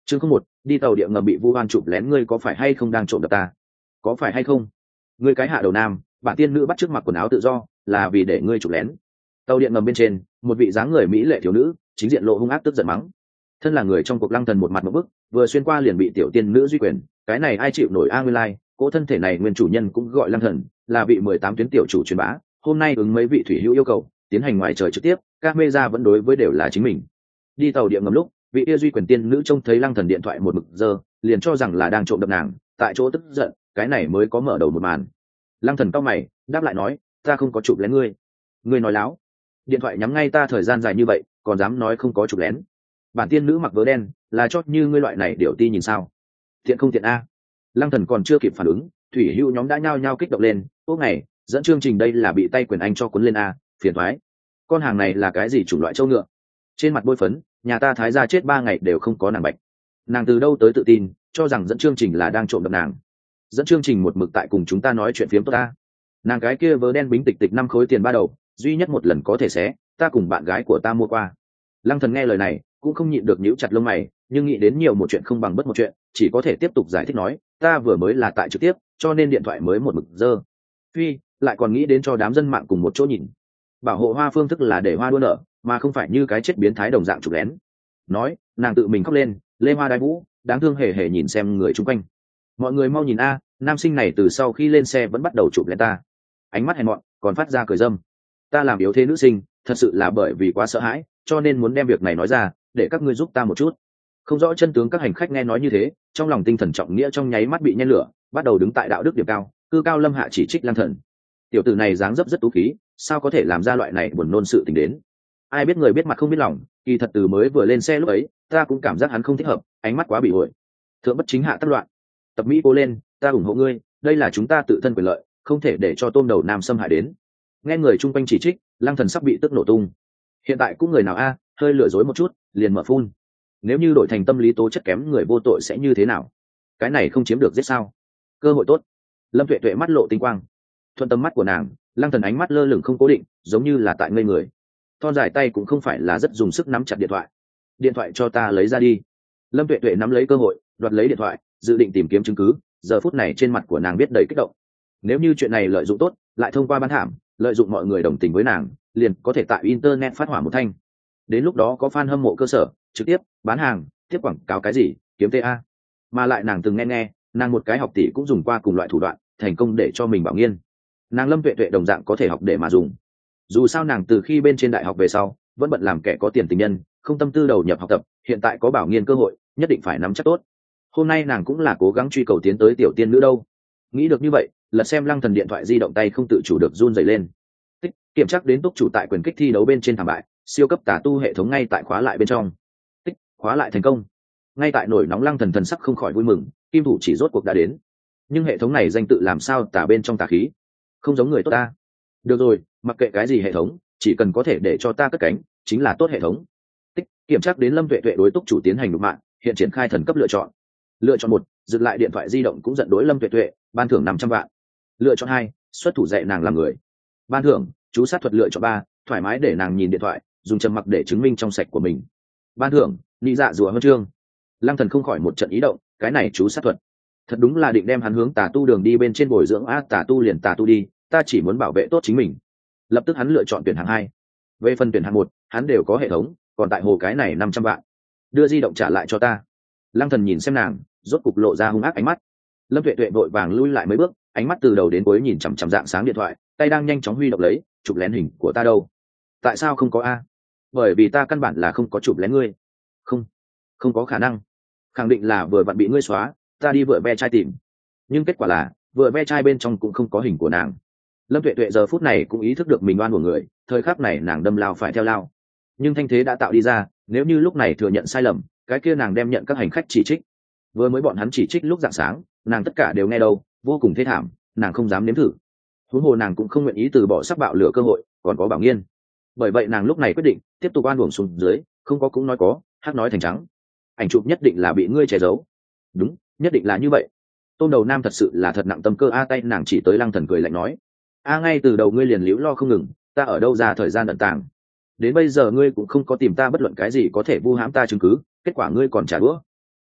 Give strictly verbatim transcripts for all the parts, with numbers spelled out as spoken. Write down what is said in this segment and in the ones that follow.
chương không một, đi tàu điện ngầm bị vu oan chụp lén, ngươi có phải hay không đang trộm đập ta? Có phải hay không? Ngươi cái hạ đầu nam, bản tiên nữ bắt trước mặc quần áo tự do là vì để ngươi chụp lén. Tàu điện ngầm bên trên, một vị dáng người mỹ lệ thiếu nữ chính diện lộ hung ác tức giận mắng. Thân là người trong cuộc, Lăng Thần một mặt một bức, vừa xuyên qua liền bị tiểu tiên nữ duy quyền, cái này ai chịu nổi a? Nguyên lai, cỗ thân thể này nguyên chủ nhân cũng gọi Lăng Thần, là vị mười tám tuyến tiểu chủ truyền bá, hôm nay ứng mấy vị thủy hữu yêu cầu tiến hành ngoài trời trực tiếp, các mê ra vẫn đối với đều là chính mình. Đi tàu điện ngầm lúc, vị yêu duy quyền tiên nữ trông thấy Lăng Thần điện thoại một mực giờ, liền cho rằng là đang trộm đập nàng, tại chỗ tức giận, cái này mới có mở đầu một màn. Lăng Thần cau mày, đáp lại nói, ta không có chụp lén ngươi. Ngươi nói láo. Điện thoại nhắm ngay ta thời gian dài như vậy, còn dám nói không có chụp lén. Bản tiên nữ mặc vớ đen, là chót như ngươi loại này điều ti nhìn sao? Thiện không thiện a? Lăng Thần còn chưa kịp phản ứng, thủy hữu nhóm đã nhao nhao kích động lên, ốc này, dẫn chương trình đây là bị tay quyền anh cho cuốn lên a, phiền thoái. Con hàng này là cái gì chủng loại trâu ngựa? Trên mặt bôi phấn, nhà ta thái gia chết ba ngày đều không có nàng bạch. Nàng từ đâu tới tự tin, cho rằng dẫn chương trình là đang trộm đập nàng. Dẫn chương trình một mực tại cùng chúng ta nói chuyện phiếm tốt ta. Nàng cái kia vớ đen bính tịch tịch năm khối tiền ba đầu, duy nhất một lần có thể xé, ta cùng bạn gái của ta mua qua. Lăng Thần nghe lời này, cũng không nhịn được nhíu chặt lông mày, nhưng nghĩ đến nhiều một chuyện không bằng bất một chuyện, chỉ có thể tiếp tục giải thích nói, ta vừa mới là tại trực tiếp, cho nên điện thoại mới một mực dơ. Phi, lại còn nghĩ đến cho đám dân mạng cùng một chỗ nhìn. Bảo hộ hoa phương thức là để hoa đua nở, mà không phải như cái chết biến thái đồng dạng chụp lén. Nói, nàng tự mình khóc lên, lê hoa đái vũ, đáng thương hề hề nhìn xem người chung quanh. Mọi người mau nhìn a, nam sinh này từ sau khi lên xe vẫn bắt đầu chụp lén ta. Ánh mắt hèn mọn, còn phát ra cười dâm. Ta làm yếu thế nữ sinh, thật sự là bởi vì quá sợ hãi, cho nên muốn đem việc này nói ra, để các ngươi giúp ta một chút. Không rõ chân tướng các hành khách nghe nói như thế, trong lòng tinh thần trọng nghĩa trong nháy mắt bị nhen lửa, bắt đầu đứng tại đạo đức điểm cao, cư cao lâm hạ chỉ trích Lăng Thần. Tiểu tử này dáng dấp rất tú khí, sao có thể làm ra loại này buồn nôn sự tình đến? Ai biết người biết mặt không biết lòng, kỳ thật từ mới vừa lên xe lúc ấy, ta cũng cảm giác hắn không thích hợp, ánh mắt quá bị ổi. Thượng bất chính hạ tất loạn. Tập Mỹ cố lên, ta ủng hộ ngươi, đây là chúng ta tự thân quyền lợi, không thể để cho tôm đầu nam xâm hại đến. Nghe người chung quanh chỉ trích, Lăng Thần sắp bị tức nổ tung. Hiện tại cũng người nào a, hơi lừa dối một chút, liền mở phun. Nếu như đổi thành tâm lý tố chất kém người vô tội sẽ như thế nào? Cái này không chiếm được giết sao? Cơ hội tốt. Lâm Tuệ Tuệ mắt lộ tinh quang. Thuận tầm mắt của nàng, Lăng Thần ánh mắt lơ lửng không cố định, giống như là tại ngây người. Thon dài tay cũng không phải là rất dùng sức nắm chặt điện thoại. Điện thoại cho ta lấy ra đi. Lâm Tuệ Tuệ nắm lấy cơ hội, đoạt lấy điện thoại, dự định tìm kiếm chứng cứ. Giờ phút này trên mặt của nàng biết đầy kích động. Nếu như chuyện này lợi dụng tốt, lại thông qua bán thảm, lợi dụng mọi người đồng tình với nàng, liền có thể tại internet phát hỏa một thanh. Đến lúc đó có fan hâm mộ cơ sở, trực tiếp bán hàng, tiếp quảng cáo cái gì, kiếm ta. Mà lại nàng từng nghe nghe, nàng một cái học tỷ cũng dùng qua cùng loại thủ đoạn, thành công để cho mình bảo nghiên. Nàng Lâm Tuệ Tuệ đồng dạng có thể học để mà dùng. Dù sao nàng từ khi bên trên đại học về sau, vẫn bận làm kẻ có tiền tình nhân, không tâm tư đầu nhập học tập, hiện tại có bảo nghiên cơ hội, nhất định phải nắm chắc tốt. Hôm nay nàng cũng là cố gắng truy cầu tiến tới tiểu tiên nữ đâu. Nghĩ được như vậy, lật xem Lăng Thần điện thoại di động, tay không tự chủ được run rẩy lên. Tích, kiểm tra đến túc chủ tại quyền kích thi đấu bên trên thảm bại, siêu cấp tà tu hệ thống ngay tại khóa lại bên trong. Tích, khóa lại thành công. Ngay tại nổi nóng, Lăng Thần thần sắc không khỏi vui mừng, kim thủ chỉ rốt cuộc đã đến. Nhưng hệ thống này danh tự làm sao tà bên trong tà khí, không giống người tốt ta. Được rồi, mặc kệ cái gì hệ thống, chỉ cần có thể để cho ta cất cánh, chính là tốt hệ thống. Tích, kiểm tra đến Lâm Tuệ Tuệ đối túc chủ tiến hành đục mạng, hiện triển khai thần cấp lựa chọn. Lựa chọn một, dừng lại điện thoại di động cũng giận đối Lâm Tuệ Tuệ, ban thưởng năm trăm vạn. Lựa chọn hai, xuất thủ dạy nàng làm người, ban thưởng chú sát thuật. Lựa chọn ba, thoải mái để nàng nhìn điện thoại, dùng trầm mặc để chứng minh trong sạch của mình, ban thưởng nị dạ rùa huân chương. Lăng Thần không khỏi một trận ý động, cái này chú sát thuật thật đúng là định đem hắn hướng tà tu đường đi bên trên bồi dưỡng a. Tà tu liền tà tu đi, ta chỉ muốn bảo vệ tốt chính mình. Lập tức hắn lựa chọn tuyển hạng hai. Về phần tuyển hạng một, hắn đều có hệ thống, còn tại hồ cái này năm trăm vạn. Đưa di động trả lại cho ta. Lăng Thần nhìn xem nàng, rốt cục lộ ra hung ác ánh mắt. Lâm Tuệ Tuệ vội vàng lui lại mấy bước, ánh mắt từ đầu đến cuối nhìn chằm chằm dạng sáng điện thoại, tay đang nhanh chóng huy động lấy, chụp lén hình của ta đâu? Tại sao không có a? Bởi vì ta căn bản là không có chụp lén ngươi. Không, không có khả năng. Khẳng định là vừa vặn bị ngươi xóa, ta đi vựa ve chai tìm. Nhưng kết quả là, vựa ve chai bên trong cũng không có hình của nàng. Lâm Tuệ Tuệ giờ phút này cũng ý thức được mình oan của người, thời khắc này nàng đâm lao phải theo lao. Nhưng thanh thế đã tạo đi ra, nếu như lúc này thừa nhận sai lầm, cái kia nàng đem nhận các hành khách chỉ trích. Vừa mới bọn hắn chỉ trích lúc rạng sáng, nàng tất cả đều nghe đâu, vô cùng thê thảm, nàng không dám nếm thử. Huống hồ nàng cũng không nguyện ý từ bỏ sắc bạo lửa cơ hội, còn có bảo nghiên. Bởi vậy nàng lúc này quyết định tiếp tục oan uổng xuống dưới, không có cũng nói có, hắc nói thành trắng. Ảnh chụp nhất định là bị ngươi che giấu. Đúng, nhất định là như vậy. Tôm đầu nam thật sự là thật nặng tâm cơ a. Tay nàng chỉ tới Lăng Thần cười lạnh nói, a ngay từ đầu ngươi liền liễu lo không ngừng, ta ở đâu ra thời gian ẩn tàng. Đến bây giờ ngươi cũng không có tìm ta bất luận cái gì có thể vu hãm ta chứng cứ, kết quả ngươi còn trả đũa.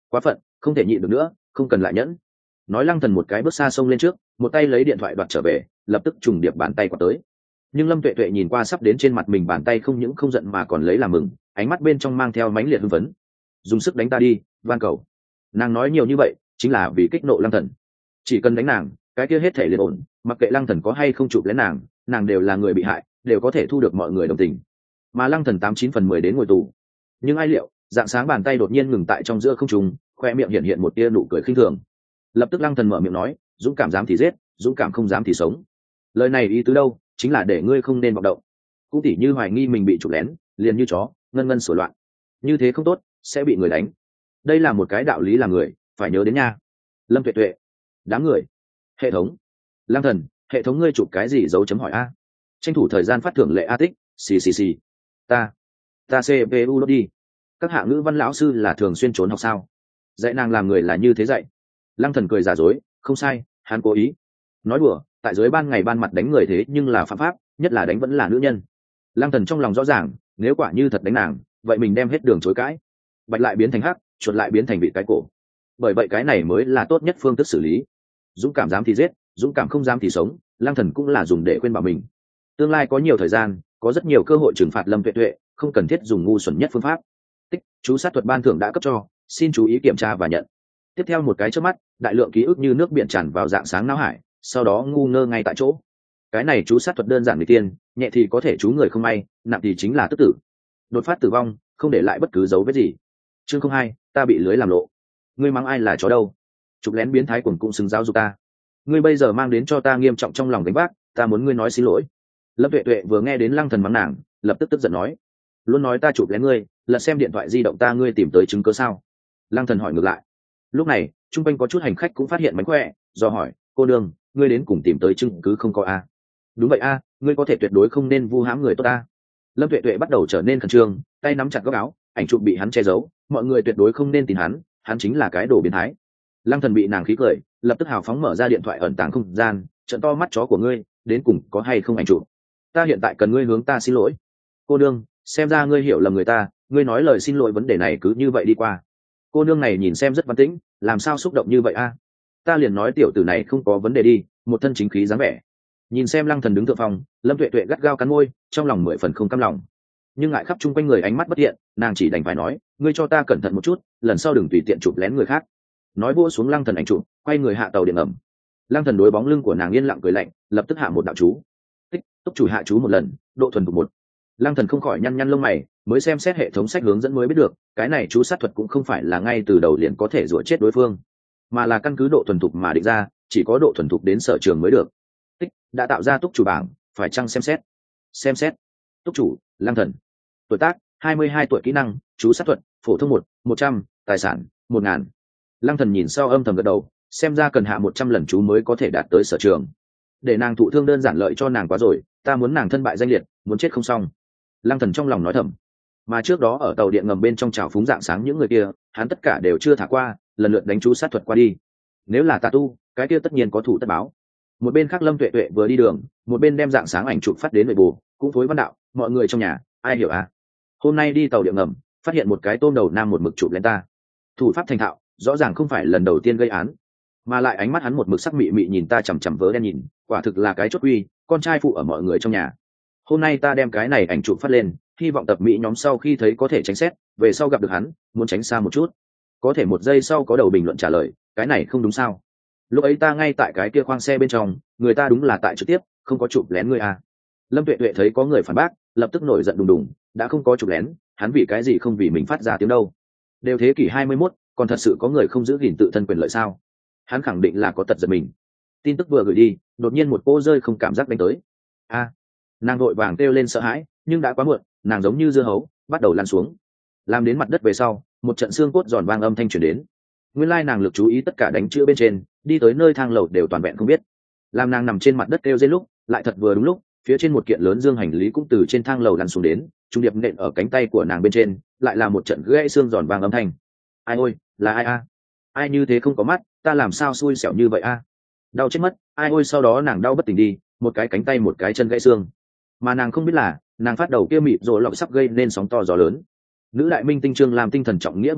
quá phận, không thể nhịn được nữa, không cần lại nhẫn. Nói Lăng Thần một cái bước xa xông lên trước, một tay lấy điện thoại đoạt trở về, lập tức trùng điệp bàn tay qua tới. Nhưng Lâm Tuệ Tuệ nhìn qua sắp đến trên mặt mình bàn tay, không những không giận mà còn lấy làm mừng, ánh mắt bên trong mang theo mãnh liệt hưng phấn. Dùng sức đánh ta đi, van cầu. Nàng nói nhiều như vậy chính là vì kích nộ Lăng Thần. Chỉ cần đánh nàng, cái kia hết thể liền ổn, mặc kệ Lăng Thần có hay không chụp lấy nàng, nàng đều là người bị hại, đều có thể thu được mọi người đồng tình. Mà Lăng Thần tám chín phần mười đến ngồi tù. Nhưng ai liệu, dạng sáng bàn tay đột nhiên ngừng tại trong giữa không trung, khoe miệng hiện hiện một tia nụ cười khinh thường. Lập tức Lăng Thần mở miệng nói, dũng cảm dám thì giết, dũng cảm không dám thì sống. Lời này ý tứ đâu, chính là để ngươi không nên vọng động. Cũng tỉ như hoài nghi mình bị chụp lén, liền như chó ngân ngân sủa loạn, như thế không tốt, sẽ bị người đánh. Đây là một cái đạo lý làm người phải nhớ đến nha. Lâm Tuệ Tuệ, đám người, hệ thống, Lăng Thần, hệ thống ngươi chụp cái gì dấu chấm hỏi a? Tranh thủ thời gian phát thưởng lệ a tích, xì xì xì. Ta, ta xê pê u đốt đi. Các hạ ngữ văn lão sư là thường xuyên trốn học sao? Dạy nàng làm người là như thế dạy. Lăng Thần cười giả dối, không sai, hắn cố ý. Nói đùa, tại dưới ban ngày ban mặt đánh người thế nhưng là phạm pháp, nhất là đánh vẫn là nữ nhân. Lăng Thần trong lòng rõ ràng, nếu quả như thật đánh nàng, vậy mình đem hết đường chối cãi. Bạch lại biến thành hắc, chuột lại biến thành vị cái cổ. Bởi vậy cái này mới là tốt nhất phương thức xử lý. Dũng cảm dám thì giết, dũng cảm không dám thì sống, Lăng Thần cũng là dùng để khuyên bảo mình. Tương lai có nhiều thời gian, có rất nhiều cơ hội trừng phạt Lâm Tuệ Tuệ, không cần thiết dùng ngu xuẩn nhất phương pháp. Tích, chú sát thuật ban thưởng đã cấp cho, xin chú ý kiểm tra và nhận. Tiếp theo một cái chớp mắt, đại lượng ký ức như nước biển tràn vào dạng sáng não hải, sau đó ngu ngơ ngay tại chỗ. Cái này chú sát thuật đơn giản người tiên, nhẹ thì có thể chú người không may, nặng thì chính là tức tử. Đột phát tử vong, không để lại bất cứ dấu vết gì. Chương không hai, ta bị lưới làm lộ. Ngươi mắng ai là chó đâu? Chụp lén biến thái quần cũng xứng giáo dục ta. Ngươi bây giờ mang đến cho ta nghiêm trọng trong lòng gánh vác, ta muốn ngươi nói xin lỗi. Lâm Tuệ Tuệ vừa nghe đến Lăng Thần mắng nàng, lập tức tức giận nói, luôn nói ta chụp lén ngươi, lật xem điện thoại di động ta, ngươi tìm tới chứng cứ sao? Lăng Thần hỏi ngược lại. Lúc này, trung quanh có chút hành khách cũng phát hiện mánh khỏe, do hỏi, cô đương, ngươi đến cùng tìm tới chứng cứ không có a? Đúng vậy a, ngươi có thể tuyệt đối không nên vu hãm người tốt a. Lâm Tuệ Tuệ bắt đầu trở nên khẩn trương, tay nắm chặt góc áo, ảnh chụp bị hắn che giấu, mọi người tuyệt đối không nên tin hắn, hắn chính là cái đồ biến thái. Lăng Thần bị nàng khí cười, lập tức hào phóng mở ra điện thoại ẩn tàng không gian, trợn to mắt chó của ngươi, đến cùng có hay không ảnh chụp? Ta hiện tại cần ngươi hướng ta xin lỗi. Cô nương, xem ra ngươi hiểu lầm người ta, ngươi nói lời xin lỗi vấn đề này cứ như vậy đi qua. Cô nương này nhìn xem rất văn tĩnh, làm sao xúc động như vậy a? Ta liền nói tiểu tử này không có vấn đề đi, một thân chính khí dáng vẻ. Nhìn xem Lăng Thần đứng thượng phòng, Lâm Tuệ Tuệ gắt gao cắn môi, trong lòng mười phần không cam lòng. Nhưng ngại khắp chung quanh người ánh mắt bất thiện, nàng chỉ đành phải nói, ngươi cho ta cẩn thận một chút, lần sau đừng tùy tiện chụp lén người khác. Nói vua xuống Lăng Thần ảnh chụp, quay người hạ tàu điện ngầm. Lăng Thần đối bóng lưng của nàng yên lặng cười lạnh, lập tức hạ một đạo chú. Tích, túc chủ hạ chú một lần, độ thuần thục một. Lăng Thần không khỏi nhăn nhăn lông mày, mới xem xét hệ thống sách hướng dẫn mới biết được, cái này chú sát thuật cũng không phải là ngay từ đầu liền có thể rủa chết đối phương, mà là căn cứ độ thuần thục mà định ra, chỉ có độ thuần thục đến sở trường mới được. Tích, đã tạo ra túc chủ bảng, phải chăng xem xét? Xem xét. Túc chủ, Lăng Thần. Tuổi tác, hai mươi hai tuổi, kỹ năng, chú sát thuật, phổ thông một, một trăm, tài sản, một ngàn. Lăng Thần nhìn sau âm thầm gật đầu, xem ra cần hạ một trăm lần chú mới có thể đạt tới sở trường. Để nàng thụ thương đơn giản lợi cho nàng quá rồi, ta muốn nàng thân bại danh liệt, muốn chết không xong. Lăng Thần trong lòng nói thầm. Mà trước đó ở tàu điện ngầm bên trong trào phúng dạng sáng những người kia, hắn tất cả đều chưa thả qua, lần lượt đánh chú sát thuật qua đi. Nếu là tà tu, cái kia tất nhiên có thủ tất báo. Một bên khác Lâm Tuệ Tuệ vừa đi đường, một bên đem dạng sáng ảnh chụp phát đến nội bù, cũng phối văn đạo, mọi người trong nhà, ai hiểu à? Hôm nay đi tàu điện ngầm, phát hiện một cái tôm đầu nam một mực chụp lên ta. Thủ pháp thành thạo, rõ ràng không phải lần đầu tiên gây án, mà lại ánh mắt hắn một mực sắc mị mị nhìn ta chằm chằm vớ đen nhìn, quả thực là cái chốt uy, con trai phụ ở mọi người trong nhà. Hôm nay ta đem cái này ảnh chụp phát lên, hy vọng tập mỹ nhóm sau khi thấy có thể tránh xét, về sau gặp được hắn, muốn tránh xa một chút. Có thể một giây sau có đầu bình luận trả lời, cái này không đúng sao? Lúc ấy ta ngay tại cái kia khoang xe bên trong, người ta đúng là tại trực tiếp, không có chụp lén người à. Lâm Tuệ Tuệ thấy có người phản bác, lập tức nổi giận đùng đùng, đã không có chụp lén, hắn vì cái gì không vì mình phát ra tiếng đâu? Đều thế kỷ hai mươi mốt, còn thật sự có người không giữ gìn tự thân quyền lợi sao? Hắn khẳng định là có tật giật mình. Tin tức vừa gửi đi, đột nhiên một cô rơi không cảm giác đánh tới. A, nàng vội vàng kêu lên sợ hãi, nhưng đã quá muộn, nàng giống như dưa hấu, bắt đầu lăn xuống. Làm đến mặt đất về sau, một trận xương cốt giòn vang âm thanh truyền đến. Nguyên lai nàng lực chú ý tất cả đánh chữ bên trên, đi tới nơi thang lầu đều toàn vẹn không biết. Làm nàng nằm trên mặt đất kêu rên lúc, lại thật vừa đúng lúc, phía trên một kiện lớn dương hành lý cũng từ trên thang lầu lăn xuống đến, trung điệp nện ở cánh tay của nàng bên trên, lại là một trận gãy xương giòn vang âm thanh. Ai ôi, là ai a? Ai như thế không có mắt, ta làm sao xui xẻo như vậy a? Đau chết mất, ai ôi, sau đó nàng đau bất tỉnh đi, một cái cánh tay một cái chân gãy xương. Mà nàng không biết là, nàng phát đầu kia mịt rồi lọc sắp gây nên sóng to gió lớn. Nữ đại minh tinh Trương làm tinh thần trọng nghĩa bạo dạng,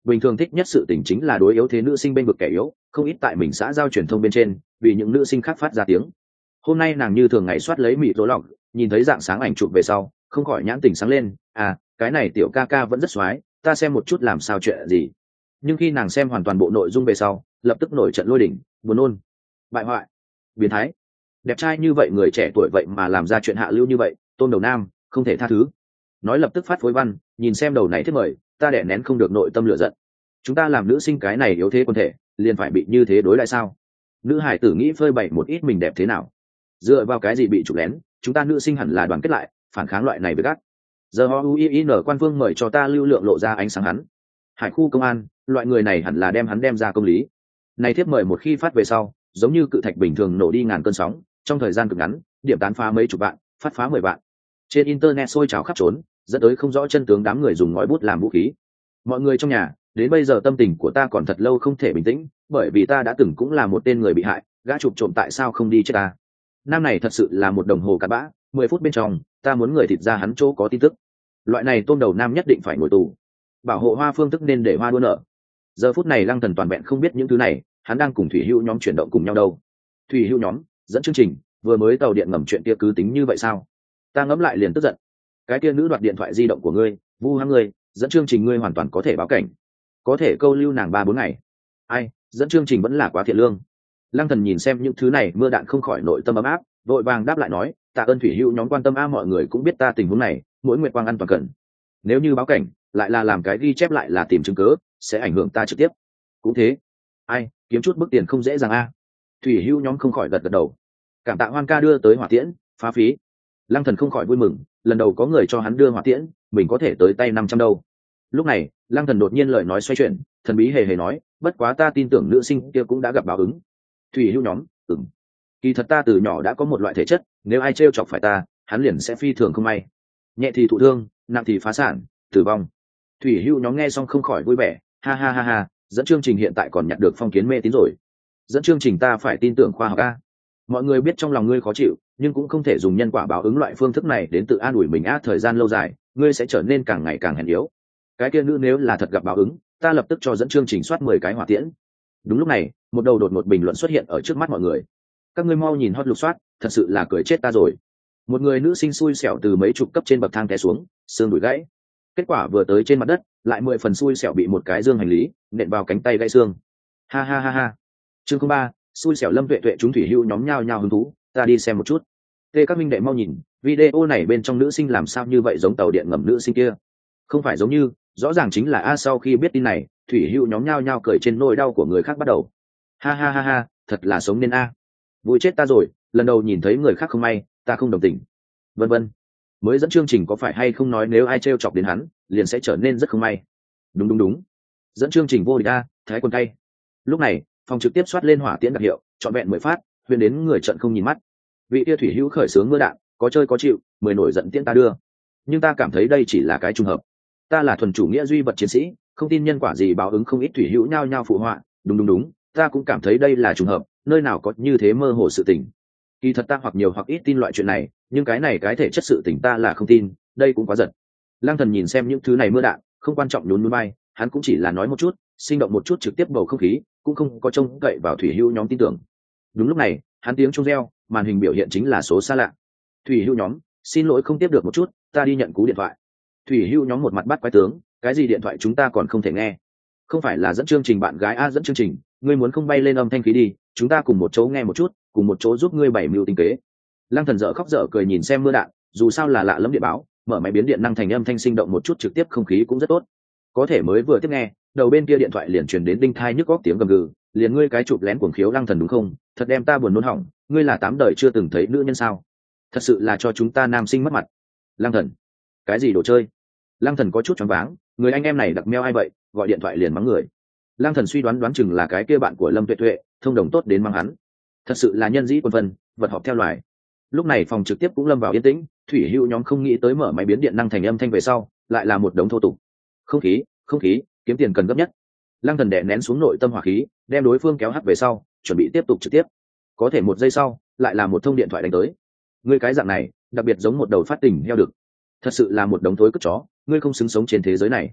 bình thường thích nhất sự tình chính là đối yếu thế nữ sinh bên vực kẻ yếu, không ít tại mình xã giao truyền thông bên trên vì những nữ sinh khác phát ra tiếng. Hôm nay nàng như thường ngày soát lấy mịt rối lọc, nhìn thấy dạng sáng ảnh chụp về sau không khỏi nhãn tình sáng lên, à cái này tiểu ca ca vẫn rất xoái, ta xem một chút làm sao chuyện gì. Nhưng khi nàng xem hoàn toàn bộ nội dung về sau lập tức nổi trận lôi đỉnh, buồn nôn, bại hoại, biến thái. Đẹp trai như vậy người trẻ tuổi vậy mà làm ra chuyện hạ lưu như vậy, tôn đầu nam không thể tha thứ. Nói lập tức phát phối văn, nhìn xem đầu này thiết mời, ta đẻ nén không được nội tâm lửa giận. Chúng ta làm nữ sinh cái này yếu thế quân thể liền phải bị như thế đối lại sao? Nữ hải tử nghĩ phơi bày một ít mình đẹp thế nào, dựa vào cái gì bị chụp lén? Chúng ta nữ sinh hẳn là đoàn kết lại phản kháng loại này với gắt. Giờ họ uin quan vương mời cho ta lưu lượng lộ ra ánh sáng hắn. Hải khu công an, loại người này hẳn là đem hắn đem ra công lý. Này thiếp mời một khi phát về sau giống như cự thạch bình thường nổ đi ngàn cơn sóng, trong thời gian cực ngắn điểm tán phá mấy chục vạn, phát phá mười vạn. Trên internet sôi trào khắp trốn, dẫn tới không rõ chân tướng đám người dùng ngòi bút làm vũ khí. Mọi người trong nhà đến bây giờ tâm tình của ta còn thật lâu không thể bình tĩnh, bởi vì ta đã từng cũng là một tên người bị hại, gã chụp trộm tại sao không đi chết ta. Nam này thật sự là một đồng hồ cặn bã, mười phút bên trong ta muốn người thịt ra hắn chỗ có tin tức. Loại này tôm đầu nam nhất định phải ngồi tù. Bảo hộ hoa phương thức nên để hoa đua nợ. Giờ phút này Lăng Thần toàn vẹn không biết những thứ này, hắn đang cùng Thủy Hữu nhóm chuyển động cùng nhau đâu. Thủy Hữu nhóm dẫn chương trình, vừa mới tàu điện ngầm chuyện kia cứ tính như vậy sao? Ta ngẫm lại liền tức giận. Cái kia nữ đoạt điện thoại di động của ngươi, vu hãm ngươi, dẫn chương trình ngươi hoàn toàn có thể báo cảnh, có thể câu lưu nàng ba bốn ngày. Ai, dẫn chương trình vẫn là quá thiện lương. Lăng Thần nhìn xem những thứ này mưa đạn không khỏi nội tâm ấm áp, vội vàng đáp lại nói, tạ ơn Thủy Hữu nhóm quan tâm a, mọi người cũng biết ta tình huống này, mỗi nguyện quang ăn toàn cần. Nếu như báo cảnh lại là làm cái ghi chép lại là tìm chứng cớ, sẽ ảnh hưởng ta trực tiếp. Cũng thế. Ai, kiếm chút bức tiền không dễ dàng a. Thủy Hữu nhóm không khỏi gật gật đầu. Cảm tạ Hoan ca đưa tới hỏa tiễn, phá phí. Lăng Thần không khỏi vui mừng, lần đầu có người cho hắn đưa hỏa tiễn, mình có thể tới tay năm trăm đâu. Lúc này Lăng Thần đột nhiên lời nói xoay chuyển, thần bí hề hề nói, bất quá ta tin tưởng nữ sinh kia cũng đã gặp báo ứng. Thủy Hữu nhóm, ừm, kỳ thật ta từ nhỏ đã có một loại thể chất, nếu ai trêu chọc phải ta, hắn liền sẽ phi thường không may, nhẹ thì thụ thương, nặng thì phá sản, tử vong. Thủy Hữu nhóm nghe xong không khỏi vui vẻ, ha ha ha ha, dẫn chương trình hiện tại còn nhặt được phong kiến mê tín rồi. Dẫn chương trình ta phải tin tưởng khoa học a. Mọi người biết trong lòng ngươi khó chịu, nhưng cũng không thể dùng nhân quả báo ứng loại phương thức này đến tự an ủi mình a, thời gian lâu dài ngươi sẽ trở nên càng ngày càng hèn yếu. Cái kia nữ nếu là thật gặp báo ứng, ta lập tức cho dẫn chương trình soát mười cái hỏa tiễn. Đúng lúc này một đầu đột một bình luận xuất hiện ở trước mắt mọi người. Các ngươi mau nhìn hot lục soát, thật sự là cười chết ta rồi. Một người nữ sinh xui xẻo từ mấy chục cấp trên bậc thang té xuống, xương đùi gãy. Kết quả vừa tới trên mặt đất lại mười phần xui xẻo bị một cái dương hành lý nện vào cánh tay gãy xương. Ha ha ha ha. Chương không ba, xui xẻo Lâm Tuệ Tuệ chúng Thủy Hữu nhóm nhao nhao hứng thú, ta đi xem một chút. Tê các minh đệ mau nhìn, video này bên trong nữ sinh làm sao như vậy giống tàu điện ngầm nữ sinh kia? Không phải giống như, rõ ràng chính là a. Sau khi biết tin này, Thủy Hữu nhóm nhao nhao cười trên nỗi đau của người khác bắt đầu. Ha ha ha ha, thật là sống nên a. Vui chết ta rồi, lần đầu nhìn thấy người khác không may, ta không đồng tình. Vân vân. Mới dẫn chương trình có phải hay không nói nếu ai trêu chọc đến hắn, liền sẽ trở nên rất không may. Đúng đúng đúng. Dẫn chương trình vô địch a, thái quân tay. Lúc này, phòng trực tiếp soát lên hỏa tiễn đặc hiệu, chọn vẹn mười phát, huyền đến người trận không nhìn mắt. Vị kia Thủy Hữu khởi sướng mưa đạn, có chơi có chịu, mười nổi giận tiễn ta đưa. Nhưng ta cảm thấy đây chỉ là cái trùng hợp. Ta là thuần chủ nghĩa duy vật chiến sĩ, không tin nhân quả gì báo ứng, không ít Thủy Hữu nhao nhao phụ họa, đúng đúng đúng, ta cũng cảm thấy đây là trùng hợp, nơi nào có như thế mơ hồ sự tình. Kỳ thật ta hoặc nhiều hoặc ít tin loại chuyện này, nhưng cái này cái thể chất sự tình ta là không tin, đây cũng quá giật. Lăng Thần nhìn xem những thứ này mưa đạn, không quan trọng nhún nhún vai, hắn cũng chỉ là nói một chút, sinh động một chút trực tiếp bầu không khí, cũng không có trông cậy vào Thủy Hữu nhóm tin tưởng. Đúng lúc này, hắn tiếng chuông reo, màn hình biểu hiện chính là số xa lạ. Thủy Hữu nhóm, xin lỗi không tiếp được một chút, ta đi nhận cú điện thoại. Thủy Hữu nhóm một mặt bắt quái tướng, cái gì điện thoại chúng ta còn không thể nghe? Không phải là dẫn chương trình bạn gái a, dẫn chương trình, ngươi muốn không bay lên âm thanh khí đi, chúng ta cùng một chỗ nghe một chút, cùng một chỗ giúp ngươi bảy mưu tinh kế. Lăng Thần dở khóc dở cười nhìn xem mưa đạn, dù sao là lạ lẫm điện báo, mở máy biến điện năng thành âm thanh sinh động một chút, trực tiếp không khí cũng rất tốt. Có thể mới vừa tiếp nghe, đầu bên kia điện thoại liền truyền đến đinh thai nhức góc tiếng gầm gừ, liền ngươi cái chụp lén cuồng khiếu Lăng Thần đúng không? Thật đem ta buồn nôn hỏng, ngươi là tám đời chưa từng thấy nữ nhân sao? Thật sự là cho chúng ta nam sinh mất mặt. Lăng Thần, cái gì đồ chơi? Lăng Thần có chút choáng váng, người anh em này đặc meo ai vậy, gọi điện thoại liền mắng người. Lăng Thần suy đoán đoán chừng là cái kia bạn của Lâm Tuệ Tuệ, thông đồng tốt đến mắng hắn. Thật sự là nhân dĩ quân vân, vật họp theo loài. Lúc này phòng trực tiếp cũng lâm vào yên tĩnh, Thủy Hữu nhóm không nghĩ tới mở máy biến điện năng thành âm thanh về sau, lại là một đống thô tục. Không khí, không khí, kiếm tiền cần gấp nhất. Lăng Thần đè nén xuống nội tâm hỏa khí, đem đối phương kéo hắt về sau, chuẩn bị tiếp tục trực tiếp. Có thể một giây sau, lại là một thông điện thoại đánh tới. Ngươi cái dạng này, đặc biệt giống một đầu phát tình heo đực. Thật sự là một đống thối cất chó, ngươi không xứng sống trên thế giới này.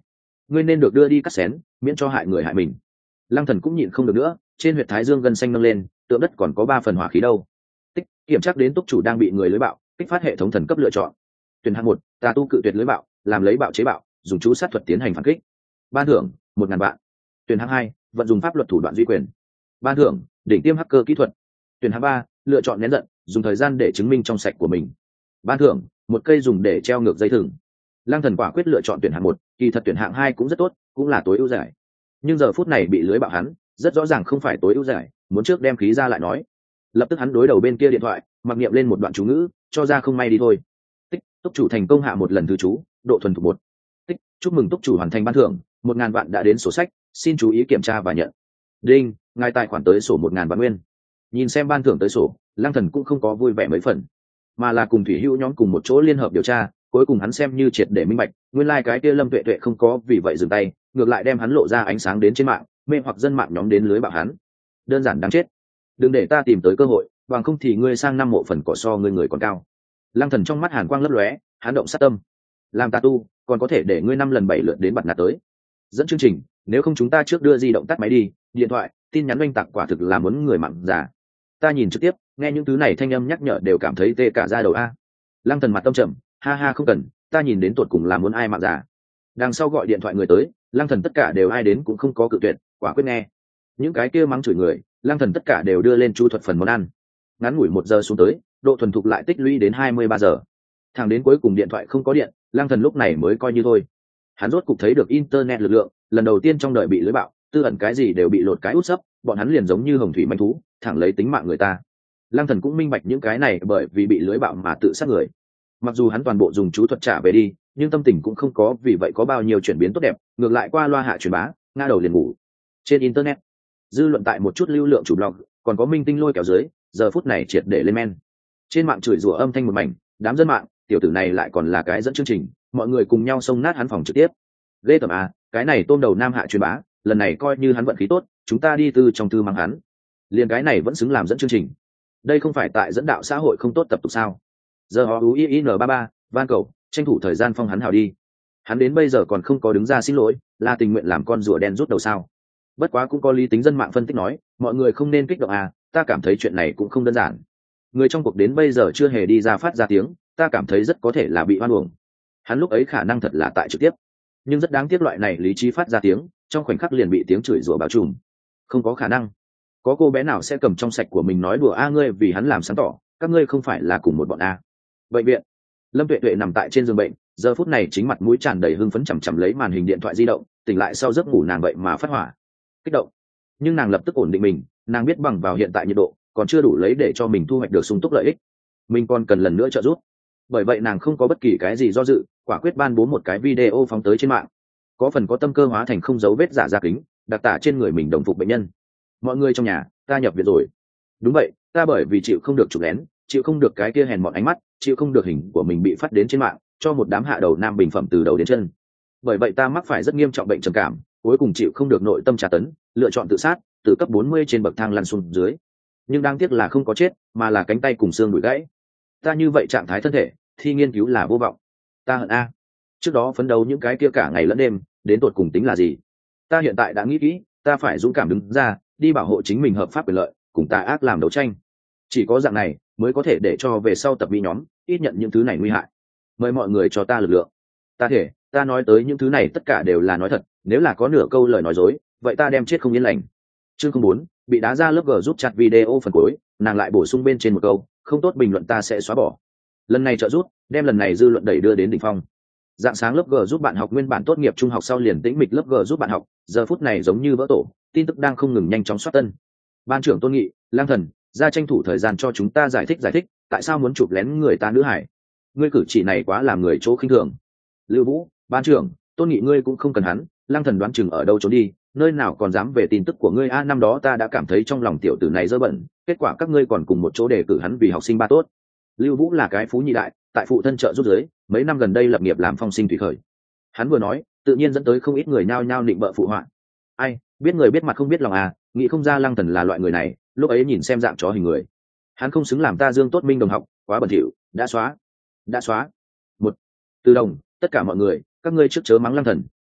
ngươi nên được đưa đi cắt xén, miễn cho hại người hại mình. Lăng Thần cũng nhịn không được nữa, trên huyệt thái dương gân xanh nâng lên, tượng đất còn có ba phần hỏa khí đâu. Tích, kiểm tra đến túc chủ đang bị người lưới bạo, kích phát hệ thống thần cấp lựa chọn. Tuyển hạng một, tà tu cự tuyệt lưới bạo, làm lấy bạo chế bạo, dùng chú sát thuật tiến hành phản kích. Ban thưởng một ngàn vạn. Tuyển hạng hai, vận dụng pháp luật thủ đoạn duy quyền. Ban thưởng đỉnh tiêm hacker kỹ thuật. Tuyển hạng ba, lựa chọn nén giận, dùng thời gian để chứng minh trong sạch của mình. Ban thưởng một cây dùng để treo ngược dây thừng. Lăng Thần quả quyết lựa chọn tuyển hạng một, kỳ thật tuyển hạng hai cũng rất tốt, cũng là tối ưu giải. Nhưng giờ phút này bị lưới bạo hắn, rất rõ ràng không phải tối ưu giải, muốn trước đem khí ra lại nói. Lập tức hắn đối đầu bên kia điện thoại, mặc niệm lên một đoạn chú ngữ, cho ra không may đi thôi. Tích, túc chủ thành công hạ một lần thứ chú, độ thuần thục một. Tích, chúc mừng túc chủ hoàn thành ban thưởng, một ngàn vạn đã đến sổ sách, xin chú ý kiểm tra và nhận. Đinh, ngài tài khoản tới sổ một ngàn vạn nguyên. Nhìn xem ban thưởng tới sổ, Lăng Thần cũng không có vui vẻ mấy phần, mà là cùng Thủy Hữu nhóm cùng một chỗ liên hợp điều tra. Cuối cùng hắn xem như triệt để minh bạch, nguyên lai like cái kia Lâm Tuệ Tuệ không có vì vậy dừng tay, ngược lại đem hắn lộ ra ánh sáng đến trên mạng, mê hoặc dân mạng nhóm đến lưới bạo hắn. Đơn giản đáng chết. Đừng để ta tìm tới cơ hội, bằng không thì ngươi sang năm mộ phần cỏ so ngươi người còn cao. Lăng Thần trong mắt hàn quang lấp lóe, hắn động sát tâm. Làm tà tu, còn có thể để ngươi năm lần bảy lượt đến bật nạt tới. Dẫn chương trình, nếu không chúng ta trước đưa di động tắt máy đi, điện thoại, tin nhắn oanh tạc quả thực là muốn người mặn già. Ta nhìn trực tiếp, nghe những thứ này thanh âm nhắc nhở đều cảm thấy tê cả da đầu a. Lăng Thần mặt tâm trầm, ha ha không cần, ta nhìn đến tột cùng là muốn ai mạng già. Đằng sau gọi điện thoại người tới, Lăng Thần tất cả đều ai đến cũng không có cự tuyệt, quả quyết nghe. Những cái kia mắng chửi người, Lăng Thần tất cả đều đưa lên chu thuật phần món ăn. Ngắn ngủi một giờ xuống tới, độ thuần thục lại tích lũy đến hai mươi ba giờ. Thẳng đến cuối cùng điện thoại không có điện, Lăng Thần lúc này mới coi như thôi. Hắn rốt cục thấy được internet lực lượng, lần đầu tiên trong đời bị lưới bạo, tư ẩn cái gì đều bị lột cái út sấp, bọn hắn liền giống như hồng thủy manh thú, thẳng lấy tính mạng người ta. Lăng Thần cũng minh bạch những cái này bởi vì bị lưới bạo mà tự sát người. Mặc dù hắn toàn bộ dùng chú thuật trả về đi, nhưng tâm tình cũng không có vì vậy có bao nhiêu chuyển biến tốt đẹp, ngược lại qua loa hạ truyền bá, ngã đầu liền ngủ. Trên internet, dư luận tại một chút lưu lượng chủ blog, còn có minh tinh lôi kéo dưới, giờ phút này triệt để lên men. Trên mạng chửi rủa âm thanh một mảnh, đám dân mạng, tiểu tử này lại còn là cái dẫn chương trình, mọi người cùng nhau xông nát hắn phòng trực tiếp. Ghê tởm à, cái này tôm đầu nam hạ truyền bá, lần này coi như hắn vận khí tốt, chúng ta đi tư trong tư mang hắn. Liền cái này vẫn xứng làm dẫn chương trình. Đây không phải tại dẫn đạo xã hội không tốt tập tục sao? Giờ họ u i n ba ba, van cầu, tranh thủ thời gian phong hắn hào đi. Hắn đến bây giờ còn không có đứng ra xin lỗi, là tình nguyện làm con rùa đen rút đầu sao? Bất quá cũng có lý tính dân mạng phân tích nói, mọi người không nên kích động à, ta cảm thấy chuyện này cũng không đơn giản. Người trong cuộc đến bây giờ chưa hề đi ra phát ra tiếng, ta cảm thấy rất có thể là bị oan uổng. Hắn lúc ấy khả năng thật là tại trực tiếp, nhưng rất đáng tiếc loại này lý trí phát ra tiếng, trong khoảnh khắc liền bị tiếng chửi rủa bao trùm. Không có khả năng, có cô bé nào sẽ cầm trong sạch của mình nói đùa a ngươi vì hắn làm sáng tỏ, các ngươi không phải là cùng một bọn a. Bệnh viện, Lâm Tuệ Tuệ nằm tại trên giường bệnh, giờ phút này chính mặt mũi tràn đầy hưng phấn chằm chằm lấy màn hình điện thoại di động, tỉnh lại sau giấc ngủ nàng vậy mà phát hỏa, kích động. Nhưng nàng lập tức ổn định mình, nàng biết bằng vào hiện tại nhiệt độ, còn chưa đủ lấy để cho mình thu hoạch được sung túc lợi ích, mình còn cần lần nữa trợ giúp. Bởi vậy nàng không có bất kỳ cái gì do dự, quả quyết ban bố một cái video phóng tới trên mạng. Có phần có tâm cơ hóa thành không dấu vết giả da kính, đặc tả trên người mình đồng phục bệnh nhân. Mọi người trong nhà, ta nhập viện rồi. Đúng vậy, ta bởi vì chịu không được chụp lén, chịu không được cái kia hèn mọn ánh mắt, chịu không được hình của mình bị phát đến trên mạng, cho một đám hạ đầu nam bình phẩm từ đầu đến chân. Bởi vậy ta mắc phải rất nghiêm trọng bệnh trầm cảm, cuối cùng chịu không được nội tâm tra tấn, lựa chọn tự sát, từ cấp bốn mươi trên bậc thang lăn xuống dưới. Nhưng đáng tiếc là không có chết, mà là cánh tay cùng xương đùi gãy. Ta như vậy trạng thái thân thể, thi nghiên cứu là vô vọng. Ta hận a. Trước đó phấn đấu những cái kia cả ngày lẫn đêm, đến tột cùng tính là gì? Ta hiện tại đã nghĩ kỹ, ta phải dũng cảm đứng ra, đi bảo hộ chính mình hợp pháp quyền lợi, cùng tà ác làm đấu tranh. Chỉ có dạng này mới có thể để cho về sau tập mỹ nhóm ít nhận những thứ này nguy hại. Mời mọi người cho ta lực lượng. Ta thể, ta nói tới những thứ này tất cả đều là nói thật, nếu là có nửa câu lời nói dối, vậy ta đem chết không yên lành. Chương không bốn, bị đá ra lớp G giúp chặt video phần cuối, nàng lại bổ sung bên trên một câu, không tốt bình luận ta sẽ xóa bỏ. Lần này trợ rút, đem lần này dư luận đẩy đưa đến đỉnh phong. Dạng sáng lớp G giúp bạn học nguyên bản tốt nghiệp trung học sau liền tĩnh mịch lớp G giúp bạn học, giờ phút này giống như vỡ tổ, tin tức đang không ngừng nhanh chóng xoát tân. Ban trưởng Tôn Nghị, Lang Thần, ra tranh thủ thời gian cho chúng ta giải thích giải thích, tại sao muốn chụp lén người ta nữ hải? Ngươi cử chỉ này quá làm người chỗ khinh thường. Lưu Vũ, ban trưởng, Tôn Nghị ngươi cũng không cần hắn, Lang Thần đoán chừng ở đâu trốn đi, nơi nào còn dám về tin tức của ngươi a, năm đó ta đã cảm thấy trong lòng tiểu tử này dơ bẩn, kết quả các ngươi còn cùng một chỗ đề cử hắn vì học sinh ba tốt. Lưu Vũ là cái phú nhị đại, tại phụ thân trợ giúp giới, mấy năm gần đây lập nghiệp làm phong sinh thủy khởi. Hắn vừa nói, tự nhiên dẫn tới không ít người nhao nhao định bợ phụ họa. Ai, biết người biết mặt không biết lòng à, nghĩ không ra Lăng Thần là loại người này, lúc ấy nhìn xem dạng chó hình người. Hắn không xứng làm ta Dương Tốt Minh đồng học, quá bẩn thỉu, đã xóa. Đã xóa. Một. Từ đồng, tất cả mọi người, các ngươi trước chớ mắng Lăng Thần,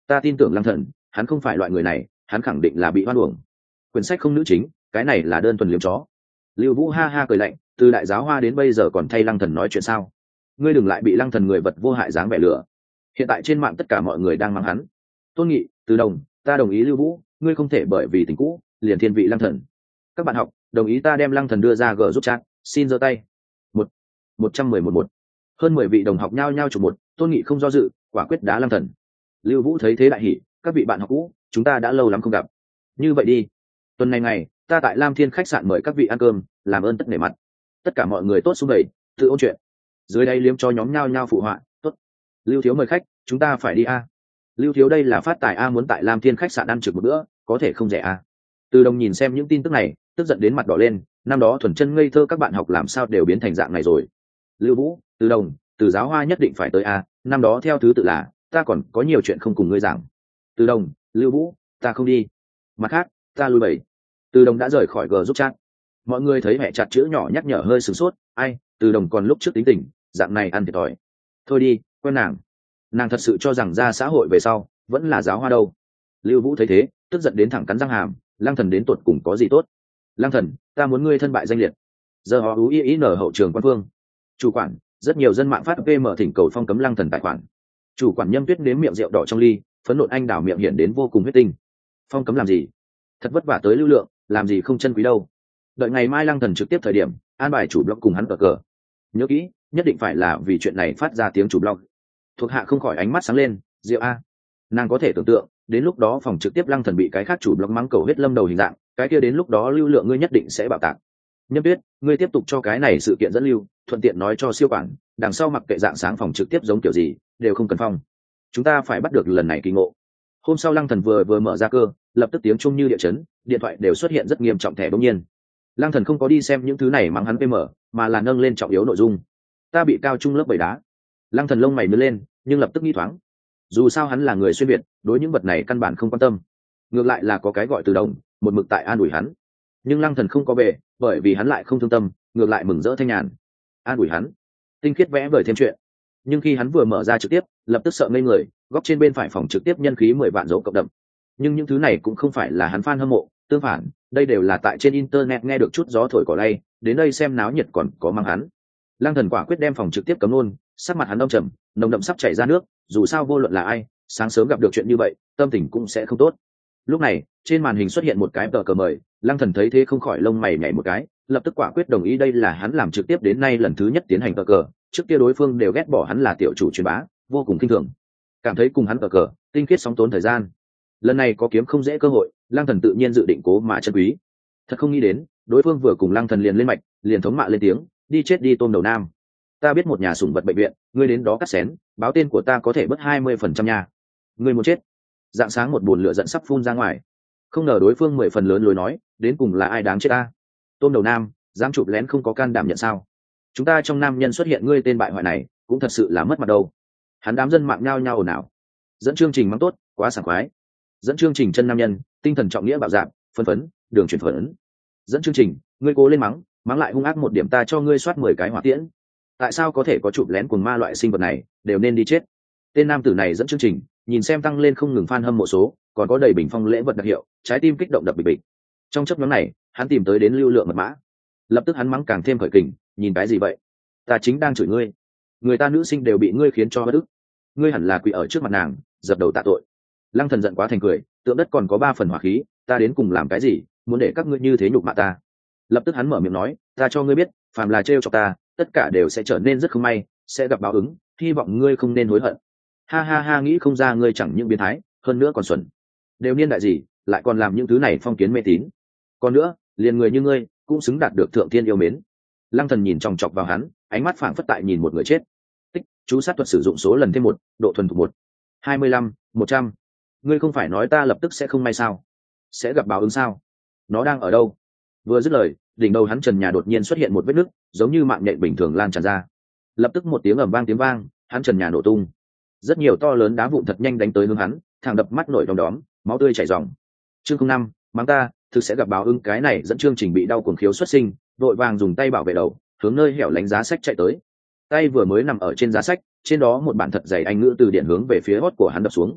ta tin tưởng lăng thần, hắn không phải loại người này, hắn khẳng định là bị hoan uổng. Quyển sách không nữ chính, cái này là đơn thuần liếm chó. Lưu Vũ ha ha cười lạnh, từ đại giáo hoa đến bây giờ còn thay lăng thần nói chuyện sao? Ngươi đừng lại bị lăng thần người vật vô hại dáng vẻ lửa. Hiện tại trên mạng tất cả mọi người đang mắng hắn. Tôn Nghị, Từ Đồng, ta đồng ý Lưu Vũ, ngươi không thể bởi vì tình cũ liền thiên vị lăng thần. Các bạn học, đồng ý ta đem lăng thần đưa ra gờ giúp chat, xin giơ tay. Một, một trăm mười một một. Hơn mười vị đồng học nhao nhao chụp một, Tôn Nghị không do dự, quả quyết đá lăng thần. Lưu Vũ thấy thế đại hỉ, các vị bạn học cũ, chúng ta đã lâu lắm không gặp. Như vậy đi, tuần này ngày, ta tại Lam Thiên khách sạn mời các vị ăn cơm, làm ơn tất nể mặt. Tất cả mọi người tốt xung đẩy, tự ôn chuyện. Dưới đây liếm cho nhóm nhao nhao phụ họa, tốt. Lưu Thiếu mời khách, chúng ta phải đi a. Lưu Thiếu đây là phát tài a, muốn tại Lam Thiên khách sạn ăn trực một bữa, có thể không rẻ a. Từ Đồng nhìn xem những tin tức này, tức giận đến mặt đỏ lên, năm đó thuần chân ngây thơ các bạn học làm sao đều biến thành dạng này rồi. Lưu Vũ, Từ Đồng, Từ giáo hoa nhất định phải tới a, năm đó theo thứ tự là, ta còn có nhiều chuyện không cùng ngươi giảng. Từ Đồng, Lưu Vũ, ta không đi. Mặt khác, ta lui bảy. Từ Đồng đã rời khỏi gờ giúp chat. Mọi người thấy mẹ chặt chữ nhỏ nhắc nhở hơi sửng sốt, ai, Từ Đồng còn lúc trước tính tình, dạng này ăn thiệt thòi. Thôi đi, quen nàng. Nàng thật sự cho rằng ra xã hội về sau vẫn là giáo hoa đâu. Lưu Vũ thấy thế, tức giận đến thẳng cắn răng hàm, lăng thần đến tột cùng có gì tốt? Lăng thần, ta muốn ngươi thân bại danh liệt. Giờ họ ú ý nở hậu trường quan phương. Chủ quản, rất nhiều dân mạng phát pê mở thỉnh cầu phong cấm lăng thần tài khoản. Chủ quản Nhâm Tuyết nếm miệng rượu đỏ trong ly, phấn nộn anh đảo miệng hiện đến vô cùng huyết tinh. Phong cấm làm gì? Thật vất vả tới lưu lượng, làm gì không chân quý đâu. Đợi ngày mai lăng thần trực tiếp thời điểm, an bài chủ blog cùng hắn cờ cờ. Nhớ kỹ, nhất định phải là vì chuyện này phát ra tiếng chủ blog. Thuộc hạ không khỏi ánh mắt sáng lên, rượu a. Nàng có thể tưởng tượng, đến lúc đó phòng trực tiếp lăng thần bị cái khác chủ blog mắng cầu hết lâm đầu hình dạng, cái kia đến lúc đó lưu lượng ngươi nhất định sẽ bạo tạc. Nhâm Tuyết, ngươi tiếp tục cho cái này sự kiện dẫn lưu, thuận tiện nói cho siêu quản, đằng sau mặc kệ dạng sáng phòng trực tiếp giống kiểu gì, đều không cần phong. Chúng ta phải bắt được lần này kỳ ngộ. Hôm sau lăng thần vừa vừa mở ra cơ, lập tức tiếng trung như địa chấn, điện thoại đều xuất hiện rất nghiêm trọng thẻ đột nhiên. Lăng thần không có đi xem những thứ này mắng hắn pê em, mà là nâng lên trọng yếu nội dung. Ta bị cao trung lớp bảy đá. Lăng thần lông mày nhướng lên, nhưng lập tức nghĩ thoáng. Dù sao hắn là người xuyên việt, đối những vật này căn bản không quan tâm. Ngược lại là có cái gọi Từ Đồng, một mực tại an ủi hắn. Nhưng lăng thần không có về, bởi vì hắn lại không thương tâm, ngược lại mừng rỡ thanh nhàn. An ủi hắn, tinh khiết vẽ vời thêm chuyện. Nhưng khi hắn vừa mở ra trực tiếp, lập tức sợ ngây người, góc trên bên phải phòng trực tiếp nhân khí mười vạn dấu cộng đậm. Nhưng những thứ này cũng không phải là hắn fan hâm mộ, tương phản, đây đều là tại trên internet nghe được chút gió thổi cỏ lay, đến đây xem náo nhiệt còn có mang hắn. Lăng thần quả quyết đem phòng trực tiếp cấm luôn, sắc mặt hắn đông trầm, nồng đậm sắp chảy ra nước, dù sao vô luận là ai, sáng sớm gặp được chuyện như vậy, tâm tình cũng sẽ không tốt. Lúc này, trên màn hình xuất hiện một cái tờ cờ mời, Lăng thần thấy thế không khỏi lông mày nhảy một cái, lập tức quả quyết đồng ý, đây là hắn làm trực tiếp đến nay lần thứ nhất tiến hành tờ cờ, trước kia đối phương đều ghét bỏ hắn là tiểu chủ truyền bá, vô cùng kinh thường. Cảm thấy cùng hắn tờ cờ, tinh khiết sóng tốn thời gian. Lần này có kiếm không dễ cơ hội, Lăng thần tự nhiên dự định cố mà chân quý. Thật không nghĩ đến, đối phương vừa cùng Lăng thần liền lên mạch, liền thống mạ lên tiếng, đi chết đi tôm đầu nam. Ta biết một nhà sủng vật bệnh viện, ngươi đến đó cắt xén, báo tên của ta có thể bớt hai mươi phần trăm nha. Ngươi muốn chết. Dạng sáng một buồn lửa giận sắp phun ra ngoài. Không ngờ đối phương mười phần lớn lối nói, đến cùng là ai đáng chết ta? Tôm đầu nam, dám chụp lén không có can đảm nhận sao? Chúng ta trong nam nhân xuất hiện ngươi tên bại hoại này, cũng thật sự là mất mặt đâu. Hắn đám dân mạng nhao nhao ồn ào. Dẫn chương trình mắng tốt, quá sảng khoái. Dẫn chương trình chân nam nhân, tinh thần trọng nghĩa bạo dạn, phân phấn, đường chuyển phấn. Dẫn chương trình, ngươi cố lên mắng, mắng lại hung ác một điểm ta cho ngươi soát mười cái hỏa tiễn. Tại sao có thể có chụp lén cuồng ma loại sinh vật này, đều nên đi chết. Tên nam tử này dẫn chương trình, nhìn xem tăng lên không ngừng fan hâm mộ số, còn có đầy bình phong lễ vật đặc hiệu, trái tim kích động đập bịch bịch. Trong chấp nhóm này, hắn tìm tới đến lưu lượng mật mã. Lập tức hắn mắng càng thêm khởi kình, nhìn cái gì vậy? Ta chính đang chửi ngươi. Người ta nữ sinh đều bị ngươi khiến cho bất ức. Ngươi hẳn là quỳ ở trước mặt nàng, dập đầu tạ tội. Lăng thần giận quá thành cười, tượng đất còn có ba phần hỏa khí, ta đến cùng làm cái gì, muốn để các ngươi như thế nhục mạ ta. Lập tức hắn mở miệng nói, ta cho ngươi biết, phàm là trêu chọc ta, tất cả đều sẽ trở nên rất không may, sẽ gặp báo ứng, hy vọng ngươi không nên hối hận. Ha ha ha, nghĩ không ra ngươi chẳng những biến thái, hơn nữa còn xuẩn. Đều niên đại gì, lại còn làm những thứ này phong kiến mê tín. Còn nữa, liền người như ngươi, cũng xứng đạt được thượng thiên yêu mến. Lăng thần nhìn chòng chọc vào hắn, ánh mắt phảng phất tại nhìn một người chết. Tích, chú sát thuật sử dụng số lần thêm một, độ thuần thục một. hai mươi lăm, một trăm. Ngươi không phải nói ta lập tức sẽ không may sao? Sẽ gặp báo ứng sao? Nó đang ở đâu? Vừa dứt lời, đỉnh đầu hắn trần nhà đột nhiên xuất hiện một vết nứt, giống như mạng nhện bình thường lan tràn ra. Lập tức một tiếng ầm vang tiếng vang, hắn trần nhà nổ tung. Rất nhiều to lớn đá vụn thật nhanh đánh tới hướng hắn, thẳng đập mắt nổi đom đóm, máu tươi chảy ròng. Chương không năm, mắng ta, thực sẽ gặp báo ứng. Cái này dẫn chương trình bị đau cuồng khiếu xuất sinh, vội vàng dùng tay bảo vệ đầu, hướng nơi hẻo lánh giá sách chạy tới. Tay vừa mới nằm ở trên giá sách, trên đó một bản thật dày Anh ngữ từ điển hướng về phía hót của hắn đập xuống.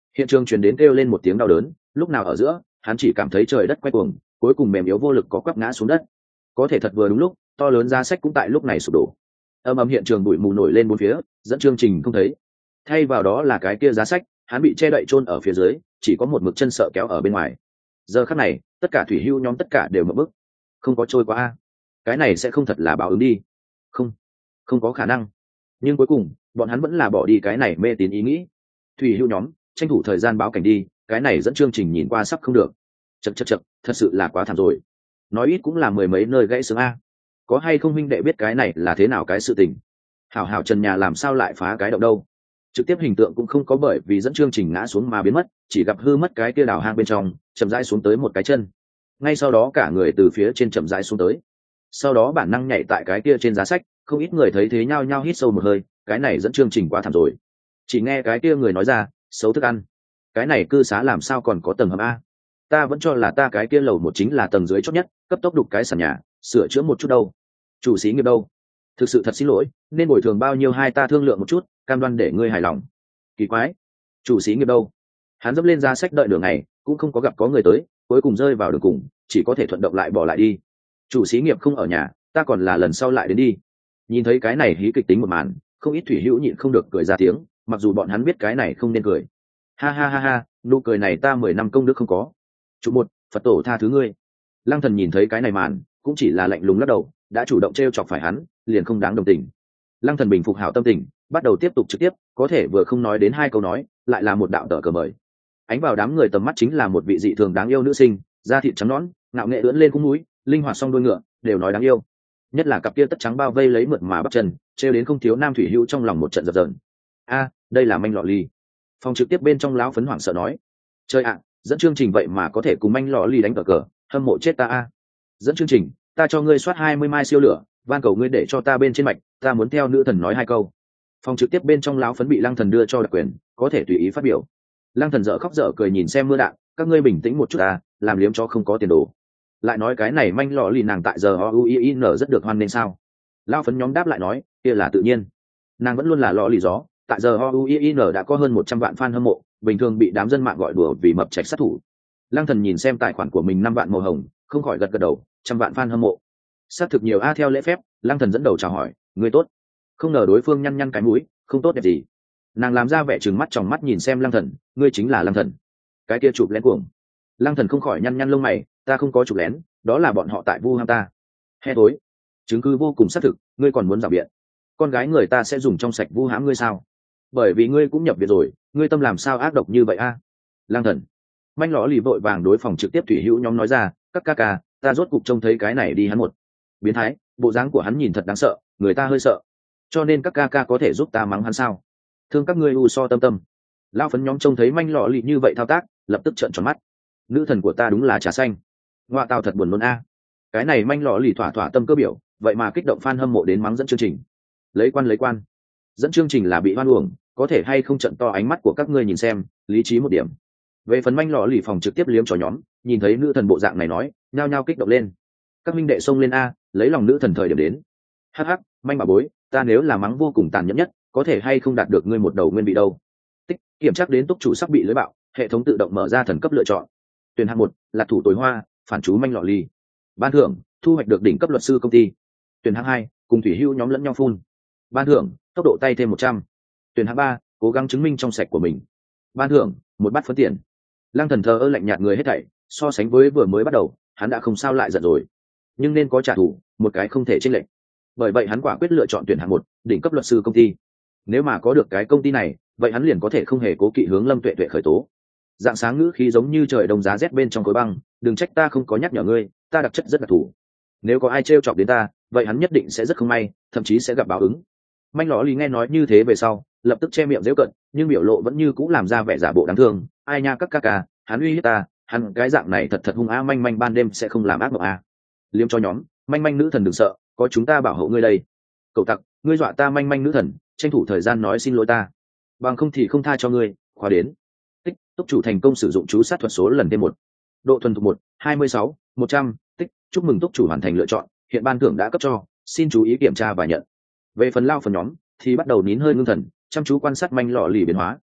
Hiện trường truyền đến kêu lên một tiếng đau đớn, lúc nào ở giữa hắn chỉ cảm thấy trời đất quay cuồng, cuối cùng mềm yếu vô lực có quắp ngã xuống đất. Có thể thật vừa đúng lúc, to lớn giá sách cũng tại lúc này sụp đổ. Âm ầm hiện trường bụi mù nổi lên bốn phía, dẫn chương trình không thấy. Thay vào đó là cái kia giá sách, hắn bị che đậy chôn ở phía dưới, chỉ có một mực chân sợ kéo ở bên ngoài. Giờ khắc này, tất cả thủy hưu nhóm tất cả đều ngập bức. Không có trôi qua a, cái này sẽ không thật là báo ứng đi. Không, không có khả năng. Nhưng cuối cùng, bọn hắn vẫn là bỏ đi cái này mê tín ý nghĩ. Thủy hưu nhóm, tranh thủ thời gian báo cảnh đi, cái này dẫn chương trình nhìn qua sắp không được. Chậc chậc chậc, thật sự là quá thảm rồi. Nói ít cũng là mười mấy nơi gãy xương a. Có hay không huynh đệ biết cái này là thế nào cái sự tình? Hảo hảo trần nhà làm sao lại phá cái động đâu? Trực tiếp hình tượng cũng không có bởi vì dẫn chương trình ngã xuống mà biến mất, chỉ gặp hư mất cái kia đào hang bên trong, chậm rãi xuống tới một cái chân. Ngay sau đó cả người từ phía trên chậm rãi xuống tới. Sau đó bản năng nhảy tại cái kia trên giá sách, không ít người thấy thế nhao nhao hít sâu một hơi, cái này dẫn chương trình quá thảm rồi. Chỉ nghe cái kia người nói ra, xấu thức ăn. Cái này cư xá làm sao còn có tầng hầm a? Ta vẫn cho là ta cái kia lầu một chính là tầng dưới chót nhất, cấp tốc đục cái sàn nhà, sửa chữa một chút đâu. Chủ xí nghiệp đâu? Thực sự thật xin lỗi, nên bồi thường bao nhiêu hai ta thương lượng một chút, cam đoan để ngươi hài lòng. Kỳ quái, chủ xí nghiệp đâu? Hắn dẫm lên giá sách đợi đường này, cũng không có gặp có người tới, cuối cùng rơi vào đường cùng, chỉ có thể thuận động lại bỏ lại đi. Chủ xí nghiệp không ở nhà, ta còn là lần sau lại đến đi. Nhìn thấy cái này hí kịch tính một màn, không ít thủy hữu nhịn không được cười ra tiếng, mặc dù bọn hắn biết cái này không nên cười. Ha ha ha ha, nụ cười này ta mười năm công đức không có. Chủ một, Phật tổ tha thứ ngươi. Lăng Thần nhìn thấy cái này màn, cũng chỉ là lạnh lùng lắc đầu, đã chủ động trêu chọc phải hắn, liền không đáng đồng tình. Lăng Thần bình phục hảo tâm tình, bắt đầu tiếp tục trực tiếp, có thể vừa không nói đến hai câu nói, lại là một đạo tở cờ mời. Ánh vào đám người tầm mắt chính là một vị dị thường đáng yêu nữ sinh, da thịt trắng nõn, ngạo nghệ ưỡn lên khung núi, linh hoạt song đuôi ngựa, đều nói đáng yêu. Nhất là cặp kia tất trắng bao vây lấy mượt mà bắp chân, trêu đến không thiếu nam thủy hữu trong lòng một trận dập dờn. A, đây là manh lọ ly. Phòng trực tiếp bên trong lão phấn hoảng sợ nói, chơi ạ, dẫn chương trình vậy mà có thể cùng manh lọ ly đánh cờ cờ, hâm mộ chết ta a. Dẫn chương trình, ta cho ngươi soát hai mươi mai siêu lửa, van cầu ngươi để cho ta bên trên mạch, ta muốn theo nữ thần nói hai câu. Phòng trực tiếp bên trong lão phấn bị Lăng Thần đưa cho đặc quyền, có thể tùy ý phát biểu. Lăng Thần dở khóc dở cười nhìn xem mưa đạn, các ngươi bình tĩnh một chút à, làm liếm cho không có tiền đồ. Lại nói cái này manh lọ lì nàng tại giờ o u i n rất được hoan nên sao? Lão phấn nhóm đáp lại nói, kia là tự nhiên. Nàng vẫn luôn là lọ lì gió, tại giờ o u i n đã có hơn một trăm vạn fan hâm mộ, bình thường bị đám dân mạng gọi đùa vì mập trạch sát thủ. Lăng Thần nhìn xem tài khoản của mình năm vạn màu hồng, không khỏi gật gật đầu, trăm vạn fan hâm mộ. Sát thực nhiều a. Theo lễ phép, Lăng Thần dẫn đầu chào hỏi, người tốt. Không ngờ đối phương nhăn nhăn cái mũi, không tốt đẹp gì. Nàng làm ra vẻ trừng mắt tròng mắt nhìn xem Lăng Thần, ngươi chính là Lăng Thần. Cái kia chụp lén cuồng. Lăng Thần không khỏi nhăn nhăn lông mày, ta không có chụp lén, đó là bọn họ tại vu ham ta. He tối, chứng cứ vô cùng xác thực, ngươi còn muốn rào biện. Con gái người ta sẽ dùng trong sạch vu hãm ngươi sao? Bởi vì ngươi cũng nhập viện rồi, ngươi tâm làm sao ác độc như vậy a? À? Lăng Thần. Manh lõ lì vội vàng đối phòng trực tiếp thủy hữu nhóm nói ra, các ca ca, ta rốt cục trông thấy cái này đi hắn một. Biến thái, bộ dáng của hắn nhìn thật đáng sợ, người ta hơi sợ. Cho nên các ca ca có thể giúp ta mắng hắn sao? Thương các ngươi u so tâm tâm. Lao phấn nhóm trông thấy manh lọ lì như vậy thao tác, lập tức trợn tròn mắt. Nữ thần của ta đúng là trà xanh. Ngoại tao thật buồn nôn a. Cái này manh lọ lì thỏa thỏa tâm cơ biểu, vậy mà kích động fan hâm mộ đến mắng dẫn chương trình. Lấy quan lấy quan. Dẫn chương trình là bị hoan uổng, có thể hay không trận to ánh mắt của các ngươi nhìn xem, lý trí một điểm. Về phần manh lọ lì phòng trực tiếp liếm cho nhóm, nhìn thấy nữ thần bộ dạng này nói, nhao nhao kích động lên. Các minh đệ xông lên a, lấy lòng nữ thần thời điểm đến. Hắc hắc, manh bà bối, ta nếu là mắng vô cùng tàn nhẫn nhất, có thể hay không đạt được ngươi một đầu nguyên bị đâu. Tích, kiểm tra đến túc chủ sắp bị lưới bạo, hệ thống tự động mở ra thần cấp lựa chọn. Tuyển hạng một, là thủ tối hoa, phản chú manh lọ lì. Ban thưởng, thu hoạch được đỉnh cấp luật sư công ty. Tuyển hạng hai, cùng thủy hưu nhóm lẫn nhau phun. Ban thưởng, tốc độ tay thêm một trăm. Tuyển hạng ba, cố gắng chứng minh trong sạch của mình. Ban thưởng, một bát phấn tiền. Lăng Thần thờ ơ lạnh nhạt người hết thảy, so sánh với vừa mới bắt đầu, hắn đã không sao lại giận rồi. Nhưng nên có trả thù, một cái không thể chênh lệch. Bởi vậy hắn quả quyết lựa chọn tuyển hạng một, đỉnh cấp luật sư công ty. Nếu mà có được cái công ty này, vậy hắn liền có thể không hề cố kỵ hướng Lâm Tuệ Tuệ khởi tố. Dạng sáng ngữ khí giống như trời đông giá rét bên trong khối băng, đừng trách ta không có nhắc nhở ngươi, ta đặc chất rất đặc thù. Nếu có ai trêu chọc đến ta, vậy hắn nhất định sẽ rất không may, thậm chí sẽ gặp báo ứng. Manh lọ lì nghe nói như thế về sau, lập tức che miệng giễu cận, nhưng biểu lộ vẫn như cũ làm ra vẻ giả bộ đáng thương. Ai nha các ca ca, hắn uy hiếp ta, hắn cái dạng này thật thật hung á, manh manh ban đêm sẽ không làm ác mộng à. Liêm cho nhóm, manh manh nữ thần đừng sợ, có chúng ta bảo hộ ngươi đây. Cậu tặc, ngươi dọa ta manh manh nữ thần, tranh thủ thời gian nói xin lỗi ta, bằng không thì không tha cho ngươi. Khóa đến. Tích, túc chủ thành công sử dụng chú sát thuật số lần thêm một. Độ thuần thục một, hai mươi sáu, một trăm. Tích, chúc mừng túc chủ hoàn thành lựa chọn, hiện ban thưởng đã cấp cho, xin chú ý kiểm tra và nhận. Về phần lao phần nhóm, thì bắt đầu nín hơi ngưng thần, chăm chú quan sát manh lọ lì biến hóa.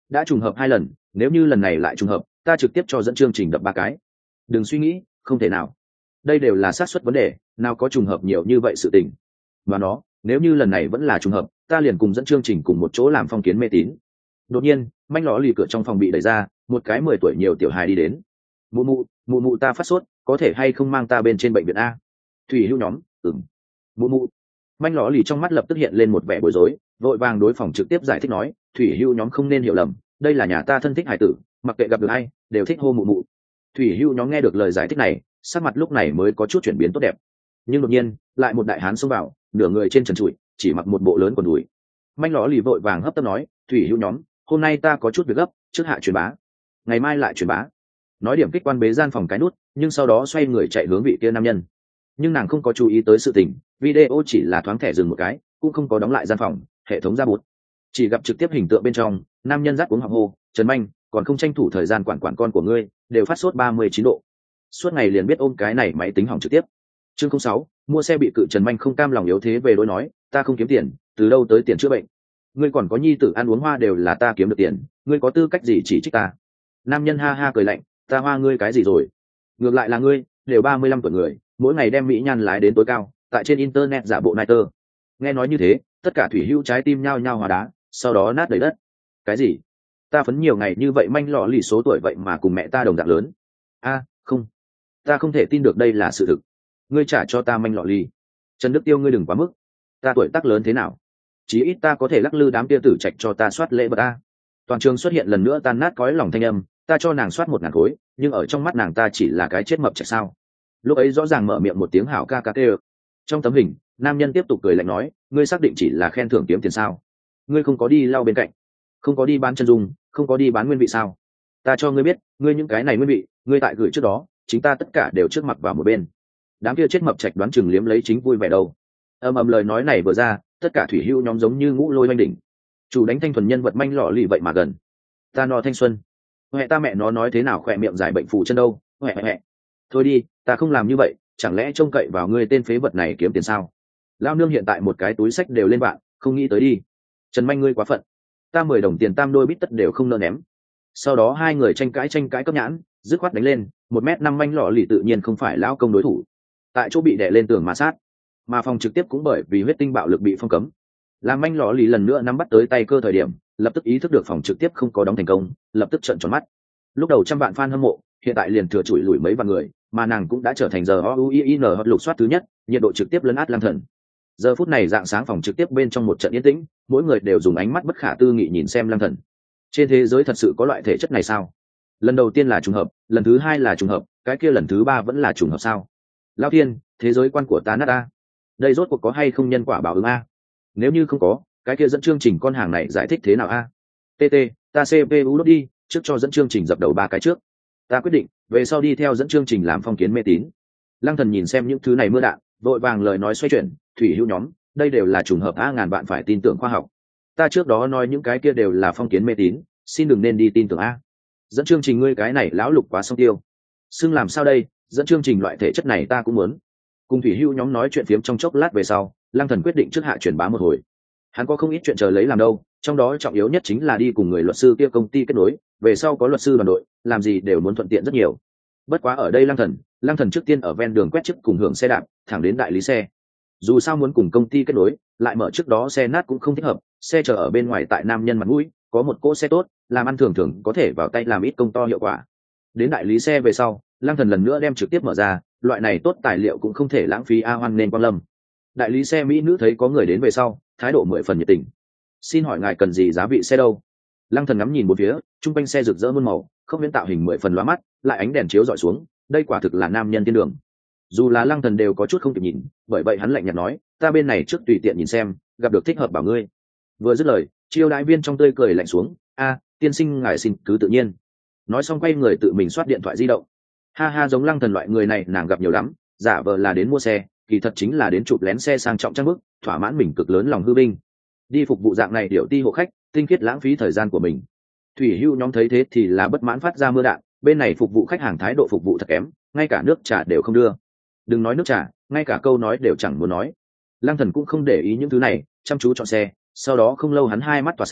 đã trùng hợp hai lần, nếu như lần này lại trùng hợp, ta trực tiếp cho dẫn chương trình đập ba cái. Đừng suy nghĩ, không thể nào, đây đều là xác suất vấn đề, nào có trùng hợp nhiều như vậy sự tình. Và nó, nếu như lần này vẫn là trùng hợp, ta liền cùng dẫn chương trình cùng một chỗ làm phong kiến mê tín. Đột nhiên, manh ló lì cửa trong phòng bị đẩy ra, một cái mười tuổi nhiều tiểu hài đi đến. Mụ mụ, mụ mụ ta phát sốt, có thể hay không mang ta bên trên bệnh viện a? Thủy Hữu nhóm, ừm. Mụ mụ. Manh ló lì trong mắt lập tức hiện lên một vẻ bối rối, vội vàng đối phòng trực tiếp giải thích nói, Thủy Hữu nhóm không nên hiểu lầm, đây là nhà ta thân thích hải tử, mặc kệ gặp được ai, đều thích hô mụ mụ. Thủy Hữu nhóm nghe được lời giải thích này, sắc mặt lúc này mới có chút chuyển biến tốt đẹp. Nhưng đột nhiên, lại một đại hán xông vào, nửa người trên trần trụi, chỉ mặc một bộ lớn quần đùi. Manh ló lì vội vàng hấp tấp nói, Thủy Hữu nhóm, hôm nay ta có chút việc gấp, trước hạ truyền bá, ngày mai lại truyền bá. Nói điểm kích quan bế gian phòng cái nút, nhưng sau đó xoay người chạy hướng vị kia nam nhân. Nhưng nàng không có chú ý tới sự tình, video chỉ là thoáng thẻ dừng một cái, cũng không có đóng lại gian phòng, hệ thống ra bút. Chỉ gặp trực tiếp hình tượng bên trong, nam nhân rát uống họng hô, Trần Manh, còn không tranh thủ thời gian quản quản con của ngươi, đều phát sốt ba mươi chín độ. Suốt ngày liền biết ôm cái này máy tính hỏng trực tiếp. Chương không sáu, mua xe bị cự. Trần Manh không cam lòng yếu thế về đối nói, ta không kiếm tiền, từ đâu tới tiền chữa bệnh? Ngươi còn có nhi tử ăn uống hoa đều là ta kiếm được tiền, ngươi có tư cách gì chỉ trích ta? Nam nhân ha ha cười lạnh, ta hoa ngươi cái gì rồi? Ngược lại là ngươi, đều ba mươi lăm tuổi người, mỗi ngày đem mỹ nhan lái đến tối cao, tại trên internet giả bộ niter. Nghe nói như thế, tất cả Thủy Hữu trái tim nhao nhao hóa đá, sau đó nát đầy đất. Cái gì? Ta phấn nhiều ngày như vậy manh lọ lì số tuổi vậy mà cùng mẹ ta đồng dạng lớn. A, không, ta không thể tin được đây là sự thực. Ngươi trả cho ta manh lọ lì. Trần Đức Tiêu, ngươi đừng quá mức. Ta tuổi tác lớn thế nào? Chí ít ta có thể lắc lư đám tia tử trạch cho ta soát lễ vật ta. Toàn trường xuất hiện lần nữa tan nát cõi lòng thanh âm, ta cho nàng soát một ngàn khối, nhưng ở trong mắt nàng ta chỉ là cái chết mập chạy sao? Lúc ấy rõ ràng mở miệng một tiếng hảo ca ca kêu. Trong tấm hình, nam nhân tiếp tục cười lạnh nói, ngươi xác định chỉ là khen thưởng kiếm tiền sao? Ngươi không có đi lau bên cạnh, không có đi bán chân dung, không có đi bán nguyên vị sao? Ta cho ngươi biết, ngươi những cái này nguyên vị, ngươi tại gửi trước đó, chính ta tất cả đều trước mặt vào một bên. Đám kia chết mập trạch đoán chừng liếm lấy chính vui vẻ đâu. Ầm ầm lời nói này vừa ra, tất cả Thủy Hữu nhóm giống như ngũ lôi oanh đỉnh. Chủ đánh thanh thuần nhân vật manh lọ lì vậy mà gần. Ta no thanh xuân. Huệ ta mẹ nó nói thế nào khỏe miệng giải bệnh phù chân đâu? Huệ huệ. Thôi đi, ta không làm như vậy, chẳng lẽ trông cậy vào ngươi tên phế vật này kiếm tiền sao? Lao nương hiện tại một cái túi sách đều lên bạn, không nghĩ tới đi. Trần Manh ngươi quá phận. Ta mười đồng tiền tam đôi bít tất đều không nỡ ném. Sau đó hai người tranh cãi tranh cãi cấp nhãn, dứt khoát đánh lên, một mét năm manh lọ lì tự nhiên không phải lão công đối thủ. Tại chỗ bị đè lên tường mà sát, mà phòng trực tiếp cũng bởi vì huyết tinh bạo lực bị phong cấm. Làm manh lọ lì lần nữa nắm bắt tới tay cơ thời điểm, lập tức ý thức được phòng trực tiếp không có đóng thành công, lập tức trợn tròn mắt. Lúc đầu trăm vạn fan hâm mộ, hiện tại liền thừa chùi lủi mấy vạn người, mà nàng cũng đã trở thành giờ o u i n hot lục soát thứ nhất, nhiệt độ trực tiếp lấn át lang thần. Giờ phút này dạng sáng phòng trực tiếp bên trong một trận yên tĩnh, mỗi người đều dùng ánh mắt bất khả tư nghị nhìn xem lang thần. Trên thế giới thật sự có loại thể chất này sao? Lần đầu tiên là trùng hợp, lần thứ hai là trùng hợp, cái kia lần thứ ba vẫn là trùng hợp sao? Lao thiên, thế giới quan của ta nát a. Đây rốt cuộc có hay không nhân quả báo ứng a? Nếu như không có, cái kia dẫn chương trình con hàng này giải thích thế nào a? tt ta cpu đốt đi, trước cho dẫn chương trình dập đầu ba cái trước. Ta quyết định về sau đi theo dẫn chương trình làm phong kiến mê tín. Lăng thần nhìn xem những thứ này mưa đạn, vội vàng lời nói xoay chuyển, Thủy Hữu nhóm, đây đều là trùng hợp a, ngàn bạn phải tin tưởng khoa học. Ta trước đó nói những cái kia đều là phong kiến mê tín, xin đừng nên đi tin tưởng a. Dẫn chương trình ngươi cái này lão lục quá song tiêu. Xưng làm sao đây, dẫn chương trình loại thể chất này ta cũng muốn. Cùng Thủy Hữu nhóm nói chuyện phiếm trong chốc lát về sau, Lăng thần quyết định trước hạ truyền bá một hồi. Hắn có không ít chuyện chờ lấy làm đâu, trong đó trọng yếu nhất chính là đi cùng người luật sư kia công ty kết nối, về sau có luật sư đoàn đội, làm gì đều muốn thuận tiện rất nhiều. Bất quá ở đây Lăng thần, Lăng thần trước tiên ở ven đường quét chức cùng hưởng xe đạp, thẳng đến đại lý xe. Dù sao muốn cùng công ty kết nối, lại mở trước đó xe nát cũng không thích hợp, xe chờ ở bên ngoài tại nam nhân mặt mũi, có một cỗ xe tốt, làm ăn thường thường có thể vào tay làm ít công to hiệu quả. Đến đại lý xe về sau, Lăng thần lần nữa đem trực tiếp mở ra, loại này tốt tài liệu cũng không thể lãng phí a, hoan nên quan lâm. Đại lý xe mỹ nữ thấy có người đến về sau, thái độ mười phần nhiệt tình. Xin hỏi ngài cần gì giá vị xe đâu? Lăng thần ngắm nhìn một phía, trung quanh xe rực rỡ muôn màu, không biến tạo hình mười phần lóa mắt, lại ánh đèn chiếu dọi xuống, đây quả thực là nam nhân thiên đường. Dù là Lăng thần đều có chút không kịp nhìn, bởi vậy hắn lạnh nhạt nói, ta bên này trước tùy tiện nhìn xem, gặp được thích hợp bảo ngươi. Vừa dứt lời, chiêu đại viên trong tươi cười lạnh xuống, a, tiên sinh ngài xin cứ tự nhiên. Nói xong quay người tự mình soát điện thoại di động. Ha ha, giống Lăng thần loại người này nàng gặp nhiều lắm, giả vờ là đến mua xe, kỳ thật chính là đến chụp lén xe sang trọng trang bức, thỏa mãn mình cực lớn lòng hư vinh. Đi phục vụ dạng này điều ti hộ khách, tinh khiết lãng phí thời gian của mình. Thủy Hữu nhóm thấy thế thì là bất mãn phát ra mưa đạn, bên này phục vụ khách hàng thái độ phục vụ thật kém, ngay cả nước trà đều không đưa. Đừng nói nước trà, ngay cả câu nói đều chẳng muốn nói. Lăng thần cũng không để ý những thứ này, chăm chú chọn xe, sau đó không lâu hắn hai mắt tỏa sáng,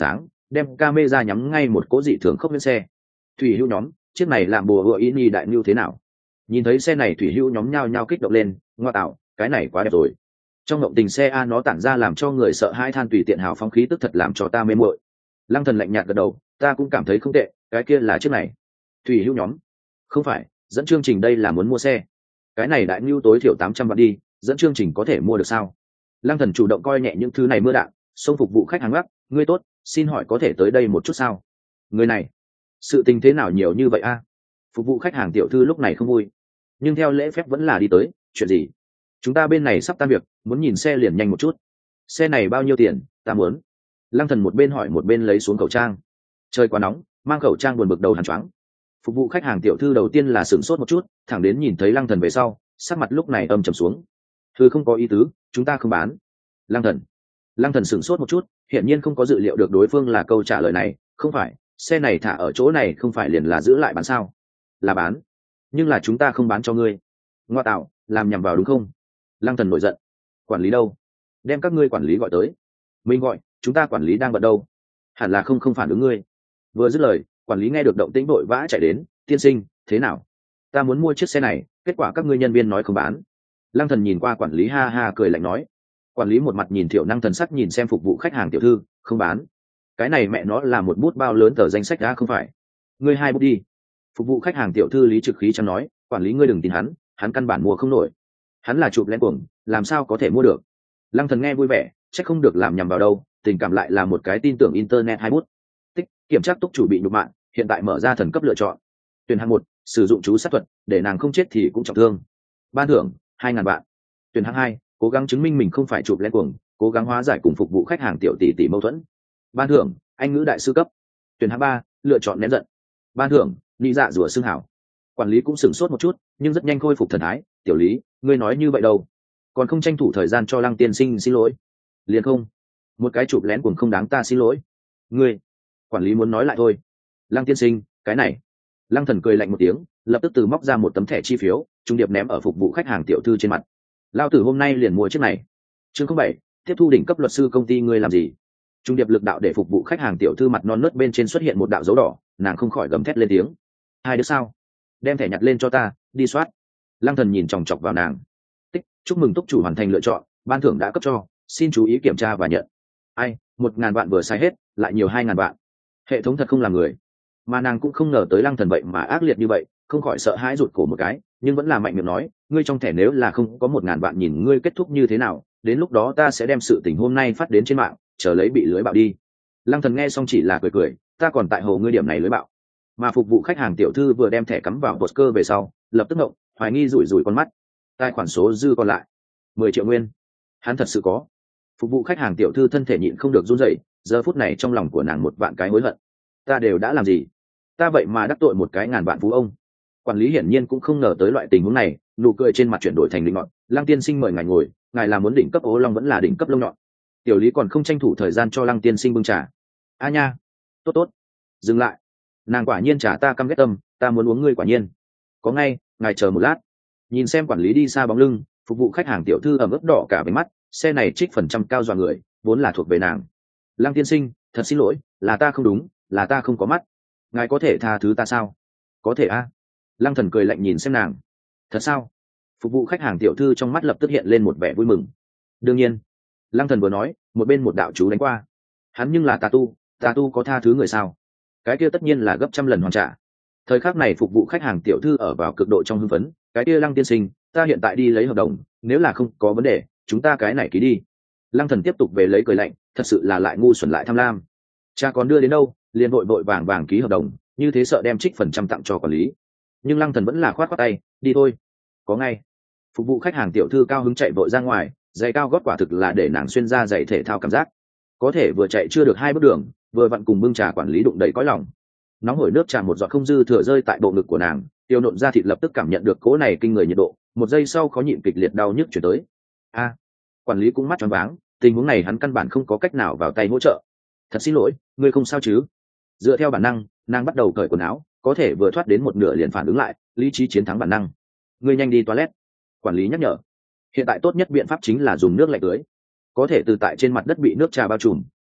đem camera nhắm ngay một cố dị thường khốc lên xe. Thủy hữu nhóm, chiếc này làm bùa hựa ý nhi đại lưu thế nào? Nhìn thấy xe này thủy hữu nhóm nhao nhao kích động lên, ngoa tạo, cái này quá đẹp rồi. Trong ngộng tình xe a nó tản ra làm cho người sợ hãi than tùy tiện hào phóng khí tức thật làm cho ta mê muội. Lăng Thần lạnh nhạt gật đầu, ta cũng cảm thấy không tệ, cái kia là chiếc này. Thủy hữu nhóm, không phải, dẫn chương trình đây là muốn mua xe. Cái này đại lưu tối thiểu tám trăm vạn đi, dẫn chương trình có thể mua được sao? Lăng Thần chủ động coi nhẹ những thứ này mưa đạn, xông phục vụ khách hàng gác, ngươi tốt, xin hỏi có thể tới đây một chút sao? Người này, sự tình thế nào nhiều như vậy a? Phục vụ khách hàng tiểu thư lúc này không vui, nhưng theo lễ phép vẫn là đi tới. Chuyện gì? Chúng ta bên này sắp tan việc, muốn nhìn xe liền nhanh một chút. Xe này bao nhiêu tiền? Ta muốn. Lăng Thần một bên hỏi một bên lấy xuống khẩu trang. Trời quá nóng, mang khẩu trang buồn bực đầu hàn choáng. Phục vụ khách hàng tiểu thư đầu tiên là sửng sốt một chút, thẳng đến nhìn thấy Lăng Thần về sau, sắc mặt lúc này âm trầm xuống. Thư không có ý tứ, chúng ta không bán. Lăng Thần. Lăng Thần sửng sốt một chút, hiển nhiên không có dự liệu được đối phương là câu trả lời này. Không phải, xe này thả ở chỗ này không phải liền là giữ lại bán sao? Là bán, nhưng là chúng ta không bán cho ngươi. Ngoa tạo, làm nhầm vào đúng không? Lăng Thần nổi giận. Quản lý đâu? Đem các ngươi quản lý gọi tới. Mình gọi, chúng ta quản lý đang bận đâu? Hẳn là không không phản ứng ngươi. Vừa dứt lời, quản lý nghe được động tĩnh vội vã chạy đến. Tiên sinh, thế nào? Ta muốn mua chiếc xe này, kết quả các ngươi nhân viên nói không bán. Lăng Thần nhìn qua quản lý ha ha cười lạnh nói. Quản lý một mặt nhìn Thiệu Năng thần sắc nhìn xem phục vụ khách hàng tiểu thư, không bán. Cái này mẹ nó là một bút bao lớn tờ danh sách đã không phải. Ngươi hai bút đi. Phục vụ khách hàng tiểu thư lý trực khí chẳng nói, quản lý ngươi đừng tin hắn, hắn căn bản mua không nổi. Hắn là chụp lén cuồng, làm sao có thể mua được? Lăng Thần nghe vui vẻ, chắc không được làm nhầm vào đâu, tình cảm lại là một cái tin tưởng internet hai bút. Tích, kiểm tra túc chủ bị nhục mạ, hiện tại mở ra thần cấp lựa chọn. Tuyển hạng một, sử dụng chú sát thuật, để nàng không chết thì cũng trọng thương. Ban thưởng, hai ngàn vạn. Tuyển hạng hai, cố gắng chứng minh mình không phải chụp lén cuồng, cố gắng hóa giải cùng phục vụ khách hàng tiểu tỷ tỷ mâu thuẫn. Ban thưởng, anh ngữ đại sư cấp. Tuyển hạng ba, lựa chọn nén giận. Ban thưởng, nhị dạ rùa xương hảo. Quản lý cũng sửng sốt một chút, nhưng rất nhanh khôi phục thần thái. Tiểu Lý, ngươi nói như vậy đâu? Còn không tranh thủ thời gian cho Lăng tiên sinh xin lỗi? Liền không? Một cái chụp lén cuồng không đáng ta xin lỗi. Ngươi, quản lý muốn nói lại thôi. Lăng tiên sinh, cái này. Lăng Thần cười lạnh một tiếng, lập tức từ móc ra một tấm thẻ chi phiếu, trung điệp ném ở phục vụ khách hàng tiểu thư trên mặt. Lao tử hôm nay liền mua chiếc này. Chương không bảy, tiếp thu đỉnh cấp luật sư công ty ngươi làm gì? Trung điệp lực đạo để phục vụ khách hàng tiểu thư mặt non nớt bên trên xuất hiện một đạo dấu đỏ, nàng không khỏi gầm thét lên tiếng. Hai đứa sao? Đem thẻ nhặt lên cho ta, đi soát. Lăng Thần nhìn chòng chọc vào nàng. Tích, chúc mừng túc chủ hoàn thành lựa chọn, ban thưởng đã cấp cho, xin chú ý kiểm tra và nhận. Ai, một ngàn vạn vừa sai hết, lại nhiều hai ngàn vạn. Hệ thống thật không làm người. Mà nàng cũng không ngờ tới Lăng Thần vậy mà ác liệt như vậy, không khỏi sợ hãi rụt cổ một cái, nhưng vẫn là mạnh miệng nói, ngươi trong thẻ nếu là không có một ngàn vạn nhìn ngươi kết thúc như thế nào, đến lúc đó ta sẽ đem sự tình hôm nay phát đến trên mạng, chờ lấy bị lưới bạo đi. Lăng Thần nghe xong chỉ là cười cười, ta còn tại hồ ngươi điểm này lưới bạo. Mà phục vụ khách hàng tiểu thư vừa đem thẻ cắm vào bột cơ về sau, lập tức ngộng, hoài nghi rủi rủi con mắt. Tài khoản số dư còn lại mười triệu nguyên. Hắn thật sự có. Phục vụ khách hàng tiểu thư thân thể nhịn không được run rẩy, giờ phút này trong lòng của nàng một vạn cái hối hận. Ta đều đã làm gì? Ta vậy mà đắc tội một cái ngàn vạn phú ông. Quản lý hiển nhiên cũng không ngờ tới loại tình huống này, nụ cười trên mặt chuyển đổi thành định ngọn. Lăng tiên sinh mời ngài ngồi, ngài là muốn đỉnh cấp ố long vẫn là đỉnh cấp lông nhọn? Tiểu Lý còn không tranh thủ thời gian cho Lăng tiên sinh bưng trà. A nha, tốt tốt, dừng lại. Nàng quả nhiên trả ta căm ghét tâm, ta muốn uống ngươi quả nhiên. Có ngay, ngài chờ một lát. Nhìn xem quản lý đi xa bóng lưng, phục vụ khách hàng tiểu thư ẩm ướt đỏ cả váy mắt, xe này trích phần trăm cao dọa người, vốn là thuộc về nàng. Lăng tiên sinh, thật xin lỗi, là ta không đúng, là ta không có mắt. Ngài có thể tha thứ ta sao? Có thể a. Lăng Thần cười lạnh nhìn xem nàng. Thật sao? Phục vụ khách hàng tiểu thư trong mắt lập tức hiện lên một vẻ vui mừng. Đương nhiên. Lăng Thần vừa nói, một bên một đạo chú đánh qua. Hắn nhưng là tà tu, tà tu có tha thứ người sao? Cái kia tất nhiên là gấp trăm lần hoàn trả. Thời khắc này phục vụ khách hàng tiểu thư ở vào cực độ trong hưng phấn. Cái kia Lăng tiên sinh, ta hiện tại đi lấy hợp đồng, nếu là không có vấn đề, chúng ta cái này ký đi. Lăng Thần tiếp tục về lấy cười lạnh, thật sự là lại ngu xuẩn lại tham lam. Cha còn đưa đến đâu, liền vội vội vàng vàng ký hợp đồng, như thế sợ đem trích phần trăm tặng cho quản lý. Nhưng Lăng Thần vẫn là khoát khoát tay, đi thôi. Có ngay. Phục vụ khách hàng tiểu thư cao hứng chạy vội ra ngoài, giày cao gót quả thực là để nàng xuyên ra giày thể thao cảm giác. Có thể vừa chạy chưa được hai bước đường, vừa vặn cùng bưng trà quản lý đụng đầy cõi lòng. Nóng hổi nước trà một giọt không dư thừa rơi tại bộ ngực của nàng, tiêu nộn da thịt lập tức cảm nhận được cỗ này kinh người nhiệt độ, một giây sau khó nhịn kịch liệt đau nhức chuyển tới. A, quản lý cũng mắt tròn váng, tình huống này hắn căn bản không có cách nào vào tay hỗ trợ. Thật xin lỗi, ngươi không sao chứ? Dựa theo bản năng, nàng bắt đầu cởi quần áo, có thể vừa thoát đến một nửa liền phản ứng lại, lý trí chiến thắng bản năng. Ngươi nhanh đi toilet. Quản lý nhắc nhở. Hiện tại tốt nhất biện pháp chính là dùng nước lạnh tưới. Có thể từ tại trên mặt đất bị nước trà bao trùm,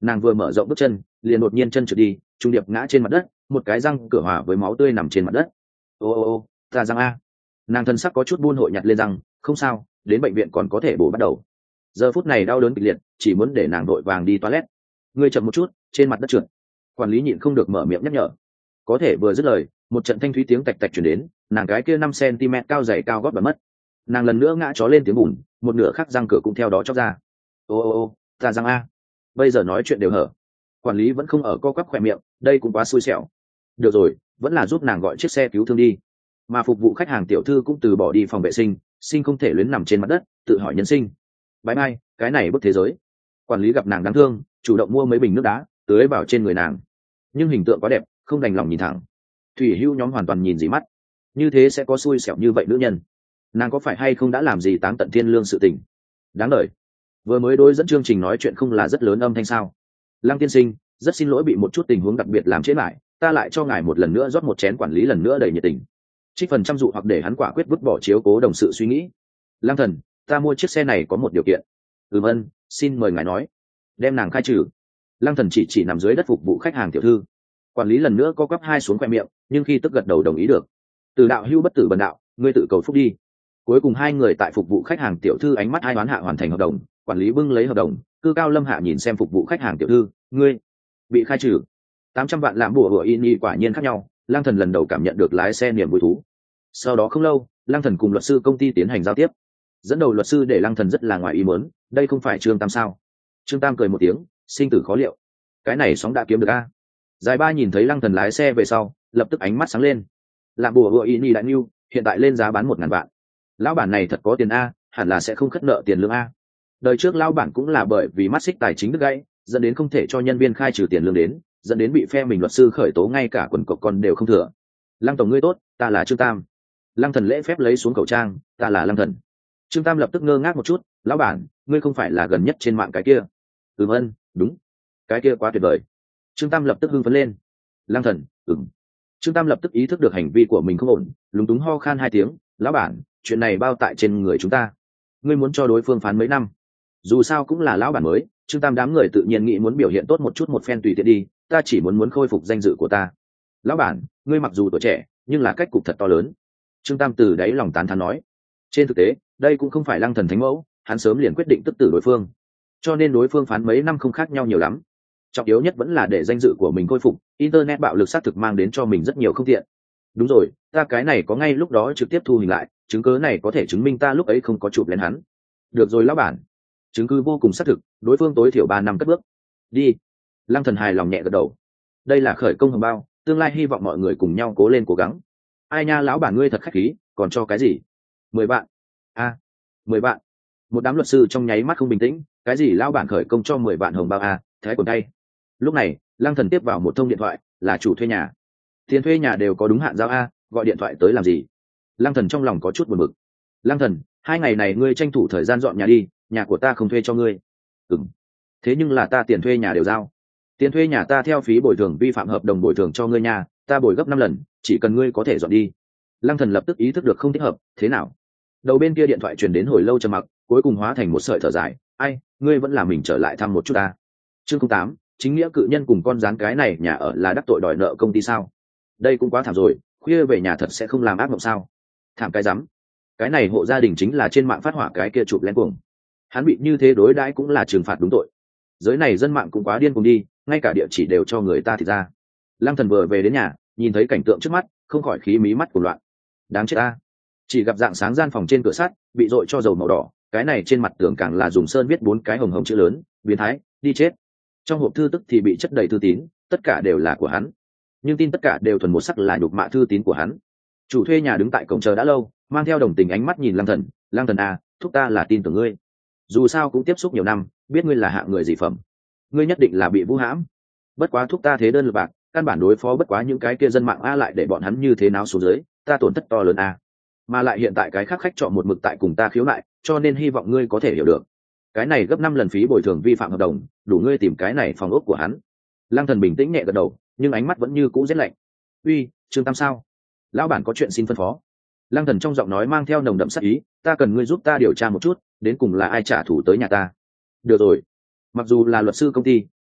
nàng vừa mở rộng bước chân liền đột nhiên chân trượt đi, trung điệp ngã trên mặt đất, một cái răng cửa hòa với máu tươi nằm trên mặt đất. Ô ô ô, ta răng a. Nàng thân sắc có chút buôn hội nhặt lên răng, không sao, đến bệnh viện còn có thể bổ bắt đầu. Giờ phút này đau đớn kịch liệt, chỉ muốn để nàng đội vàng đi toilet. Ngươi chậm một chút, trên mặt đất trượt. Quản lý nhịn không được mở miệng nhắc nhở. Có thể vừa dứt lời, một trận thanh thúy tiếng tạch tạch truyền đến, nàng cái kia năm cm cao dày cao gót bật mất. Nàng lần nữa ngã chó lên tiếng bùn, một nửa khác răng cửa cũng theo đó chóc ra. Ô ô ô, ta răng a. Bây giờ nói chuyện đều hở. Quản lý vẫn không ở co quắp khỏe miệng, đây cũng quá xui xẻo. Được rồi, vẫn là giúp nàng gọi chiếc xe cứu thương đi. Mà phục vụ khách hàng tiểu thư cũng từ bỏ đi phòng vệ sinh, sinh không thể luyến nằm trên mặt đất, tự hỏi nhân sinh. Bye bye, cái này bức thế giới. Quản lý gặp nàng đáng thương, chủ động mua mấy bình nước đá, tưới vào trên người nàng. Nhưng hình tượng quá đẹp, không đành lòng nhìn thẳng. Thủy Hưu nhóm hoàn toàn nhìn dị mắt. Như thế sẽ có xui xẻo như vậy nữ nhân. Nàng có phải hay không đã làm gì táng tận thiên lương sự tình? Đáng đời. Vừa mới đối dẫn chương trình nói chuyện không là rất lớn âm thanh sao? Lăng tiên sinh, rất xin lỗi bị một chút tình huống đặc biệt làm trễ lại, ta lại cho ngài một lần nữa rót một chén. Quản lý lần nữa đầy nhiệt tình, trích phần trăm dụ hoặc để hắn quả quyết vứt bỏ chiếu cố đồng sự suy nghĩ. Lăng thần, ta mua chiếc xe này có một điều kiện. Ừm ân, xin mời ngài nói. Đem nàng khai trừ. Lăng thần chỉ chỉ nằm dưới đất phục vụ khách hàng tiểu thư. Quản lý lần nữa co quắp hai xuống khoe miệng, nhưng khi tức gật đầu đồng ý được. Từ đạo hưu bất tử bần đạo, ngươi tự cầu phúc đi. Cuối cùng hai người tại phục vụ khách hàng tiểu thư ánh mắt ai đoán hạ hoàn thành hợp đồng. Quản lý bưng lấy hợp đồng, cư cao lâm hạ nhìn xem phục vụ khách hàng tiểu thư, ngươi bị khai trừ. Tám trăm vạn làm bùa hựa in y quả nhiên khác nhau. Lăng thần lần đầu cảm nhận được lái xe niềm vui thú. Sau đó không lâu, Lăng thần cùng luật sư công ty tiến hành giao tiếp. Dẫn đầu luật sư để Lăng thần rất là ngoài ý muốn, đây không phải Trương Tam sao? Trương Tam cười một tiếng, sinh tử khó liệu. Cái này sóng đã kiếm được a. Giải ba nhìn thấy Lăng thần lái xe về sau, lập tức ánh mắt sáng lên. Làm bùa hựa in y đại nhiêu, hiện tại lên giá bán một ngàn vạn. Lão bản này thật có tiền a, hẳn là sẽ không khất nợ tiền lương a. Đời trước lão bản cũng là bởi vì mắt xích tài chính đứt gãy, dẫn đến không thể cho nhân viên khai trừ tiền lương đến, dẫn đến bị phe mình luật sư khởi tố ngay cả quần cộc còn đều không thừa. Lăng tổng ngươi tốt, ta là Trương Tam. Lăng thần lễ phép lấy xuống khẩu trang, ta là Lăng thần. Trương Tam lập tức ngơ ngác một chút, lão bản, ngươi không phải là gần nhất trên mạng cái kia? Ừm ân, đúng. Cái kia quá tuyệt vời. Trương Tam lập tức hưng phấn lên. Lăng thần, ừm. Trương Tam lập tức ý thức được hành vi của mình không ổn, lúng túng ho khan hai tiếng, lão bản, chuyện này bao tại trên người chúng ta. Ngươi muốn cho đối phương phán mấy năm? Dù sao cũng là lão bản mới, Trương Tam đám người tự nhiên nghĩ muốn biểu hiện tốt một chút một phen tùy tiện đi, ta chỉ muốn muốn khôi phục danh dự của ta. Lão bản, ngươi mặc dù tuổi trẻ, nhưng là cách cục thật to lớn. Trương Tam từ đáy lòng tán thán nói. Trên thực tế, đây cũng không phải Lăng thần thánh mẫu, hắn sớm liền quyết định tức tử đối phương, cho nên đối phương phán mấy năm không khác nhau nhiều lắm. Trọng yếu nhất vẫn là để danh dự của mình khôi phục, internet bạo lực xác thực mang đến cho mình rất nhiều không tiện. Đúng rồi, ta cái này có ngay lúc đó trực tiếp thu hình lại, chứng cứ này có thể chứng minh ta lúc ấy không có chụp lên hắn. Được rồi lão bản. Chứng cứ vô cùng xác thực, đối phương tối thiểu ba năm cất bước. Đi. Lăng thần hài lòng nhẹ gật đầu. Đây là khởi công hồng bao, tương lai hy vọng mọi người cùng nhau cố lên cố gắng. Ai nha lão bản ngươi thật khách khí, còn cho cái gì? Mười vạn. A, à, mười vạn. Một đám luật sư trong nháy mắt không bình tĩnh, cái gì lão bản khởi công cho mười vạn hồng bao a, à, thái quần tay. Lúc này, Lăng thần tiếp vào một thông điện thoại, là chủ thuê nhà. Tiền thuê nhà đều có đúng hạn giao a, gọi điện thoại tới làm gì? Lăng thần trong lòng có chút buồn bực. Lăng thần, hai ngày này ngươi tranh thủ thời gian dọn nhà đi, nhà của ta không thuê cho ngươi. Ừm. Thế nhưng là ta tiền thuê nhà đều giao. Tiền thuê nhà ta theo phí bồi thường vi phạm hợp đồng bồi thường cho ngươi nhà, ta bồi gấp năm lần, chỉ cần ngươi có thể dọn đi. Lăng thần lập tức ý thức được không thích hợp, thế nào? Đầu bên kia điện thoại truyền đến hồi lâu trầm mặc, cuối cùng hóa thành một sợi thở dài, ai, ngươi vẫn là mình trở lại thăm một chút ta. Chương tám, chính nghĩa cự nhân cùng con rán cái này nhà ở là đắc tội đòi nợ công ty sao? Đây cũng quá thảm rồi, khuya về nhà thật sẽ không làm ác mộng sao? Thảm cái rắm. Cái này hộ gia đình chính là trên mạng phát hỏa cái kia chụp lên cuồng. Hắn bị như thế đối đãi cũng là trừng phạt đúng tội. Giới này dân mạng cũng quá điên cùng đi, ngay cả địa chỉ đều cho người ta thì ra. Lăng thần vừa về đến nhà, nhìn thấy cảnh tượng trước mắt, không khỏi khí mí mắt của loạn. Đáng chết ta. Chỉ gặp dạng sáng gian phòng trên cửa sắt bị dội cho dầu màu đỏ, cái này trên mặt tường càng là dùng sơn viết bốn cái hồng hồng chữ lớn, biến thái, đi chết. Trong hộp thư tức thì bị chất đầy thư tín, tất cả đều là của hắn. Nhưng tin tất cả đều thuần một sắc là nhục mạ thư tín của hắn. Chủ thuê nhà đứng tại cổng chờ đã lâu, mang theo đồng tình ánh mắt nhìn Lăng thần, Lăng thần à, thúc ta là tin tưởng ngươi. Dù sao cũng tiếp xúc nhiều năm, biết ngươi là hạng người dị phẩm. Ngươi nhất định là bị vũ hãm. Bất quá thúc ta thế đơn lực bạc, căn bản đối phó bất quá những cái kia dân mạng a lại để bọn hắn như thế nào xuống dưới, ta tổn thất to lớn a. Mà lại hiện tại cái khác khách chọn một mực tại cùng ta khiếu nại, cho nên hy vọng ngươi có thể hiểu được. Cái này gấp năm lần phí bồi thường vi phạm hợp đồng, đủ ngươi tìm cái này phòng ốc của hắn. Lăng thần bình tĩnh nhẹ gật đầu, nhưng ánh mắt vẫn như cũ rét lạnh. Uy, Trương Tam sao? Lão bản có chuyện xin phân phó. Lăng thần trong giọng nói mang theo nồng đậm sát ý, ta cần ngươi giúp ta điều tra một chút, đến cùng là ai trả thù tới nhà ta. Được rồi. Mặc dù là luật sư công ty,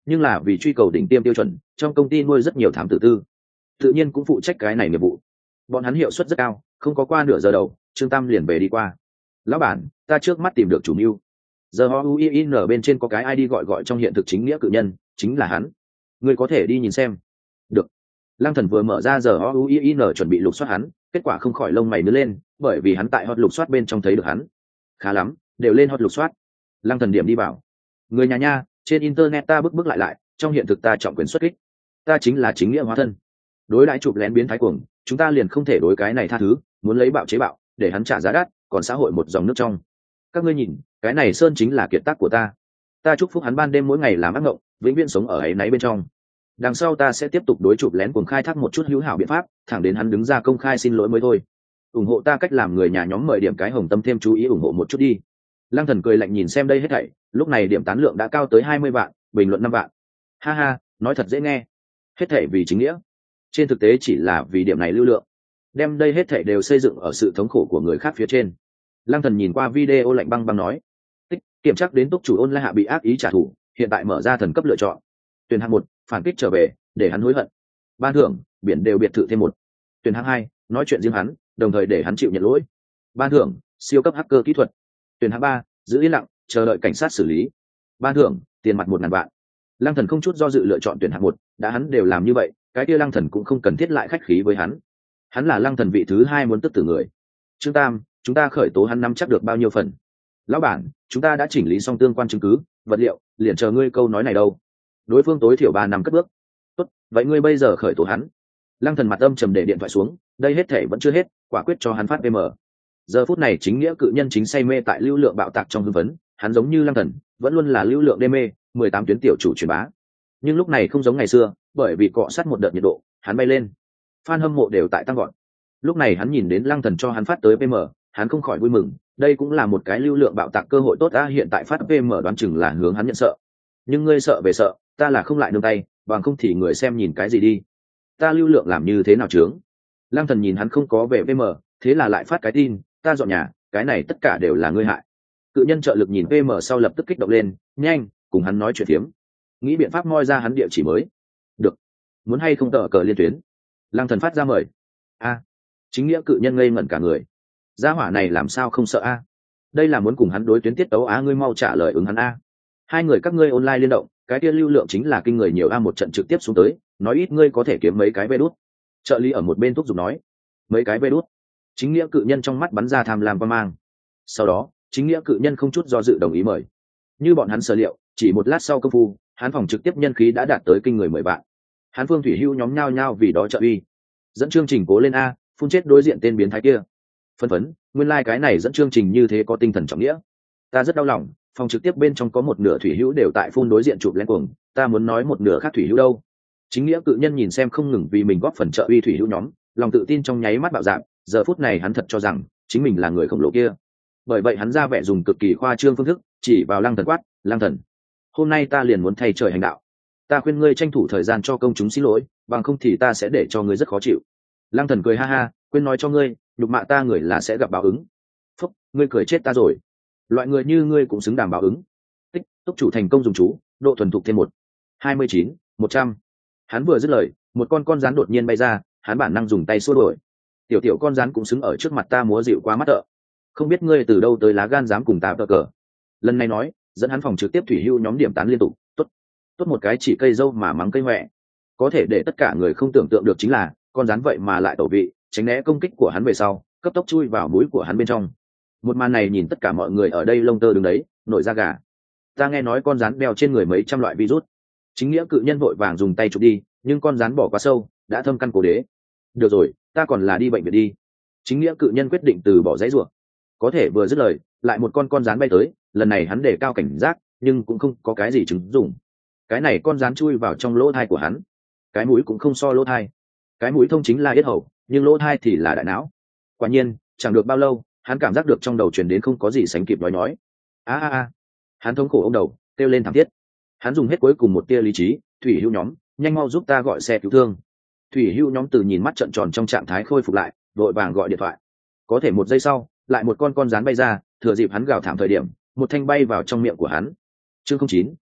nhưng là vì truy cầu đỉnh tiêm tiêu chuẩn, trong công ty nuôi rất nhiều thám tử tư, tự nhiên cũng phụ trách cái này nghiệp vụ. Bọn hắn hiệu suất rất cao, không có qua nửa giờ đầu, Trương Tam liền về đi qua. Lão bản, ta trước mắt tìm được chủ mưu. Giờ họ uin bên trên có cái ai đi gọi gọi trong hiện thực chính nghĩa cự nhân, chính là hắn. Ngươi có thể đi nhìn xem. Được. Lăng Thần vừa mở ra giờ họ uin chuẩn bị lục soát hắn, kết quả không khỏi lông mày nhướng lên, bởi vì hắn tại hot lục soát bên trong thấy được hắn. Khá lắm, đều lên hot lục soát. Lăng Thần điểm đi vào. Người nhà nha, trên internet ta bức bức lại lại, trong hiện thực ta trọng quyền xuất kích. Ta chính là chính nghĩa hóa thân. Đối đãi chụp lén biến thái cuồng, chúng ta liền không thể đối cái này tha thứ, muốn lấy bạo chế bạo, để hắn trả giá đắt, còn xã hội một dòng nước trong. Các ngươi nhìn, cái này sơn chính là kiệt tác của ta. Ta chúc phúc hắn ban đêm mỗi ngày làm ác mộng, vĩnh viễn sống ở ấy náy bên trong. Đằng sau ta sẽ tiếp tục đối chụp lén cuồng khai thác một chút hữu hảo biện pháp, thẳng đến hắn đứng ra công khai xin lỗi mới thôi. Ủng hộ ta cách làm người nhà nhóm mời điểm cái hồng tâm thêm chú ý ủng hộ một chút đi. Lăng Thần cười lạnh nhìn xem đây hết thảy, lúc này điểm tán lượng đã cao tới hai mươi vạn, bình luận năm vạn. Ha ha, nói thật dễ nghe. Hết thảy vì chính nghĩa. Trên thực tế chỉ là vì điểm này lưu lượng. Đem đây hết thảy đều xây dựng ở sự thống khổ của người khác phía trên. Lăng Thần nhìn qua video lạnh băng băng nói: "Tích, kiểm tra đến túc chủ online hạ bị ác ý trả thù, hiện tại mở ra thần cấp lựa chọn. Tuyển hạng một, phản kích trở về, để hắn hối hận. Ban thưởng, biển đều biệt thự thêm một. Tuyển hạng hai, nói chuyện riêng hắn, đồng thời để hắn chịu nhận lỗi. Ban thưởng, siêu cấp hacker kỹ thuật. Tuyển hạng ba, giữ yên lặng, chờ đợi cảnh sát xử lý. Ban thưởng, tiền mặt một ngàn vạn." Lăng Thần không chút do dự lựa chọn tuyển hạng một, đã hắn đều làm như vậy, cái kia Lăng Thần cũng không cần thiết lại khách khí với hắn. Hắn là Lăng Thần vị thứ hai muốn tức tử người. Trương Tam, chúng ta khởi tố hắn nắm chắc được bao nhiêu phần? Lão bản, chúng ta đã chỉnh lý xong tương quan chứng cứ, vật liệu, liền chờ ngươi câu nói này đâu. Đối phương tối thiểu ba năm cất bước. Tốt, vậy ngươi bây giờ khởi tố hắn. Lăng Thần mặt âm trầm để điện thoại xuống, đây hết thể vẫn chưa hết, quả quyết cho hắn phát pê em. Giờ phút này chính nghĩa cự nhân chính say mê tại lưu lượng bạo tạc trong hưng vấn, hắn giống như Lăng Thần, vẫn luôn là lưu lượng đê mê, mười tám tuyến tiểu chủ truyền bá. Nhưng lúc này không giống ngày xưa, bởi vì cọ sát một đợt nhiệt độ, hắn bay lên. Fan hâm mộ đều tại tăng gọn. Lúc này hắn nhìn đến Lăng Thần cho hắn phát tới pê em, hắn không khỏi vui mừng, đây cũng là một cái lưu lượng bạo tạc cơ hội tốt đã hiện tại phát pê em đoán chừng là hướng hắn nhận sợ. Nhưng ngươi sợ về sợ, ta là không lại nương tay, bằng không thì người xem nhìn cái gì đi. Ta lưu lượng làm như thế nào chướng? Lăng Thần nhìn hắn không có về pê em, thế là lại phát cái tin, ta dọn nhà, cái này tất cả đều là ngươi hại. Cự nhân trợ lực nhìn pê em sau lập tức kích động lên, nhanh, cùng hắn nói chuyện phiếm. Nghĩ biện pháp moi ra hắn địa chỉ mới. Được. Muốn hay không tờ cờ liên tuyến? Lăng Thần phát ra mời. A. Chính nghĩa cự nhân ngây ngẩn cả người. Gia hỏa này làm sao không sợ a? Đây là muốn cùng hắn đối tuyến tiết tấu á, ngươi mau trả lời ứng hắn a. Hai người các ngươi online liên động, cái kia lưu lượng chính là kinh người nhiều a, một trận trực tiếp xuống tới, nói ít ngươi có thể kiếm mấy cái vê đút. Trợ lý ở một bên thúc giục nói, mấy cái vê đút. Chính nghĩa cự nhân trong mắt bắn ra tham lam quan mang. Sau đó, chính nghĩa cự nhân không chút do dự đồng ý mời. Như bọn hắn sở liệu, chỉ một lát sau công phu, hắn phòng trực tiếp nhân khí đã đạt tới kinh người mười vạn. Hắn Phương Thủy Hưu nhóm nhao nhao vì đó trợ uy. Dẫn chương trình cố lên a, phun chết đối diện tên biến thái kia. Phân phấn, nguyên lai、like、cái này dẫn chương trình như thế có tinh thần trọng nghĩa. Ta rất đau lòng, phòng trực tiếp bên trong có một nửa Thủy Hữu đều tại phun đối diện chụp lén cuồng, ta muốn nói một nửa khác Thủy Hữu đâu. Chính nghĩa cự nhân nhìn xem không ngừng vì mình góp phần trợ uy Thủy Hữu nhóm, lòng tự tin trong nháy mắt bạo dạn, giờ phút này hắn thật cho rằng chính mình là người khổng lồ kia. Bởi vậy hắn ra vẻ dùng cực kỳ khoa trương phương thức, chỉ vào Lăng Thần quát, Lăng Thần, hôm nay ta liền muốn thay trời hành đạo. Ta khuyên ngươi tranh thủ thời gian cho công chúng xin lỗi, bằng không thì ta sẽ để cho ngươi rất khó chịu. Lăng Thần cười ha ha, quên nói cho ngươi, nhục mạ ta người là sẽ gặp báo ứng. Phúc, ngươi cười chết ta rồi. Loại người như ngươi cũng xứng đảm báo ứng. Tích, túc chủ thành công dùng chú, độ thuần thục thêm một. hai mươi chín, một trăm. Hắn vừa dứt lời, một con con rắn đột nhiên bay ra, hắn bản năng dùng tay xua đuổi. Tiểu tiểu con rắn cũng xứng ở trước mặt ta múa dịu quá mắt tợ. Không biết ngươi từ đâu tới lá gan dám cùng ta tờ cờ. Lần này nói, dẫn hắn phòng trực tiếp Thủy Hưu nhóm điểm tán liên tục, tốt, tốt một cái chỉ cây dâu mà mắng cây mẹ. Có thể để tất cả người không tưởng tượng được chính là, con rắn vậy mà lại tẩu vị, tránh né công kích của hắn về sau, cấp tốc chui vào mũi của hắn bên trong. Một màn này nhìn tất cả mọi người ở đây lông tơ đứng đấy, nổi da gà. Ta nghe nói con rắn đeo trên người mấy trăm loại virus. Chính nghĩa cự nhân vội vàng dùng tay chụp đi, nhưng con rắn bỏ quá sâu, đã thâm căn cổ đế. Được rồi, ta còn là đi bệnh viện đi. Chính nghĩa cự nhân quyết định từ bỏ dãy rủa. Có thể vừa dứt lời, lại một con con rắn bay tới, lần này hắn đề cao cảnh giác, nhưng cũng không có cái gì chứng dụng. Cái này con rắn chui vào trong lỗ thai của hắn. Cái mũi cũng không so lỗ thai. Cái mũi thông chính là yết hầu, nhưng lỗ thai thì là đại não. Quả nhiên, chẳng được bao lâu, hắn cảm giác được trong đầu truyền đến không có gì sánh kịp nói nói. A a a. Hắn thống khổ ôm đầu, kêu lên thảm thiết. Hắn dùng hết cuối cùng một tia lý trí, Thủy Hưu nhóm, nhanh mau giúp ta gọi xe cứu thương. Thủy Hưu nhóm từ nhìn mắt trợn tròn trong trạng thái khôi phục lại, vội vàng gọi điện thoại. Có thể một giây sau, lại một con con rắn bay ra, thừa dịp hắn gào thảm thời điểm, một thanh bay vào trong miệng của hắn. Chương không chín,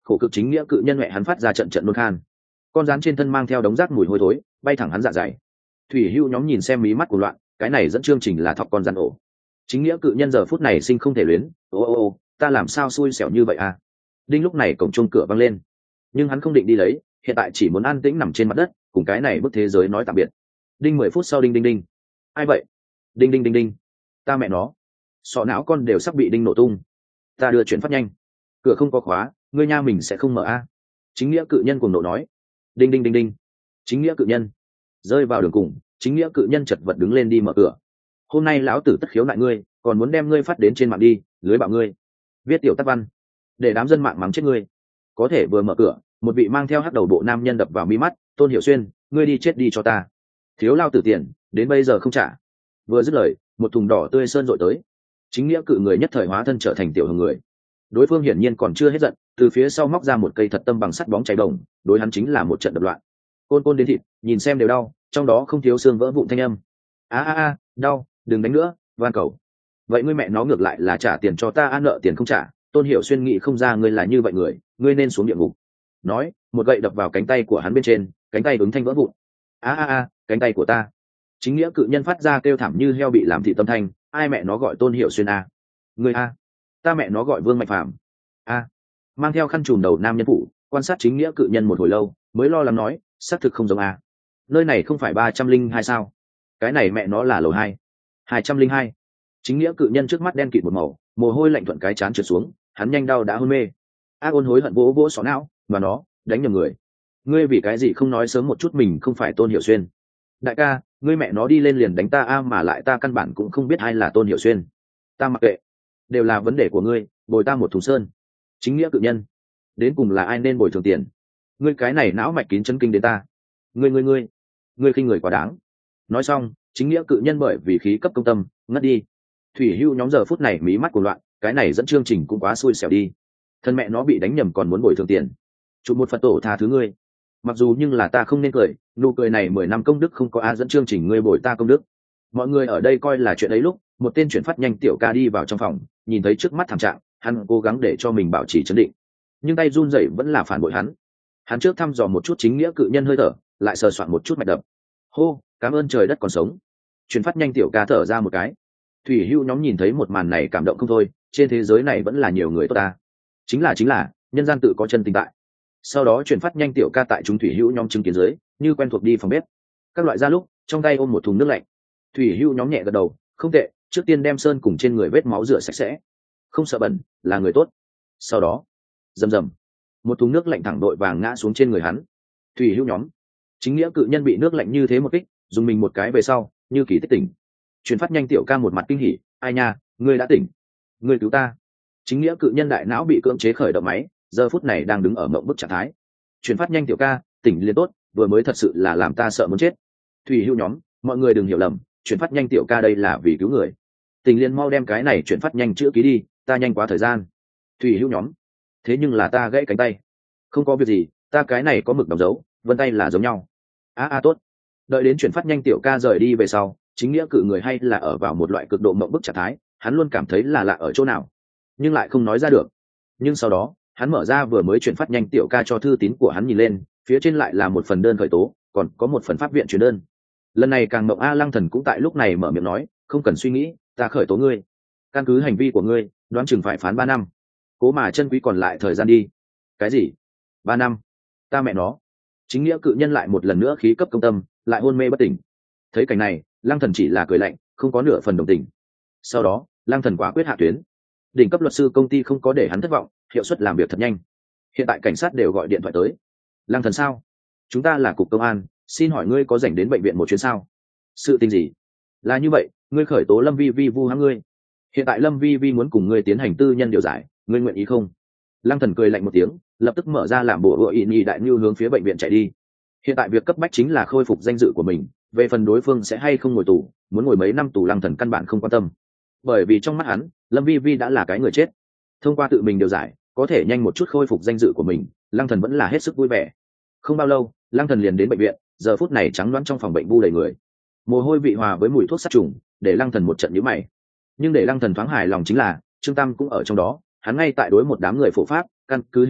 khổ cực chính nghĩa cự nhân mẹ hắn phát ra trận trận nôn khan. Con rắn trên thân mang theo đống rác mùi hôi thối bay thẳng hắn dạ dày. Thủy Hưu nhóm nhìn xem mí mắt của loạn, cái này dẫn chương trình là thọc con rắn ổ. Chính nghĩa cự nhân giờ phút này sinh không thể luyến, ô ô ô, ta làm sao xui xẻo như vậy à? Đinh lúc này cổng chuông cửa vang lên, nhưng hắn không định đi lấy, hiện tại chỉ muốn an tĩnh nằm trên mặt đất, cùng cái này bức thế giới nói tạm biệt. Đinh mười phút sau đinh đinh đinh. Ai vậy? Đinh đinh đinh đinh. Ta mẹ nó, sọ não con đều sắp bị đinh nổ tung. Ta đưa chuyển phát nhanh. Cửa không có khóa, ngươi nha mình sẽ không mở a. Chính nghĩa cự nhân cuồng nộ nói. Đinh đinh đinh đinh. Chính nghĩa cự nhân rơi vào đường cùng, chính nghĩa cự nhân chật vật đứng lên đi mở cửa. Hôm nay lão tử tất khiếu nại ngươi, còn muốn đem ngươi phát đến trên mạng đi, lưới bạo ngươi, viết tiểu tắc văn, để đám dân mạng mắng chết ngươi. Có thể vừa mở cửa, một vị mang theo hắc đầu bộ nam nhân đập vào mi mắt. Tôn Hiểu Xuyên, ngươi đi chết đi cho ta, thiếu lao tử tiền, đến bây giờ không trả. Vừa dứt lời, một thùng đỏ tươi sơn dội tới. Chính nghĩa cự người nhất thời hóa thân trở thành tiểu hồng người. Đối phương hiển nhiên còn chưa hết giận, từ phía sau móc ra một cây thật tâm bằng sắt bóng cháy đồng, đối hắn chính là một trận đập loạn. Côn côn đến thịt, nhìn xem đều đau, trong đó không thiếu xương vỡ vụn thanh âm. A a a, đau, đừng đánh nữa, van cầu. Vậy ngươi mẹ nó ngược lại là trả tiền cho ta, ăn nợ tiền không trả. Tôn Hiểu Xuyên nghĩ không ra ngươi là như vậy người, ngươi nên xuống địa ngục. Nói, một gậy đập vào cánh tay của hắn bên trên, cánh tay ứng thanh vỡ vụn. A a a, cánh tay của ta. Chính nghĩa cự nhân phát ra kêu thảm như heo bị làm thị tâm thanh. Ai mẹ nó gọi Tôn Hiểu Xuyên a? Ngươi a? Ta mẹ nó gọi Vương Mạnh Phàm. A. Mang theo khăn trùm đầu nam nhân phụ, quan sát chính nghĩa cự nhân một hồi lâu, mới lo lắng nói, xác thực không giống a. Nơi này không phải ba trăm linh hai sao? Cái này mẹ nó là lầu hai, hai trăm linh hai. Chính nghĩa cự nhân trước mắt đen kịt một màu, mồ hôi lạnh thuận cái chán trượt xuống, hắn nhanh đau đã hôn mê. Ác ôn hối hận vỗ vỗ xỏ não, mà nó đánh nhầm người. Ngươi vì cái gì không nói sớm một chút mình không phải Tôn Hiểu Xuyên? Đại ca, ngươi mẹ nó đi lên liền đánh ta a, mà lại ta căn bản cũng không biết ai là Tôn Hiểu Xuyên. Ta mặc kệ, đều là vấn đề của ngươi, bồi ta một thùng sơn. Chính nghĩa cự nhân, đến cùng là ai nên bồi thường tiền? Ngươi cái này não mạch kín chân kinh đến ta. Ngươi ngươi ngươi, ngươi khinh người quá đáng. Nói xong, chính nghĩa cự nhân bởi vì khí cấp công tâm ngất đi. Thủy Hưu nhóm giờ phút này mí mắt cuồng loạn, cái này dẫn chương trình cũng quá xui xẻo đi. Thân mẹ nó bị đánh nhầm còn muốn bồi thường tiền. Chụp một Phật tổ tha thứ ngươi. Mặc dù nhưng là ta không nên cười, nụ cười này mười năm công đức không có a, dẫn chương trình ngươi bồi ta công đức. Mọi người ở đây coi là chuyện ấy lúc, một tên chuyển phát nhanh tiểu ca đi vào trong phòng, nhìn thấy trước mắt thảm trạng, hắn cố gắng để cho mình bảo trì trấn định, nhưng tay run rẩy vẫn là phản bội hắn. Hắn trước thăm dò một chút chính nghĩa cự nhân hơi thở, lại sờ soạn một chút mạch đập. Hô, cảm ơn trời đất còn sống. Chuyển phát nhanh tiểu ca thở ra một cái. Thủy Hưu nhóm nhìn thấy một màn này cảm động không thôi, trên thế giới này vẫn là nhiều người tốt ta. Chính là chính là, nhân gian tự có chân tình tại. Sau đó chuyển phát nhanh tiểu ca tại chúng Thủy Hưu nhóm chứng kiến dưới, như quen thuộc đi phòng bếp. Các loại ra lúc, trong tay ôm một thùng nước lạnh. Thủy Hưu nhóm nhẹ gật đầu, không tệ, trước tiên đem sơn cùng trên người vết máu rửa sạch sẽ. Không sợ bẩn, là người tốt. Sau đó, rầm rầm, một thùng nước lạnh thẳng đội vàng ngã xuống trên người hắn. Thủy Hưu nhóm, chính nghĩa cự nhân bị nước lạnh như thế một kích, dùng mình một cái về sau, như kỳ tích tỉnh. Chuyển phát nhanh tiểu ca một mặt kinh hỉ, ai nha, ngươi đã tỉnh, ngươi cứu ta. Chính nghĩa cự nhân đại não bị cưỡng chế khởi động máy, giờ phút này đang đứng ở mộng bức trạng thái. Chuyển phát nhanh tiểu ca, tỉnh liền tốt, vừa mới thật sự là làm ta sợ muốn chết. Thủy Hưu nhóm, mọi người đừng hiểu lầm, chuyển phát nhanh tiểu ca đây là vì cứu người. Tỉnh liền mau đem cái này chuyển phát nhanh chữa ký đi, ta nhanh quá thời gian. Thủy Hưu nhóm, thế nhưng là ta gãy cánh tay. Không có việc gì, ta cái này có mực đóng dấu, vân tay là giống nhau. A a tốt. Đợi đến chuyển phát nhanh tiểu ca rời đi về sau, chính nghĩa cự người hay là ở vào một loại cực độ mộng bức trạng thái, hắn luôn cảm thấy là lạ ở chỗ nào, nhưng lại không nói ra được. Nhưng sau đó, hắn mở ra vừa mới chuyển phát nhanh tiểu ca cho thư tín của hắn nhìn lên, phía trên lại là một phần đơn khởi tố, còn có một phần pháp viện chuyển đơn. Lần này càng mộng a, Lăng Thần cũng tại lúc này mở miệng nói, không cần suy nghĩ, ta khởi tố ngươi. Căn cứ hành vi của ngươi, đoán chừng phải phán ba năm. Cố mà chân quý còn lại thời gian đi. Cái gì? Ba năm? Ta mẹ nó. Chính nghĩa cự nhân lại một lần nữa khí cấp công tâm, lại hôn mê bất tỉnh. Thấy cảnh này, Lăng Thần chỉ là cười lạnh, không có nửa phần đồng tình. Sau đó, Lăng Thần quả quyết hạ tuyến. Đỉnh cấp luật sư công ty không có để hắn thất vọng, hiệu suất làm việc thật nhanh. Hiện tại cảnh sát đều gọi điện thoại tới. Lăng Thần sao? Chúng ta là cục công an, xin hỏi ngươi có rảnh đến bệnh viện một chuyến sao? Sự tình gì? Là như vậy, ngươi khởi tố Lâm Vi Vi vu hãm ngươi. Hiện tại Lâm Vi Vi muốn cùng ngươi tiến hành tư nhân điều giải, ngươi nguyện ý không? Lăng Thần cười lạnh một tiếng, lập tức mở ra làm bộ ựa ị nhị đại nhu hướng phía bệnh viện chạy đi. Hiện tại việc cấp bách chính là khôi phục danh dự của mình, về phần đối phương sẽ hay không ngồi tù, muốn ngồi mấy năm tù Lăng Thần căn bản không quan tâm. Bởi vì trong mắt hắn, Lâm Vi Vi đã là cái người chết. Thông qua tự mình điều giải, có thể nhanh một chút khôi phục danh dự của mình, Lăng Thần vẫn là hết sức vui vẻ. Không bao lâu, Lăng Thần liền đến bệnh viện, giờ phút này trắng đoán trong phòng bệnh bu đầy người. Mồ hôi vị hòa với mùi thuốc sát trùng, để Lăng Thần một trận nhíu mày. Nhưng để Lăng Thần thoáng hài lòng chính là, Trương Tam cũng ở trong đó, hắn ngay tại đối một đám người phổ pháp, căn cứ hình pháp,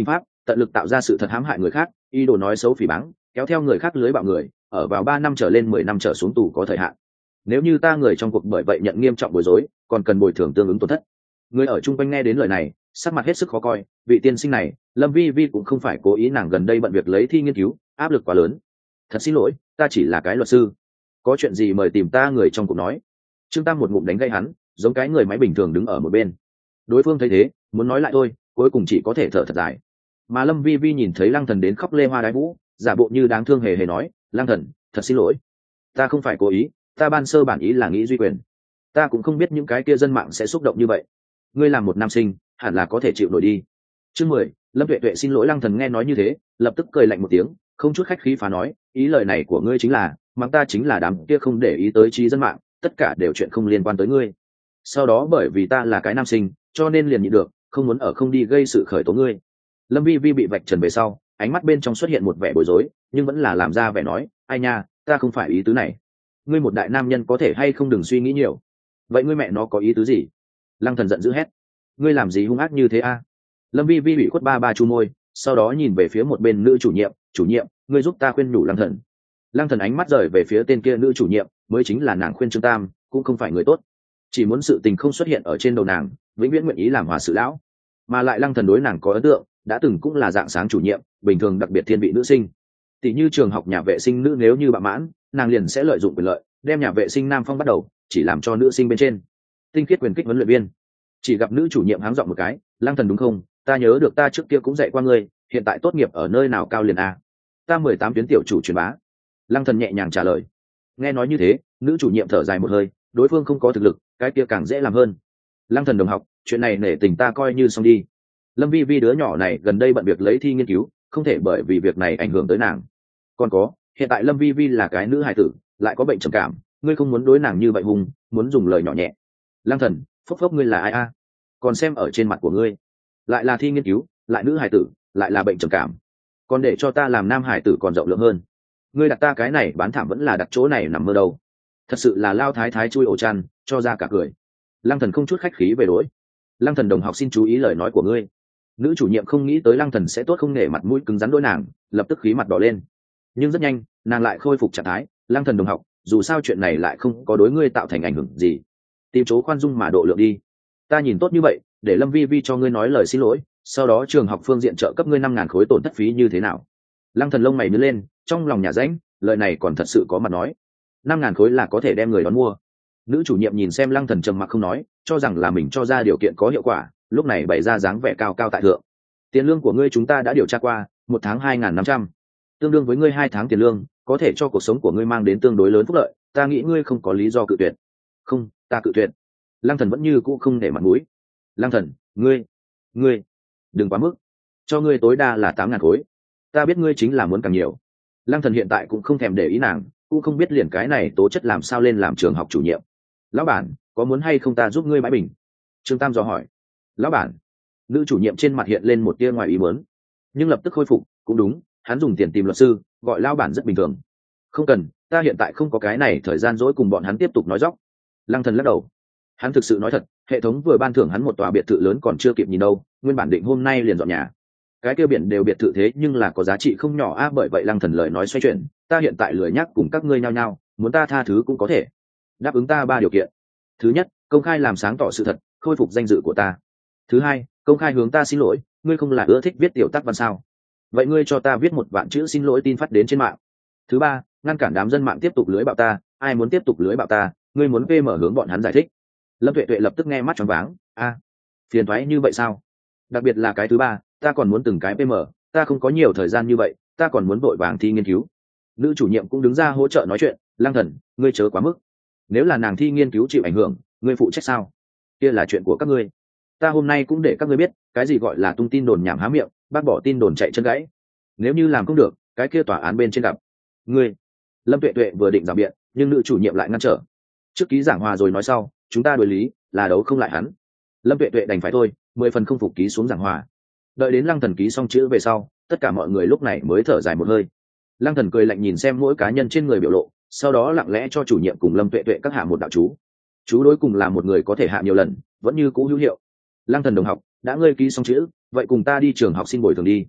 tận lực tạo ra sự thật hãm hại người khác, ý đồ nói xấu phỉ báng, kéo theo người khác lưới bạo người, ở vào ba năm trở lên mười năm trở xuống tù có thời hạn. Nếu như ta người trong cuộc bởi vậy nhận nghiêm trọng bối rối, còn cần bồi thường tương ứng tổn thất. Người ở chung quanh nghe đến lời này, sắc mặt hết sức khó coi, vị tiên sinh này, Lâm Vi Vi cũng không phải cố ý, nàng gần đây bận việc lấy thi nghiên cứu, áp lực quá lớn. Thật xin lỗi, ta chỉ là cái luật sư. Có chuyện gì mời tìm ta, người trong cuộc nói. Trương Tam một ngụm đánh gây hắn, giống cái người máy bình thường đứng ở một bên. Đối phương thấy thế, muốn nói lại thôi, cuối cùng chỉ có thể thở thật dài. Mà Lâm Vi Vi nhìn thấy Lăng Thần đến khóc lê hoa đái vũ, giả bộ như đáng thương hề hề nói, Lăng Thần, thật xin lỗi, ta không phải cố ý, ta ban sơ bản ý là nghĩ duy quyền, ta cũng không biết những cái kia dân mạng sẽ xúc động như vậy. Ngươi làm một nam sinh, hẳn là có thể chịu nổi đi. Chương mười, Lâm Tuệ Tuệ xin lỗi. Lăng Thần nghe nói như thế, lập tức cười lạnh một tiếng, không chút khách khí phá nói, ý lời này của ngươi chính là, mắng ta chính là đám kia không để ý tới trí dân mạng, tất cả đều chuyện không liên quan tới ngươi. Sau đó bởi vì ta là cái nam sinh, cho nên liền nhịn được, không muốn ở không đi gây sự khởi tố ngươi. Lâm Vi Vi bị vạch trần về sau, ánh mắt bên trong xuất hiện một vẻ bối rối, nhưng vẫn là làm ra vẻ nói, ai nha, ta không phải ý tứ này. Ngươi một đại nam nhân có thể hay không đừng suy nghĩ nhiều. Vậy ngươi mẹ nó có ý tứ gì? Lăng Thần giận dữ hét, ngươi làm gì hung ác như thế a? Lâm Vi Vi bị khuất ba ba chu môi, sau đó nhìn về phía một bên nữ chủ nhiệm, chủ nhiệm, ngươi giúp ta khuyên nhủ Lăng Thần. Lăng Thần ánh mắt rời về phía tên kia nữ chủ nhiệm, mới chính là nàng khuyên Trương Tam, cũng không phải người tốt, chỉ muốn sự tình không xuất hiện ở trên đầu nàng, vĩnh viễn nguyện ý làm hòa sự lão. Mà lại Lăng Thần đối nàng có ấn tượng, đã từng cũng là dạng sáng chủ nhiệm, bình thường đặc biệt thiên vị nữ sinh. Tỷ như trường học nhà vệ sinh nữ nếu như bạ mãn, nàng liền sẽ lợi dụng quyền lợi, đem nhà vệ sinh nam phong bắt đầu, chỉ làm cho nữ sinh bên trên. Tinh khiết quyền kích huấn luyện viên. Chỉ gặp nữ chủ nhiệm háng giọng một cái, Lăng Thần đúng không? Ta nhớ được ta trước kia cũng dạy qua ngươi, hiện tại tốt nghiệp ở nơi nào cao liền a? Ta mười tám tuyến tiểu chủ truyền bá. Lăng Thần nhẹ nhàng trả lời. Nghe nói như thế, nữ chủ nhiệm thở dài một hơi, đối phương không có thực lực, cái kia càng dễ làm hơn. Lăng Thần đồng học, chuyện này nể tình ta coi như xong đi. Lâm Vi Vi đứa nhỏ này gần đây bận việc lấy thi nghiên cứu, không thể bởi vì việc này ảnh hưởng tới nàng. Còn có, hiện tại Lâm Vi Vi là cái nữ hài tử, lại có bệnh trầm cảm, ngươi không muốn đối nàng như vậy hùng, muốn dùng lời nhỏ nhẹ. Lăng Thần, phốc phốc ngươi là ai a? Còn xem ở trên mặt của ngươi, lại là thi nghiên cứu, lại nữ hài tử, lại là bệnh trầm cảm, còn để cho ta làm nam hài tử còn rộng lượng hơn. Ngươi đặt ta cái này bán thảm vẫn là đặt chỗ này nằm mơ đâu. Thật sự là lao thái thái chui ổ chăn, cho ra cả cười. Lăng Thần không chút khách khí về đối. Lăng Thần đồng học xin chú ý lời nói của ngươi. Nữ chủ nhiệm không nghĩ tới Lăng Thần sẽ tốt không nể mặt mũi cứng rắn đối nàng, lập tức khí mặt đỏ lên. Nhưng rất nhanh, nàng lại khôi phục trạng thái. Lăng Thần đồng học, dù sao chuyện này lại không có đối ngươi tạo thành ảnh hưởng gì, tìm chỗ khoan dung mà độ lượng đi. Ta nhìn tốt như vậy, để Lâm Vi Vi cho ngươi nói lời xin lỗi, sau đó trường học phương diện trợ cấp ngươi năm ngàn khối tổn thất phí như thế nào? Lăng Thần lông mày nhướng lên, trong lòng nhà rãnh, lời này còn thật sự có mặt nói. Năm ngàn khối là có thể đem người đón mua. Nữ chủ nhiệm nhìn xem Lăng Thần trầm mặc không nói, cho rằng là mình cho ra điều kiện có hiệu quả, lúc này bày ra dáng vẻ cao cao tại thượng. Tiền lương của ngươi chúng ta đã điều tra qua, một tháng hai ngàn năm trăm, tương đương với ngươi hai tháng tiền lương, có thể cho cuộc sống của ngươi mang đến tương đối lớn phúc lợi, ta nghĩ ngươi không có lý do cự tuyệt. Không, ta cự tuyệt. Lăng Thần vẫn như cũ không để mặt mũi. Lăng Thần, ngươi, ngươi, đừng quá mức, cho ngươi tối đa là tám ngàn khối, ta biết ngươi chính là muốn càng nhiều. Lăng Thần hiện tại cũng không thèm để ý nàng, cũng không biết liền cái này tố chất làm sao lên làm trường học chủ nhiệm. Lão bản, có muốn hay không ta giúp ngươi bãi bình? Trương Tam dò hỏi. Lão bản. Nữ chủ nhiệm trên mặt hiện lên một tia ngoài ý muốn, nhưng lập tức khôi phục, cũng đúng, hắn dùng tiền tìm luật sư, gọi lão bản rất bình thường. Không cần, ta hiện tại không có cái này thời gian dỗi cùng bọn hắn tiếp tục nói dóc. Lăng Thần lắc đầu. Hắn thực sự nói thật, hệ thống vừa ban thưởng hắn một tòa biệt thự lớn còn chưa kịp nhìn đâu, nguyên bản định hôm nay liền dọn nhà. Cái kia biển đều biệt thự thế nhưng là có giá trị không nhỏ a. Bởi vậy Lăng Thần lời nói xoay chuyển, ta hiện tại lười nhắc cùng các ngươi nhau nhau, muốn ta tha thứ cũng có thể. Đáp ứng ta ba điều kiện. Thứ nhất, công khai làm sáng tỏ sự thật, khôi phục danh dự của ta. Thứ hai, công khai hướng ta xin lỗi, ngươi không là ưa thích viết tiểu tác văn sao? Vậy ngươi cho ta viết một vạn chữ xin lỗi tin phát đến trên mạng. Thứ ba, ngăn cản đám dân mạng tiếp tục lưới bạo ta, ai muốn tiếp tục lưới bạo ta, ngươi muốn vê mở hướng bọn hắn giải thích. Lâm Tuệ Tuệ lập tức nghe mắt choáng váng, a, phiền toái như vậy sao? Đặc biệt là cái thứ ba, ta còn muốn từng cái pê em, ta không có nhiều thời gian như vậy, ta còn muốn vội vàng thi nghiên cứu. Nữ chủ nhiệm cũng đứng ra hỗ trợ nói chuyện, Lăng Thần, ngươi chớ quá mức. Nếu là nàng thi nghiên cứu chịu ảnh hưởng, ngươi phụ trách sao? Kia là chuyện của các ngươi. Ta hôm nay cũng để các ngươi biết, cái gì gọi là tung tin đồn nhảm há miệng, bác bỏ tin đồn chạy chân gãy. Nếu như làm không được, cái kia tòa án bên trên gặp. Ngươi. Lâm Tuệ Tuệ vừa định rào biện, nhưng nữ chủ nhiệm lại ngăn trở. Trước ký giảng hòa rồi nói sau, chúng ta đối lý, là đấu không lại hắn. Lâm Tuệ Tuệ đành phải thôi, mười phần không phục ký xuống giảng hòa. Đợi đến Lăng Thần ký xong chữ về sau, tất cả mọi người lúc này mới thở dài một hơi. Lăng Thần cười lạnh nhìn xem mỗi cá nhân trên người biểu lộ, sau đó lặng lẽ cho chủ nhiệm cùng Lâm Tuệ Tuệ các hạ một đạo chú. Chú đối cùng là một người có thể hạ nhiều lần, vẫn như cũ hữu hiệu. Lăng Thần đồng học, đã ngươi ký xong chữ, vậy cùng ta đi trường học xin bồi thường đi.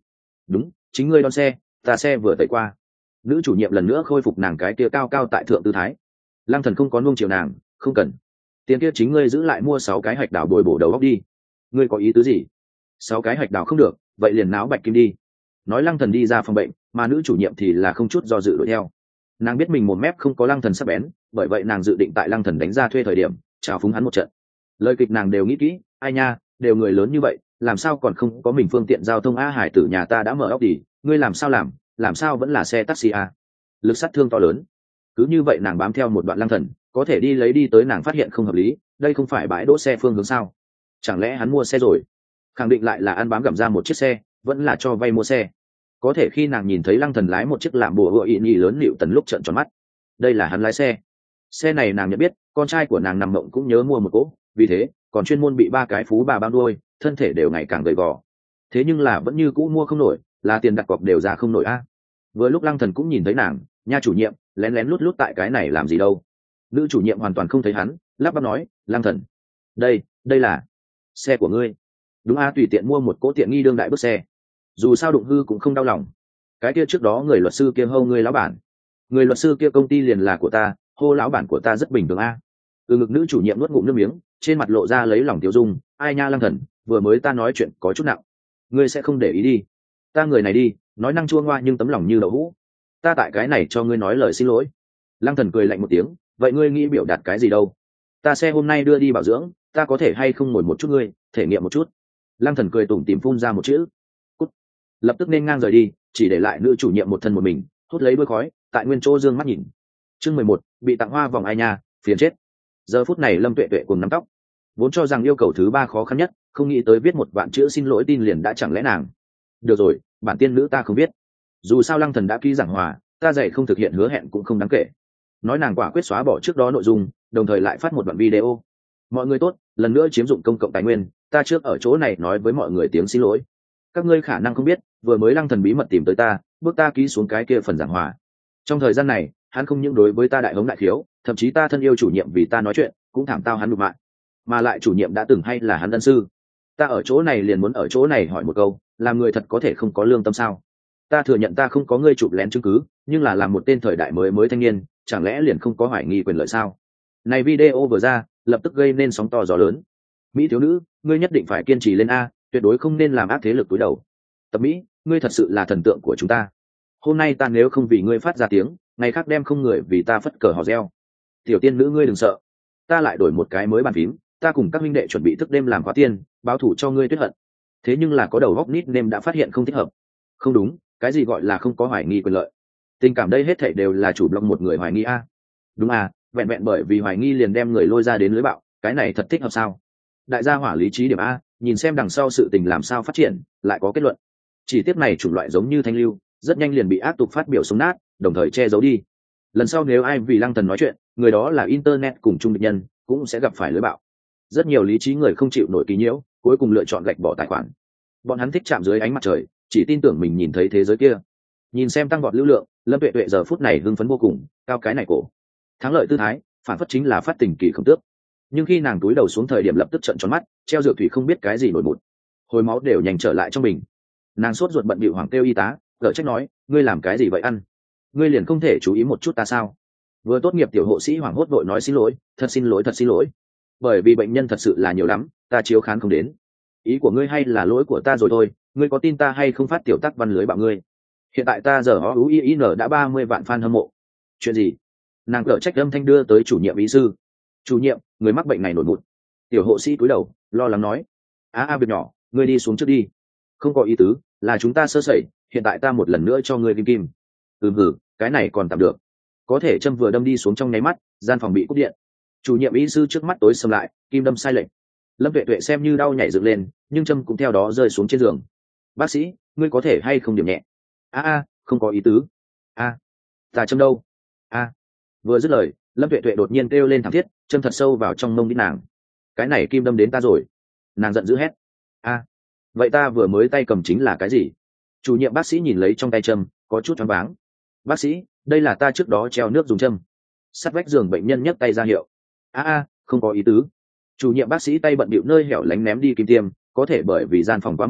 đúng, chính ngươi đón xe, ta xe vừa tẩy qua. Nữ chủ nhiệm lần nữa khôi phục nàng cái kia cao cao tại thượng tư thái. Lăng Thần không có nuông chiều nàng, không cần, tiền kia chính ngươi giữ lại mua sáu cái hạch đào bồi bổ đầu óc đi. Ngươi có ý tứ gì? Sáu cái hạch đào không được, vậy liền náo Bạch Kim đi. Nói Lăng Thần đi ra phòng bệnh, mà nữ chủ nhiệm thì là không chút do dự đuổi theo. Nàng biết mình một mép không có Lăng Thần sắc bén, bởi vậy nàng dự định tại Lăng Thần đánh ra thuê thời điểm chào phúng hắn một trận. Lời kịch nàng đều nghĩ kỹ, ai nha, đều người lớn như vậy, làm sao còn không có mình phương tiện giao thông a? Hải tử nhà ta đã mở óc đi, ngươi làm sao làm, làm sao vẫn là xe taxi a? Lực sát thương to lớn. Cứ như vậy nàng bám theo một đoạn Lăng Thần, có thể đi lấy đi tới, nàng phát hiện không hợp lý, đây không phải bãi đỗ xe phương hướng sao? Chẳng lẽ hắn mua xe rồi? Khẳng định lại là ăn bám gặm ra một chiếc xe, vẫn là cho vay mua xe. Có thể khi nàng nhìn thấy Lăng Thần lái một chiếc làm bùa hựa ị nhị lớn liệu tần lúc trợn tròn mắt. Đây là hắn lái xe. Xe này nàng nhận biết, con trai của nàng nằm mộng cũng nhớ mua một cỗ, vì thế còn chuyên môn bị ba cái phú bà bao nuôi, thân thể đều ngày càng gầy gò. Thế nhưng là vẫn như cũ mua không nổi, là tiền đặt cọc đều ra không nổi a. Vừa lúc Lăng Thần cũng nhìn thấy nàng, nha chủ nhiệm, lén lén lút lút tại cái này làm gì đâu? Nữ chủ nhiệm hoàn toàn không thấy hắn, lắp bắp nói, Lăng Thần, đây, đây là xe của ngươi. Đúng a, tùy tiện mua một cỗ tiện nghi đương đại bước xe, dù sao đụng hư cũng không đau lòng. Cái kia trước đó người luật sư kia hô ngươi lão bản, người luật sư kia công ty liền là của ta, hô lão bản của ta rất bình thường a. Từ ngực nữ chủ nhiệm nuốt ngụm nước miếng, trên mặt lộ ra lấy lòng tiêu dung, ai nha Lăng Thần, vừa mới ta nói chuyện có chút nặng, ngươi sẽ không để ý đi. Ta người này đi, nói năng chua ngoa nhưng tấm lòng như đậu hũ, ta tại cái này cho ngươi nói lời xin lỗi. Lăng Thần cười lạnh một tiếng, vậy ngươi nghĩ biểu đạt cái gì đâu? Ta xe hôm nay đưa đi bảo dưỡng, ta có thể hay không ngồi một chút ngươi thể nghiệm một chút? Lăng Thần cười tủm tỉm phun ra một chữ, cút. Lập tức nên ngang rời đi, chỉ để lại nữ chủ nhiệm một thân một mình hút lấy đuôi khói tại nguyên chỗ dương mắt nhìn. Chương mười một, bị tặng hoa vòng ai nha, phiền chết. Giờ phút này Lâm Tuệ Tuệ cùng nắm tóc, vốn cho rằng yêu cầu thứ ba khó khăn nhất, không nghĩ tới viết một vạn chữ xin lỗi tin liền đã chẳng lẽ nàng. Được rồi, bản tiên nữ ta không biết, dù sao Lăng Thần đã ký giảng hòa, ta dạy không thực hiện hứa hẹn cũng không đáng kể. Nói nàng quả quyết xóa bỏ trước đó nội dung, đồng thời lại phát một đoạn video. Mọi người tốt, lần nữa chiếm dụng công cộng tài nguyên, ta trước ở chỗ này nói với mọi người tiếng xin lỗi. Các ngươi khả năng không biết, vừa mới Lăng Thần bí mật tìm tới ta, bước ta ký xuống cái kia phần giảng hòa. Trong thời gian này, hắn không những đối với ta đại hống đại khiếu, thậm chí ta thân yêu chủ nhiệm vì ta nói chuyện cũng thảm tao hắn đục mạng, mà lại chủ nhiệm đã từng hay là hắn ân sư. Ta ở chỗ này liền muốn ở chỗ này hỏi một câu, làm người thật có thể không có lương tâm sao? Ta thừa nhận ta không có ngươi chụp lén chứng cứ, nhưng là làm một tên thời đại mới mới thanh niên, chẳng lẽ liền không có hoài nghi quyền lợi sao? Này video vừa ra, lập tức gây nên sóng to gió lớn. Mỹ thiếu nữ, ngươi nhất định phải kiên trì lên a, tuyệt đối không nên làm ác thế lực túi đầu. Tập Mỹ, ngươi thật sự là thần tượng của chúng ta. Hôm nay ta nếu không vì ngươi phát ra tiếng, ngày khác đem không người vì ta phất cờ hò reo. Tiểu tiên nữ ngươi đừng sợ, ta lại đổi một cái mới bàn phím, ta cùng các minh đệ chuẩn bị thức đêm làm khóa tiên, báo thủ cho ngươi tuyết hận. Thế nhưng là có đầu góc nít nem đã phát hiện không thích hợp. Không đúng, cái gì gọi là không có hoài nghi quyền lợi? Tình cảm đây hết thảy đều là chủ blog một người hoài nghi a. Đúng à, vẹn vẹn bởi vì hoài nghi liền đem người lôi ra đến lưới bạo, cái này thật thích hợp sao? Đại gia hỏa lý trí điểm a, nhìn xem đằng sau sự tình làm sao phát triển, lại có kết luận. Chỉ tiếp này chủng loại giống như thanh lưu, rất nhanh liền bị ác tục phát biểu sống nát, đồng thời che giấu đi. Lần sau nếu ai vì Lăng Thần nói chuyện, người đó là internet cùng trung địch nhân, cũng sẽ gặp phải lưới bạo. Rất nhiều lý trí người không chịu nổi kỳ nhiễu, cuối cùng lựa chọn gạch bỏ tài khoản. Bọn hắn thích chạm dưới ánh mặt trời, chỉ tin tưởng mình nhìn thấy thế giới kia. Nhìn xem tăng vọt lưu lượng, Lâm Tuệ Tuệ giờ phút này hưng phấn vô cùng, cao cái này cổ. Thắng lợi tư thái, phản phất chính là phát tình kỳ không tước. Nhưng khi nàng túi đầu xuống thời điểm lập tức trợn tròn mắt, treo dược thủy không biết cái gì nổi mụn, hồi máu đều nhanh trở lại trong mình. Nàng sốt ruột bận bịu hoảng kêu y tá, gợi trách nói, ngươi làm cái gì vậy ăn? Ngươi liền không thể chú ý một chút ta sao? Vừa tốt nghiệp tiểu hộ sĩ hoảng hốt vội nói xin lỗi, thật xin lỗi thật xin lỗi. Bởi vì bệnh nhân thật sự là nhiều lắm, ta chiếu khán không đến. Ý của ngươi hay là lỗi của ta rồi thôi, ngươi có tin ta hay không phát tiểu tác văn lưới bạo ngươi? Hiện tại ta giờ ó u i n đã ba mươi vạn fan hâm mộ. Chuyện gì? Nàng cở trách âm thanh đưa tới chủ nhiệm ý sư. Chủ nhiệm, người mắc bệnh này nổi mụn. Tiểu hộ sĩ cúi đầu lo lắng nói, á a việc nhỏ, ngươi đi xuống trước đi. Không có ý tứ, là chúng ta sơ sẩy, hiện tại ta một lần nữa cho ngươi kim kim. Ừ hử, cái này còn tạm được. Có thể châm vừa đâm đi xuống trong nháy mắt, gian phòng bị cúp điện. Chủ nhiệm y sư trước mắt tối sầm lại, kim đâm sai lệch. Lâm Tuệ Tuệ xem như đau nhảy dựng lên, nhưng châm cũng theo đó rơi xuống trên giường. Bác sĩ, ngươi có thể hay không điểm nhẹ? A a, không có ý tứ. A, ta châm đâu? A. Vừa dứt lời, Lâm Tuệ Tuệ đột nhiên kêu lên thảm thiết, châm thật sâu vào trong mông đít nàng. Cái này kim đâm đến ta rồi. Nàng giận dữ hét. A, vậy ta vừa mới tay cầm chính là cái gì? Chủ nhiệm bác sĩ nhìn lấy trong tay châm, có chút choáng váng. Bác sĩ, đây là ta trước đó treo nước dùng châm. Sát vách giường bệnh nhân nhấc tay ra hiệu. A a, không có ý tứ. Chủ nhiệm bác sĩ tay bận bịu nơi hẻo lánh ném đi kim tiêm, có thể bởi vì gian phòng quá mở,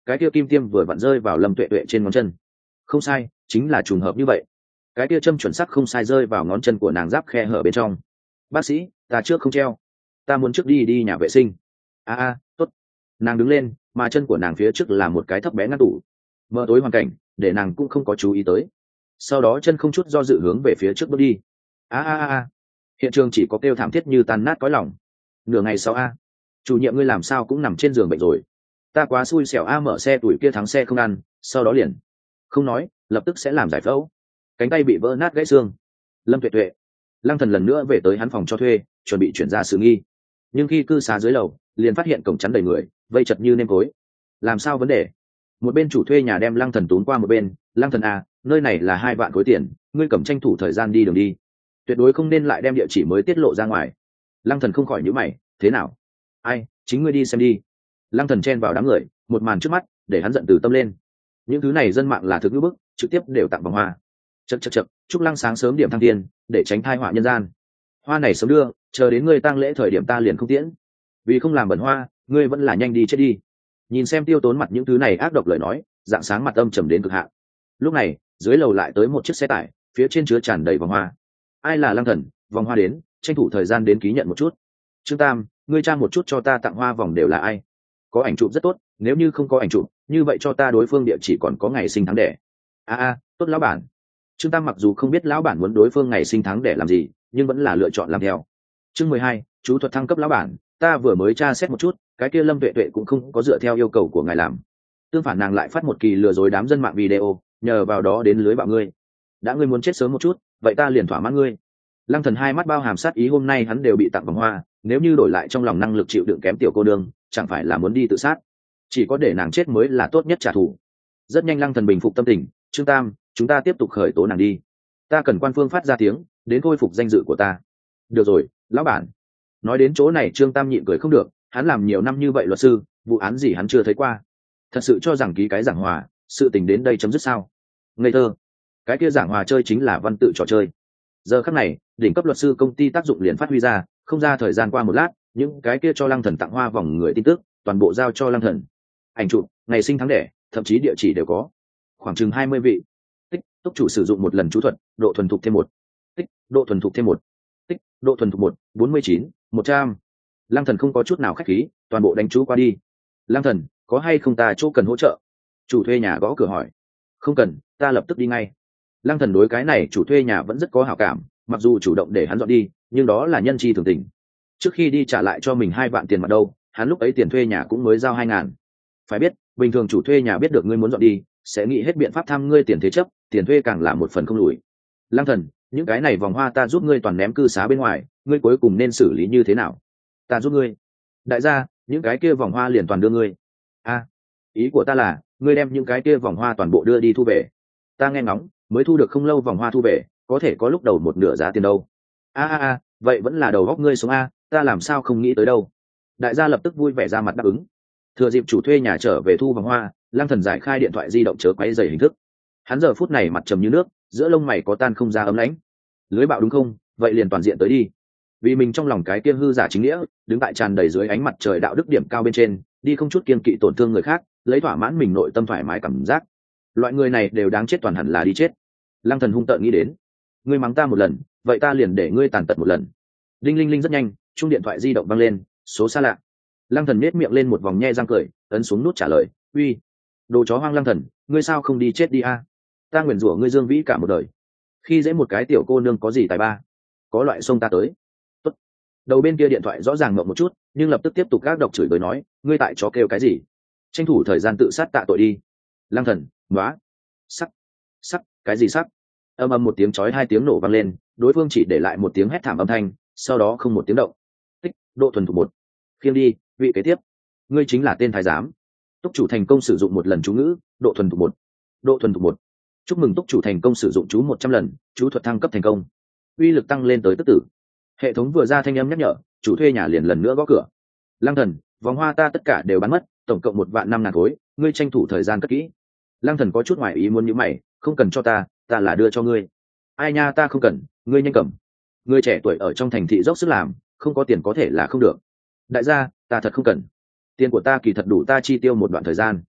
cái kia kim tiêm vừa vặn rơi vào Lâm Tuệ Tuệ trên ngón chân. Không sai, chính là trùng hợp như vậy. Cái kia châm chuẩn xác không sai rơi vào ngón chân của nàng giáp khe hở bên trong. Bác sĩ, ta trước không treo, ta muốn trước đi đi nhà vệ sinh. A a, tốt. Nàng đứng lên, mà chân của nàng phía trước là một cái thấp bé ngăn tủ. Mờ tối hoàn cảnh để nàng cũng không có chú ý tới. Sau đó chân không chút do dự hướng về phía trước bước đi. A a a, hiện trường chỉ có kêu thảm thiết như tan nát cõi lòng. Nửa ngày sau a, chủ nhiệm ngươi làm sao cũng nằm trên giường bệnh rồi. Ta quá xui xẻo a, mở xe tuổi kia thắng xe không ăn, sau đó liền không nói, lập tức sẽ làm giải phẫu. Cánh tay bị vỡ nát gãy xương. Lâm Tuệ Tuệ, Lăng Thần lần nữa về tới hắn phòng cho thuê, chuẩn bị chuyển ra xử nghi. Nhưng khi cư xá dưới lầu, liền phát hiện cổng chắn đầy người, vây chật như nêm cối. Làm sao vấn đề? Một bên chủ thuê nhà đem Lăng Thần tún qua một bên. Lăng Thần à, nơi này là hai vạn khối tiền, ngươi cầm tranh thủ thời gian đi đường đi, tuyệt đối không nên lại đem địa chỉ mới tiết lộ ra ngoài. Lăng Thần không khỏi nhíu mày, thế nào? Ai, chính ngươi đi xem đi. Lăng Thần chen vào đám người, một màn trước mắt để hắn giận từ tâm lên. Những thứ này dân mạng là thực ngữ bức, trực tiếp đều tặng vòng hoa. Chậc chậc chậc, chúc Lăng sáng sớm điểm thăng tiền, để tránh tai họa nhân gian. Hoa này sớm đưa, chờ đến ngươi tang lễ thời điểm ta liền không tiễn. Vì không làm bẩn hoa, ngươi vẫn là nhanh đi chết đi. Nhìn xem tiêu tốn mặt những thứ này ác độc lời nói, dạng sáng mặt âm trầm đến cực hạn. Lúc này, dưới lầu lại tới một chiếc xe tải, phía trên chứa tràn đầy vòng hoa. Ai là Lăng Thần? Vòng hoa đến, tranh thủ thời gian đến ký nhận một chút. Trương Tam, ngươi tra một chút cho ta tặng hoa vòng đều là ai? Có ảnh chụp rất tốt, nếu như không có ảnh chụp, như vậy cho ta đối phương địa chỉ còn có ngày sinh tháng đẻ. A a, tốt lão bản. Trương Tam mặc dù không biết lão bản muốn đối phương ngày sinh tháng đẻ làm gì, nhưng vẫn là lựa chọn làm theo. Chương mười hai, chú thuật thăng cấp lão bản, ta vừa mới tra xét một chút, cái kia Lâm Tuệ Tuệ cũng không có dựa theo yêu cầu của ngài làm. Tương phản nàng lại phát một kỳ lừa dối đám dân mạng video, nhờ vào đó đến lưới bạo ngươi. Đã ngươi muốn chết sớm một chút, vậy ta liền thỏa mãn ngươi. Lăng Thần hai mắt bao hàm sát ý, hôm nay hắn đều bị tặng vòng hoa, nếu như đổi lại trong lòng năng lực chịu đựng kém tiểu cô đương, chẳng phải là muốn đi tự sát. Chỉ có để nàng chết mới là tốt nhất trả thù. Rất nhanh Lăng Thần bình phục tâm tình, Trương Tam, chúng ta tiếp tục khởi tố nàng đi. Ta cần quan phương phát ra tiếng, đến khôi phục danh dự của ta. Được rồi, lão bản. Nói đến chỗ này Trương Tam nhịn cười không được, hắn làm nhiều năm như vậy luật sư, vụ án gì hắn chưa thấy qua. Thật sự cho rằng ký cái giảng hòa, sự tình đến đây chấm dứt sao? Ngây thơ. Cái kia giảng hòa chơi chính là văn tự trò chơi. Giờ khắc này, đỉnh cấp luật sư công ty tác dụng liền phát huy ra, không ra thời gian qua một lát, những cái kia cho Lăng Thần tặng hoa vòng người tin tức, toàn bộ giao cho Lăng Thần. Ảnh chụp, ngày sinh tháng đẻ, thậm chí địa chỉ đều có. Khoảng chừng hai mươi vị. Tích, túc chủ sử dụng một lần chú thuật, độ thuần thục thêm một. Tích, độ thuần thục thêm một. Tích, độ thuần thục một, bốn mươi chín, một trăm. Lăng Thần không có chút nào khách khí, toàn bộ đánh chú qua đi. Lăng Thần, có hay không ta chỗ cần hỗ trợ? Chủ thuê nhà gõ cửa hỏi. Không cần, ta lập tức đi ngay. Lăng Thần đối cái này chủ thuê nhà vẫn rất có hảo cảm, mặc dù chủ động để hắn dọn đi, nhưng đó là nhân chi thường tình. Trước khi đi trả lại cho mình hai vạn tiền mặt đâu, hắn lúc ấy tiền thuê nhà cũng mới giao hai ngàn. Phải biết, bình thường chủ thuê nhà biết được ngươi muốn dọn đi, sẽ nghĩ hết biện pháp tham ngươi tiền thế chấp, tiền thuê càng là một phần không lùi. Lăng Thần, những cái này vòng hoa ta giúp ngươi toàn ném cư xá bên ngoài, ngươi cuối cùng nên xử lý như thế nào? Ta giúp ngươi. Đại gia, những cái kia vòng hoa liền toàn đưa ngươi. A, ý của ta là, ngươi đem những cái kia vòng hoa toàn bộ đưa đi thu về. Ta nghe ngóng, mới thu được không lâu vòng hoa thu về, có thể có lúc đầu một nửa giá tiền đâu. A a a, vậy vẫn là đầu góc ngươi xuống a, ta làm sao không nghĩ tới đâu. Đại gia lập tức vui vẻ ra mặt đáp ứng. Thừa dịp chủ thuê nhà trở về thu vòng hoa, Lăng Thần giải khai điện thoại di động chớ quấy rầy hình thức. Hắn giờ phút này mặt trầm như nước, giữa lông mày có tan không ra ấm lãnh. Lưới bạo đúng không? Vậy liền toàn diện tới đi. Vì mình trong lòng cái kia hư giả chính nghĩa, đứng tại tràn đầy dưới ánh mặt trời đạo đức điểm cao bên trên, đi không chút kiêng kỵ tổn thương người khác, lấy thỏa mãn mình nội tâm thoải mái cảm giác. Loại người này đều đáng chết, toàn hẳn là đi chết. Lăng Thần hung tợn nghĩ đến. Ngươi mắng ta một lần, vậy ta liền để ngươi tàn tật một lần. Đinh linh linh rất nhanh, chuông điện thoại di động vang lên, số xa lạ. Lăng Thần nhếch miệng lên một vòng nhe răng cười, ấn xuống nút trả lời. Uy, đồ chó hoang Lăng Thần, ngươi sao không đi chết đi a? Ta nguyền rủa ngươi Dương Vĩ cả một đời, khi dễ một cái tiểu cô nương có gì tài ba, có loại xông ta tới. Tốt. Đầu bên kia điện thoại rõ ràng ngậm một chút, nhưng lập tức tiếp tục gác độc chửi bới nói, ngươi tại chó kêu cái gì? Tranh thủ thời gian tự sát tạ tội đi. Lăng Thần, nóa, sắc, sắc, cái gì sắc? Âm âm một tiếng chói hai tiếng nổ vang lên, đối phương chỉ để lại một tiếng hét thảm âm thanh, sau đó không một tiếng động. Tích, độ thuần thục một. Khiêng đi, vị kế tiếp. Ngươi chính là tên thái giám. Túc chủ thành công sử dụng một lần chú ngữ, độ thuần thục một. Độ thuần thục một. Chúc mừng túc chủ thành công sử dụng chú một trăm lần, chú thuật thăng cấp thành công. Uy lực tăng lên tới tức tử. Hệ thống vừa ra thanh âm nhắc nhở, chủ thuê nhà liền lần nữa gõ cửa. Lăng Thần, vòng hoa ta tất cả đều bán mất, tổng cộng một vạn năm ngàn khối, ngươi tranh thủ thời gian cất kỹ. Lăng Thần có chút ngoài ý muốn như mày, không cần cho ta, ta là đưa cho ngươi. Ai nha, ta không cần, ngươi nhanh cầm. Ngươi trẻ tuổi ở trong thành thị dốc sức làm, không có tiền có thể là không được. Đại gia, ta thật không cần. Tiền của ta kỳ thật đủ ta chi tiêu một đoạn thời gian.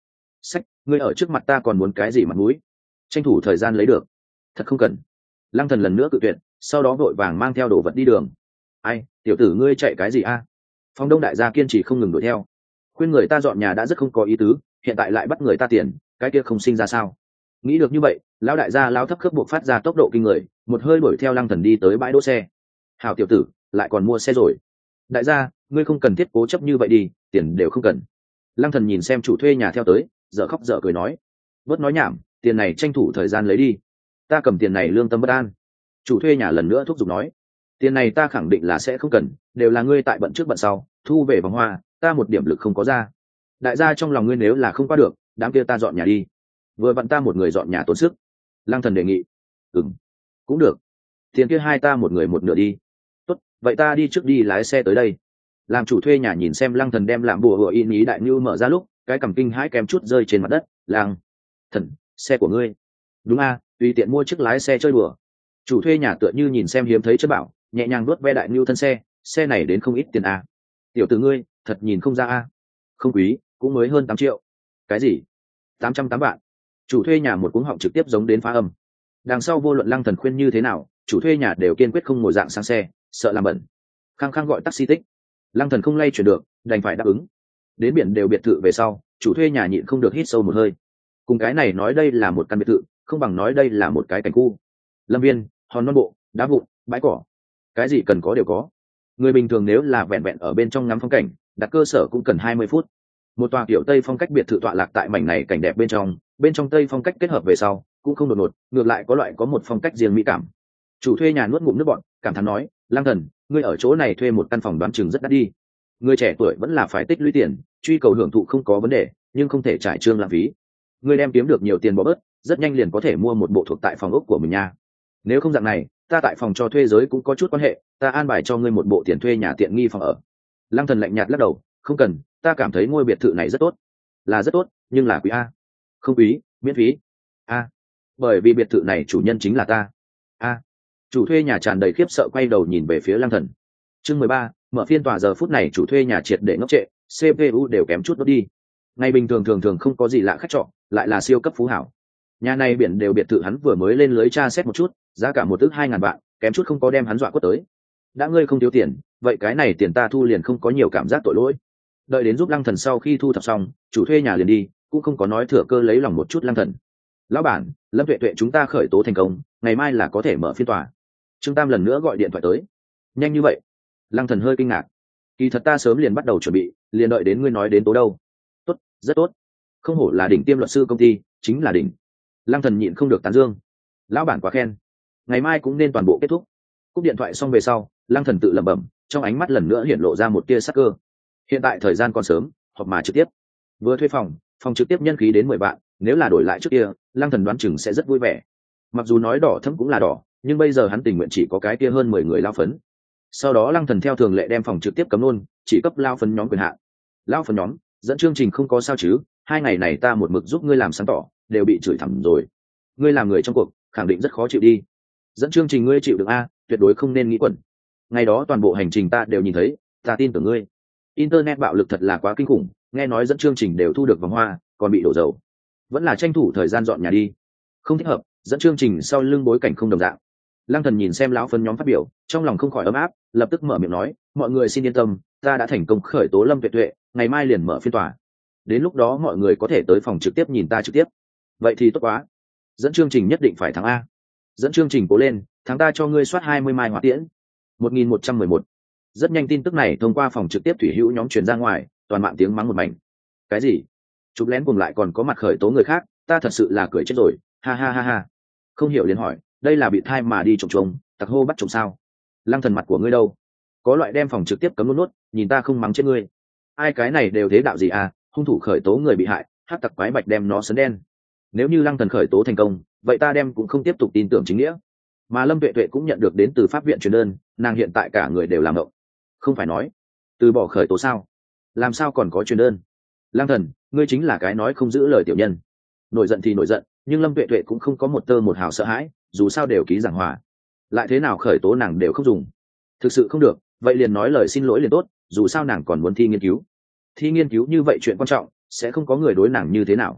sách, ngươi ở trước mặt ta còn muốn cái gì mặt mũi? Tranh thủ thời gian lấy được. Thật không cần. Lăng Thần lần nữa cự tuyệt, sau đó vội vàng mang theo đồ vật đi đường. Ai, tiểu tử ngươi chạy cái gì a? Phong Đông đại gia kiên trì không ngừng đuổi theo, khuyên người ta dọn nhà đã rất không có ý tứ, hiện tại lại bắt người ta tiền, cái kia không sinh ra sao? Nghĩ được như vậy, lão đại gia lão thấp khớp buộc phát ra tốc độ kinh người, một hơi đuổi theo Lăng Thần đi tới bãi đỗ xe. Hảo tiểu tử, lại còn mua xe rồi. Đại gia, ngươi không cần thiết cố chấp như vậy đi, tiền đều không cần. Lăng Thần nhìn xem chủ thuê nhà theo tới, dở khóc dở cười nói, bớt nói nhảm, tiền này tranh thủ thời gian lấy đi, ta cầm tiền này lương tâm bất an. Chủ thuê nhà lần nữa thúc giục nói, tiền này ta khẳng định là sẽ không cần, đều là ngươi tại bận trước bận sau, thu về vòng hoa, ta một điểm lực không có ra. Đại gia trong lòng ngươi nếu là không qua được, đám kia ta dọn nhà đi, vừa vặn ta một người dọn nhà tốn sức. Lăng Thần đề nghị, ừm, cũng được, tiền kia hai ta một người một nửa đi. Tốt, vậy ta đi trước đi lái xe tới đây. Làm chủ thuê nhà nhìn xem Lăng Thần đem làm bùa hựa in ý đại nhu mở ra lúc, cái cầm kinh hãi kém chút rơi trên mặt đất. Lăng Thần, xe của ngươi? Đúng a, tùy tiện mua chiếc lái xe chơi đùa. Chủ thuê nhà tựa như nhìn xem hiếm thấy chất bảo, nhẹ nhàng nuốt ve đại nhu thân xe, xe này đến không ít tiền a. Tiểu tử ngươi, thật nhìn không ra a. Không quý, cũng mới hơn tám triệu. Cái gì? Tám trăm tám vạn. Chủ thuê nhà một cuống họng trực tiếp giống đến phá âm. Đằng sau vô luận Lăng Thần khuyên như thế nào, chủ thuê nhà đều kiên quyết không ngồi dạng sang xe, sợ làm bẩn. Khăng khăng gọi taxi tích. Lăng Thần không lay chuyển được, đành phải đáp ứng. Đến biển đều biệt thự về sau, chủ thuê nhà nhịn không được hít sâu một hơi. Cùng cái này nói đây là một căn biệt thự, không bằng nói đây là một cái cảnh khu. Lâm viên, hòn non bộ, đá vụn, bãi cỏ, cái gì cần có đều có. Người bình thường nếu là vẹn vẹn ở bên trong ngắm phong cảnh, đặt cơ sở cũng cần hai mươi phút. Một tòa kiểu Tây phong cách biệt thự tọa lạc tại mảnh này cảnh đẹp bên trong, bên trong Tây phong cách kết hợp về sau, cũng không đột ngột, ngược lại có loại có một phong cách riêng mỹ cảm. Chủ thuê nhà nuốt ngụm nước bọt, cảm thán nói, Lăng Thần, ngươi ở chỗ này thuê một căn phòng đoán chừng rất đắt đi. Người trẻ tuổi vẫn là phải tích lũy tiền, truy cầu hưởng thụ không có vấn đề, nhưng không thể trải trương lãng phí. Ngươi đem kiếm được nhiều tiền bỏ bớt, rất nhanh liền có thể mua một bộ thuộc tại phòng ốc của mình nha. Nếu không dạng này, ta tại phòng cho thuê giới cũng có chút quan hệ, ta an bài cho ngươi một bộ tiền thuê nhà tiện nghi phòng ở. Lăng Thần lạnh nhạt lắc đầu, không cần, ta cảm thấy ngôi biệt thự này rất tốt. Là rất tốt, nhưng là quý a. Không quý, miễn phí. A. Bởi vì biệt thự này chủ nhân chính là ta. A. Chủ thuê nhà tràn đầy khiếp sợ quay đầu nhìn về phía Lăng Thần. Chương mười ba, mở phiên tòa. Giờ phút này chủ thuê nhà triệt để ngốc trệ, xê pê u đều kém chút đốt đi. Ngày bình thường thường thường không có gì lạ khách trọ, lại là siêu cấp phú hảo. Nhà này biển đều biệt thự hắn vừa mới lên lưới tra xét một chút, giá cả một ức hai ngàn vạn, kém chút không có đem hắn dọa quất tới. Đã ngươi không thiếu tiền, vậy cái này tiền ta thu liền không có nhiều cảm giác tội lỗi. Đợi đến giúp Lăng Thần sau khi thu thập xong, chủ thuê nhà liền đi, cũng không có nói thừa cơ lấy lòng một chút Lăng Thần. Lão bản, Lâm Tuệ Tuệ chúng ta khởi tố thành công, ngày mai là có thể mở phiên tòa. Trương Tam lần nữa gọi điện thoại tới. Nhanh như vậy? Lăng Thần hơi kinh ngạc. Kỳ thật ta sớm liền bắt đầu chuẩn bị, liền đợi đến ngươi nói đến tố đâu. Tốt, rất tốt. Không hổ là đỉnh tiêm luật sư công ty, chính là đỉnh. Lăng Thần nhịn không được tán dương. Lão bản quá khen. Ngày mai cũng nên toàn bộ kết thúc. Cúp điện thoại xong về sau, Lăng Thần tự lẩm bẩm, trong ánh mắt lần nữa hiện lộ ra một tia sắc cơ. Hiện tại thời gian còn sớm, họp mà trực tiếp. Vừa thuê phòng, phòng trực tiếp nhân khí đến mười vạn, nếu là đổi lại trước kia, Lăng Thần đoán chừng sẽ rất vui vẻ. Mặc dù nói đỏ thẫm cũng là đỏ, nhưng bây giờ hắn tình nguyện chỉ có cái kia hơn mười người lao phấn. Sau đó Lăng Thần theo thường lệ đem phòng trực tiếp cấm luôn, chỉ cấp lao phấn nhóm quyền hạn. Lao phấn nhóm, dẫn chương trình không có sao chứ? Hai ngày này ta một mực giúp ngươi làm sáng tỏ, đều bị chửi thẳng rồi. Ngươi làm người trong cuộc, khẳng định rất khó chịu đi. Dẫn chương trình ngươi chịu được a, tuyệt đối không nên nghĩ quẩn. Ngày đó toàn bộ hành trình ta đều nhìn thấy, ta tin tưởng ngươi. Internet bạo lực thật là quá kinh khủng, nghe nói dẫn chương trình đều thu được vòng hoa, còn bị đổ dầu. Vẫn là tranh thủ thời gian dọn nhà đi. Không thích hợp, dẫn chương trình sau lưng bối cảnh không đồng dạng. Lăng Thần nhìn xem lão phân nhóm phát biểu, trong lòng không khỏi ấm áp, lập tức mở miệng nói, mọi người xin yên tâm, ta đã thành công khởi tố Lâm Tuệ Tuệ, ngày mai liền mở phiên tòa. Đến lúc đó mọi người có thể tới phòng trực tiếp nhìn ta trực tiếp. Vậy thì tốt quá. Dẫn chương trình nhất định phải thắng a. Dẫn chương trình cố lên, thắng ta cho ngươi soát hai mươi mai hỏa tiễn. một nghìn một trăm mười một. Rất nhanh tin tức này thông qua phòng trực tiếp thủy hữu nhóm truyền ra ngoài, toàn mạng tiếng mắng một mảnh. Cái gì? Chụp lén cùng lại còn có mặt khởi tố người khác, ta thật sự là cười chết rồi, ha ha ha ha. Không hiểu liền hỏi, đây là bị thai mà đi trộm trộm, tặc hô bắt trộm sao? Lăng Thần mặt của ngươi đâu? Có loại đem phòng trực tiếp cấm luôn nuốt, nhìn ta không mắng chết ngươi. Ai cái này đều thế đạo gì à? Hung thủ khởi tố người bị hại, hắc tặc quái bạch đem nó sấn đen. Nếu như Lăng Thần khởi tố thành công, vậy ta đem cũng không tiếp tục tin tưởng chính nghĩa. Mà Lâm Tuệ Tuệ cũng nhận được đến từ pháp viện truyền đơn, nàng hiện tại cả người đều làm động. Không phải nói từ bỏ khởi tố sao? Làm sao còn có truyền đơn? Lăng Thần, ngươi chính là cái nói không giữ lời tiểu nhân. Nổi giận thì nổi giận, nhưng Lâm Tuệ Tuệ cũng không có một tơ một hào sợ hãi, dù sao đều ký giảng hòa, lại thế nào khởi tố nàng đều không dùng. Thực sự không được, vậy liền nói lời xin lỗi liền tốt, dù sao nàng còn muốn thi nghiên cứu. Thi nghiên cứu như vậy chuyện quan trọng, sẽ không có người đối nàng như thế nào.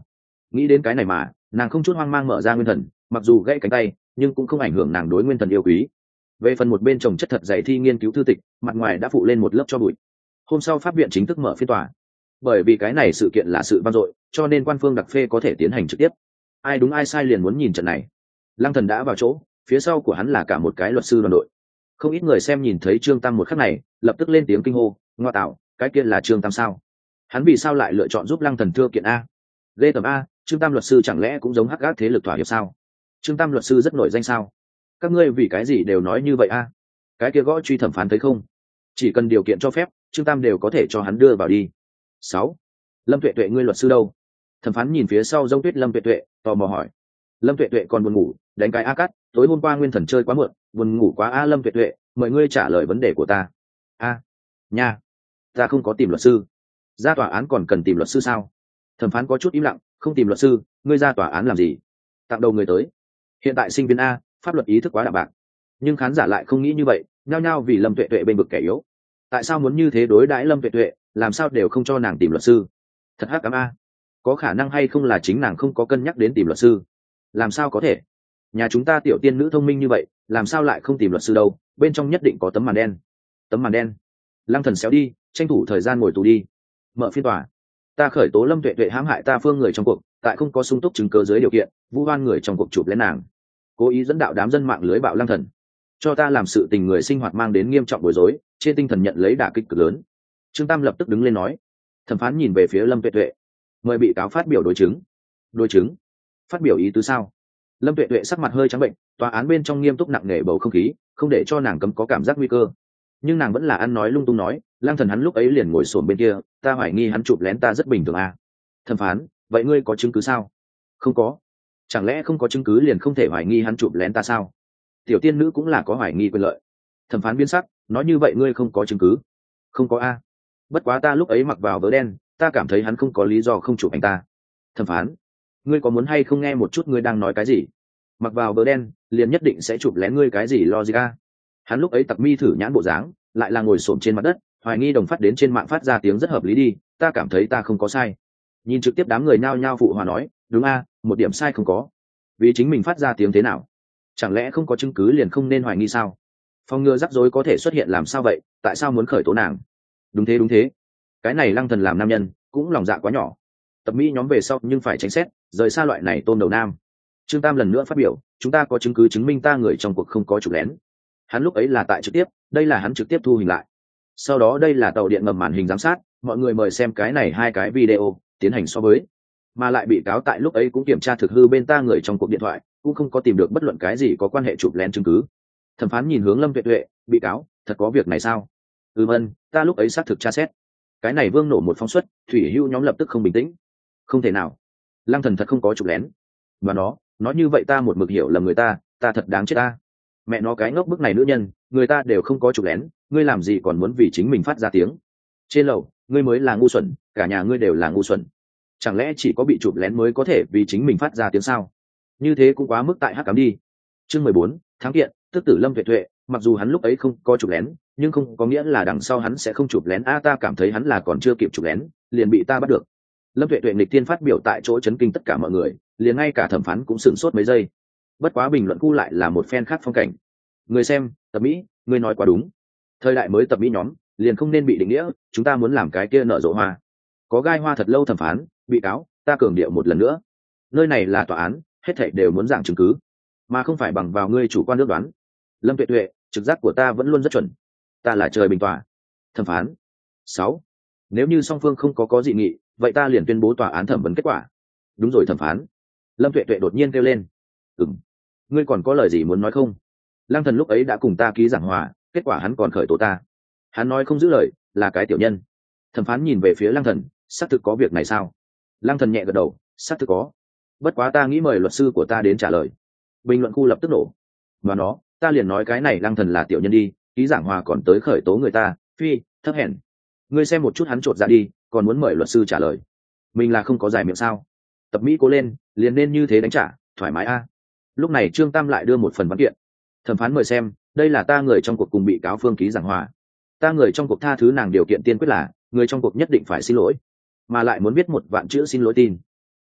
nghĩ đến cái này mà nàng không chút hoang mang mở ra nguyên thần, mặc dù gãy cánh tay nhưng cũng không ảnh hưởng nàng đối nguyên thần yêu quý. Về phần một bên chồng chất thật dày thi nghiên cứu thư tịch, mặt ngoài đã phụ lên một lớp cho bụi. Hôm sau pháp viện chính thức mở phiên tòa. Bởi vì cái này sự kiện là sự vang dội, cho nên quan phương đặc phê có thể tiến hành trực tiếp. Ai đúng ai sai liền muốn nhìn trận này. Lăng Thần đã vào chỗ, phía sau của hắn là cả một cái luật sư đoàn đội. Không ít người xem nhìn thấy Trương Tam một khắc này, lập tức lên tiếng kinh hô, ngoa tạo, cái kia là Trương Tam sao? Hắn vì sao lại lựa chọn giúp Lăng Thần thưa kiện a? Lê tầm a, Trương Tam luật sư chẳng lẽ cũng giống hắc gác thế lực thỏa hiệp sao? Trương Tam luật sư rất nổi danh sao? Các ngươi vì cái gì đều nói như vậy a? Cái kia gõ truy thẩm phán thấy không? Chỉ cần điều kiện cho phép, Trương Tam đều có thể cho hắn đưa vào đi. Sáu, Lâm Tuệ Tuệ ngươi luật sư đâu? Thẩm phán nhìn phía sau Dông Tuyết Lâm Tuệ Tuệ, tò mò hỏi. Lâm Tuệ Tuệ còn buồn ngủ, đánh cái a cắt, tối hôm qua nguyên thần chơi quá muộn, buồn ngủ quá a. Lâm Tuệ Tuệ, mời ngươi trả lời vấn đề của ta. A, nha, ta không có tìm luật sư. Ra tòa án còn cần tìm luật sư sao? Thẩm phán có chút im lặng, không tìm luật sư, ngươi ra tòa án làm gì? Tặng đầu người tới. Hiện tại sinh viên a, pháp luật ý thức quá đạm bạc. Nhưng khán giả lại không nghĩ như vậy, nhao nhao vì Lâm Tuệ Tuệ bên vực kẻ yếu. Tại sao muốn như thế đối đãi Lâm Tuệ Tuệ, làm sao đều không cho nàng tìm luật sư? Thật hắc ám a. Có khả năng hay không là chính nàng không có cân nhắc đến tìm luật sư? Làm sao có thể? Nhà chúng ta tiểu tiên nữ thông minh như vậy, làm sao lại không tìm luật sư đâu? Bên trong nhất định có tấm màn đen. Tấm màn đen. Lăng Thần xéo đi, tranh thủ thời gian ngồi tù đi. Mở phiên tòa. Ta khởi tố Lâm Tuệ Tuệ hãm hại ta phương người trong cuộc, tại không có sung túc chứng cứ dưới điều kiện, vu oan người trong cuộc chụp lấy nàng, cố ý dẫn đạo đám dân mạng lưới bạo Lăng Thần, cho ta làm sự tình người sinh hoạt mang đến nghiêm trọng bối rối, trên tinh thần nhận lấy đả kích cực lớn. Trương Tam lập tức đứng lên nói. Thẩm phán nhìn về phía Lâm Tuệ Tuệ, mời bị cáo phát biểu đối chứng. Đối chứng? Phát biểu ý tứ sao? Lâm Tuệ Tuệ sắc mặt hơi trắng bệnh, tòa án bên trong nghiêm túc nặng nề bầu không khí, không để cho nàng cấm có cảm giác nguy cơ. Nhưng nàng vẫn là ăn nói lung tung nói, Lăng Thần hắn lúc ấy liền ngồi xổm bên kia, ta hoài nghi hắn chụp lén ta rất bình thường à. Thẩm phán, vậy ngươi có chứng cứ sao? Không có. Chẳng lẽ không có chứng cứ liền không thể hoài nghi hắn chụp lén ta sao? Tiểu tiên nữ cũng là có hoài nghi quyền lợi. Thẩm phán biến sắc, nói như vậy ngươi không có chứng cứ? Không có a. Bất quá ta lúc ấy mặc vào vớ đen, ta cảm thấy hắn không có lý do không chụp anh ta. Thẩm phán, ngươi có muốn hay không nghe một chút ngươi đang nói cái gì? Mặc vào vớ đen liền nhất định sẽ chụp lén ngươi cái gì logic a? Hắn lúc ấy tặc mi thử nhãn bộ dáng, lại là ngồi xổm trên mặt đất, hoài nghi đồng phát đến trên mạng phát ra tiếng rất hợp lý đi, ta cảm thấy ta không có sai. Nhìn trực tiếp đám người nhao nhao phụ hòa nói, đúng a, một điểm sai không có. Vì chính mình phát ra tiếng thế nào? Chẳng lẽ không có chứng cứ liền không nên hoài nghi sao? Phòng ngừa rắc rối có thể xuất hiện làm sao vậy, tại sao muốn khởi tố nàng? Đúng thế đúng thế. Cái này Lăng Thần làm nam nhân, cũng lòng dạ quá nhỏ. Tập mỹ nhóm về sau nhưng phải tránh xét, rời xa loại này tôm đầu nam. Trương Tam lần nữa phát biểu, chúng ta có chứng cứ chứng minh ta người trong cuộc không có chụp lén. Hắn lúc ấy là tại trực tiếp, đây là hắn trực tiếp thu hình lại. Sau đó đây là tàu điện ngầm màn hình giám sát, mọi người mời xem cái này hai cái video, tiến hành so với. Mà lại bị cáo tại lúc ấy cũng kiểm tra thực hư bên ta người trong cuộc điện thoại, cũng không có tìm được bất luận cái gì có quan hệ chụp lén chứng cứ. Thẩm phán nhìn hướng Lâm Tuệ Tuệ, bị cáo, thật có việc này sao? Ừ vâng, ta lúc ấy xác thực tra xét. Cái này Vương nổ một phóng xuất, thủy hưu nhóm lập tức không bình tĩnh. Không thể nào, Lăng Thần thật không có chụp lén. Và nó, nói như vậy ta một mực hiểu lầm người ta, ta thật đáng chết ta. Mẹ nó cái ngốc bức này nữ nhân, người ta đều không có chụp lén, ngươi làm gì còn muốn vì chính mình phát ra tiếng? Trên lầu, ngươi mới là ngu xuẩn, cả nhà ngươi đều là ngu xuẩn. Chẳng lẽ chỉ có bị chụp lén mới có thể vì chính mình phát ra tiếng sao? Như thế cũng quá mức tại hắc cám đi. Chương mười bốn, thắng kiện, tức tử Lâm Tuệ Tuệ, mặc dù hắn lúc ấy không có chụp lén, nhưng không có nghĩa là đằng sau hắn sẽ không chụp lén. A ta cảm thấy hắn là còn chưa kịp chụp lén, liền bị ta bắt được. Lâm Tuệ Tuệ nghịch tiên phát biểu tại chỗ chấn kinh tất cả mọi người, liền ngay cả thẩm phán cũng sửng sốt mấy giây. Bất quá bình luận khu lại là một phen khác phong cảnh. Người xem, Tập Mỹ, ngươi nói quá đúng. Thời đại mới Tập Mỹ nhóm, liền không nên bị định nghĩa, chúng ta muốn làm cái kia nở rộ hoa. Có gai hoa thật lâu. Thẩm phán, bị cáo, ta cường điệu một lần nữa. Nơi này là tòa án, hết thảy đều muốn giảng chứng cứ, mà không phải bằng vào ngươi chủ quan ước đoán. Lâm Tuệ Tuệ, trực giác của ta vẫn luôn rất chuẩn. Ta là trời bình tòa. Thẩm phán. Sáu. Nếu như song phương không có có dị nghị, vậy ta liền tuyên bố tòa án thẩm vấn kết quả. Đúng rồi thẩm phán. Lâm Tuệ Tuệ đột nhiên kêu lên. Ừm. Ngươi còn có lời gì muốn nói không? Lăng Thần lúc ấy đã cùng ta ký giảng hòa, kết quả hắn còn khởi tố ta. Hắn nói không giữ lời, là cái tiểu nhân. Thẩm phán nhìn về phía Lăng Thần, xác thực có việc này sao? Lăng Thần nhẹ gật đầu, xác thực có. Bất quá ta nghĩ mời luật sư của ta đến trả lời. Bình luận khu lập tức nổ. Và nó, ta liền nói cái này Lăng Thần là tiểu nhân đi, ký giảng hòa còn tới khởi tố người ta, phi, thấp hèn. Ngươi xem một chút hắn trột ra đi, còn muốn mời luật sư trả lời. Mình là không có giải miệng sao? Tập Mỹ cố lên, liền nên như thế đánh trả, thoải mái a. Lúc này Trương Tam lại đưa một phần văn kiện. Thẩm phán mời xem, đây là ta người trong cuộc cùng bị cáo phương ký giảng hòa. Ta người trong cuộc tha thứ nàng điều kiện tiên quyết là người trong cuộc nhất định phải xin lỗi, mà lại muốn viết một vạn chữ xin lỗi tin.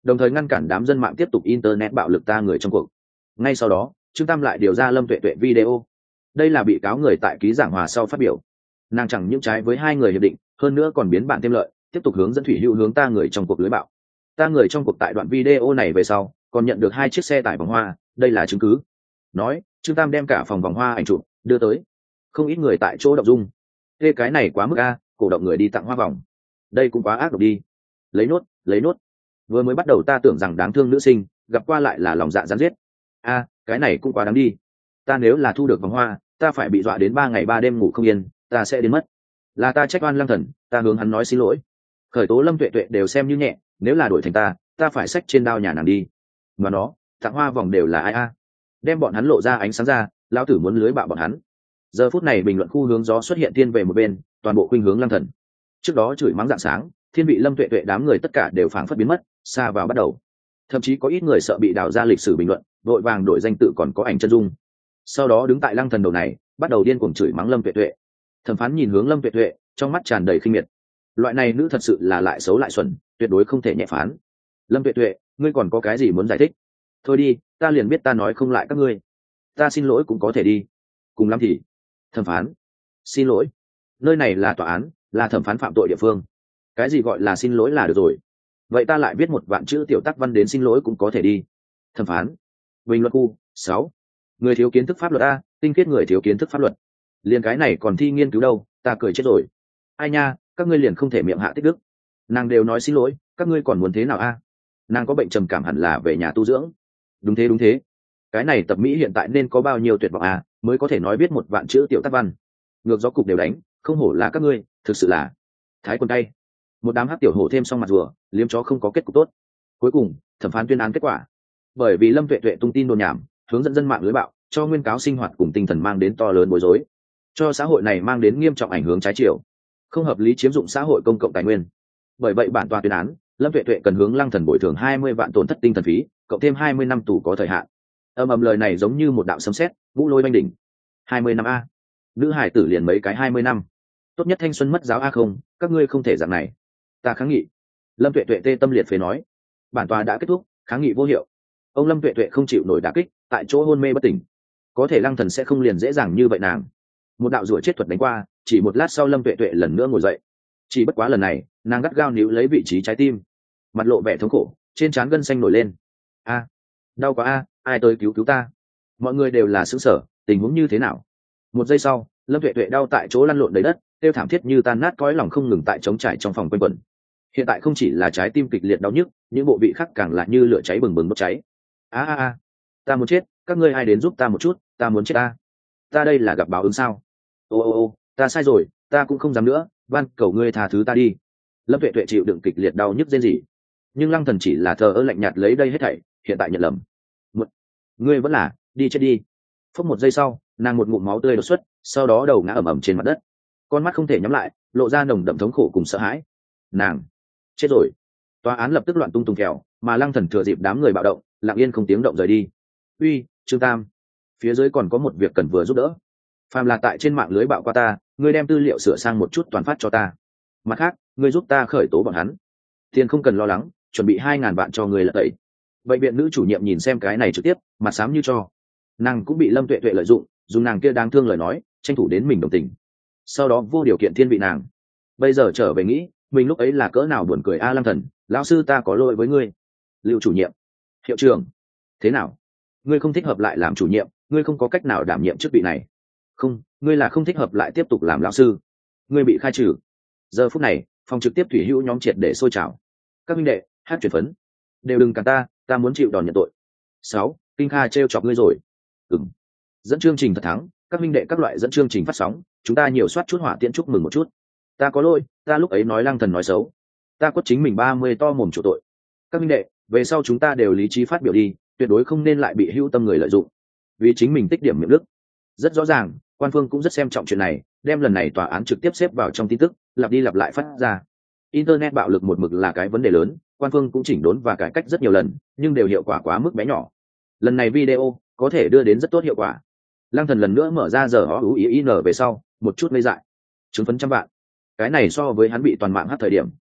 đồng thời ngăn cản đám dân mạng tiếp tục internet bạo lực ta người trong cuộc. Ngay sau đó Trương Tam lại điều ra Lâm Tuệ Tuệ video. Đây là bị cáo người tại ký giảng hòa sau phát biểu. Nàng chẳng những trái với hai người hiệp định, hơn nữa còn biến bản thêm lợi, tiếp tục hướng dẫn Thủy Hữu hướng ta người trong cuộc lưới bạo. Ta người trong cuộc tại đoạn video này về sau còn nhận được hai chiếc xe tải vòng hoa, đây là chứng cứ. Nói Trương Tam đem cả phòng vòng hoa ảnh chụp đưa tới, không ít người tại chỗ động dung. Ê, cái này quá mức a, cổ động người đi tặng hoa vòng, đây cũng quá ác độc đi. Lấy nốt, lấy nốt. Vừa mới bắt đầu ta tưởng rằng đáng thương nữ sinh, gặp qua lại là lòng dạ gián giết. A, cái này cũng quá đáng đi. Ta nếu là thu được vòng hoa, ta phải bị dọa đến ba ngày ba đêm ngủ không yên, ta sẽ đến mất. Là ta trách oan Lăng Thần, ta hướng hắn nói xin lỗi. Khởi tố Lâm Tuệ Tuệ đều xem như nhẹ, nếu là đổi thành ta, ta phải xách trên đao nhà nàng đi. Mà nó, tặng hoa vòng đều là ai a? Đem bọn hắn lộ ra ánh sáng ra, lão tử muốn lưới bạo bọn hắn. Giờ phút này bình luận khu hướng gió xuất hiện thiên về một bên, toàn bộ khuynh hướng Lăng Thần. Trước đó chửi mắng rạng sáng, thiên vị Lâm Tuệ Tuệ đám người tất cả đều phảng phất biến mất, xa vào bắt đầu. Thậm chí có ít người sợ bị đào ra lịch sử bình luận, vội vàng đổi danh tự còn có ảnh chân dung. Sau đó đứng tại Lăng Thần đầu này, bắt đầu điên cuồng chửi mắng Lâm Tuệ Tuệ. Thẩm phán nhìn hướng Lâm Tuệ Tuệ, trong mắt tràn đầy khinh miệt. Loại này nữ thật sự là lại xấu lại xuẩn, tuyệt đối không thể nhẹ phán. Lâm Tuệ Tuệ, ngươi còn có cái gì muốn giải thích? Thôi đi, ta liền biết ta nói không lại các ngươi. Ta xin lỗi cũng có thể đi. Cùng lắm thì thẩm phán. Xin lỗi. Nơi này là tòa án, là thẩm phán phạm tội địa phương. Cái gì gọi là xin lỗi là được rồi. Vậy ta lại viết một vạn chữ tiểu tác văn đến xin lỗi cũng có thể đi. Thẩm phán. Bình luận khu sáu. Người thiếu kiến thức pháp luật a, tinh khiết người thiếu kiến thức pháp luật. Liền cái này còn thi nghiên cứu đâu, ta cười chết rồi. Ai nha, các ngươi liền không thể miệng hạ tích đức. Nàng đều nói xin lỗi, các ngươi còn muốn thế nào a? Nàng có bệnh trầm cảm hẳn là về nhà tu dưỡng. Đúng thế đúng thế. Cái này tập mỹ hiện tại nên có bao nhiêu tuyệt vọng à, mới có thể nói biết một vạn chữ tiểu tác văn. Ngược gió cục đều đánh, không hổ là các ngươi, thực sự là thái quân tay. Một đám hắc tiểu hổ thêm xong mặt rùa, liếm chó không có kết cục tốt. Cuối cùng thẩm phán tuyên án kết quả. Bởi vì Lâm Tuệ Tuệ tung tin đồn nhảm, hướng dẫn dân mạng lưới bạo, cho nguyên cáo sinh hoạt cùng tinh thần mang đến to lớn bối rối, cho xã hội này mang đến nghiêm trọng ảnh hưởng trái chiều, không hợp lý chiếm dụng xã hội công cộng tài nguyên. Bởi vậy bản tòa tuyên án, Lâm Tuệ Tuệ cần hướng Lăng Thần bồi thường hai mươi vạn tổn thất tinh thần phí, cộng thêm hai mươi năm tù có thời hạn. Âm ầm lời này giống như một đạo sấm sét, ngũ lôi oanh đỉnh. hai mươi năm a. Nữ hải tử liền mấy cái hai mươi năm. Tốt nhất thanh xuân mất giáo a không, các ngươi không thể dạng này. Ta kháng nghị. Lâm Tuệ Tuệ tê tâm liệt phế nói. Bản tòa đã kết thúc, kháng nghị vô hiệu. Ông Lâm Tuệ Tuệ không chịu nổi đả kích, tại chỗ hôn mê bất tỉnh. Có thể Lăng Thần sẽ không liền dễ dàng như vậy nàng. Một đạo rủa chết thuật đánh qua, chỉ một lát sau Lâm Tuệ Tuệ lần nữa ngồi dậy. Chỉ bất quá lần này, nàng gắt gao níu lấy vị trí trái tim, mặt lộ vẻ thống khổ, trên trán gân xanh nổi lên. A, đau quá a, ai tới cứu cứu ta? Mọi người đều là sững sờ, tình huống như thế nào? Một giây sau, Lâm Tuệ Tuệ đau tại chỗ lăn lộn đầy đất, kêu thảm thiết như tan nát cõi lòng không ngừng tại trống trải trong phòng quanh quẩn. Hiện tại không chỉ là trái tim kịch liệt đau nhức, những bộ vị khác càng là như lửa cháy bừng bừng bốc cháy. A a a, ta muốn chết, các ngươi ai đến giúp ta một chút, ta muốn chết ta. Ta đây là gặp báo ứng sao? Ô ô ô, ta sai rồi, ta cũng không dám nữa, van cầu ngươi tha thứ ta đi. Lâm Tuệ Tuệ chịu đựng kịch liệt đau nhức rên rỉ, nhưng Lăng Thần chỉ là thờ ơ lạnh nhạt lấy đây hết thảy, hiện tại nhận lầm. Một, ngươi vẫn là đi chết đi. Phút một giây sau, nàng một ngụm máu tươi đột xuất, sau đó đầu ngã ầm ầm trên mặt đất, con mắt không thể nhắm lại, lộ ra nồng đậm thống khổ cùng sợ hãi. Nàng chết rồi. Tòa án lập tức loạn tung tung kèo, mà Lăng Thần thừa dịp đám người bạo động, lặng yên không tiếng động rời đi. Uy, Trương Tam, phía dưới còn có một việc cần vừa giúp đỡ. Phàm là tại trên mạng lưới bạo qua ta, ngươi đem tư liệu sửa sang một chút toàn phát cho ta. Mặt khác, ngươi giúp ta khởi tố bọn hắn. Tiền không cần lo lắng, chuẩn bị hai ngàn vạn cho ngươi là tẩy. Bệnh viện nữ chủ nhiệm nhìn xem cái này trực tiếp, mặt xám như cho. Nàng cũng bị Lâm Tuệ Tuệ lợi dụng, dùng nàng kia đáng thương lời nói, tranh thủ đến mình đồng tình. Sau đó vô điều kiện thiên vị nàng. Bây giờ trở về nghĩ, mình lúc ấy là cỡ nào buồn cười a. À, Lăng Thần, lão sư ta có lỗi với ngươi. Lưu chủ nhiệm, hiệu trưởng, thế nào? Ngươi không thích hợp lại làm chủ nhiệm, ngươi không có cách nào đảm nhiệm chức vị này. Không, ngươi là không thích hợp lại tiếp tục làm lão sư. Ngươi bị khai trừ. Giờ phút này, phòng trực tiếp thủy hữu nhóm triệt để sôi trào. Các minh đệ, hát chuyển phấn, đều đừng cản ta, ta muốn chịu đòn nhận tội. Sáu, Kinh Kha trêu chọc ngươi rồi. Ừm. Dẫn chương trình thật thắng, các minh đệ các loại dẫn chương trình phát sóng, chúng ta nhiều soát chút hỏa tiễn chúc mừng một chút. Ta có lỗi, ta lúc ấy nói Lăng Thần nói xấu, ta quất chính mình ba mươi to mồm chủ tội. Các minh đệ, về sau chúng ta đều lý trí phát biểu đi, tuyệt đối không nên lại bị hữu tâm người lợi dụng, vì chính mình tích điểm miệng đức. Rất rõ ràng, quan phương cũng rất xem trọng chuyện này, đem lần này tòa án trực tiếp xếp vào trong tin tức, lặp đi lặp lại phát ra. Internet bạo lực một mực là cái vấn đề lớn, quan phương cũng chỉnh đốn và cải cách rất nhiều lần, nhưng đều hiệu quả quá mức bé nhỏ. Lần này video có thể đưa đến rất tốt hiệu quả. Lăng Thần lần nữa mở ra giờ ó ú ý in về sau, một chút ngây dại. Chứng phấn trăm vạn. Cái này so với hắn bị toàn mạng hát thời điểm,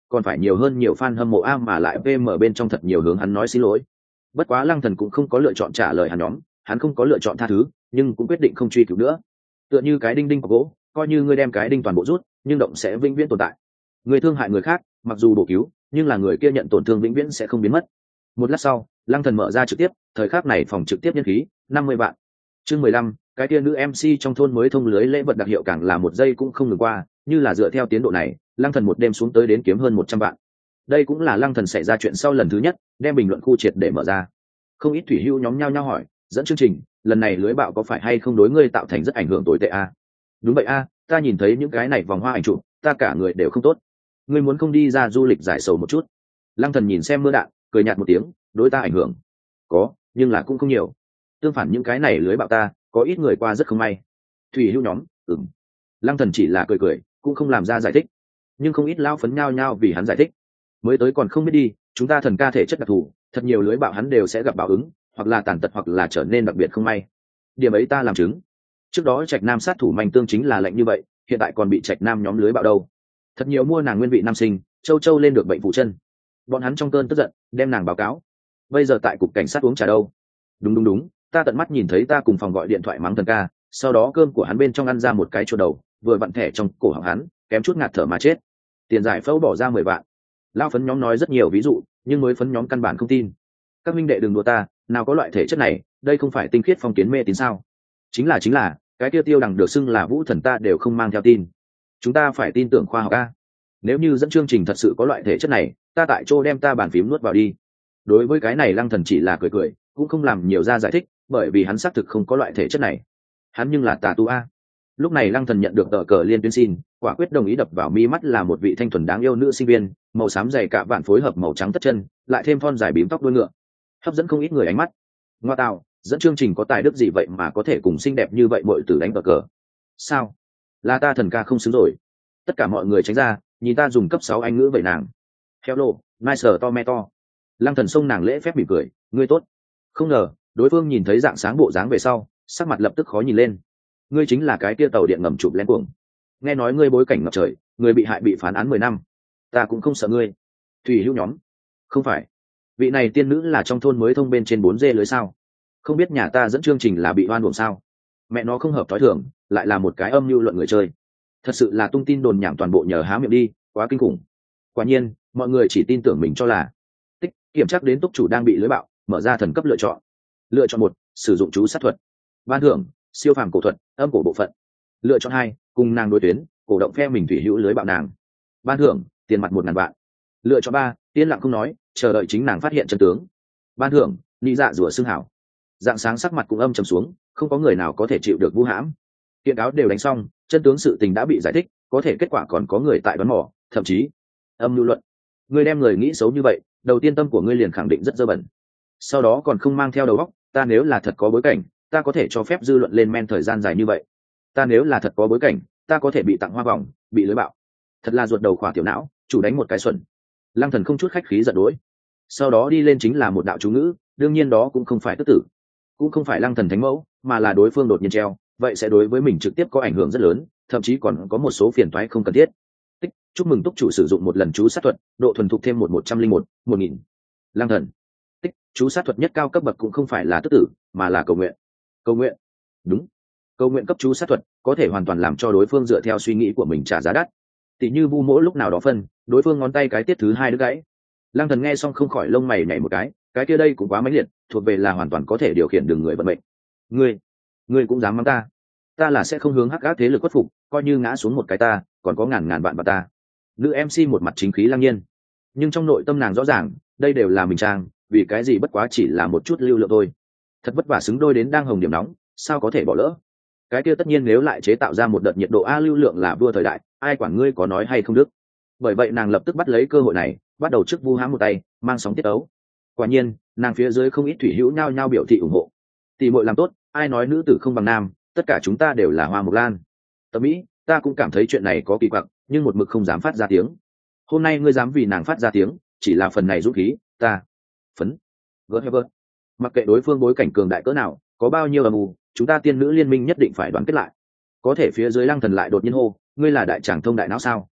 còn phải nhiều hơn nhiều fan hâm mộ a, mà lại pm bên trong thật nhiều hướng hắn nói xin lỗi. Bất quá lăng thần cũng không có lựa chọn trả lời hắn nhóm, hắn không có lựa chọn tha thứ, nhưng cũng quyết định không truy cứu nữa. Tựa như cái đinh đinh của gỗ, coi như ngươi đem cái đinh toàn bộ rút, nhưng động sẽ vĩnh viễn tồn tại. Người thương hại người khác, mặc dù bổ cứu, nhưng là người kia nhận tổn thương vĩnh viễn sẽ không biến mất. Một lát sau, lăng thần mở ra trực tiếp, thời khắc này phòng trực tiếp nhân khí năm mươi vạn. Chương mười lăm, cái kia nữ em xê trong thôn mới thông lưới lễ vật đặc hiệu càng là một giây cũng không ngừng qua, như là dựa theo tiến độ này, lăng thần một đêm xuống tới đến kiếm hơn một trăm vạn. Đây cũng là lăng thần xảy ra chuyện sau lần thứ nhất, đem bình luận khu triệt để mở ra. Không ít thủy hữu nhóm nhau nhau hỏi, dẫn chương trình, lần này lưới bạo có phải hay không đối ngươi tạo thành rất ảnh hưởng tồi tệ a? Đúng vậy a, ta nhìn thấy những cái này vòng hoa ảnh chụp, ta cả người đều không tốt. Ngươi muốn không đi ra du lịch giải sầu một chút? Lăng thần nhìn xem mưa đạn, cười nhạt một tiếng, đối ta ảnh hưởng có, nhưng là cũng không nhiều. Tương phản những cái này lưới bạo ta, có ít người qua rất không may. Thủy hữu nhóm, ừm. Lăng thần chỉ là cười cười, cũng không làm ra giải thích. Nhưng không ít lao phấn nhao nhao vì hắn giải thích. Mới tới còn không biết đi, chúng ta thần ca thể chất đặc thù, thật nhiều lưới bạo hắn đều sẽ gặp báo ứng, hoặc là tàn tật hoặc là trở nên đặc biệt không may. Điểm ấy ta làm chứng. Trước đó Trạch Nam sát thủ manh tương chính là lệnh như vậy, hiện tại còn bị Trạch Nam nhóm lưới bạo đâu. Thật nhiều mua nàng nguyên vị nam sinh, châu châu lên được bệnh phụ chân. Bọn hắn trong cơn tức giận, đem nàng báo cáo. Bây giờ tại cục cảnh sát uống trà đâu. Đúng đúng đúng, ta tận mắt nhìn thấy ta cùng phòng gọi điện thoại mắng thần ca, sau đó cơm của hắn bên trong ăn ra một cái chuột đầu, vừa vặn thẻ trong cổ họng hắn, kém chút ngạt thở mà chết. Tiền giải phẫu bỏ ra mười vạn. Lao phấn nhóm nói rất nhiều ví dụ, nhưng mới phấn nhóm căn bản không tin. Các minh đệ đừng đùa ta, nào có loại thể chất này, đây không phải tinh khiết phong kiến mê tín sao? Chính là chính là, cái tiêu tiêu đằng được xưng là vũ thần ta đều không mang theo tin. Chúng ta phải tin tưởng khoa học a. Nếu như dẫn chương trình thật sự có loại thể chất này, ta tại chỗ đem ta bàn phím nuốt vào đi. Đối với cái này lăng thần chỉ là cười cười, cũng không làm nhiều ra giải thích, bởi vì hắn xác thực không có loại thể chất này. Hắn nhưng là tà tu a. Lúc này lăng thần nhận được tờ cờ liên tuyến xin, quả quyết đồng ý đập vào mi mắt là một vị thanh thuần đáng yêu nữ sinh viên, màu xám dày cả vạn phối hợp màu trắng tất chân, lại thêm thon dài bím tóc đuôi ngựa, hấp dẫn không ít người ánh mắt. Ngoa tạo, dẫn chương trình có tài đức gì vậy mà có thể cùng xinh đẹp như vậy muội tử đánh tờ cờ? Sao? Là ta thần ca không xứng rồi. Tất cả mọi người tránh ra, nhìn ta dùng cấp sáu anh ngữ vậy nàng. Hello, nice tomato. Lăng thần xông nàng lễ phép mỉm cười, ngươi tốt. Không ngờ, đối phương nhìn thấy dạng sáng bộ dáng về sau, sắc mặt lập tức khó nhìn lên. Ngươi chính là cái kia tàu điện ngầm chụp lén cuồng. Nghe nói ngươi bối cảnh ngập trời, người bị hại bị phán án mười năm. Ta cũng không sợ ngươi. Thủy hữu nhóm. Không phải. Vị này tiên nữ là trong thôn mới thông bên trên bốn dê lưới sao? Không biết nhà ta dẫn chương trình là bị oan uổng sao? Mẹ nó không hợp thói thường, lại là một cái âm mưu luận người chơi. Thật sự là tung tin đồn nhảm toàn bộ nhờ há miệng đi, quá kinh khủng. Quả nhiên, mọi người chỉ tin tưởng mình cho là. Tích, kiểm tra đến túc chủ đang bị lưới bạo, mở ra thần cấp lựa chọn. Lựa chọn một, sử dụng chú sát thuật. Ban thưởng, siêu phàm cổ thuật, âm cổ bộ phận. Lựa chọn hai, cùng nàng đối tuyến, cổ động phe mình thủy hữu lưới bạo nàng. Ban thưởng, tiền mặt một ngàn vạn. Lựa chọn ba, yên lặng không nói, chờ đợi chính nàng phát hiện chân tướng. Ban thưởng, nị dạ rủa xương hảo. Dạng sáng sắc mặt cũng âm trầm xuống, không có người nào có thể chịu được vu hãm. Kiện cáo đều đánh xong, chân tướng sự tình đã bị giải thích, có thể kết quả còn có người tại đoán mò, thậm chí âm lưu luận. Ngươi đem người nghĩ xấu như vậy, đầu tiên tâm của ngươi liền khẳng định rất dơ bẩn. Sau đó còn không mang theo đầu óc, ta nếu là thật có bối cảnh, ta có thể cho phép dư luận lên men thời gian dài như vậy. Ta nếu là thật có bối cảnh, ta có thể bị tặng hoa vòng, bị lưới bạo. Thật là ruột đầu khỏa tiểu não, chủ đánh một cái xuẩn. Lăng thần không chút khách khí giận dỗi. Sau đó đi lên chính là một đạo chú ngữ, đương nhiên đó cũng không phải tức tử, cũng không phải lăng thần thánh mẫu, mà là đối phương đột nhiên treo, vậy sẽ đối với mình trực tiếp có ảnh hưởng rất lớn, thậm chí còn có một số phiền toái không cần thiết. Tích, chúc mừng túc chủ sử dụng một lần chú sát thuật, độ thuần thục thêm một một trăm linh một, một nghìn. Lăng thần. Tích, chú sát thuật nhất cao cấp bậc cũng không phải là tức tử, mà là cầu nguyện. Cầu nguyện. Đúng. Cầu nguyện cấp chú sát thuật có thể hoàn toàn làm cho đối phương dựa theo suy nghĩ của mình trả giá đắt. Tỷ như vu mỗi lúc nào đó phân, đối phương ngón tay cái tiết thứ hai đứt gãy. Lăng thần nghe xong không khỏi lông mày nhảy một cái, cái kia đây cũng quá mãnh liệt, thuộc về là hoàn toàn có thể điều khiển đường người vận mệnh. Ngươi, ngươi cũng dám mắng ta? Ta là sẽ không hướng hắc ác thế lực khuất phục, coi như ngã xuống một cái ta, còn có ngàn ngàn bạn bạn ta. Nữ em xê một mặt chính khí lăng nhiên, nhưng trong nội tâm nàng rõ ràng, đây đều là mình trang, vì cái gì bất quá chỉ là một chút lưu lượng thôi. Thật vất vả xứng đôi đến đang hồng điểm nóng, sao có thể bỏ lỡ? Cái kia tất nhiên nếu lại chế tạo ra một đợt nhiệt độ a lưu lượng là vua thời đại, ai quản ngươi có nói hay không đức. Bởi vậy nàng lập tức bắt lấy cơ hội này, bắt đầu trước vu hãm một tay, mang sóng tiết ấu. Quả nhiên, nàng phía dưới không ít thủy hữu nhao nhao biểu thị ủng hộ. Tỷ muội làm tốt, ai nói nữ tử không bằng nam, tất cả chúng ta đều là hoa mộc lan. Tập Mỹ, ta cũng cảm thấy chuyện này có kỳ quặc, nhưng một mực không dám phát ra tiếng. Hôm nay ngươi dám vì nàng phát ra tiếng, chỉ là phần này dũng khí, ta phấn. Whatever. Mặc kệ đối phương bối cảnh cường đại cỡ nào, có bao nhiêu âm u, chúng ta tiên nữ liên minh nhất định phải đoàn kết lại. Có thể phía dưới lăng thần lại đột nhiên hô, ngươi là đại tràng thông đại não sao?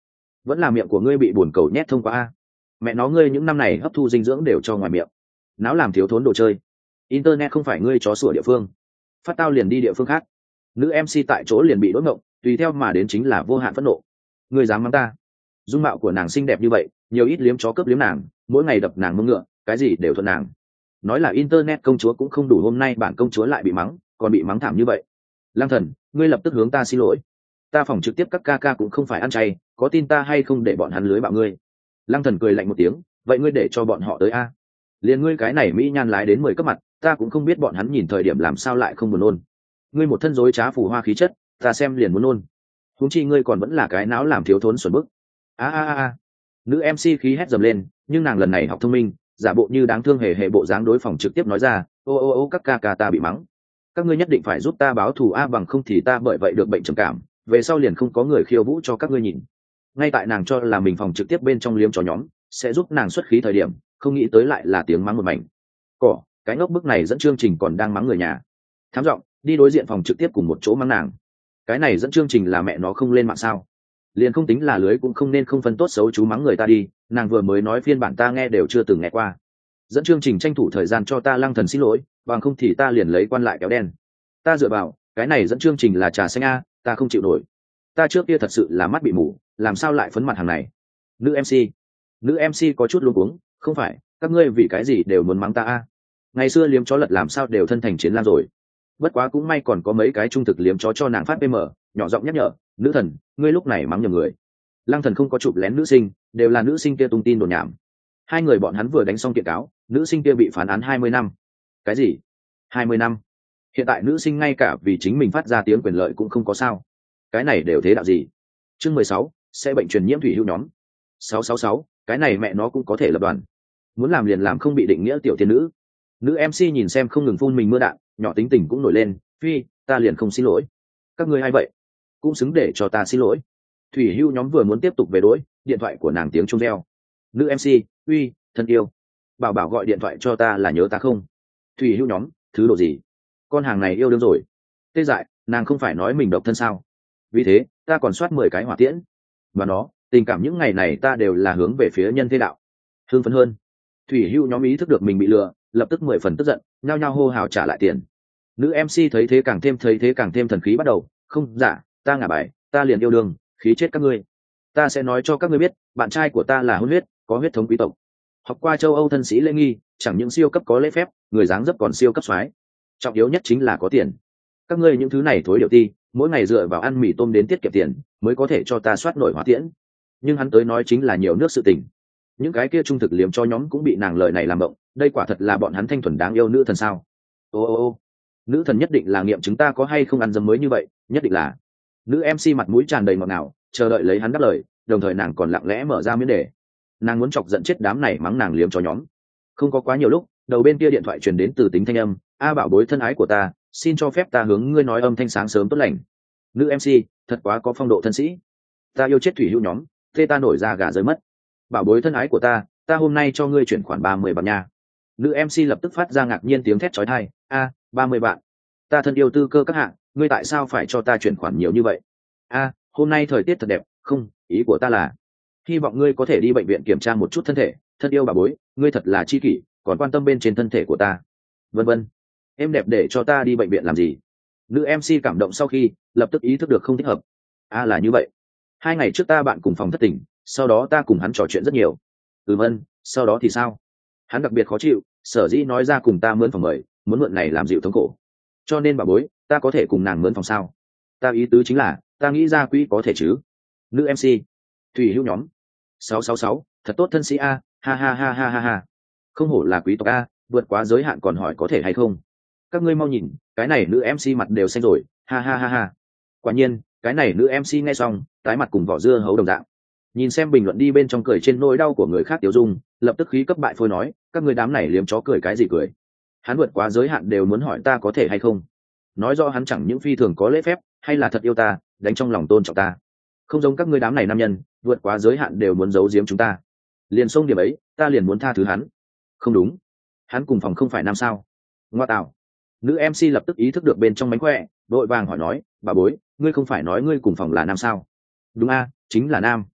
vẫn là miệng của ngươi bị bồn cầu nhét thông qua a. Mẹ nó ngươi những năm này hấp thu dinh dưỡng đều cho ngoài miệng, não làm thiếu thốn đồ chơi. Internet không phải ngươi chó sủa địa phương, phát tao liền đi địa phương khác. Nữ em xê tại chỗ liền bị đốt ngộng, tùy theo mà đến chính là vô hạn phẫn nộ. Ngươi dám mắng ta? Dung mạo của nàng xinh đẹp như vậy, nhiều ít liếm chó cướp liếm nàng, mỗi ngày đập nàng mông ngựa, cái gì đều thuận nàng. Nói là internet công chúa cũng không đủ, hôm nay bản công chúa lại bị mắng, còn bị mắng thảm như vậy. Lăng Thần, ngươi lập tức hướng ta xin lỗi. Ta phòng trực tiếp các ca ca cũng không phải ăn chay, có tin ta hay không để bọn hắn lưới bạo ngươi. Lăng Thần cười lạnh một tiếng, vậy ngươi để cho bọn họ tới a. Liền ngươi cái này mỹ nhan lái đến mười cấp mặt, ta cũng không biết bọn hắn nhìn thời điểm làm sao lại không buồn nôn. Ngươi một thân rối trá phù hoa khí chất, ta xem liền muốn nôn. Huống chi ngươi còn vẫn là cái não làm thiếu thốn xuẩn bức. A a a. Nữ em xê khí hét dầm lên, nhưng nàng lần này học thông minh, giả bộ như đáng thương hề hề bộ dáng đối phòng trực tiếp nói ra, ô ô ô các ca ca ta bị mắng, các ngươi nhất định phải giúp ta báo thù a, bằng không thì ta bởi vậy được bệnh trầm cảm, về sau liền không có người khiêu vũ cho các ngươi nhìn. Ngay tại nàng cho là mình phòng trực tiếp bên trong liếm cho nhóm sẽ giúp nàng xuất khí thời điểm, không nghĩ tới lại là tiếng mắng một mảnh. Cỏ, cái ngốc bức này dẫn chương trình còn đang mắng người nhà. Thám giọng đi đối diện phòng trực tiếp cùng một chỗ mắng nàng. Cái này dẫn chương trình là mẹ nó không lên mạng sao? Liền không tính là lưới cũng không nên không phân tốt xấu chú mắng người ta đi, nàng vừa mới nói phiên bản ta nghe đều chưa từng nghe qua. Dẫn chương trình tranh thủ thời gian cho ta Lăng Thần xin lỗi, bằng không thì ta liền lấy quan lại kéo đen. Ta dựa vào, cái này dẫn chương trình là trà xanh a, ta không chịu nổi. Ta trước kia thật sự là mắt bị mù, làm sao lại phấn mặt hàng này. Nữ em xê, nữ em xê có chút luống cuống, không phải, các ngươi vì cái gì đều muốn mắng ta a? Ngày xưa liếm chó lật làm sao đều thân thành chiến lang rồi. Bất quá cũng may còn có mấy cái trung thực liếm chó cho nàng phát pm, nhỏ giọng nhắc nhở, nữ thần, ngươi lúc này mắng nhầm người. Lăng Thần không có chụp lén nữ sinh, đều là nữ sinh kia tung tin đồn nhảm. Hai người bọn hắn vừa đánh xong kiện cáo, nữ sinh kia bị phán án hai mươi năm. Cái gì? hai mươi năm? Hiện tại nữ sinh ngay cả vì chính mình phát ra tiếng quyền lợi cũng không có sao. Cái này đều thế đạo gì? Chương mười sáu, sẽ bệnh truyền nhiễm thủy hữu nhóm. sáu sáu sáu, cái này mẹ nó cũng có thể lập đoàn. Muốn làm liền làm, không bị định nghĩa tiểu tiên nữ. Nữ em xê nhìn xem không ngừng phun mình mưa đạn, nhỏ tính tình cũng nổi lên, phi, ta liền không xin lỗi. Các ngươi hay vậy? Cũng xứng để cho ta xin lỗi. Thủy hữu nhóm vừa muốn tiếp tục về đối, điện thoại của nàng tiếng chuông reo. Nữ em xê, uy, thân yêu, bảo bảo gọi điện thoại cho ta là nhớ ta không? Thủy hữu nhóm, thứ độ gì? Con hàng này yêu đương rồi. Tê dại, nàng không phải nói mình độc thân sao? Vì thế ta còn soát mười cái hỏa tiễn. Và nó, tình cảm những ngày này ta đều là hướng về phía nhân thế đạo. Hương phấn hơn. Thủy hữu nhóm ý thức được mình bị lừa, lập tức mười phần tức giận, nhao nhao hô hào trả lại tiền. Nữ em xê thấy thế càng thêm thấy thế càng thêm thần khí bắt đầu, không giả, ta ngả bài, ta liền yêu đương, khí chết các ngươi. Ta sẽ nói cho các ngươi biết, bạn trai của ta là hôn huyết, có huyết thống quý tộc, học qua châu Âu thân sĩ lễ nghi, chẳng những siêu cấp có lễ phép, người dáng dấp còn siêu cấp soái, trọng yếu nhất chính là có tiền. Các ngươi những thứ này thối điệu ti, mỗi ngày dựa vào ăn mì tôm đến tiết kiệm tiền mới có thể cho ta soát nổi hỏa tiễn. Nhưng hắn tới nói chính là nhiều nước sự tình. Những cái kia trung thực liếm cho nhóm cũng bị nàng lời này làm động, đây quả thật là bọn hắn thanh thuần đáng yêu nữ thần sao? Ô ô ô, nữ thần nhất định là nghiệm chứng ta có hay không ăn dấm mới như vậy, nhất định là. Nữ em xê mặt mũi tràn đầy ngọt ngào, chờ đợi lấy hắn đáp lời, đồng thời nàng còn lặng lẽ mở ra miếng đề. Nàng muốn chọc giận chết đám này mắng nàng liếm cho nhóm. Không có quá nhiều lúc, đầu bên kia điện thoại truyền đến từ tính thanh âm, a bảo bối thân ái của ta, xin cho phép ta hướng ngươi nói âm thanh sáng sớm tốt lành. Nữ em xê, thật quá có phong độ thân sĩ. Ta yêu chết thủy hữu nhóm, thế ta nổi ra gà rơi mất. Bảo bối thân ái của ta, ta hôm nay cho ngươi chuyển khoản ba mươi bạc nha. Nữ em xê lập tức phát ra ngạc nhiên tiếng thét chói tai, a, ba mươi bạn. Ta thân yêu tư cơ các hạng, ngươi tại sao phải cho ta chuyển khoản nhiều như vậy? A, hôm nay thời tiết thật đẹp, không, ý của ta là hy vọng ngươi có thể đi bệnh viện kiểm tra một chút thân thể, thân yêu bà bối, ngươi thật là chi kỷ, còn quan tâm bên trên thân thể của ta, vân vân. Em đẹp để cho ta đi bệnh viện làm gì? Nữ em xê cảm động sau khi lập tức ý thức được không thích hợp. A là như vậy, hai ngày trước ta bạn cùng phòng thất tình, sau đó ta cùng hắn trò chuyện rất nhiều. Ừ vân, sau đó thì sao? Hắn đặc biệt khó chịu, sở dĩ nói ra cùng ta mướn phòng mời, muốn mượn này làm dịu thống khổ. Cho nên bà bối, ta có thể cùng nàng mướn phòng sao? Ta ý tứ chính là, ta nghĩ ra quỹ có thể chứ? Nữ em xê, thủy hữu nhóm, sáu sáu sáu, thật tốt thân sĩ a, ha ha ha ha ha ha. Không hổ là quý tộc a, vượt quá giới hạn còn hỏi có thể hay không? Các ngươi mau nhìn, cái này nữ em xê mặt đều xanh rồi, ha ha ha ha. Quả nhiên, cái này nữ em xê nghe xong, tái mặt cùng vỏ dưa hấu đồng dạng. Nhìn xem bình luận đi bên trong cười trên nỗi đau của người khác tiêu dung, lập tức khí cấp bại phôi nói, các ngươi đám này liếm chó cười cái gì cười? Hắn vượt quá giới hạn đều muốn hỏi ta có thể hay không? Nói rõ hắn chẳng những phi thường có lễ phép, hay là thật yêu ta, đánh trong lòng tôn trọng ta. Không giống các ngươi đám này nam nhân, vượt quá giới hạn đều muốn giấu giếm chúng ta. Liền xông điểm ấy, ta liền muốn tha thứ hắn. Không đúng, hắn cùng phòng không phải nam sao? Ngoa tạo. Nữ em xê lập tức ý thức được bên trong mánh khỏe, đội vàng hỏi nói, bà bối, ngươi không phải nói ngươi cùng phòng là nam sao? Đúng a, chính là nam.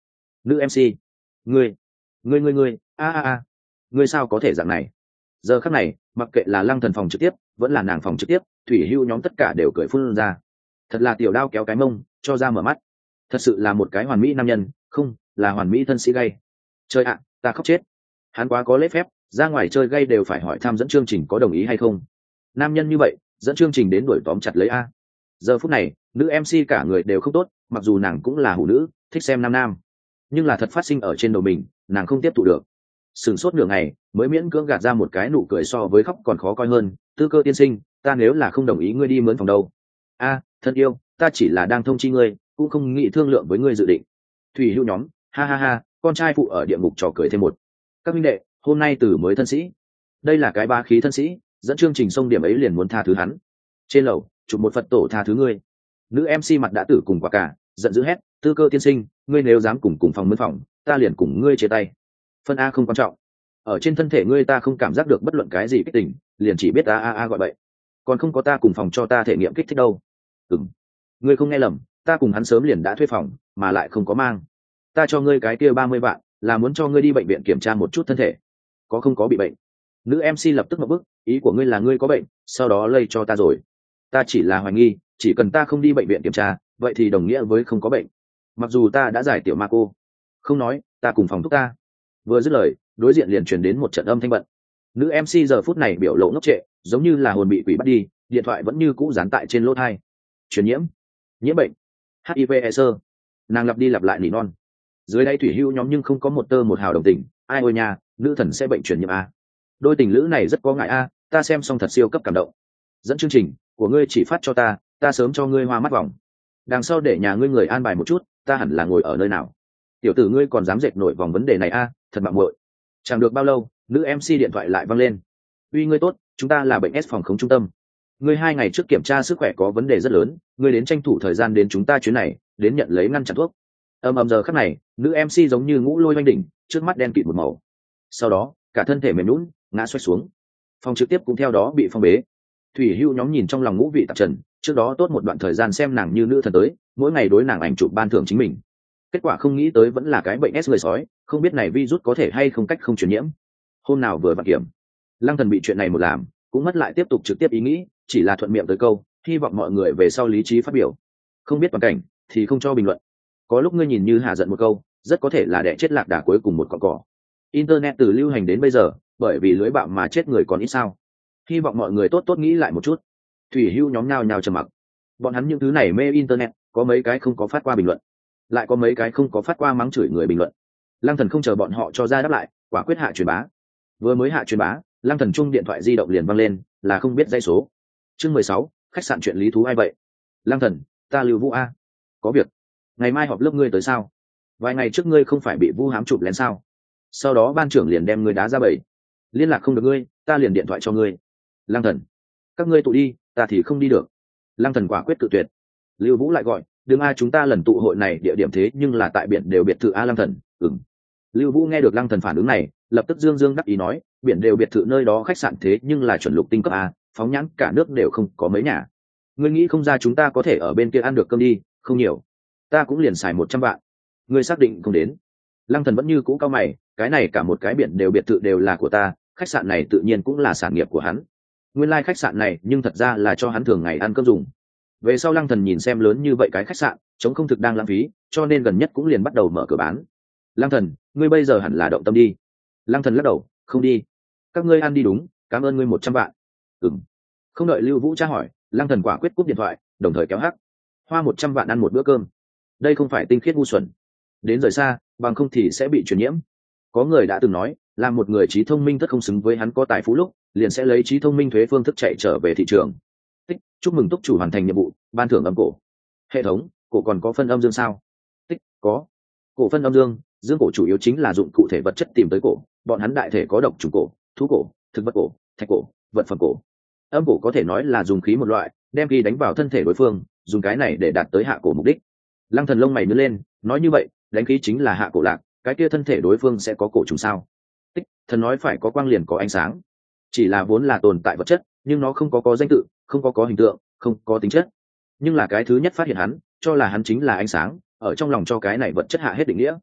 nữ em xê, ngươi ngươi ngươi ngươi a a a ngươi sao có thể dạng này? Giờ khắc này mặc kệ là Lăng Thần phòng trực tiếp vẫn là nàng phòng trực tiếp, thủy hưu nhóm tất cả đều cười phun ra. Thật là tiểu đao kéo cái mông cho ra mở mắt, thật sự là một cái hoàn mỹ nam nhân, không là hoàn mỹ thân sĩ gay. Trời ạ, ta khóc chết. Hắn quá có lễ phép, ra ngoài chơi gay đều phải hỏi thăm dẫn chương trình có đồng ý hay không. Nam nhân như vậy dẫn chương trình đến đuổi tóm chặt lấy a. Giờ phút này nữ em xê cả người đều không tốt, mặc dù nàng cũng là hủ nữ, thích xem nam nam, nhưng là thật phát sinh ở trên đầu mình, nàng không tiếp thụ được. Sửng sốt nửa ngày mới miễn cưỡng gạt ra một cái nụ cười so với khóc còn khó coi hơn. Tư Cơ tiên sinh, ta nếu là không đồng ý ngươi đi mướn phòng đâu? A, thân yêu, ta chỉ là đang thông chi ngươi, cũng không nghĩ thương lượng với ngươi dự định. Thủy hữu nhóm, ha ha ha, con trai phụ ở địa ngục trò cười thêm một. Các huynh đệ, hôm nay từ mới thân sĩ, đây là cái ba khí thân sĩ, dẫn chương trình sông điểm ấy liền muốn tha thứ hắn. Trên lầu chụp một Phật tổ tha thứ ngươi. Nữ em xê mặt đã tử cùng quả cả, giận dữ hét, Tư Cơ tiên sinh, ngươi nếu dám cùng cùng phòng mướn phòng, ta liền cùng ngươi chia tay. Phân a không quan trọng, ở trên thân thể ngươi ta không cảm giác được bất luận cái gì kích tình, liền chỉ biết a a a gọi vậy, còn không có ta cùng phòng cho ta thể nghiệm kích thích đâu. Ừm, ngươi không nghe lầm, ta cùng hắn sớm liền đã thuê phòng, mà lại không có mang. Ta cho ngươi cái kia ba mươi vạn là muốn cho ngươi đi bệnh viện kiểm tra một chút thân thể, có không có bị bệnh. Nữ em xê lập tức ngậm bức, ý của ngươi là ngươi có bệnh sau đó lây cho ta rồi? Ta chỉ là hoài nghi, chỉ cần ta không đi bệnh viện kiểm tra vậy thì đồng nghĩa với không có bệnh, mặc dù ta đã giải tiểu ma cô. Không nói, ta cùng phòng thúc ta. Vừa dứt lời đối diện liền truyền đến một trận âm thanh bận. Nữ em xê giờ phút này biểu lộ ngốc trệ, giống như là hồn bị quỷ bắt đi, điện thoại vẫn như cũ dán tại trên lỗ tai. Truyền nhiễm, nhiễm bệnh, hát i vê e sơ. Nàng lặp đi lặp lại nỉ non. Dưới đây thủy hưu nhóm nhưng không có một tơ một hào đồng tình. Ai ôi nha, nữ thần sẽ bệnh truyền nhiễm a. Đôi tình lữ này rất có ngại a, ta xem xong thật siêu cấp cảm động. Dẫn chương trình của ngươi chỉ phát cho ta, ta sớm cho ngươi hoa mắt vòng. Đằng sau để nhà ngươi người an bài một chút, ta hẳn là ngồi ở nơi nào? Tiểu tử ngươi còn dám dệt nổi vòng vấn đề này a, thật mạo muội. Chẳng được bao lâu nữ em xê điện thoại lại văng lên. Uy ngươi tốt, chúng ta là bệnh S phòng khống trung tâm, ngươi hai ngày trước kiểm tra sức khỏe có vấn đề rất lớn, ngươi đến tranh thủ thời gian đến chúng ta chuyến này đến nhận lấy ngăn chặn thuốc. Ầm ầm giờ khắc này nữ em xê giống như ngũ lôi oanh đỉnh, trước mắt đen kịt một màu, sau đó cả thân thể mềm nhũn ngã xoay xuống, phòng trực tiếp cũng theo đó bị phong bế. Thủy hưu nhóm nhìn trong lòng ngũ vị tạp trần, trước đó tốt một đoạn thời gian xem nàng như nữ thần tới, mỗi ngày đối nàng ảnh chụp ban thưởng chính mình, kết quả không nghĩ tới vẫn là cái bệnh S người sói, không biết này virus có thể hay không cách không truyền nhiễm. Hôm nào vừa vặn kiểm, Lăng Thần bị chuyện này một làm cũng mất lại tiếp tục trực tiếp ý nghĩ, chỉ là thuận miệng tới câu hy vọng mọi người về sau lý trí phát biểu, không biết toàn cảnh thì không cho bình luận. Có lúc ngươi nhìn như hà giận một câu, rất có thể là đẻ chết lạc đà cuối cùng một con cỏ. Internet từ lưu hành đến bây giờ bởi vì lưới bạo mà chết người còn ít sao. Hy vọng mọi người tốt tốt nghĩ lại một chút. Thủy hưu nhóm nhao nhao trầm mặc, bọn hắn những thứ này mê internet, có mấy cái không có phát qua bình luận, lại có mấy cái không có phát qua mắng chửi người bình luận. Lăng Thần không chờ bọn họ cho ra đáp lại, quả quyết hạ truyền bá. Vừa mới hạ truyền bá, Lăng Thần chung điện thoại di động liền vang lên, là không biết dãy số. Chương mười sáu, khách sạn chuyện lý thú ai vậy? Lăng Thần, ta Lưu Vũ a, có việc. Ngày mai họp lớp ngươi tới sao? Vài ngày trước ngươi không phải bị Vu hám chụp lén sao? Sau đó ban trưởng liền đem ngươi đá ra bẫy. Liên lạc không được ngươi, ta liền điện thoại cho ngươi. Lăng Thần, các ngươi tụ đi, ta thì không đi được. Lăng Thần quả quyết cự tuyệt. Lưu Vũ lại gọi, đừng a, chúng ta lần tụ hội này địa điểm thế nhưng là tại biển đều biệt thự a. Lăng Thần, ừm. Lưu Vũ nghe được Lăng Thần phản ứng này, lập tức dương dương đắc ý nói, biển đều biệt thự nơi đó khách sạn thế nhưng là chuẩn lục tinh cấp a, phóng nhãn cả nước đều không có mấy nhà. Ngươi nghĩ không ra chúng ta có thể ở bên kia ăn được cơm đi, không nhiều, ta cũng liền xài một trăm vạn. Ngươi xác định không đến? Lăng Thần vẫn như cũ cao mày, cái này cả một cái biển đều biệt thự đều là của ta, khách sạn này tự nhiên cũng là sản nghiệp của hắn. Nguyên lai like khách sạn này nhưng thật ra là cho hắn thường ngày ăn cơm dùng. Về sau Lăng Thần nhìn xem lớn như vậy cái khách sạn chống không thực đang lãng phí, cho nên gần nhất cũng liền bắt đầu mở cửa bán. Lăng Thần, ngươi bây giờ hẳn là động tâm đi. Lăng Thần lắc đầu, không đi. Các ngươi ăn đi đúng, cảm ơn ngươi một trăm vạn. Ừm. Không đợi Lưu Vũ tra hỏi, Lăng Thần quả quyết cúp điện thoại, đồng thời kéo hắc. Hoa một trăm vạn ăn một bữa cơm, đây không phải tinh khiết ngu xuẩn. Đến rời xa, bằng không thì sẽ bị truyền nhiễm. Có người đã từng nói, làm một người trí thông minh rất không xứng với hắn có tài phú lúc, liền sẽ lấy trí thông minh thuế phương thức chạy trở về thị trường. Tích, chúc mừng túc chủ hoàn thành nhiệm vụ, ban thưởng âm cổ. Hệ thống, cổ còn có phân âm dương sao? Tích, có. Cổ phân âm dương, dương cổ chủ yếu chính là dụng cụ thể vật chất tìm tới cổ, bọn hắn đại thể có độc trùng cổ, thú cổ, thực vật cổ, thạch cổ, vật phẩm cổ. Âm cổ có thể nói là dùng khí một loại, đem khí đánh vào thân thể đối phương, dùng cái này để đạt tới hạ cổ mục đích. Lăng Thần lông mày nhướng lên, nói như vậy, đánh khí chính là hạ cổ lạc, cái kia thân thể đối phương sẽ có cổ trùng sao? Tích, thần nói phải có quang liền có ánh sáng, chỉ là vốn là tồn tại vật chất, nhưng nó không có có danh tự, không có có hình tượng, không có tính chất. Nhưng là cái thứ nhất phát hiện hắn, cho là hắn chính là ánh sáng, ở trong lòng cho cái này vật chất hạ hết định nghĩa.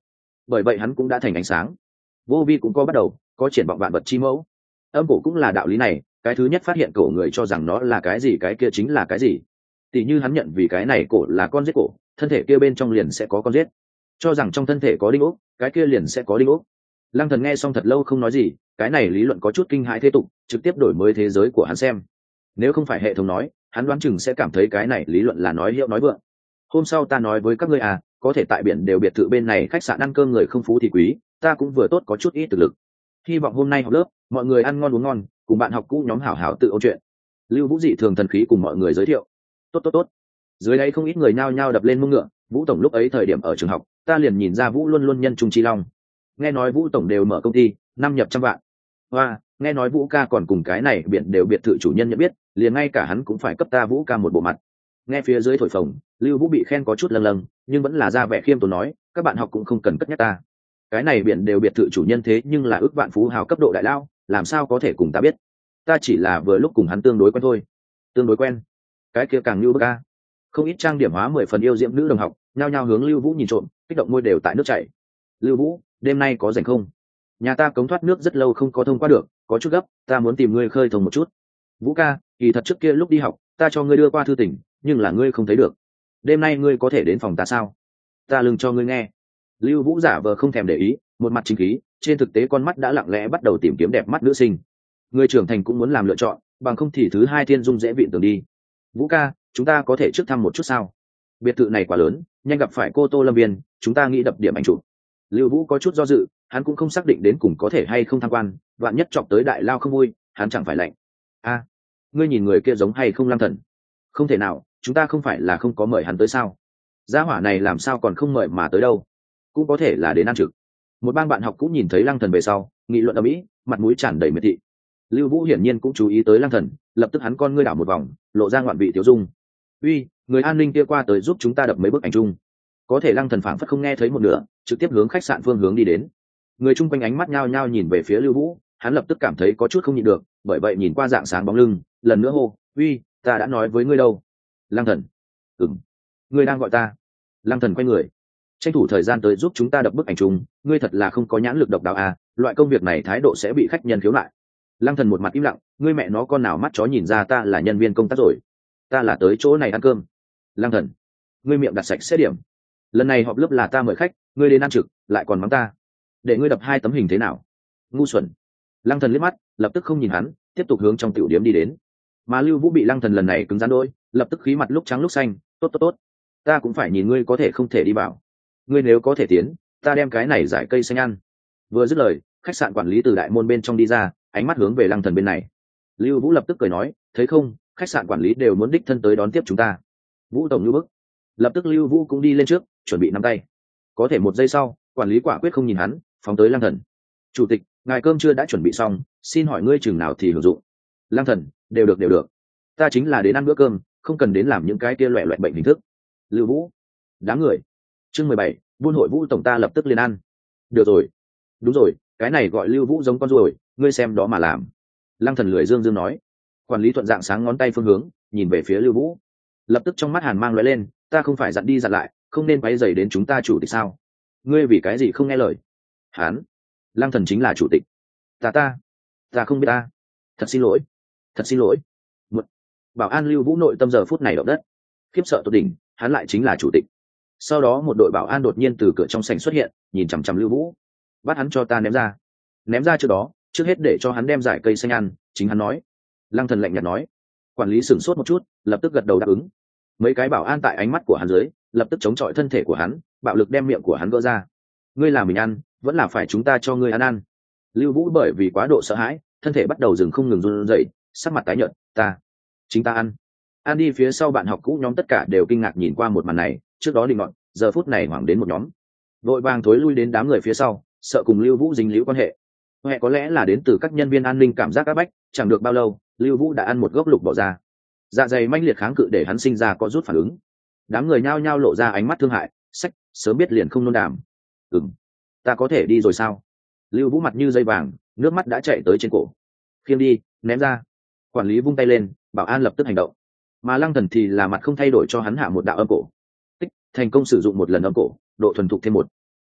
bởi vậy hắn cũng đã thành ánh sáng. Vô vi cũng có bắt đầu, có triển vọng vạn vật chi mẫu. Âm cổ cũng là đạo lý này, cái thứ nhất phát hiện cổ người cho rằng nó là cái gì cái kia chính là cái gì. Tỷ như hắn nhận vì cái này cổ là con giết cổ, thân thể kia bên trong liền sẽ có con giết. Cho rằng trong thân thể có đinh ốc, cái kia liền sẽ có đinh ốc. Lăng Thần nghe xong thật lâu không nói gì, cái này lý luận có chút kinh hãi thế tục, trực tiếp đổi mới thế giới của hắn xem. Nếu không phải hệ thống nói, hắn đoán chừng sẽ cảm thấy cái này lý luận là nói hiệu nói vượng. Hôm sau ta nói với các ngươi à, có thể tại biển đều biệt thự bên này khách sạn ăn cơm người không phú thì quý, ta cũng vừa tốt có chút ít thực lực. Hy vọng hôm nay học lớp, mọi người ăn ngon uống ngon, cùng bạn học cũ nhóm hảo hảo tự ôn chuyện. Lưu Vũ dị thường thần khí cùng mọi người giới thiệu. Tốt tốt tốt. Dưới đây không ít người nhao nhao đập lên mông ngựa, Vũ tổng lúc ấy thời điểm ở trường học, ta liền nhìn ra Vũ luôn luôn nhân trung chi long. Nghe nói Vũ tổng đều mở công ty, năm nhập trăm vạn. Hoa, nghe nói Vũ ca còn cùng cái này biển đều biệt thự chủ nhân nhận biết, liền ngay cả hắn cũng phải cấp ta Vũ ca một bộ mặt. Nghe phía dưới thổi phồng, Lưu Vũ bị khen có chút lâng lâng, nhưng vẫn là ra vẻ khiêm tốn nói, các bạn học cũng không cần cất nhắc ta. Cái này biển đều biệt thự chủ nhân thế nhưng là ước vạn phú hào cấp độ đại lao, làm sao có thể cùng ta biết? Ta chỉ là vừa lúc cùng hắn tương đối quen thôi. Tương đối quen? Cái kia càng lưu bức a. Không ít trang điểm hóa mười phần yêu diễm nữ đồng học, nhao nhao hướng Lưu Vũ nhìn trộm, kích động môi đều tại nước chảy. Lưu Vũ, đêm nay có rảnh không? Nhà ta cống thoát nước rất lâu không có thông qua được, có chút gấp, ta muốn tìm ngươi khơi thông một chút. Vũ ca, kỳ thật trước kia lúc đi học, ta cho ngươi đưa qua thư tình, nhưng là ngươi không thấy được. Đêm nay ngươi có thể đến phòng ta sao? Ta lưng cho ngươi nghe. Lưu Vũ giả vờ không thèm để ý, một mặt chính khí, trên thực tế con mắt đã lặng lẽ bắt đầu tìm kiếm đẹp mắt nữ sinh. Người trưởng thành cũng muốn làm lựa chọn, bằng không thì thứ hai thiên dung dễ vịn tưởng đi. Vũ ca, chúng ta có thể trước thăm một chút sao? Biệt thự này quá lớn, nhanh gặp phải cô Tô Lâm Viên, chúng ta nghĩ đập điểm ảnh chụp. Lưu Vũ có chút do dự, hắn cũng không xác định đến cùng có thể hay không tham quan, vạn nhất chọc tới đại lao không vui, hắn chẳng phải lạnh. A, ngươi nhìn người kia giống hay không Lăng Thần? Không thể nào, chúng ta không phải là không có mời hắn tới sao? Gia hỏa này làm sao còn không mời mà tới đâu? Cũng có thể là đến ăn trực. Một bang bạn học cũng nhìn thấy Lăng Thần về sau, nghị luận ầm ĩ, mặt mũi tràn đầy miệt thị. Lưu Vũ hiển nhiên cũng chú ý tới Lăng Thần, lập tức hắn con ngươi đảo một vòng, lộ ra ngoạn vị tiểu dung. Uy, người an ninh kia qua tới giúp chúng ta đập mấy bức ảnh chung. Có thể Lăng Thần phảng phất không nghe thấy một nửa, trực tiếp hướng khách sạn phương hướng đi đến. Người chung quanh ánh mắt nhao nhao nhìn về phía Lưu Vũ, hắn lập tức cảm thấy có chút không nhịn được, bởi vậy nhìn qua dạng sáng bóng lưng, lần nữa hô, uy, ta đã nói với ngươi đâu. Lăng Thần. Ừm. Ngươi đang gọi ta. Lăng Thần quay người, tranh thủ thời gian tới giúp chúng ta đập bức ảnh chung, ngươi thật là không có nhãn lực độc đáo à, loại công việc này thái độ sẽ bị khách nhân khiếu nại. Lăng Thần một mặt im lặng, ngươi mẹ nó con nào mắt chó nhìn ra ta là nhân viên công tác rồi? Ta là tới chỗ này ăn cơm. Lăng Thần, ngươi miệng đặt sạch sẽ điểm. Lần này họp lớp là ta mời khách, ngươi đến ăn trực, lại còn mắng ta. Để ngươi đập hai tấm hình thế nào? Ngu xuẩn. Lăng Thần liếc mắt, lập tức không nhìn hắn, tiếp tục hướng trong tiểu điếm đi đến. Mà Lưu Vũ bị Lăng Thần lần này cứng rắn đôi, lập tức khí mặt lúc trắng lúc xanh, tốt tốt tốt, ta cũng phải nhìn ngươi có thể không thể đi vào. Ngươi nếu có thể tiến, ta đem cái này giải cây xanh ăn. Vừa dứt lời, khách sạn quản lý từ đại môn bên trong đi ra, ánh mắt hướng về Lăng Thần bên này. Lưu Vũ lập tức cười nói, thấy không, khách sạn quản lý đều muốn đích thân tới đón tiếp chúng ta. Vũ tổng như bức. Lập tức Lưu Vũ cũng đi lên trước, chuẩn bị nắm tay. Có thể một giây sau, quản lý quả quyết không nhìn hắn, phóng tới Lăng Thần. Chủ tịch, ngài cơm chưa đã chuẩn bị xong, xin hỏi ngươi chừng nào thì hưởng dụng. Lăng Thần, đều được đều được, ta chính là đến ăn bữa cơm, không cần đến làm những cái kia loẹ loẹt bệnh hình thức. Lưu Vũ. Đáng người. Chương mười bảy, buôn hội Vũ tổng ta lập tức liền ăn. Được rồi. Đúng rồi, cái này gọi Lưu Vũ giống con ruồi, ngươi xem đó mà làm. Lăng Thần lười dương dương nói. Quản lý thuận dạng sáng ngón tay phương hướng, nhìn về phía Lưu Vũ. Lập tức trong mắt hàn mang lóe lên, ta không phải dặn đi dặn lại, không nên quấy rầy đến chúng ta chủ tịch sao? Ngươi vì cái gì không nghe lời? Hán. Lăng Thần chính là chủ tịch. Ta ta, ta không biết ta. Thật xin lỗi, thật xin lỗi. Một. Bảo an Lưu Vũ nội tâm giờ phút này động đất, khiếp sợ tột đỉnh, hắn lại chính là chủ tịch. Sau đó một đội bảo an đột nhiên từ cửa trong sảnh xuất hiện, nhìn chằm chằm Lưu Vũ. Bắt hắn cho ta ném ra. Ném ra trước đó, trước hết để cho hắn đem giải cây xanh ăn, chính hắn nói. Lăng Thần lạnh nhạt nói. Quản lý sửng sốt một chút, lập tức gật đầu đáp ứng. Mấy cái bảo an tại ánh mắt của hắn dưới, lập tức chống chọi thân thể của hắn, bạo lực đem miệng của hắn gỡ ra. Ngươi làm mình ăn, vẫn là phải chúng ta cho ngươi ăn ăn. Lưu Vũ bởi vì quá độ sợ hãi, thân thể bắt đầu dừng không ngừng run rẩy, sắc mặt tái nhợt. Ta, chính ta ăn. Ăn đi phía sau bạn học cũ nhóm tất cả đều kinh ngạc nhìn qua một màn này, trước đó định ngọn, giờ phút này hoảng đến một nhóm, vội vàng thối lui đến đám người phía sau, sợ cùng Lưu Vũ dính líu quan hệ. Hệ có lẽ là đến từ các nhân viên an ninh cảm giác áp bách, chẳng được bao lâu, Lưu Vũ đã ăn một gốc lục bỏ ra. Dạ dày manh liệt kháng cự để hắn sinh ra có rút phản ứng. Đám người nhao nhao lộ ra ánh mắt thương hại, sách, sớm biết liền không nôn đàm. Ừm, ta có thể đi rồi sao? Lưu Vũ mặt như dây vàng, nước mắt đã chạy tới trên cổ. Khiêng đi, ném ra. Quản lý vung tay lên, bảo an lập tức hành động. Mà Lăng Thần thì là mặt không thay đổi cho hắn hạ một đạo âm cổ. Tích, thành công sử dụng một lần âm cổ, độ thuần thục thêm một.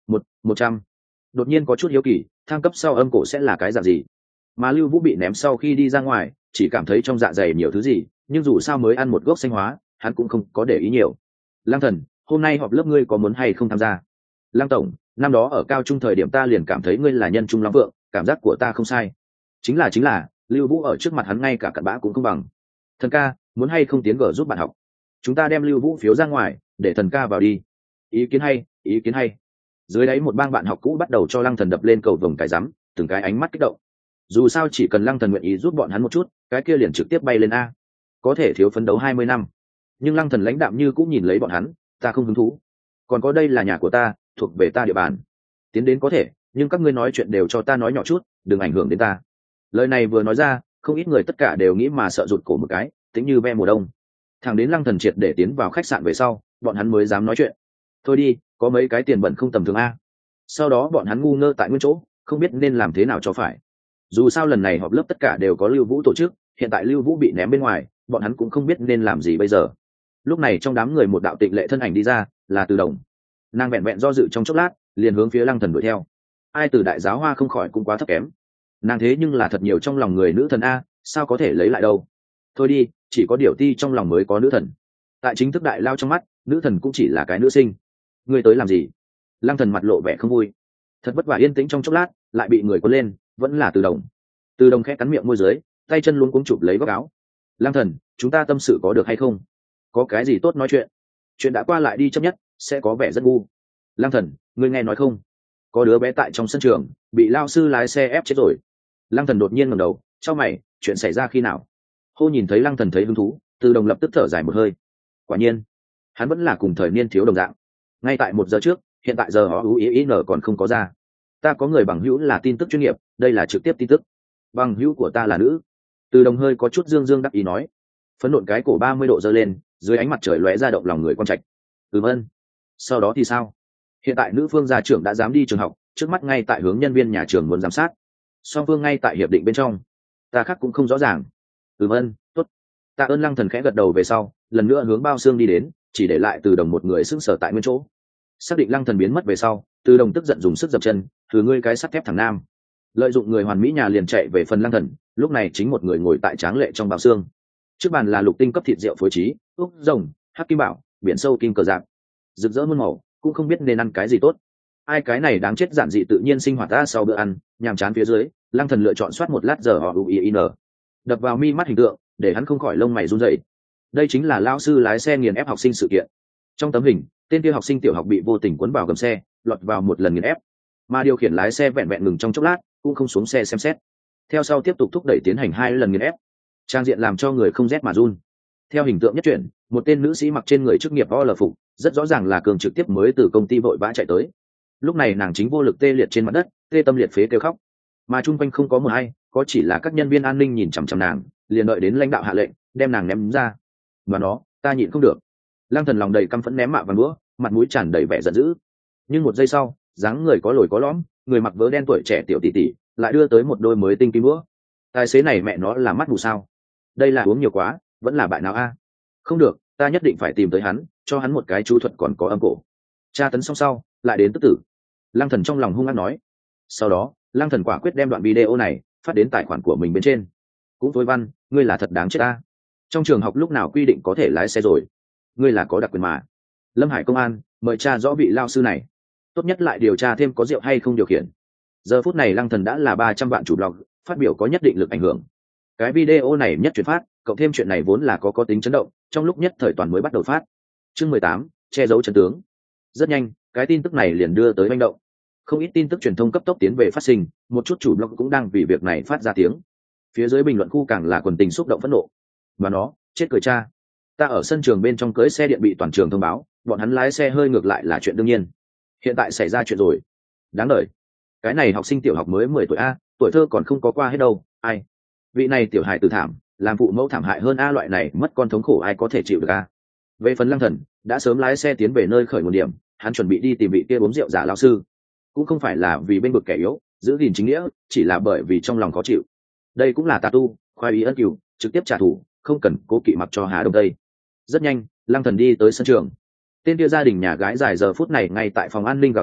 một một trăm đột nhiên có chút hiếu kỳ, thăng cấp sau âm cổ sẽ là cái dạng gì. Mà Lưu Vũ bị ném sau khi đi ra ngoài, chỉ cảm thấy trong dạ dày nhiều thứ gì, nhưng dù sao mới ăn một gốc xanh hóa, hắn cũng không có để ý nhiều. Lăng Thần, hôm nay họp lớp ngươi có muốn hay không tham gia? Lăng tổng, năm đó ở cao trung thời điểm ta liền cảm thấy ngươi là nhân trung long vượng, cảm giác của ta không sai. Chính là chính là, Lưu Vũ ở trước mặt hắn ngay cả cặn bã cũng không bằng. Thần ca, muốn hay không tiến gở giúp bạn học? Chúng ta đem Lưu Vũ phiếu ra ngoài, để thần ca vào đi. Ý kiến hay, ý kiến hay. Dưới đấy một bang bạn học cũ bắt đầu cho Lăng Thần đập lên cầu vồng cái rắm, từng cái ánh mắt kích động. Dù sao chỉ cần Lăng Thần nguyện ý giúp bọn hắn một chút, cái kia liền trực tiếp bay lên a. Có thể thiếu phấn đấu hai mươi năm. Nhưng Lăng Thần lãnh đạm như cũng nhìn lấy bọn hắn, ta không hứng thú. Còn có đây là nhà của ta, thuộc về ta địa bàn. Tiến đến có thể, nhưng các ngươi nói chuyện đều cho ta nói nhỏ chút, đừng ảnh hưởng đến ta. Lời này vừa nói ra, không ít người tất cả đều nghĩ mà sợ rụt cổ một cái, tính như ve mùa đông. Thằng đến Lăng Thần triệt để tiến vào khách sạn về sau, bọn hắn mới dám nói chuyện. Thôi đi, có mấy cái tiền bẩn không tầm thường a. Sau đó bọn hắn ngu ngơ tại nguyên chỗ, không biết nên làm thế nào cho phải. Dù sao lần này họp lớp tất cả đều có Lưu Vũ tổ chức, hiện tại Lưu Vũ bị ném bên ngoài, bọn hắn cũng không biết nên làm gì bây giờ. Lúc này trong đám người một đạo tịnh lệ thân ảnh đi ra, là Từ Đồng. Nàng vẹn vẹn do dự trong chốc lát, liền hướng phía Lăng Thần đuổi theo. Ai Từ đại giáo hoa không khỏi cũng quá thấp kém. Nàng thế nhưng là thật nhiều trong lòng người nữ thần a, sao có thể lấy lại đâu. Thôi đi, chỉ có điều ti trong lòng mới có nữ thần. Tại chính thức đại lao trong mắt, nữ thần cũng chỉ là cái nữ sinh. Ngươi tới làm gì? Lăng Thần mặt lộ vẻ không vui. Thật vất vả yên tĩnh trong chốc lát, lại bị người cuốn lên, vẫn là Từ Đồng. Từ Đồng khẽ cắn miệng môi dưới, tay chân luống cuống chụp lấy góc áo. Lăng Thần, chúng ta tâm sự có được hay không? Có cái gì tốt nói chuyện? Chuyện đã qua lại đi chấp nhất, sẽ có vẻ rất ngu. Lăng Thần, ngươi nghe nói không? Có đứa bé tại trong sân trường, bị lao sư lái xe ép chết rồi. Lăng Thần đột nhiên ngẩng đầu, chau mày, chuyện xảy ra khi nào? Hô nhìn thấy Lăng Thần thấy hứng thú, Từ Đồng lập tức thở dài một hơi. Quả nhiên, hắn vẫn là cùng thời niên thiếu đồng dạng. Ngay tại một giờ trước, hiện tại giờ họ u ý n còn không có ra. Ta có người bằng hữu là tin tức chuyên nghiệp, đây là trực tiếp tin tức. Bằng hữu của ta là nữ. Từ Đồng hơi có chút dương dương đắc ý nói. Phấn nộn cái cổ ba mươi độ dơ lên, dưới ánh mặt trời lóe ra động lòng người quan trạch. Ừm ân. Sau đó thì sao? Hiện tại nữ phương gia trưởng đã dám đi trường học, trước mắt ngay tại hướng nhân viên nhà trường muốn giám sát. Song phương ngay tại hiệp định bên trong. Ta khác cũng không rõ ràng. Ừm ân, tốt. Ta ơn Lăng Thần khẽ gật đầu về sau, lần nữa hướng bao xương đi đến, chỉ để lại Từ Đồng một người sững sờ tại nguyên chỗ. Xác định Lăng Thần biến mất về sau, Từ Đồng tức giận dùng sức dập chân, thử ngươi cái sắt thép thằng nam. Lợi dụng người hoàn mỹ nhà liền chạy về phần Lăng Thần, lúc này chính một người ngồi tại tráng lệ trong bao xương. Trước bàn là lục tinh cấp thịt rượu phối trí, úc rồng, hắc kim bảo, biển sâu kim cờ dạng, rực rỡ muôn màu, cũng không biết nên ăn cái gì tốt. Ai cái này đáng chết, giản dị tự nhiên sinh hoạt ta. Sau bữa ăn nhàm chán phía dưới, Lăng Thần lựa chọn soát một lát giờ họ uin đập vào mi mắt hình tượng, để hắn không khỏi lông mày run rẩy. Đây chính là lão sư lái xe nghiền ép học sinh sự kiện. Trong tấm hình, tên kia học sinh tiểu học bị vô tình cuốn vào gầm xe, lọt vào một lần nghiền ép, mà điều khiển lái xe vẹn vẹn ngừng trong chốc lát, cũng không xuống xe xem xét. Theo sau tiếp tục thúc đẩy tiến hành hai lần nghiền ép, trang diện làm cho người không rét mà run. Theo hình tượng nhất chuyển, một tên nữ sĩ mặc trên người chức nghiệp o lờ phục, rất rõ ràng là cường trực tiếp mới từ công ty vội vã chạy tới. Lúc này nàng chính vô lực tê liệt trên mặt đất, tê tâm liệt phế kêu khóc, mà chung quanh không có một ai, có chỉ là các nhân viên an ninh nhìn chằm chằm nàng, liền đợi đến lãnh đạo hạ lệnh đem nàng ném ra. Và nó, ta nhịn không được. Lăng Thần lòng đầy căm phẫn ném mạ vào đũa, mặt mũi tràn đầy vẻ giận dữ. Nhưng một giây sau, dáng người có lồi có lõm, người mặc vớ đen tuổi trẻ tiểu tỷ tỷ lại đưa tới một đôi mới tinh kim đũa. Tài xế này mẹ nó là mắt mù sao? Đây là uống nhiều quá, vẫn là bại não a. Không được, ta nhất định phải tìm tới hắn, cho hắn một cái chú thuật còn có âm cổ. Tra tấn xong sau, lại đến tức tử. Lăng Thần trong lòng hung hăng nói. Sau đó, Lăng Thần quả quyết đem đoạn video này phát đến tài khoản của mình bên trên. Cũng Thôi Văn, ngươi là thật đáng chết ta. Trong trường học lúc nào quy định có thể lái xe rồi? Ngươi là có đặc quyền mà. Lâm Hải công an, mời tra rõ vị lao sư này. Tốt nhất lại điều tra thêm có rượu hay không điều khiển. Giờ phút này Lăng Thần đã là ba trăm vạn chủ blog, phát biểu có nhất định lực ảnh hưởng. Cái video này nhất chuyển phát, cộng thêm chuyện này vốn là có có tính chấn động, trong lúc nhất thời toàn mới bắt đầu phát. Chương mười tám, che giấu chân tướng. Rất nhanh, cái tin tức này liền đưa tới manh động. Không ít tin tức truyền thông cấp tốc tiến về phát sinh, một chút chủ blog cũng đang vì việc này phát ra tiếng. Phía dưới bình luận khu càng là quần tình xúc động phẫn nộ. Và nó, chết cười cha. Ta ở sân trường bên trong cưới xe điện bị toàn trường thông báo, bọn hắn lái xe hơi ngược lại là chuyện đương nhiên. Hiện tại xảy ra chuyện rồi. Đáng đời. Cái này học sinh tiểu học mới mười tuổi a, tuổi thơ còn không có qua hết đâu, ai. Vị này tiểu hài tử thảm, làm phụ mẫu thảm hại hơn a, loại này mất con thống khổ ai có thể chịu được a. Về phần Lăng Thần, đã sớm lái xe tiến về nơi khởi nguồn điểm, hắn chuẩn bị đi tìm vị kia uống rượu giả lão sư. Cũng không phải là vì bên vực kẻ yếu, giữ gìn chính nghĩa, chỉ là bởi vì trong lòng khó chịu. Đây cũng là tà tu, khoái ý ân cửu, trực tiếp trả thù, không cần cố kỵ mặc cho Hà Đông Tây. Rất nhanh, Lăng Thần đi tới sân trường. Tên kia gia đình nhà gái dài giờ phút này ngay tại phòng an ninh gào thét,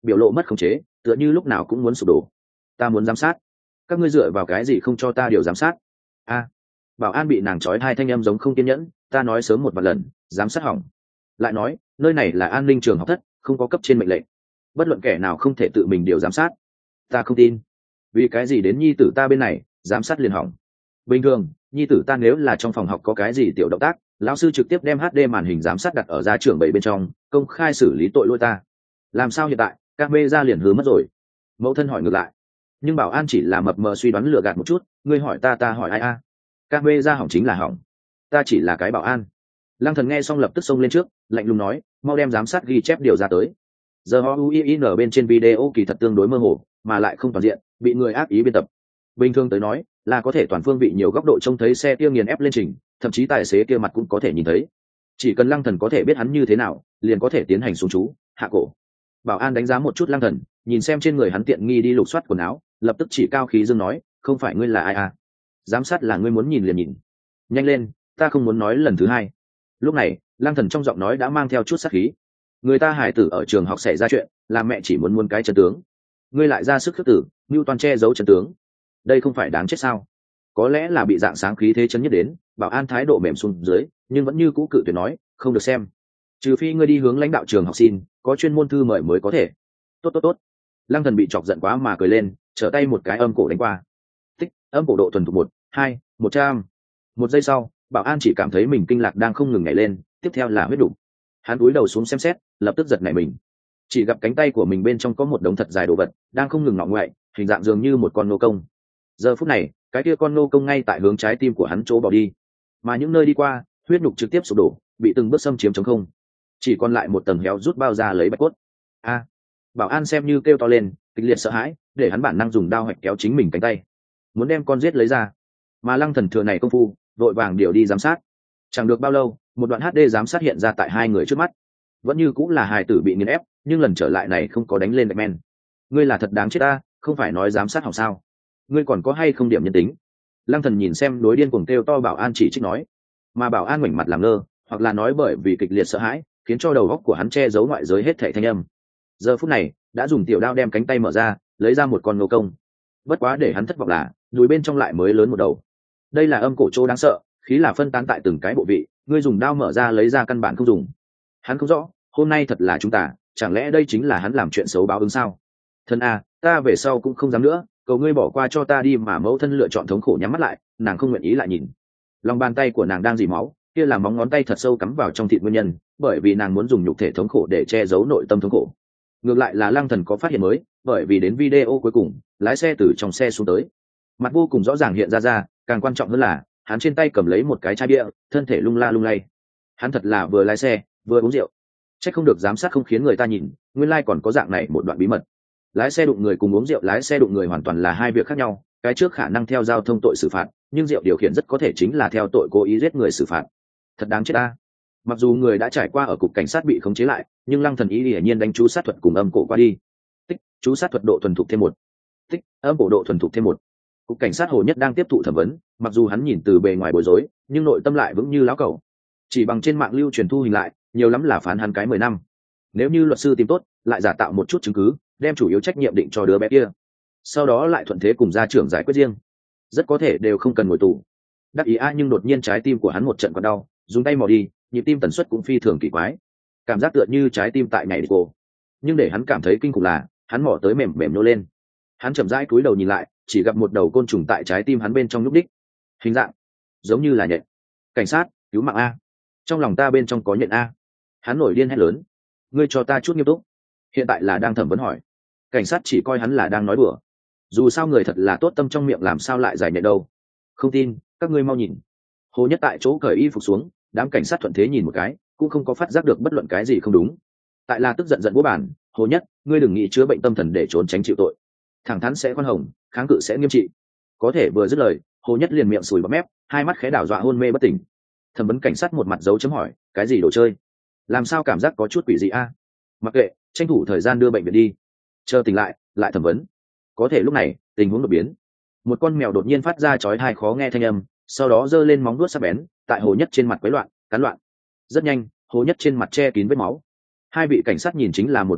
biểu lộ mất khống chế, tựa như lúc nào cũng muốn sụp đổ. Ta muốn giám sát. Các ngươi dựa vào cái gì không cho ta điều giám sát? A. Bảo an bị nàng trói hai thanh âm giống không kiên nhẫn, ta nói sớm một vài lần, giám sát hỏng. Lại nói, nơi này là an ninh trường học thất, không có cấp trên mệnh lệnh. Bất luận kẻ nào không thể tự mình điều giám sát. Ta không tin. Vì cái gì đến nhi tử ta bên này, giám sát liền hỏng. Bình thường, nhi tử ta nếu là trong phòng học có cái gì tiểu động tác, lão sư trực tiếp đem hát đê màn hình giám sát đặt ở gia trưởng bảy bên trong, công khai xử lý tội lỗi ta. Làm sao hiện tại, các mê ra liền hứa mất rồi? Mẫu thân hỏi ngược lại. Nhưng bảo an chỉ là mập mờ suy đoán lừa gạt một chút, ngươi hỏi ta ta hỏi ai a? Các mê ra hỏng chính là hỏng, ta chỉ là cái bảo an. Lăng Thần nghe xong lập tức xông lên trước, lạnh lùng nói, mau đem giám sát ghi chép điều ra tới. Giờ ho uin bên trên video kỳ thật tương đối mơ hồ, mà lại không toàn diện, bị người ác ý biên tập. Bình thường tới nói, là có thể toàn phương vị nhiều góc độ trông thấy xe kia nghiền ép lên trình, thậm chí tài xế kia mặt cũng có thể nhìn thấy. Chỉ cần Lăng Thần có thể biết hắn như thế nào, liền có thể tiến hành xuống chú, hạ cổ. Bảo an đánh giá một chút Lăng Thần, nhìn xem trên người hắn tiện nghi đi lục soát quần áo, lập tức chỉ cao khí dương nói, không phải ngươi là ai à? Giám sát là ngươi muốn nhìn liền nhìn. Nhanh lên, ta không muốn nói lần thứ hai. Lúc này, Lăng Thần trong giọng nói đã mang theo chút sát khí. Người ta hài tử ở trường học xảy ra chuyện, làm mẹ chỉ muốn muốn cái chân tướng. Ngươi lại ra sức khước tử, như toàn che giấu chân tướng. Đây không phải đáng chết sao? Có lẽ là bị dạng sáng khí thế chấn nhất đến, bảo an thái độ mềm xuống dưới, nhưng vẫn như cũ cự tuyệt nói, không được xem. Trừ phi ngươi đi hướng lãnh đạo trường học xin, có chuyên môn thư mời mới có thể. Tốt tốt tốt. Lăng Thần bị chọc giận quá mà cười lên, trở tay một cái âm cổ đánh qua. Tích, âm cổ độ thuần thục một, hai, một trăm. Một giây sau, bảo an chỉ cảm thấy mình kinh lạc đang không ngừng nhảy lên, tiếp theo là huyết đủ. Hắn cúi đầu xuống xem xét, lập tức giật nảy mình. Chỉ gặp cánh tay của mình bên trong có một đống thật dài đồ vật, đang không ngừng ngọ ngoại, hình dạng dường như một con nô công. Giờ phút này, cái kia con nô công ngay tại hướng trái tim của hắn chỗ bỏ đi, mà những nơi đi qua, huyết nhục trực tiếp sụp đổ, bị từng bước xâm chiếm trống không. Chỉ còn lại một tầng héo rút bao ra lấy bạch cốt. A! Bảo an xem như kêu to lên, kịch liệt sợ hãi, để hắn bản năng dùng đao hoạch kéo chính mình cánh tay, muốn đem con giết lấy ra. Mà Lăng Thần thừa này công phu, vội vàng điều đi giám sát. Chẳng được bao lâu, một đoạn hát đê giám sát hiện ra tại hai người trước mắt. Vẫn như cũng là hài tử bị nghiền ép, nhưng lần trở lại này không có đánh lên gạch men. Ngươi là thật đáng chết ta, không phải nói giám sát hỏng sao? Ngươi còn có hay không điểm nhân tính? Lăng Thần nhìn xem đối điên cuồng kêu to bảo an chỉ trích nói, mà bảo an ngoảnh mặt làm ngơ, hoặc là nói bởi vì kịch liệt sợ hãi, khiến cho đầu óc của hắn che giấu ngoại giới hết thảy thanh âm. Giờ phút này, đã dùng tiểu đao đem cánh tay mở ra, lấy ra một con nô công. Bất quá để hắn thất vọng là, đùi bên trong lại mới lớn một đầu. Đây là âm cổ chỗ đáng sợ, khí là phân tán tại từng cái bộ vị, ngươi dùng đao mở ra lấy ra căn bản không dùng. Hắn không rõ, hôm nay thật là chúng ta, chẳng lẽ đây chính là hắn làm chuyện xấu báo ứng sao? Thân a, ta về sau cũng không dám nữa, cầu ngươi bỏ qua cho ta đi. Mà mẫu thân lựa chọn thống khổ nhắm mắt lại, nàng không nguyện ý lại nhìn. Lòng bàn tay của nàng đang dỉ máu, kia là móng ngón tay thật sâu cắm vào trong thịt nguyên nhân, bởi vì nàng muốn dùng nhục thể thống khổ để che giấu nội tâm thống khổ. Ngược lại là Lăng Thần có phát hiện mới, bởi vì đến video cuối cùng, lái xe từ trong xe xuống tới, mặt vô cùng rõ ràng hiện ra ra, càng quan trọng hơn là hắn trên tay cầm lấy một cái chai bia, thân thể lung la lung lay. Hắn thật là vừa lái xe vừa uống rượu. Chắc không được giám sát không khiến người ta nhìn, nguyên lai còn có dạng này một đoạn bí mật. Lái xe đụng người cùng uống rượu lái xe đụng người hoàn toàn là hai việc khác nhau, cái trước khả năng theo giao thông tội xử phạt, nhưng rượu điều khiển rất có thể chính là theo tội cố ý giết người xử phạt. Thật đáng chết ta. Mặc dù người đã trải qua ở cục cảnh sát bị khống chế lại, nhưng Lăng Thần ý hiển nhiên đánh chú sát thuật cùng âm cổ qua đi. Tích, chú sát thuật độ thuần thục thêm một. Tích, âm cổ độ thuần thục thêm một. Cục cảnh sát Hồ Nhất đang tiếp thụ thẩm vấn, mặc dù hắn nhìn từ bề ngoài bối rối, nhưng nội tâm lại vững như lão cẩu. Chỉ bằng trên mạng lưu truyền thu hình lại, nhiều lắm là phán hắn cái mười năm. Nếu như luật sư tìm tốt, lại giả tạo một chút chứng cứ, đem chủ yếu trách nhiệm định cho đứa bé kia, sau đó lại thuận thế cùng gia trưởng giải quyết riêng, rất có thể đều không cần ngồi tù. Đắc ý a, nhưng đột nhiên trái tim của hắn một trận còn đau, dùng tay mò đi, nhịp tim tần suất cũng phi thường kỳ quái, cảm giác tựa như trái tim tại nhảy đi cô. Nhưng để hắn cảm thấy kinh khủng là, hắn mò tới mềm mềm nô lên. Hắn chậm rãi cúi đầu nhìn lại, chỉ gặp một đầu côn trùng tại trái tim hắn bên trong nhúc đích, hình dạng giống như là nhện. Cảnh sát, cứu mạng a! Trong lòng ta bên trong có nhện a! Hắn nổi điên hét lớn. Ngươi cho ta chút nghiêm túc. Hiện tại là đang thẩm vấn hỏi. Cảnh sát chỉ coi hắn là đang nói đùa. Dù sao người thật là tốt tâm trong miệng làm sao lại giải nhện đâu. Không tin, các ngươi mau nhìn. Hồ Nhất tại chỗ cởi y phục xuống, đám cảnh sát thuận thế nhìn một cái, cũng không có phát giác được bất luận cái gì không đúng. Tại là tức giận giận bố bản, Hồ Nhất, ngươi đừng nghĩ chữa bệnh tâm thần để trốn tránh chịu tội. Thẳng thắn sẽ khoan hồng, kháng cự sẽ nghiêm trị. Có thể vừa dứt lời, Hồ Nhất liền miệng sùi bọt mép, hai mắt khẽ đảo dọa hôn mê bất tỉnh. Thẩm vấn cảnh sát một mặt dấu chấm hỏi, cái gì đồ chơi? Làm sao cảm giác có chút quỷ dị a? Mặc kệ, tranh thủ thời gian đưa bệnh viện đi. Chờ tỉnh lại, lại thẩm vấn. Có thể lúc này, tình huống đột biến. Một con mèo đột nhiên phát ra chói tai khó nghe thanh âm, sau đó giơ lên móng vuốt sắc bén, tại Hồ Nhất trên mặt quấy loạn, cắn loạn. Rất nhanh, Hồ Nhất trên mặt che kín vết máu. Hai vị cảnh sát nhìn chính là một mặt ngộng,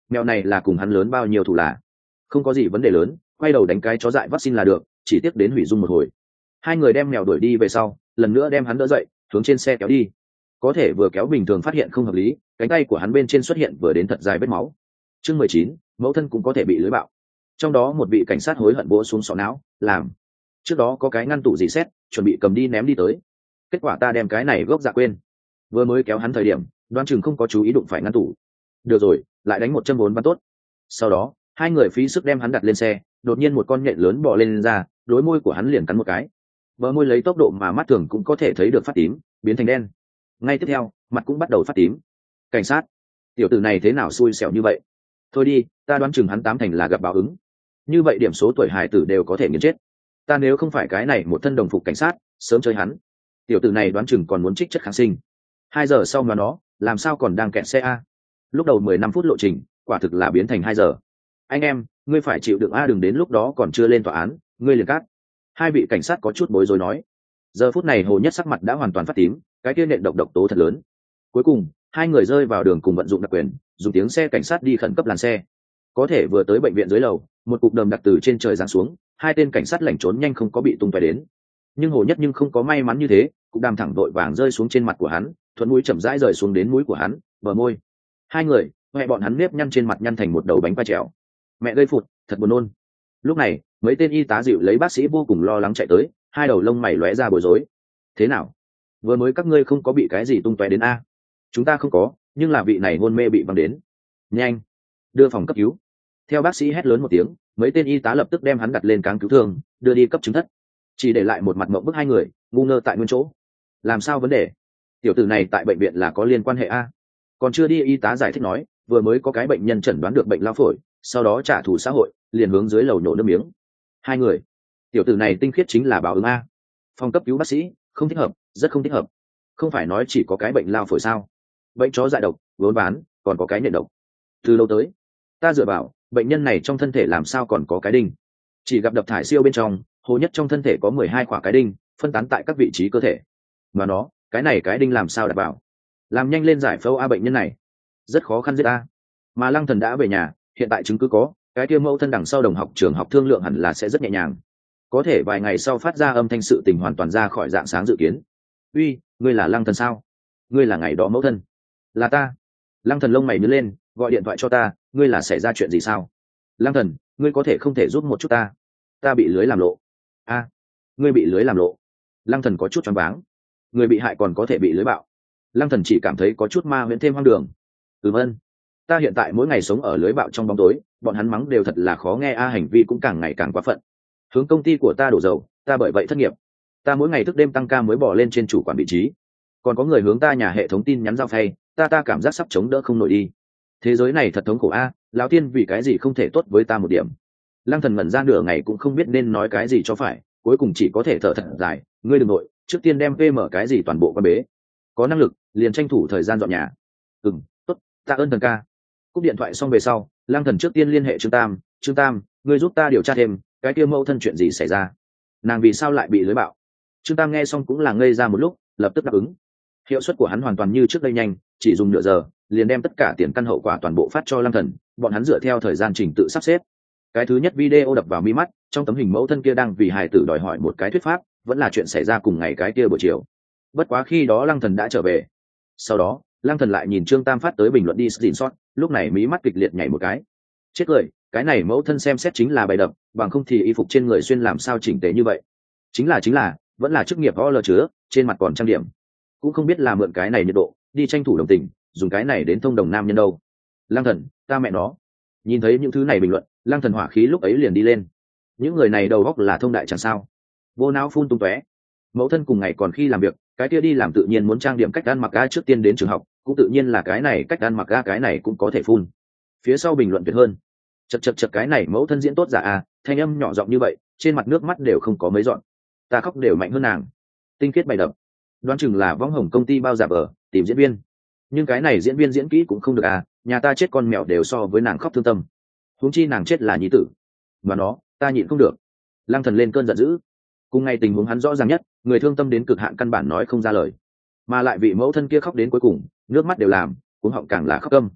mèo này là cùng hắn lớn bao nhiêu thủ là không có gì vấn đề lớn, quay đầu đánh cái chó dại vaccine là được, chỉ tiếc đến hủy dung một hồi. Hai người đem mèo đuổi đi về sau, lần nữa đem hắn đỡ dậy, hướng trên xe kéo đi. Có thể vừa kéo bình thường phát hiện không hợp lý, cánh tay của hắn bên trên xuất hiện vừa đến thật dài vết máu. Chương mười chín, mẫu thân cũng có thể bị lưới bạo. Trong đó một vị cảnh sát hối hận vỗ xuống sọ não, làm trước đó có cái ngăn tủ dì xét, chuẩn bị cầm đi ném đi tới. Kết quả ta đem cái này gốc dạ quên. Vừa mới kéo hắn thời điểm, đoán chừng không có chú ý đụng phải ngăn tủ. Được rồi, lại đánh một chân bốn bắn tốt. Sau đó, hai người phí sức đem hắn đặt lên xe, đột nhiên một con nhện lớn bò lên, lên ra, đối môi của hắn liền cắn một cái. Bờ môi lấy tốc độ mà mắt thường cũng có thể thấy được phát tím, biến thành đen. Ngay tiếp theo, mặt cũng bắt đầu phát tím. Cảnh sát, tiểu tử này thế nào xui xẻo như vậy? Thôi đi, ta đoán chừng hắn tám thành là gặp báo ứng. Như vậy điểm số tuổi hải tử đều có thể nghiền chết. Ta nếu không phải cái này một thân đồng phục cảnh sát, sớm chơi hắn. Tiểu tử này đoán chừng còn muốn trích chất kháng sinh. Hai giờ sau mà nó, làm sao còn đang kẹt xe a? Lúc đầu mười lăm phút lộ trình, quả thực là biến thành hai giờ. Anh em, ngươi phải chịu đựng a, đừng đến lúc đó còn chưa lên tòa án, ngươi liền cát. Hai vị cảnh sát có chút bối rối nói. Giờ phút này Hồ Nhất sắc mặt đã hoàn toàn phát tím, cái kia nện độc độc tố thật lớn. Cuối cùng, hai người rơi vào đường cùng vận dụng đặc quyền, dùng tiếng xe cảnh sát đi khẩn cấp làn xe. Có thể vừa tới bệnh viện dưới lầu, một cục đờm đặc từ trên trời giáng xuống, hai tên cảnh sát lẩn trốn nhanh không có bị tung tóe đến. Nhưng Hồ Nhất nhưng không có may mắn như thế, cục đàm thẳng vội vàng rơi xuống trên mặt của hắn, thuận mũi chậm rãi rời xuống đến mũi của hắn, bờ môi. Hai người, mẹ bọn hắn nếp nhăn trên mặt nhăn thành một đầu bánh qua trèo. Mẹ gây phụt, thật buồn nôn. Lúc này, mấy tên y tá dịu lấy bác sĩ vô cùng lo lắng chạy tới, hai đầu lông mày lóe ra bối rối. Thế nào? Vừa mới các ngươi không có bị cái gì tung tóe đến a? Chúng ta không có, nhưng là vị này hôn mê bị văng đến. Nhanh, đưa phòng cấp cứu. Theo bác sĩ hét lớn một tiếng, mấy tên y tá lập tức đem hắn đặt lên cáng cứu thương, đưa đi cấp chứng thất. Chỉ để lại một mặt mộng bức hai người, ngu ngơ tại nguyên chỗ. Làm sao vấn đề? Tiểu tử này tại bệnh viện là có liên quan hệ a? Còn chưa đi, y tá giải thích nói, vừa mới có cái bệnh nhân chẩn đoán được bệnh lao phổi, sau đó trả thù xã hội, liền hướng dưới lầu nhổ nước miếng. Hai người, tiểu tử này tinh khiết chính là báo ứng a. Phòng cấp cứu bác sĩ, không thích hợp, rất không thích hợp. Không phải nói chỉ có cái bệnh lao phổi sao? Bệnh chó dại độc, vốn bán, còn có cái nện độc. Từ lâu tới, ta dựa vào, bệnh nhân này trong thân thể làm sao còn có cái đinh? Chỉ gặp đập thải siêu bên trong, Hồ Nhất trong thân thể có mười hai quả cái đinh, phân tán tại các vị trí cơ thể. Mà nó, cái này cái đinh làm sao đặt vào? Làm nhanh lên giải phẫu a, bệnh nhân này rất khó khăn giết a. Mà Lăng Thần đã về nhà, hiện tại chứng cứ có, cái kia mẫu thân đằng sau đồng học trường học thương lượng hẳn là sẽ rất nhẹ nhàng. Có thể vài ngày sau phát ra âm thanh sự tình hoàn toàn ra khỏi dạng sáng dự kiến. Uy, ngươi là Lăng Thần sao? Ngươi là ngày đó mẫu thân? Là ta. Lăng Thần lông mày nhớ lên, gọi điện thoại cho ta, ngươi là xảy ra chuyện gì sao? Lăng Thần, ngươi có thể không thể giúp một chút ta? Ta bị lưới làm lộ. A, ngươi bị lưới làm lộ. Lăng Thần có chút choáng váng. Người bị hại còn có thể bị lưới bạo. Lăng Thần chỉ cảm thấy có chút ma huyễn thêm hoang đường. Ừm ân, ta hiện tại mỗi ngày sống ở lưới bạo trong bóng tối, bọn hắn mắng đều thật là khó nghe a, hành vi cũng càng ngày càng quá phận. Hướng công ty của ta đổ dầu, ta bởi vậy thất nghiệp. Ta mỗi ngày thức đêm tăng ca mới bỏ lên trên chủ quản vị trí. Còn có người hướng ta nhà hệ thống tin nhắn giao phay, ta ta cảm giác sắp chống đỡ không nổi đi. Thế giới này thật thống khổ a, lão tiên vì cái gì không thể tốt với ta một điểm? Lăng Thần ngẩn ra nửa ngày cũng không biết nên nói cái gì cho phải, cuối cùng chỉ có thể thở thật dài. Ngươi đừng nội, trước tiên đem vê em cái gì toàn bộ qua bế. Có năng lực, liền tranh thủ thời gian dọn nhà. Ừm, tốt, tạ ơn Thần ca. Cúp điện thoại xong về sau, Lăng Thần trước tiên liên hệ Trương Tam. Trương Tam, ngươi giúp ta điều tra thêm, cái kia mẫu thân chuyện gì xảy ra? Nàng vì sao lại bị lưới bạo? Trương Tam nghe xong cũng là ngây ra một lúc, lập tức đáp ứng. Hiệu suất của hắn hoàn toàn như trước đây nhanh, chỉ dùng nửa giờ, liền đem tất cả tiền căn hậu quả toàn bộ phát cho Lăng Thần. Bọn hắn dựa theo thời gian trình tự sắp xếp. Cái thứ nhất video đập vào mi mắt, trong tấm hình mẫu thân kia đang vì hài tử đòi hỏi một cái thuyết pháp, vẫn là chuyện xảy ra cùng ngày cái kia buổi chiều. Bất quá khi đó Lăng Thần đã trở về. Sau đó, Lăng Thần lại nhìn Trương Tam phát tới bình luận đi screenshot, lúc này mí mắt kịch liệt nhảy một cái. Chết cười, cái này mẫu thân xem xét chính là bày đập, bằng không thì y phục trên người xuyên làm sao chỉnh tề như vậy. Chính là chính là, vẫn là chức nghiệp võ lờ chứa, trên mặt còn trang điểm. Cũng không biết là mượn cái này nhiệt độ, đi tranh thủ đồng tình, dùng cái này đến thông đồng nam nhân đâu. Lăng Thần, ta mẹ nó. Nhìn thấy những thứ này bình luận, Lăng Thần hỏa khí lúc ấy liền đi lên. Những người này đầu óc là thông đại chẳng sao? Vô não phun tung tóe. Mẫu thân cùng ngày còn khi làm việc, cái kia đi làm tự nhiên muốn trang điểm cách ăn mặc ga trước tiên đến trường học, cũng tự nhiên là cái này cách ăn mặc ga cái này cũng có thể phun. Phía sau bình luận tuyệt hơn. Chật chật chật, cái này mẫu thân diễn tốt giả à, thanh âm nhỏ giọng như vậy, trên mặt nước mắt đều không có mấy dọn. Ta khóc đều mạnh hơn nàng. Tinh khiết bày đập. Đoán chừng là võng hồng công ty bao giả vờ, tìm diễn viên. Nhưng cái này diễn viên diễn kỹ cũng không được à, nhà ta chết con mèo đều so với nàng khóc thương tâm. Huống chi nàng chết là nhi tử. Mà nó, ta nhịn không được. Lăng Thần lên cơn giận dữ. Cùng ngày tình huống hắn rõ ràng nhất, người thương tâm đến cực hạn căn bản nói không ra lời. Mà lại vị mẫu thân kia khóc đến cuối cùng, nước mắt đều làm, cuống họng càng là khóc câm.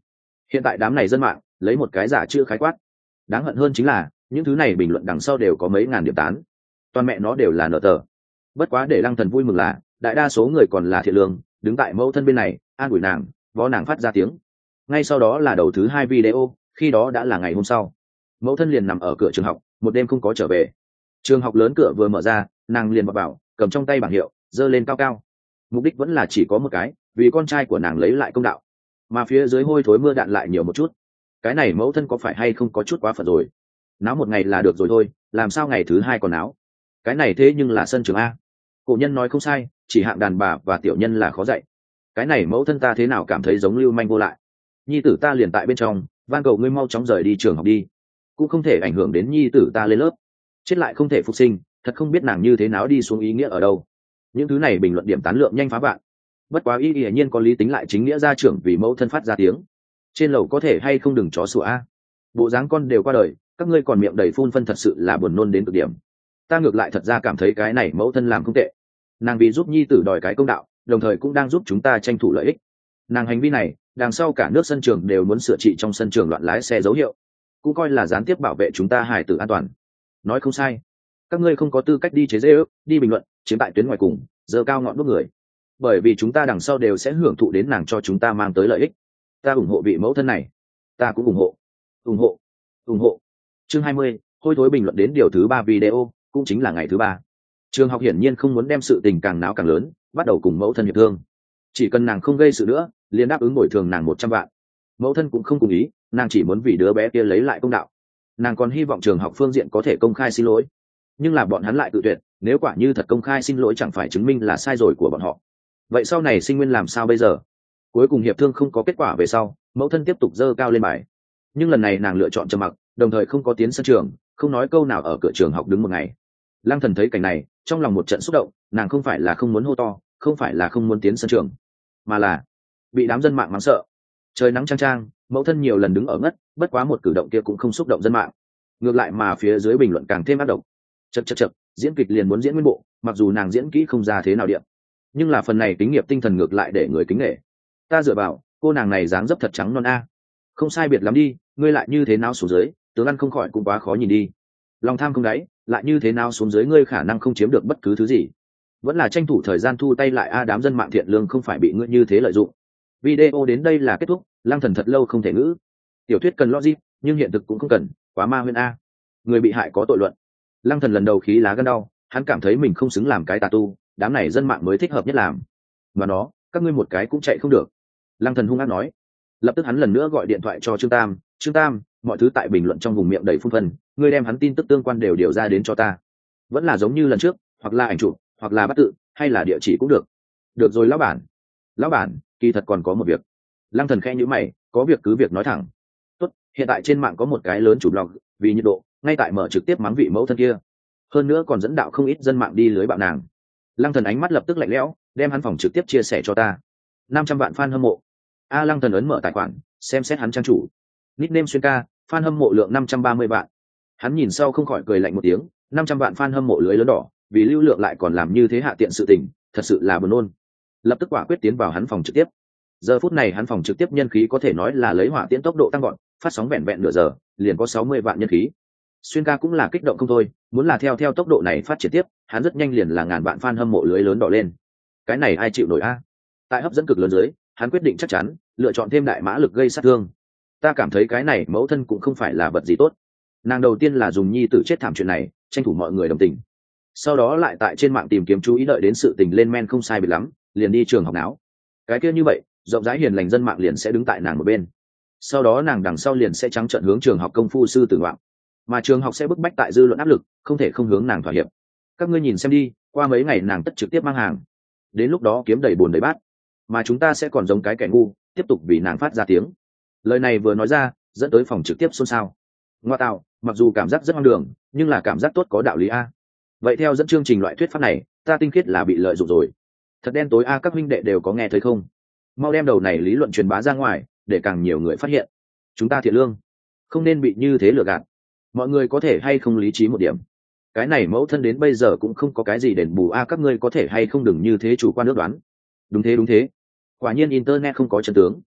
Hiện tại đám này dân mạng lấy một cái giả chưa khái quát. Đáng hận hơn chính là những thứ này bình luận đằng sau đều có mấy ngàn điểm tán, toàn mẹ nó đều là nợ tờ. Bất quá để Lăng Thần vui mừng là đại đa số người còn là thiện lương, đứng tại mẫu thân bên này an ủi nàng, vó nàng phát ra tiếng. Ngay sau đó là đầu thứ hai video, khi đó đã là ngày hôm sau. Mẫu thân liền nằm ở cửa trường học, một đêm không có trở về. Trường học lớn cửa vừa mở ra, nàng liền vào vào, cầm trong tay bảng hiệu giơ lên cao cao. Mục đích vẫn là chỉ có một cái, vì con trai của nàng lấy lại công đạo. Mà phía dưới hôi thối mưa đạn lại nhiều một chút. Cái này mẫu thân có phải hay không có chút quá phận rồi? Náo một ngày là được rồi thôi, làm sao ngày thứ hai còn náo? Cái này thế nhưng là sân trường a. Cổ nhân nói không sai, chỉ hạng đàn bà và tiểu nhân là khó dạy. Cái này mẫu thân ta thế nào cảm thấy giống lưu manh vô lại. Nhi tử ta liền tại bên trong, van cầu ngươi mau chóng rời đi trường học đi, cũng không thể ảnh hưởng đến nhi tử ta lên lớp. Chết lại không thể phục sinh, thật không biết nàng như thế nào đi xuống ý nghĩa ở đâu. Những thứ này bình luận điểm tán lượng nhanh phá vạn. Bất quá y hiển nhiên có lý tính lại chính nghĩa gia trưởng vì mẫu thân phát ra tiếng. Trên lầu có thể hay không đừng chó sủa a. Bộ dáng con đều qua đời, các ngươi còn miệng đầy phun phân, thật sự là buồn nôn đến cực điểm. Ta ngược lại thật ra cảm thấy cái này mẫu thân làm không tệ. Nàng vì giúp nhi tử đòi cái công đạo, đồng thời cũng đang giúp chúng ta tranh thủ lợi ích. Nàng hành vi này đằng sau cả nước sân trường đều muốn sửa trị trong sân trường loạn lái xe dấu hiệu, cũng coi là gián tiếp bảo vệ chúng ta hài tử an toàn. Nói không sai, các ngươi không có tư cách đi chế giễu, đi bình luận, chiếm tại tuyến ngoài cùng, giơ cao ngọn đuốc người, bởi vì chúng ta đằng sau đều sẽ hưởng thụ đến nàng cho chúng ta mang tới lợi ích. Ta ủng hộ vị mẫu thân này, ta cũng ủng hộ, ủng hộ, ủng hộ. Chương hai mươi, hôi thối bình luận đến điều thứ ba video, cũng chính là ngày thứ ba. Trường học hiển nhiên không muốn đem sự tình càng náo càng lớn, bắt đầu cùng mẫu thân hiệp thương. Chỉ cần nàng không gây sự nữa, liền đáp ứng bồi thường nàng một trăm vạn. Mẫu thân cũng không cùng ý, nàng chỉ muốn vì đứa bé kia lấy lại công đạo. Nàng còn hy vọng trường học phương diện có thể công khai xin lỗi, nhưng là bọn hắn lại tự tuyệt. Nếu quả như thật công khai xin lỗi chẳng phải chứng minh là sai rồi của bọn họ, vậy sau này sinh nguyên làm sao bây giờ? Cuối cùng hiệp thương không có kết quả về sau, mẫu thân tiếp tục dơ cao lên bài, nhưng lần này nàng lựa chọn trầm mặc, đồng thời không có tiến sân trường, không nói câu nào, ở cửa trường học đứng một ngày. Lăng Thần thấy cảnh này, trong lòng một trận xúc động. Nàng không phải là không muốn hô to, không phải là không muốn tiến sân trường, mà là bị đám dân mạng mắng sợ. Trời nắng chang chang, mẫu thân nhiều lần đứng ở ngất, bất quá một cử động kia cũng không xúc động dân mạng, ngược lại mà phía dưới bình luận càng thêm ác độc. Chậc chậc chậc, diễn kịch liền muốn diễn nguyên bộ, mặc dù nàng diễn kỹ không ra thế nào điện, nhưng là phần này kính nghiệp tinh thần ngược lại để người kính nể. Ta dựa vào, cô nàng này dáng dấp thật trắng non a. Không sai biệt lắm đi, ngươi lại như thế nào xuống dưới, tướng ăn không khỏi cũng quá khó nhìn đi. Lòng tham không đáy, lại như thế nào xuống dưới, ngươi khả năng không chiếm được bất cứ thứ gì, vẫn là tranh thủ thời gian thu tay lại a. Đám dân mạng thiện lương không phải bị ngươi như thế lợi dụng. Video đến đây là kết thúc. Lăng Thần thật lâu không thể ngữ. Tiểu thuyết cần logic, nhưng hiện thực cũng không cần, quá ma huyễn a. Người bị hại có tội luận. Lăng Thần lần đầu khí lá gan đau, hắn cảm thấy mình không xứng làm cái tà tu, đám này dân mạng mới thích hợp nhất làm. Mà nó, các ngươi một cái cũng chạy không được. Lăng Thần hung ác nói. Lập tức hắn lần nữa gọi điện thoại cho Trương Tam. Trương Tam, mọi thứ tại bình luận trong vùng miệng đầy phun phân, ngươi đem hắn tin tức tương quan đều điều ra đến cho ta. Vẫn là giống như lần trước, hoặc là ảnh chụp, hoặc là bắt tự, hay là địa chỉ cũng được. Được rồi lão bản. Lão bản, kỳ thật còn có một việc. Lăng Thần khẽ nhíu mày, có việc cứ việc nói thẳng. Tốt, hiện tại trên mạng có một cái lớn chủ blog, vì nhiệt độ, ngay tại mở trực tiếp mắng vị mẫu thân kia. Hơn nữa còn dẫn đạo không ít dân mạng đi lưới bạo nàng. Lăng Thần ánh mắt lập tức lạnh lẽo, đem hắn phòng trực tiếp chia sẻ cho ta. năm trăm vạn fan hâm mộ. A Lăng Thần ấn mở tài khoản, xem xét hắn trang chủ. Nickname xuyên ca, fan hâm mộ lượng năm trăm ba mươi vạn. Hắn nhìn sau không khỏi cười lạnh một tiếng, năm trăm vạn fan hâm mộ lưới lớn đỏ, vì lưu lượng lại còn làm như thế hạ tiện sự tình, thật sự là buồn nôn. Lập tức quả quyết tiến vào hắn phòng trực tiếp. Giờ phút này hắn phòng trực tiếp nhân khí có thể nói là lấy hỏa tiễn tốc độ tăng gọn, phát sóng vẹn vẹn nửa giờ, liền có sáu mươi vạn nhân khí. Xuyên ca cũng là kích động không thôi, muốn là theo theo tốc độ này phát triển tiếp, hắn rất nhanh liền là ngàn vạn fan hâm mộ lưới lớn đỏ lên. Cái này ai chịu nổi a? Tại hấp dẫn cực lớn dưới, hắn quyết định chắc chắn, lựa chọn thêm đại mã lực gây sát thương. Ta cảm thấy cái này mẫu thân cũng không phải là vật gì tốt. Nàng đầu tiên là dùng nhi tử chết thảm chuyện này, tranh thủ mọi người đồng tình. Sau đó lại tại trên mạng tìm kiếm chú ý, đợi đến sự tình lên men không sai biệt lắm, liền đi trường học náo. Cái kia như vậy, rộng rãi hiền lành dân mạng liền sẽ đứng tại nàng một bên. Sau đó nàng đằng sau liền sẽ trắng trợn hướng trường học công phu sư tử ngoạm, mà trường học sẽ bức bách tại dư luận áp lực, không thể không hướng nàng thỏa hiệp. Các ngươi nhìn xem đi, qua mấy ngày nàng tất trực tiếp mang hàng, đến lúc đó kiếm đầy bùn đầy bát, mà chúng ta sẽ còn giống cái kẻ ngu, tiếp tục vì nàng phát ra tiếng. Lời này vừa nói ra, dẫn tới phòng trực tiếp xôn xao. Ngoa tạo, mặc dù cảm giác rất hoang đường, nhưng là cảm giác tốt có đạo lý a. Vậy theo dẫn chương trình loại thuyết pháp này, ta tinh khiết là bị lợi dụng rồi. Thật đen tối a, các huynh đệ đều có nghe thấy không? Mau đem đầu này lý luận truyền bá ra ngoài, để càng nhiều người phát hiện. Chúng ta thiện lương, không nên bị như thế lừa gạt. Mọi người có thể hay không lý trí một điểm? Cái này mẫu thân đến bây giờ cũng không có cái gì đền bù a, các ngươi có thể hay không đừng như thế chủ quan ước đoán. Đúng thế đúng thế. Quả nhiên internet không có chân tướng.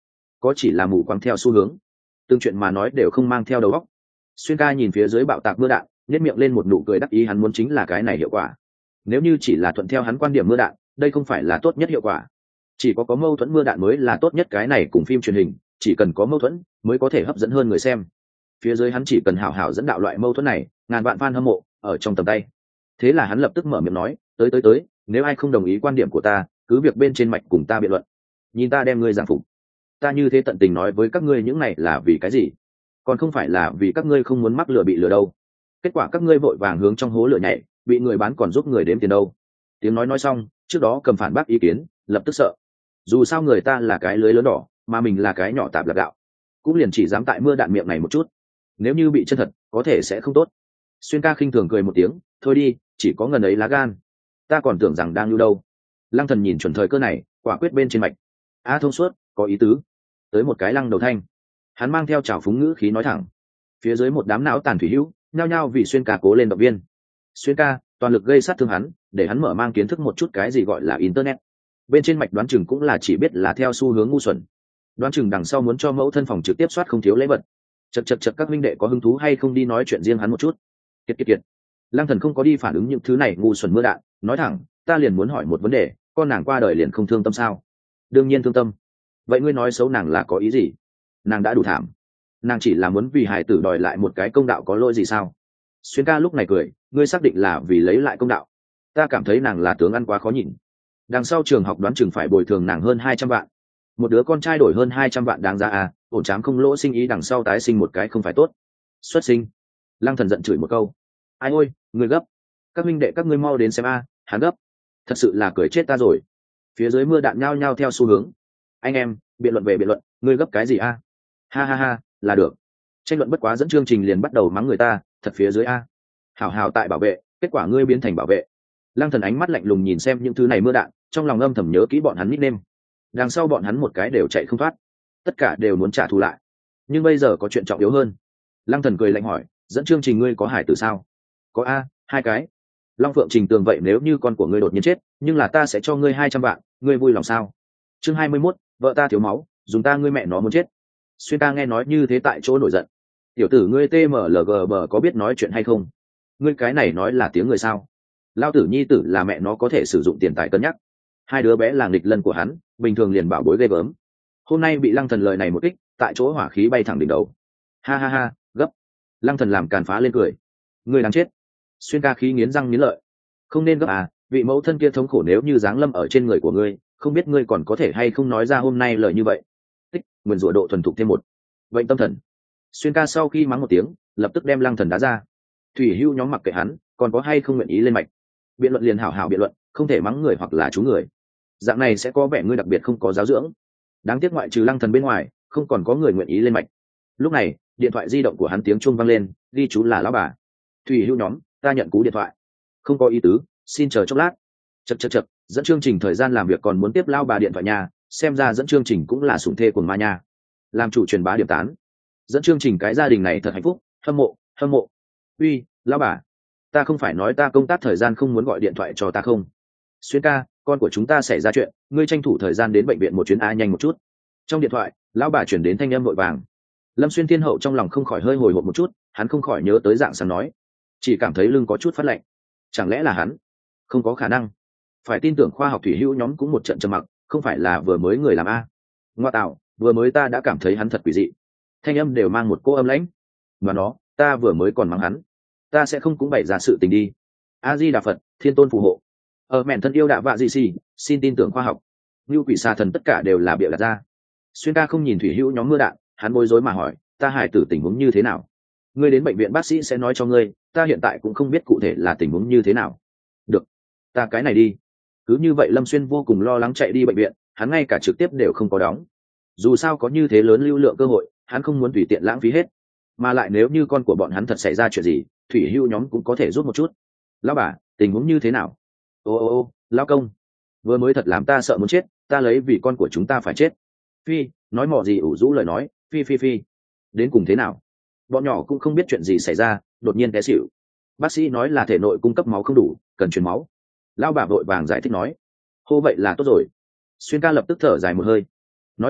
có chỉ là mù quáng theo xu hướng, từng chuyện mà nói đều không mang theo đầu óc. Xuyên ca nhìn phía dưới bạo tạc mưa đạn, nhếch miệng lên một nụ cười đắc ý, hắn muốn chính là cái này hiệu quả. Nếu như chỉ là thuận theo hắn quan điểm mưa đạn, đây không phải là tốt nhất hiệu quả. Chỉ có có mâu thuẫn mưa đạn mới là tốt nhất, cái này cùng phim truyền hình, chỉ cần có mâu thuẫn mới có thể hấp dẫn hơn người xem. Phía dưới hắn chỉ cần hảo hảo dẫn đạo loại mâu thuẫn này, ngàn vạn fan hâm mộ ở trong tầm tay. Thế là hắn lập tức mở miệng nói, tới tới tới, nếu ai không đồng ý quan điểm của ta, cứ việc bên trên mạch cùng ta biện luận. Nhìn ta đem ngươi giảng phục. Ta như thế tận tình nói với các ngươi những này là vì cái gì? Còn không phải là vì các ngươi không muốn mắc lừa bị lừa đâu. Kết quả các ngươi vội vàng hướng trong hố lửa nhảy, bị người bán còn giúp người đếm tiền đâu. Tiếng nói nói xong, trước đó cầm phản bác ý kiến, lập tức sợ. Dù sao người ta là cái lưới lớn đỏ, mà mình là cái nhỏ tạp lạc gạo, cũng liền chỉ dám tại mưa đạn miệng này một chút. Nếu như bị chân thật, có thể sẽ không tốt. Xuyên ca khinh thường cười một tiếng, thôi đi, chỉ có ngần ấy lá gan. Ta còn tưởng rằng đang lưu đâu. Lăng Thần nhìn chuẩn thời cơ này, quả quyết bên trên mạch. A thông suốt, có ý tứ. Tới một cái lăng đầu thanh. Hắn mang theo trào phúng ngữ khí nói thẳng. Phía dưới một đám não tàn thủy hữu, nhao nhao vì Xuyên ca cố lên động viên. Xuyên ca toàn lực gây sát thương hắn, để hắn mở mang kiến thức một chút cái gì gọi là internet. Bên trên mạch đoán chừng cũng là chỉ biết là theo xu hướng ngu xuẩn. Đoán chừng đằng sau muốn cho mẫu thân phòng trực tiếp soát không thiếu lễ vật. Chật chật chật, các huynh đệ có hứng thú hay không đi nói chuyện riêng hắn một chút. Kiệt kiệt kiệt. Lăng Thần không có đi phản ứng những thứ này ngu xuẩn mưa đạn, nói thẳng, ta liền muốn hỏi một vấn đề, con nàng qua đời liền không thương tâm sao? Đương nhiên thương tâm. Vậy ngươi nói xấu nàng là có ý gì? Nàng đã đủ thảm, nàng chỉ là muốn vì hài tử đòi lại một cái công đạo, có lỗi gì sao? Xuyên ca lúc này cười, ngươi xác định là vì lấy lại công đạo? Ta cảm thấy nàng là tướng ăn quá khó nhìn. Đằng sau trường học đoán chừng phải bồi thường nàng hơn hai trăm vạn. Một đứa con trai đổi hơn hai trăm vạn đáng giá à? Ổn chám không lỗ sinh ý, đằng sau tái sinh một cái không phải tốt? Xuất sinh. Lăng Thần giận chửi một câu. Ai ôi, ngươi gấp. Các huynh đệ các ngươi mau đến xem a, hắn gấp. Thật sự là cười chết ta rồi. Phía dưới mưa đạn nhao nhao theo xu hướng. Anh em, biện luận về biện luận, ngươi gấp cái gì a? Ha ha ha, là được. Tranh luận bất quá dẫn chương trình liền bắt đầu mắng người ta, thật phía dưới a. Hảo hảo tại bảo vệ, kết quả ngươi biến thành bảo vệ. Lăng Thần ánh mắt lạnh lùng nhìn xem những thứ này mưa đạn, trong lòng âm thầm nhớ kỹ bọn hắn nickname. Đằng sau bọn hắn một cái đều chạy không thoát, tất cả đều muốn trả thù lại. Nhưng bây giờ có chuyện trọng yếu hơn. Lăng Thần cười lạnh hỏi, dẫn chương trình ngươi có hải tử sao? Có a, hai cái. Long Phượng Trình Tường, vậy nếu như con của ngươi đột nhiên chết, nhưng là ta sẽ cho ngươi hai trăm vạn, ngươi vui lòng sao? Chương hai mươi mốt, vợ ta thiếu máu, dùng ta ngươi mẹ nó muốn chết. Xuyên ca nghe nói như thế tại chỗ nổi giận. Tiểu tử ngươi tê em lờ giê bờ có biết nói chuyện hay không? Ngươi cái này nói là tiếng người sao? Lao tử nhi tử là mẹ nó có thể sử dụng tiền tài cân nhắc. Hai đứa bé là nghịch lân của hắn, bình thường liền bảo bối ghê gớm. Hôm nay bị Lăng Thần lời này một kích, tại chỗ hỏa khí bay thẳng đỉnh đầu. Ha ha ha, gấp. Lăng Thần làm càn phá lên cười. Ngươi đáng chết. Xuyên ca khí nghiến răng nghiến lợi. Không nên gấp à, vị mẫu thân kia thống khổ nếu như giáng lâm ở trên người của ngươi, không biết ngươi còn có thể hay không nói ra hôm nay lời như vậy. Tích, nguyền rủa độ thuần thục thêm một. Vậy tâm thần. Xuyên ca sau khi mắng một tiếng, lập tức đem Lăng Thần đá ra. Thủy Hưu nhóm mặc kệ hắn, còn có hay không nguyện ý lên mạch. Biện luận liền hảo hảo biện luận, không thể mắng người hoặc là chú người. Dạng này sẽ có vẻ ngươi đặc biệt không có giáo dưỡng. Đáng tiếc ngoại trừ Lăng Thần bên ngoài, không còn có người nguyện ý lên mạch. Lúc này, điện thoại di động của hắn tiếng chuông vang lên, ghi chú là lão bà. Thủy Hưu nhóm, ta nhận cú điện thoại. Không có ý tứ, xin chờ chốc lát. Chậc chậc chậc, dẫn chương trình thời gian làm việc còn muốn tiếp lao bà điện thoại nhà, xem ra dẫn chương trình cũng là sủng thê của ma nha. Làm chủ truyền bá điểm tán. Dẫn chương trình cái gia đình này thật hạnh phúc, hâm mộ, hâm mộ. Uy, lão bà, ta không phải nói ta công tác thời gian không muốn gọi điện thoại cho ta không? Xuyên ca, con của chúng ta xảy ra chuyện, ngươi tranh thủ thời gian đến bệnh viện một chuyến a, nhanh một chút. Trong điện thoại, lão bà chuyển đến thanh âm vội vàng. Lâm Xuyên Thiên hậu trong lòng không khỏi hơi hồi hộp một chút, hắn không khỏi nhớ tới dạng sáng nói, chỉ cảm thấy lưng có chút phát lạnh. Chẳng lẽ là hắn? Không có khả năng. Phải tin tưởng khoa học. Thủy Hữu nhóm cũng một trận trầm mặc, không phải là vừa mới người làm a? Ngoa tạo, vừa mới ta đã cảm thấy hắn thật quỷ dị. Thanh âm đều mang một cô âm lãnh. Mà nó, ta vừa mới còn mắng hắn, ta sẽ không cũng bày ra sự tình đi. A Di Đà Phật, Thiên Tôn phù hộ. Ở mẹn thân yêu đạ vạ gì xì, xin tin tưởng khoa học. Như quỷ xà thần tất cả đều là bịa đặt ra. Xuyên ca không nhìn Thủy Hữu nhóm mưa đạn, hắn bối rối mà hỏi, ta hải tử tình huống như thế nào? Ngươi đến bệnh viện bác sĩ sẽ nói cho ngươi, ta hiện tại cũng không biết cụ thể là tình huống như thế nào. Được, ta cái này đi. Cứ như vậy Lâm Xuyên vô cùng lo lắng chạy đi bệnh viện, hắn ngay cả trực tiếp đều không có đóng. Dù sao có như thế lớn lưu lượng cơ hội, hắn không muốn tùy tiện lãng phí hết. Mà lại nếu như con của bọn hắn thật xảy ra chuyện gì, Thủy Hữu nhóm cũng có thể giúp một chút. Lão bà, tình huống như thế nào? Ô ô ô, lão công, vừa mới thật làm ta sợ muốn chết, ta lấy vì con của chúng ta phải chết. Phi, nói mò gì ủ rũ lời nói, phi phi phi. Đến cùng thế nào? Bọn nhỏ cũng không biết chuyện gì xảy ra, đột nhiên té xỉu. Bác sĩ nói là thể nội cung cấp máu không đủ, cần truyền máu. Lão bà vội vàng giải thích nói, hô vậy là tốt rồi. Xuyên ca lập tức thở dài một hơi. Nói thật,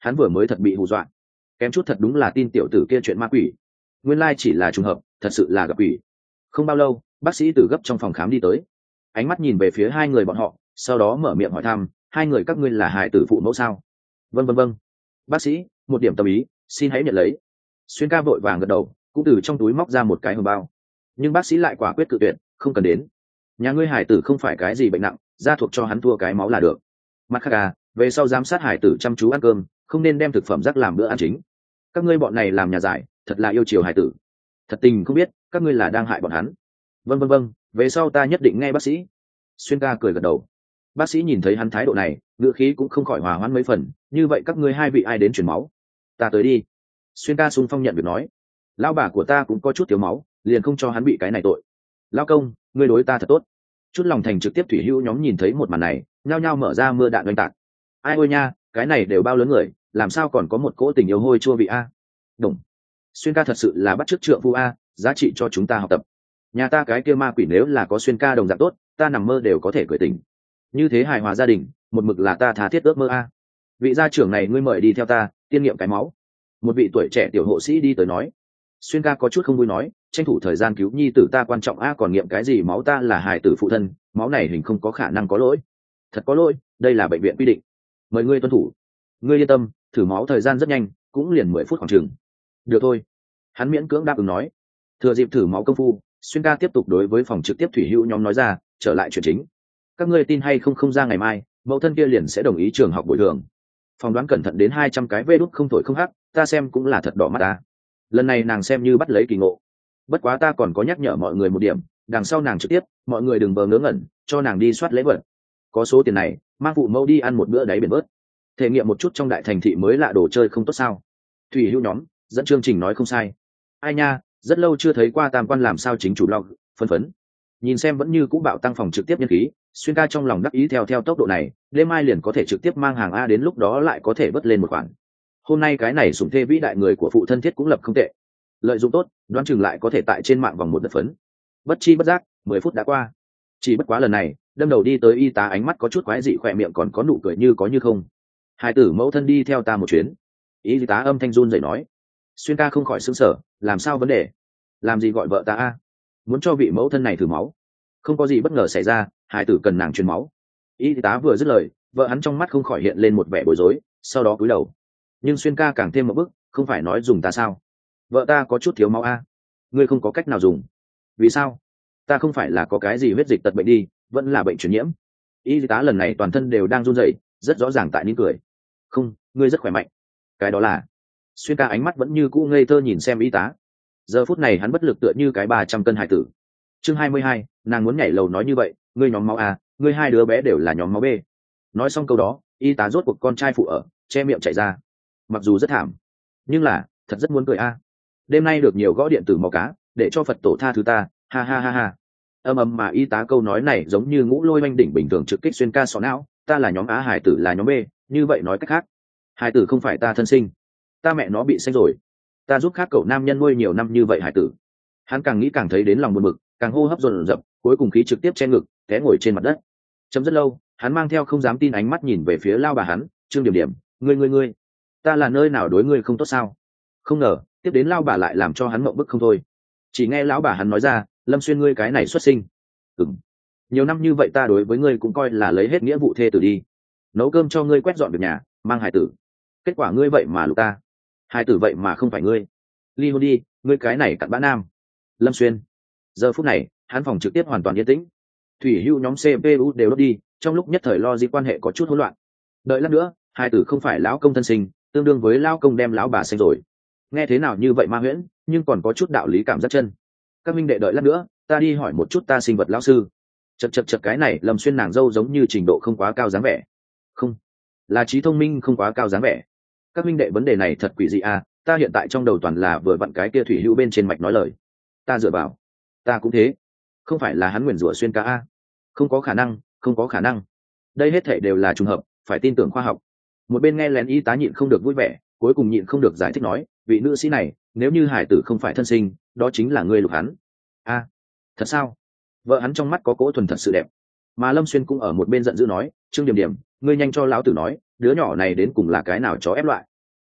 hắn vừa mới thật bị hù dọa, kém chút thật đúng là tin tiểu tử kia chuyện ma quỷ, nguyên lai chỉ là trùng hợp, thật sự là gặp quỷ. Không bao lâu, bác sĩ từ gấp trong phòng khám đi tới, ánh mắt nhìn về phía hai người bọn họ, sau đó mở miệng hỏi thăm, hai người các ngươi là hài tử phụ mẫu sao? Vâng vâng vâng. Bác sĩ, một điểm tâm ý, xin hãy nhận lấy. Xuyên ca vội vàng gật đầu, cũng từ trong túi móc ra một cái hòm bao, nhưng bác sĩ lại quả quyết cự tuyệt, không cần đến. Nhà ngươi hài tử không phải cái gì bệnh nặng, gia thuộc cho hắn thua cái máu là được. Mặt khác à, về sau giám sát hài tử chăm chú ăn cơm, không nên đem thực phẩm rác làm bữa ăn chính. Các ngươi bọn này làm nhà giải, thật là yêu chiều hài tử, thật tình không biết các ngươi là đang hại bọn hắn. Vâng vâng vâng, về sau ta nhất định nghe bác sĩ. Xuyên ca cười gật đầu. Bác sĩ nhìn thấy hắn thái độ này, ngựa khí cũng không khỏi hòa hoãn mấy phần. Như vậy các ngươi hai vị ai đến chuyển máu? Ta tới đi. Xuyên ca sung phong nhận việc nói. Lão bà của ta cũng có chút thiếu máu, liền không cho hắn bị cái này tội. Lão công, ngươi đối ta thật tốt. Chút lòng thành trực tiếp thủy hữu nhóm nhìn thấy một màn này, nhao nhao mở ra mưa đạn oanh tạc. Ai ôi nha, cái này đều bao lớn người, làm sao còn có một cỗ tình yêu hôi chua vị a? Đúng. Xuyên ca thật sự là bắt chước trượng phu a, giá trị cho chúng ta học tập. Nhà ta cái kia ma quỷ nếu là có Xuyên ca đồng dạng tốt, ta nằm mơ đều có thể cười tỉnh. Như thế hài hòa gia đình, một mực là ta tha thiết ước mơ a. Vị gia trưởng này ngươi mời đi theo ta, tiên nghiệm cái máu. Một vị tuổi trẻ tiểu hộ sĩ đi tới nói. Xuyên ca có chút không vui nói, tranh thủ thời gian cứu nhi tử ta quan trọng a, còn nghiệm cái gì máu, ta là hài tử phụ thân, máu này hình không có khả năng có lỗi. Thật có lỗi, đây là bệnh viện quy định, mời ngươi tuân thủ. Ngươi yên tâm, thử máu thời gian rất nhanh, cũng liền mười phút khoảng chừng. Được thôi. Hắn miễn cưỡng đáp ứng nói. Thừa dịp thử máu công phu, Xuyên ca tiếp tục đối với phòng trực tiếp thủy hữu nhóm nói ra, trở lại chuyện chính. Các ngươi tin hay không, không ra ngày mai mẫu thân kia liền sẽ đồng ý trường học bồi thường. Phòng đoán cẩn thận đến hai trăm cái vê đút không thổi không hắc, ta xem cũng là thật đỏ mắt ta. Lần này nàng xem như bắt lấy kỳ ngộ. Bất quá ta còn có nhắc nhở mọi người một điểm, đằng sau nàng trực tiếp, mọi người đừng bờ ngớ ngẩn, cho nàng đi soát lễ vật. Có số tiền này, mang phụ mẫu đi ăn một bữa đáy biển bớt, thể nghiệm một chút trong đại thành thị mới lạ đồ chơi không tốt sao? Thủy hữu nhóm dẫn chương trình nói không sai. Ai nha, rất lâu chưa thấy qua tam quan làm sao chính chủ blog, phân phấn. Nhìn xem vẫn như cũ bạo tăng phòng trực tiếp nhân khí, Xuyên ca trong lòng đắc ý, theo theo tốc độ này, đêm mai liền có thể trực tiếp mang hàng a, đến lúc đó lại có thể bớt lên một khoản. Hôm nay cái này sủng thê vĩ đại người của phụ thân thiết cũng lập không tệ, lợi dụng tốt, đoán chừng lại có thể tại trên mạng vòng một đợt phấn. Bất chi bất giác, mười phút đã qua. Chỉ bất quá lần này, đâm đầu đi tới y tá ánh mắt có chút quái dị, khỏe miệng còn có nụ cười như có như không. Hai tử mẫu thân đi theo ta một chuyến. Y tá âm thanh run rẩy nói. Xuyên ca không khỏi sững sờ, làm sao vấn đề? Làm gì gọi vợ ta a? Muốn cho vị mẫu thân này thử máu. Không có gì bất ngờ xảy ra, hai tử cần nàng truyền máu. Y tá vừa dứt lời, vợ hắn trong mắt không khỏi hiện lên một vẻ bối rối, sau đó cúi đầu. Nhưng Xuyên ca càng thêm một bước, không phải nói dùng ta sao? Vợ ta có chút thiếu máu a. Ngươi không có cách nào dùng. Vì sao? Ta không phải là có cái gì huyết dịch tật bệnh đi, vẫn là bệnh truyền nhiễm. Y tá lần này toàn thân đều đang run rẩy, rất rõ ràng tại nín cười. Không, ngươi rất khỏe mạnh. Cái đó là. Xuyên ca ánh mắt vẫn như cũ ngây thơ nhìn xem y tá. Giờ phút này hắn bất lực tựa như cái ba trăm cân hải tử. Chương hai mươi hai, nàng muốn nhảy lầu nói như vậy, ngươi nhóm máu a, ngươi hai đứa bé đều là nhóm máu B. Nói xong câu đó, y tá rốt cuộc con trai phụ ở, che miệng chảy ra. Mặc dù rất thảm, nhưng là thật rất muốn cười a. Đêm nay được nhiều gõ điện tử mò cá, để cho Phật tổ tha thứ ta, ha ha ha ha. Âm ầm mà y tá câu nói này giống như ngũ lôi oanh đỉnh bình thường trực kích Xuyên ca sọ não, ta là nhóm Á, hải tử là nhóm B, như vậy nói cách khác, hải tử không phải ta thân sinh, ta mẹ nó bị xanh rồi, ta giúp khác cậu nam nhân nuôi nhiều năm như vậy hải tử. Hắn càng nghĩ càng thấy đến lòng buồn bực, càng hô hấp dồn dập, cuối cùng khí trực tiếp che ngực, té ngồi trên mặt đất. Chấm rất lâu, hắn mang theo không dám tin ánh mắt nhìn về phía lao bà hắn, Trương Điểm Điểm, ngươi ngươi ngươi, ta là nơi nào đối ngươi không tốt sao? Không ngờ, tiếp đến lao bà lại làm cho hắn mộng bức không thôi. Chỉ nghe lão bà hắn nói ra, Lâm Xuyên ngươi cái này xuất sinh. Ừm, nhiều năm như vậy ta đối với ngươi cũng coi là lấy hết nghĩa vụ thê tử đi, nấu cơm cho ngươi, quét dọn việc nhà, mang hài tử. Kết quả ngươi vậy mà lục ta, hài tử vậy mà không phải ngươi. Ly hôn đi, ngươi cái này cặn bã nam. Lâm Xuyên. Giờ phút này, hắn phòng trực tiếp hoàn toàn yên tĩnh. Thủy hữu nhóm xê pê u đều đốt đi, trong lúc nhất thời lo gì quan hệ có chút hỗn loạn. Đợi lát nữa, hài tử không phải lão công thân sinh, tương đương với lão công đem lão bà sinh rồi. Nghe thế nào như vậy ma huyễn, nhưng còn có chút đạo lý cảm giác chân. Các minh đệ đợi lát nữa, ta đi hỏi một chút ta sinh vật lão sư. Chật chật chật, cái này Lâm Xuyên nàng dâu giống như trình độ không quá cao dáng vẻ. Không, là trí thông minh không quá cao dáng vẻ. Các minh đệ vấn đề này thật quỷ dị à, ta hiện tại trong đầu toàn là vừa vặn cái kia thủy hữu bên trên mạch nói lời. Ta dựa vào, ta cũng thế. Không phải là hắn nguyền rủa Xuyên ca a? Không có khả năng, không có khả năng. Đây hết thảy đều là trùng hợp, phải tin tưởng khoa học. Một bên nghe lén y tá nhịn không được vui vẻ, cuối cùng nhịn không được giải thích nói, vị nữ sĩ này, nếu như hải tử không phải thân sinh, đó chính là ngươi lục hắn. A, thật sao? Vợ hắn trong mắt có cỗ thuần thật sự đẹp. Mà Lâm Xuyên cũng ở một bên giận dữ nói, Trương Điểm Điểm, ngươi nhanh cho lão tử nói, đứa nhỏ này đến cùng là cái nào chó ép loại.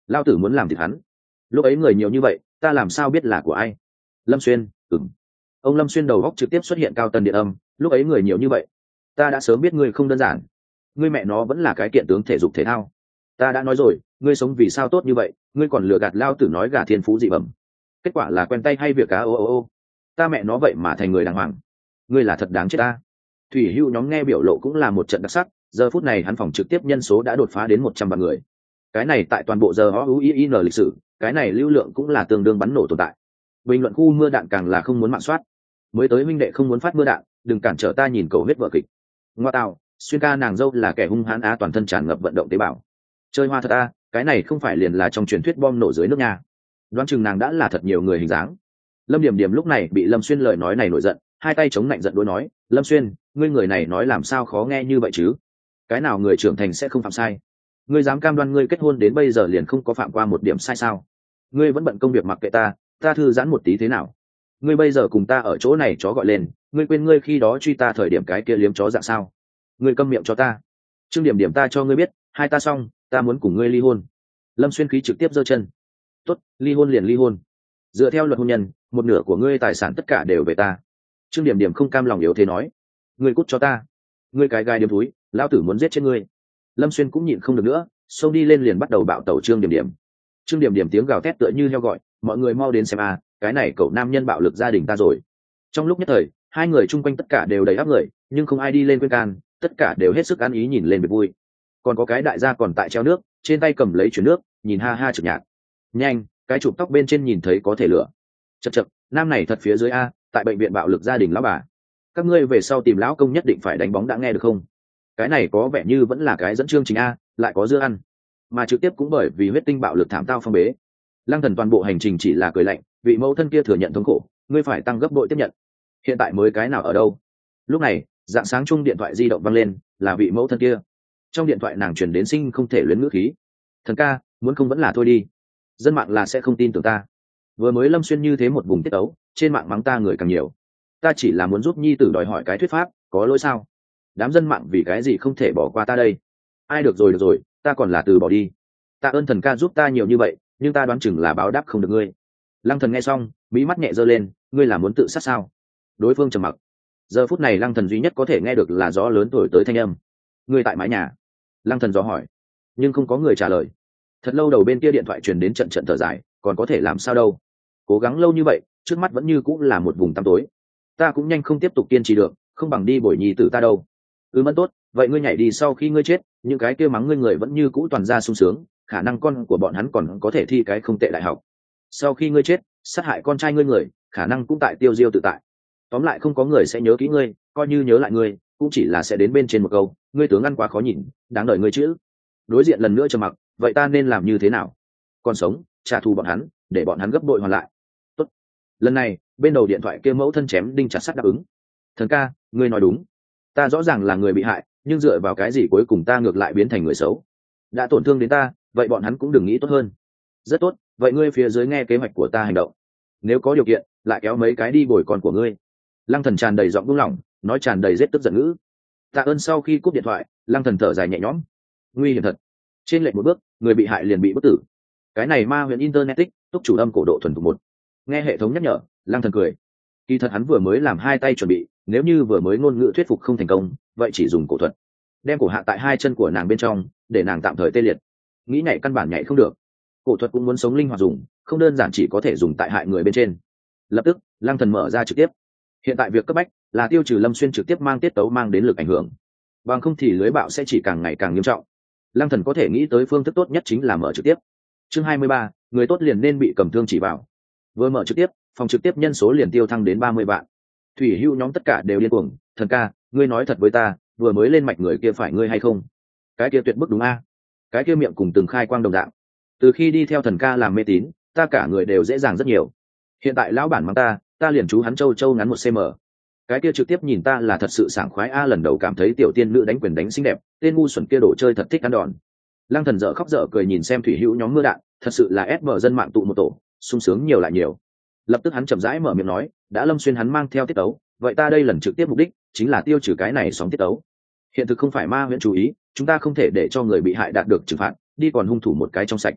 lao tử muốn làm thịt hắn. Lúc ấy người nhiều như vậy, ta làm sao biết là của ai? Lâm Xuyên. Ừm. Ông Lâm Xuyên đầu góc trực tiếp xuất hiện cao tần điện âm. Lúc ấy người nhiều như vậy, ta đã sớm biết ngươi không đơn giản. Ngươi mẹ nó vẫn là cái kiện tướng thể dục thể thao. Ta đã nói rồi, ngươi sống vì sao tốt như vậy, ngươi còn lừa gạt lao tử nói gà thiên phú dị bẩm. Kết quả là quen tay hay việc cá ô ô ô. Ta mẹ nó vậy mà thành người đàng hoàng. Ngươi là thật đáng chết ta. Thủy Hưu nhóm nghe biểu lộ cũng là một trận đặc sắc, giờ phút này hắn phòng trực tiếp nhân số đã đột phá đến một trăm vạn người. Cái này tại toàn bộ giờ o u i n lịch sử, cái này lưu lượng cũng là tương đương bắn nổ tồn tại. Bình luận khu mưa đạn càng là không muốn mạng soát. Mới tới minh đệ không muốn phát mưa đạn, đừng cản trở ta nhìn cầu hết vợ kịch. Ngoa tạo, Xuyên ca nàng dâu là kẻ hung hãn á, toàn thân tràn ngập vận động tế bào. Chơi hoa thật a, cái này không phải liền là trong truyền thuyết bom nổ dưới nước nhà. Đoán chừng nàng đã là thật nhiều người hình dáng. Lâm Điểm Điểm lúc này bị Lâm Xuyên lời nói này nổi giận, hai tay chống lạnh giận đối nói, Lâm Xuyên, ngươi người này nói làm sao khó nghe như vậy chứ? Cái nào người trưởng thành sẽ không phạm sai? Ngươi dám cam đoan ngươi kết hôn đến bây giờ liền không có phạm qua một điểm sai sao? Ngươi vẫn bận công việc mặc kệ ta, ta thư giãn một tí thế nào? Ngươi bây giờ cùng ta ở chỗ này chó gọi lên, ngươi quên ngươi khi đó truy ta thời điểm cái kia liếm chó dạng sao? Ngươi câm miệng cho ta. Trương Điểm Điểm ta cho ngươi biết, hai ta xong, ta muốn cùng ngươi ly hôn. Lâm Xuyên khí trực tiếp giơ chân. Tốt, ly hôn liền ly hôn. Dựa theo luật hôn nhân, một nửa của ngươi tài sản tất cả đều về ta. Trương Điểm Điểm không cam lòng yếu thế nói, ngươi cút cho ta. Ngươi cái gai điếm túi, lão tử muốn giết chết ngươi. Lâm Xuyên cũng nhịn không được nữa, xông đi lên liền bắt đầu bạo tẩu Trương Điểm Điểm. Trương Điểm Điểm tiếng gào thét tựa như heo gọi, mọi người mau đến xem a, cái này cậu nam nhân bạo lực gia đình ta rồi. Trong lúc nhất thời, hai người chung quanh tất cả đều đầy áp người, nhưng không ai đi lên khuyên can, tất cả đều hết sức ăn ý nhìn lên việc vui. Còn có cái đại gia còn tại treo nước, trên tay cầm lấy chuyển nước, nhìn ha ha trực nhạc. Nhanh, cái chụp tóc bên trên nhìn thấy có thể lửa. Chậc chậc, nam này thật phía dưới a, tại bệnh viện bạo lực gia đình lão bà. Các ngươi về sau tìm lão công nhất định phải đánh bóng đã nghe được không? Cái này có vẻ như vẫn là cái dẫn chương trình a, lại có dưa ăn. Mà trực tiếp cũng bởi vì huyết tinh bạo lực thảm tao phong bế. Lăng Thần toàn bộ hành trình chỉ là cười lạnh, vị mẫu thân kia thừa nhận thống khổ, ngươi phải tăng gấp bội tiếp nhận. Hiện tại mới cái nào ở đâu? Lúc này, dạng sáng chung điện thoại di động vang lên, là vị mẫu thân kia. Trong điện thoại nàng truyền đến sinh không thể luyến ngữ khí. Thần ca, muốn không vẫn là thôi đi. Dân mạng là sẽ không tin tưởng ta. Vừa mới Lâm Xuyên như thế một vùng tiết ấu, trên mạng mắng ta người càng nhiều. Ta chỉ là muốn giúp nhi tử đòi hỏi cái thuyết pháp, có lỗi sao? Đám dân mạng vì cái gì không thể bỏ qua ta đây? Ai được rồi được rồi, ta còn là từ bỏ đi. Tạ ơn thần ca giúp ta nhiều như vậy, nhưng ta đoán chừng là báo đáp không được ngươi. Lăng Thần nghe xong, mí mắt nhẹ giơ lên, ngươi là muốn tự sát sao? Đối phương trầm mặc. Giờ phút này Lăng Thần duy nhất có thể nghe được là gió lớn thổi tới thanh âm. Ngươi tại mái nhà? Lăng Thần dò hỏi, nhưng không có người trả lời. Thật lâu đầu bên kia điện thoại truyền đến trận trận thở dài, còn có thể làm sao đâu? Cố gắng lâu như vậy, trước mắt vẫn như cũng là một vùng tăm tối. Ta cũng nhanh không tiếp tục kiên trì được, không bằng đi bồi nhi tử ta đâu. Ừ mẫn tốt, vậy ngươi nhảy đi sau khi ngươi chết, những cái kia mắng ngươi người vẫn như cũ toàn ra sung sướng, khả năng con của bọn hắn còn có thể thi cái không tệ đại học. Sau khi ngươi chết, sát hại con trai ngươi người, khả năng cũng tại tiêu diêu tự tại. Tóm lại không có người sẽ nhớ kỹ ngươi, coi như nhớ lại ngươi, cũng chỉ là sẽ đến bên trên một câu, ngươi tướng ăn quá khó nhìn, đáng đời ngươi chữ. Đối diện lần nữa trầm mặc, vậy ta nên làm như thế nào? Còn sống, trả thù bọn hắn, để bọn hắn gấp bội hoàn lại. Tốt. Lần này, bên đầu điện thoại kia mẫu thân chém đinh chặt sắt đáp ứng. Thần ca, ngươi nói đúng. Ta rõ ràng là người bị hại, nhưng dựa vào cái gì cuối cùng ta ngược lại biến thành người xấu? Đã tổn thương đến ta, vậy bọn hắn cũng đừng nghĩ tốt hơn. Rất tốt, vậy ngươi phía dưới nghe kế hoạch của ta hành động. Nếu có điều kiện, lại kéo mấy cái đi bồi con của ngươi. Lăng Thần tràn đầy giọng buông lỏng, nói tràn đầy rét tức giận ngữ. Tạ ơn sau khi cúp điện thoại, Lăng Thần thở dài nhẹ nhõm. Nguy hiểm thật. Trên lệch một bước, người bị hại liền bị bức tử. Cái này ma huyền internet tích, túc chủ âm cổ độ thuần thục một. Nghe hệ thống nhắc nhở, Lăng Thần cười. Kỳ thật hắn vừa mới làm hai tay chuẩn bị, nếu như vừa mới ngôn ngữ thuyết phục không thành công, vậy chỉ dùng cổ thuật, đem cổ hạ tại hai chân của nàng bên trong, để nàng tạm thời tê liệt. Nghĩ nhảy căn bản nhảy không được. Cổ thuật cũng muốn sống linh hoạt dùng, không đơn giản chỉ có thể dùng tại hại người bên trên. Lập tức, Lăng Thần mở ra trực tiếp. Hiện tại việc cấp bách là tiêu trừ Lâm Xuyên trực tiếp mang tiết tấu mang đến lực ảnh hưởng, bằng không thì lưới bạo sẽ chỉ càng ngày càng nghiêm trọng. Lăng Thần có thể nghĩ tới phương thức tốt nhất chính là mở trực tiếp. Chương hai mươi ba, người tốt liền nên bị cầm thương chỉ vào. Vừa mở trực tiếp, phòng trực tiếp nhân số liền tiêu thăng đến ba mươi vạn. Thủy Hưu nhóm tất cả đều điên cuồng, thần ca, ngươi nói thật với ta, vừa mới lên mạch người kia phải ngươi hay không? Cái kia tuyệt bức đúng a? Cái kia miệng cùng từng khai quang đồng dạng. Từ khi đi theo thần ca làm mê tín, ta cả người đều dễ dàng rất nhiều. Hiện tại lão bản mắng ta, ta liền chú hắn châu châu ngắn một cm. Cái kia trực tiếp nhìn ta là thật sự sảng khoái a, lần đầu cảm thấy tiểu tiên nữ đánh quyền đánh xinh đẹp, tên ngu xuẩn kia đổ chơi thật thích ăn đòn. Lăng Thần dở khóc dở cười nhìn xem Thủy Hữu nhóm mưa đạn, thật sự là ép mở dân mạng tụ một tổ, sung sướng nhiều lại nhiều. Lập tức hắn chậm rãi mở miệng nói, đã Lâm Xuyên hắn mang theo tiết tấu, vậy ta đây lần trực tiếp mục đích chính là tiêu trừ cái này sóng tiết tấu. Hiện thực không phải ma huyễn chú ý, chúng ta không thể để cho người bị hại đạt được trừng phạt, đi còn hung thủ một cái trong sạch.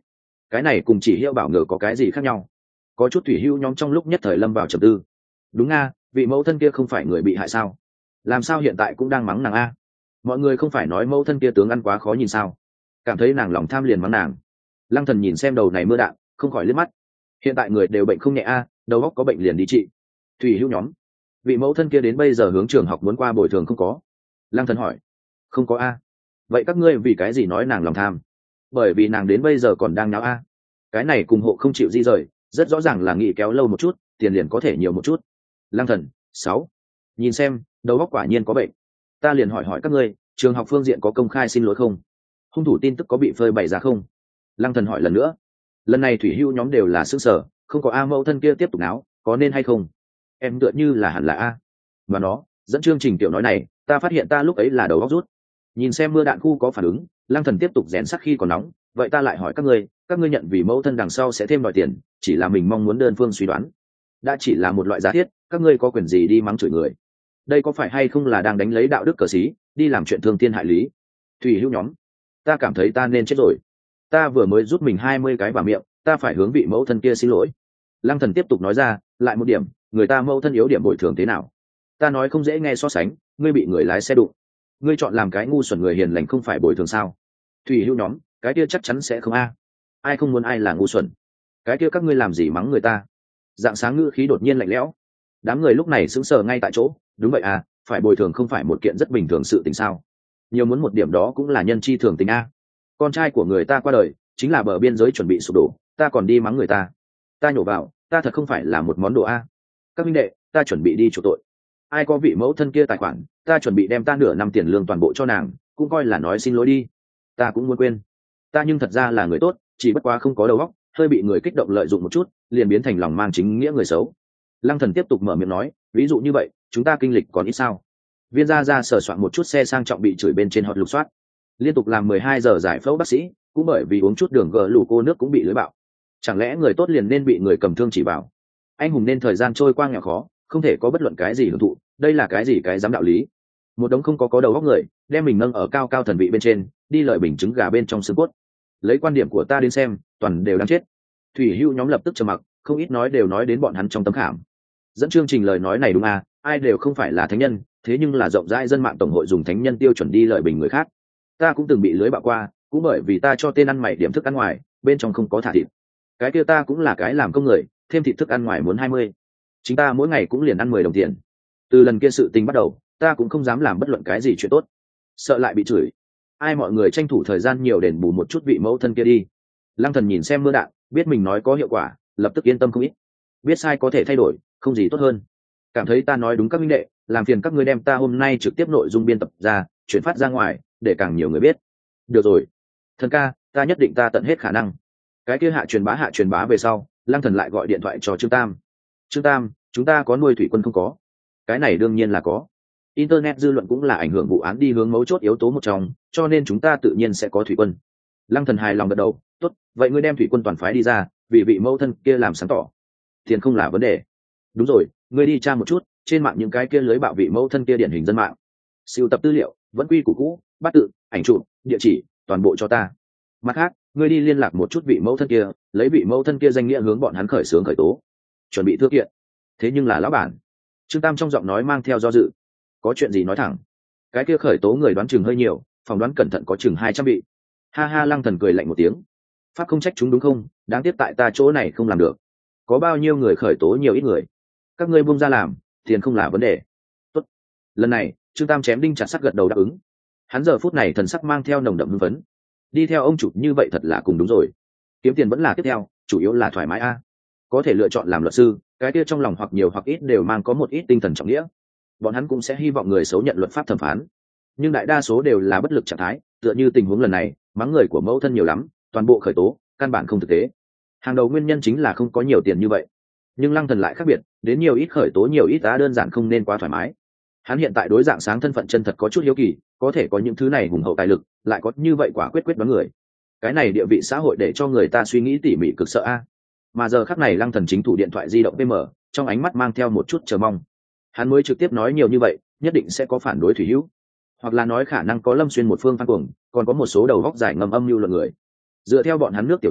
cái này cùng chỉ hiệu bảo ngờ có cái gì khác nhau? Có chút thủy hữu nhóm trong lúc nhất thời lâm vào trầm tư. Đúng a, vị mẫu thân kia không phải người bị hại sao? Làm sao hiện tại cũng đang mắng nàng a? Mọi người không phải nói mẫu thân kia tướng ăn quá khó nhìn sao? Cảm thấy nàng lòng tham liền mắng nàng. Lăng Thần nhìn xem đầu này mưa đạn, không khỏi liếc mắt. Hiện tại người đều bệnh không nhẹ a, đầu óc có bệnh liền đi trị. Thủy hữu nhóm, vị mẫu thân kia đến bây giờ hướng trường học muốn qua bồi thường không có? Lăng Thần hỏi. Không có a. Vậy các ngươi vì cái gì nói nàng lòng tham? Bởi vì nàng đến bây giờ còn đang náo a. Cái này cùng hộ không chịu di rời, rất rõ ràng là nghĩ kéo lâu một chút, tiền liền có thể nhiều một chút. Lăng Thần, sáu. Nhìn xem, đầu óc quả nhiên có bệnh. Ta liền hỏi hỏi các ngươi, trường học phương diện có công khai xin lỗi không? Hung thủ tin tức có bị phơi bày ra không? Lăng Thần hỏi lần nữa. Lần này thủy hữu nhóm đều là sững sờ, không có a mẫu thân kia tiếp tục náo, có nên hay không? Em tựa như là hẳn là a. Mà nó, dẫn chương trình tiểu nói này, ta phát hiện ta lúc ấy là đầu óc rút. Nhìn xem mưa đạn khu có phản ứng, Lăng Thần tiếp tục rèn sắc khi còn nóng, vậy ta lại hỏi các ngươi, các ngươi nhận vì mẫu thân đằng sau sẽ thêm đòi tiền, chỉ là mình mong muốn đơn phương suy đoán. Đã chỉ là một loại giả thiết, các ngươi có quyền gì đi mắng chửi người? Đây có phải hay không là đang đánh lấy đạo đức cờ xí, đi làm chuyện thương thiên hại lý? Thủy hữu nhóm, ta cảm thấy ta nên chết rồi. Ta vừa mới rút mình hai mươi cái vào miệng, ta phải hướng vị mẫu thân kia xin lỗi. Lăng Thần tiếp tục nói ra, lại một điểm, người ta mẫu thân yếu điểm bồi thường thế nào? Ta nói không dễ nghe so sánh, ngươi bị người lái xe đụng, ngươi chọn làm cái ngu xuẩn người hiền lành không phải bồi thường sao? Thủy hữu nhóm, cái kia chắc chắn sẽ không a. Ai không muốn ai là ngu xuẩn? Cái kia các ngươi làm gì mắng người ta? Dạng sáng ngữ khí đột nhiên lạnh lẽo. Đám người lúc này sững sờ ngay tại chỗ. Đúng vậy à, phải bồi thường không phải một kiện rất bình thường sự tình sao? Nhiều muốn một điểm đó cũng là nhân chi thường tình a. Con trai của người ta qua đời, chính là bờ biên giới chuẩn bị sụp đổ, ta còn đi mắng người ta. Ta nhổ vào, ta thật không phải là một món đồ a. Các minh đệ, ta chuẩn bị đi chuộc tội. Ai có vị mẫu thân kia tài khoản, ta chuẩn bị đem ta nửa năm tiền lương toàn bộ cho nàng, cũng coi là nói xin lỗi đi. Ta cũng muốn quên, ta nhưng thật ra là người tốt, chỉ bất quá không có đầu óc, hơi bị người kích động lợi dụng một chút, liền biến thành lòng mang chính nghĩa người xấu. Lăng Thần tiếp tục mở miệng nói, ví dụ như vậy, chúng ta kinh lịch còn ít sao? Viên gia gia sờ soạn một chút xe sang trọng bị chửi bên trên hot lục soát, liên tục làm mười hai giờ giải phẫu bác sĩ, cũng bởi vì uống chút đường gờ lù cô nước cũng bị lưới bạo. Chẳng lẽ người tốt liền nên bị người cầm thương chỉ bảo? Anh hùng nên thời gian trôi qua nghèo khó, không thể có bất luận cái gì hưởng thụ, đây là cái gì cái dám đạo lý? Một đống không có có đầu óc người, đem mình nâng ở cao cao thần vị bên trên, đi lợi bình trứng gà bên trong xương cốt. Lấy quan điểm của ta đến xem, toàn đều đang chết. Thủy hữu nhóm lập tức trầm mặc, không ít nói đều nói đến bọn hắn trong tấm khảm. Dẫn chương trình lời nói này đúng à, ai đều không phải là thánh nhân, thế nhưng là rộng rãi dân mạng tổng hội dùng thánh nhân tiêu chuẩn đi lợi bình người khác. Ta cũng từng bị lưới bạo qua, cũng bởi vì ta cho tên ăn mày điểm thức ăn ngoài, bên trong không có thả thịt. Cái kia ta cũng là cái làm công người, thêm thịt thức ăn ngoài muốn hai mươi. Chính ta mỗi ngày cũng liền ăn mười đồng tiền. Từ lần kia sự tình bắt đầu, ta cũng không dám làm bất luận cái gì chuyện tốt, sợ lại bị chửi. Ai mọi người tranh thủ thời gian nhiều đền bù một chút vị mẫu thân kia đi. Lăng Thần nhìn xem mưa đạn, biết mình nói có hiệu quả, lập tức yên tâm không ít. Biết sai có thể thay đổi, không gì tốt hơn. Cảm thấy ta nói đúng các minh đệ, làm phiền các ngươi đem ta hôm nay trực tiếp nội dung biên tập ra, chuyển phát ra ngoài, để càng nhiều người biết. Được rồi, Thần ca, ta nhất định ta tận hết khả năng. Cái kia hạ truyền bá hạ truyền bá về sau, Lăng Thần lại gọi điện thoại cho Trương Tam. Trương Tam, chúng ta có nuôi thủy quân không có? Cái này đương nhiên là có. Internet dư luận cũng là ảnh hưởng vụ án đi hướng mấu chốt yếu tố một trong, cho nên chúng ta tự nhiên sẽ có thủy quân. Lăng Thần hài lòng gật đầu, tốt, vậy ngươi đem thủy quân toàn phái đi ra, vì vị mẫu thân kia làm sáng tỏ. Tiền không là vấn đề. Đúng rồi, ngươi đi tra một chút, trên mạng những cái kia lưới bạo vị mẫu thân kia điển hình dân mạng. Sưu tập tư liệu, vẫn quy củ cũ, bát tự, ảnh chụp, địa chỉ, toàn bộ cho ta. Mặt khác, ngươi đi liên lạc một chút vị mẫu thân kia, lấy vị mẫu thân kia danh nghĩa hướng bọn hắn khởi xướng khởi tố. Chuẩn bị thư kiện. Thế nhưng là lão bản. Trương Tam trong giọng nói mang theo do dự. Có chuyện gì nói thẳng. Cái kia khởi tố người đoán chừng hơi nhiều, phỏng đoán cẩn thận có chừng hai trăm vị. Ha ha, Lăng Thần cười lạnh một tiếng. Pháp không trách chúng đúng không, đáng tiếc tại ta chỗ này không làm được. Có bao nhiêu người khởi tố nhiều ít người. Các ngươi buông ra làm, tiền không là vấn đề. Tốt. Lần này, Trương Tam chém đinh chặt sắt gật đầu đáp ứng. Hắn giờ phút này thần sắc mang theo nồng đậm hưng phấn. Đi theo ông chủ như vậy thật là cùng đúng rồi. Kiếm tiền vẫn là tiếp theo, chủ yếu là thoải mái a. Có thể lựa chọn làm luật sư, cái kia trong lòng hoặc nhiều hoặc ít đều mang có một ít tinh thần trọng nghĩa. Bọn hắn cũng sẽ hy vọng người xấu nhận luật pháp thẩm phán, nhưng đại đa số đều là bất lực trạng thái, tựa như tình huống lần này, mắng người của mẫu thân nhiều lắm, toàn bộ khởi tố, căn bản không thực tế. Hàng đầu nguyên nhân chính là không có nhiều tiền như vậy. Nhưng Lăng Thần lại khác biệt, đến nhiều ít khởi tố nhiều ít đã đơn giản không nên quá thoải mái. Hắn hiện tại đối dạng sáng thân phận chân thật có chút hiếu kỳ, có thể có những thứ này hùng hậu tài lực, lại có như vậy quả quyết quyết đoán người. Cái này địa vị xã hội để cho người ta suy nghĩ tỉ mỉ cực sợ a. Mà giờ khắc này Lăng Thần chính thủ điện thoại di động pê em, trong ánh mắt mang theo một chút chờ mong. Hắn mới trực tiếp nói nhiều như vậy, nhất định sẽ có phản đối thủy hữu, hoặc là nói khả năng có Lâm Xuyên một phương phan cuồng, còn có một số đầu góc dài ngầm âm mưu luận người. Dựa theo bọn hắn nước tiểu tính,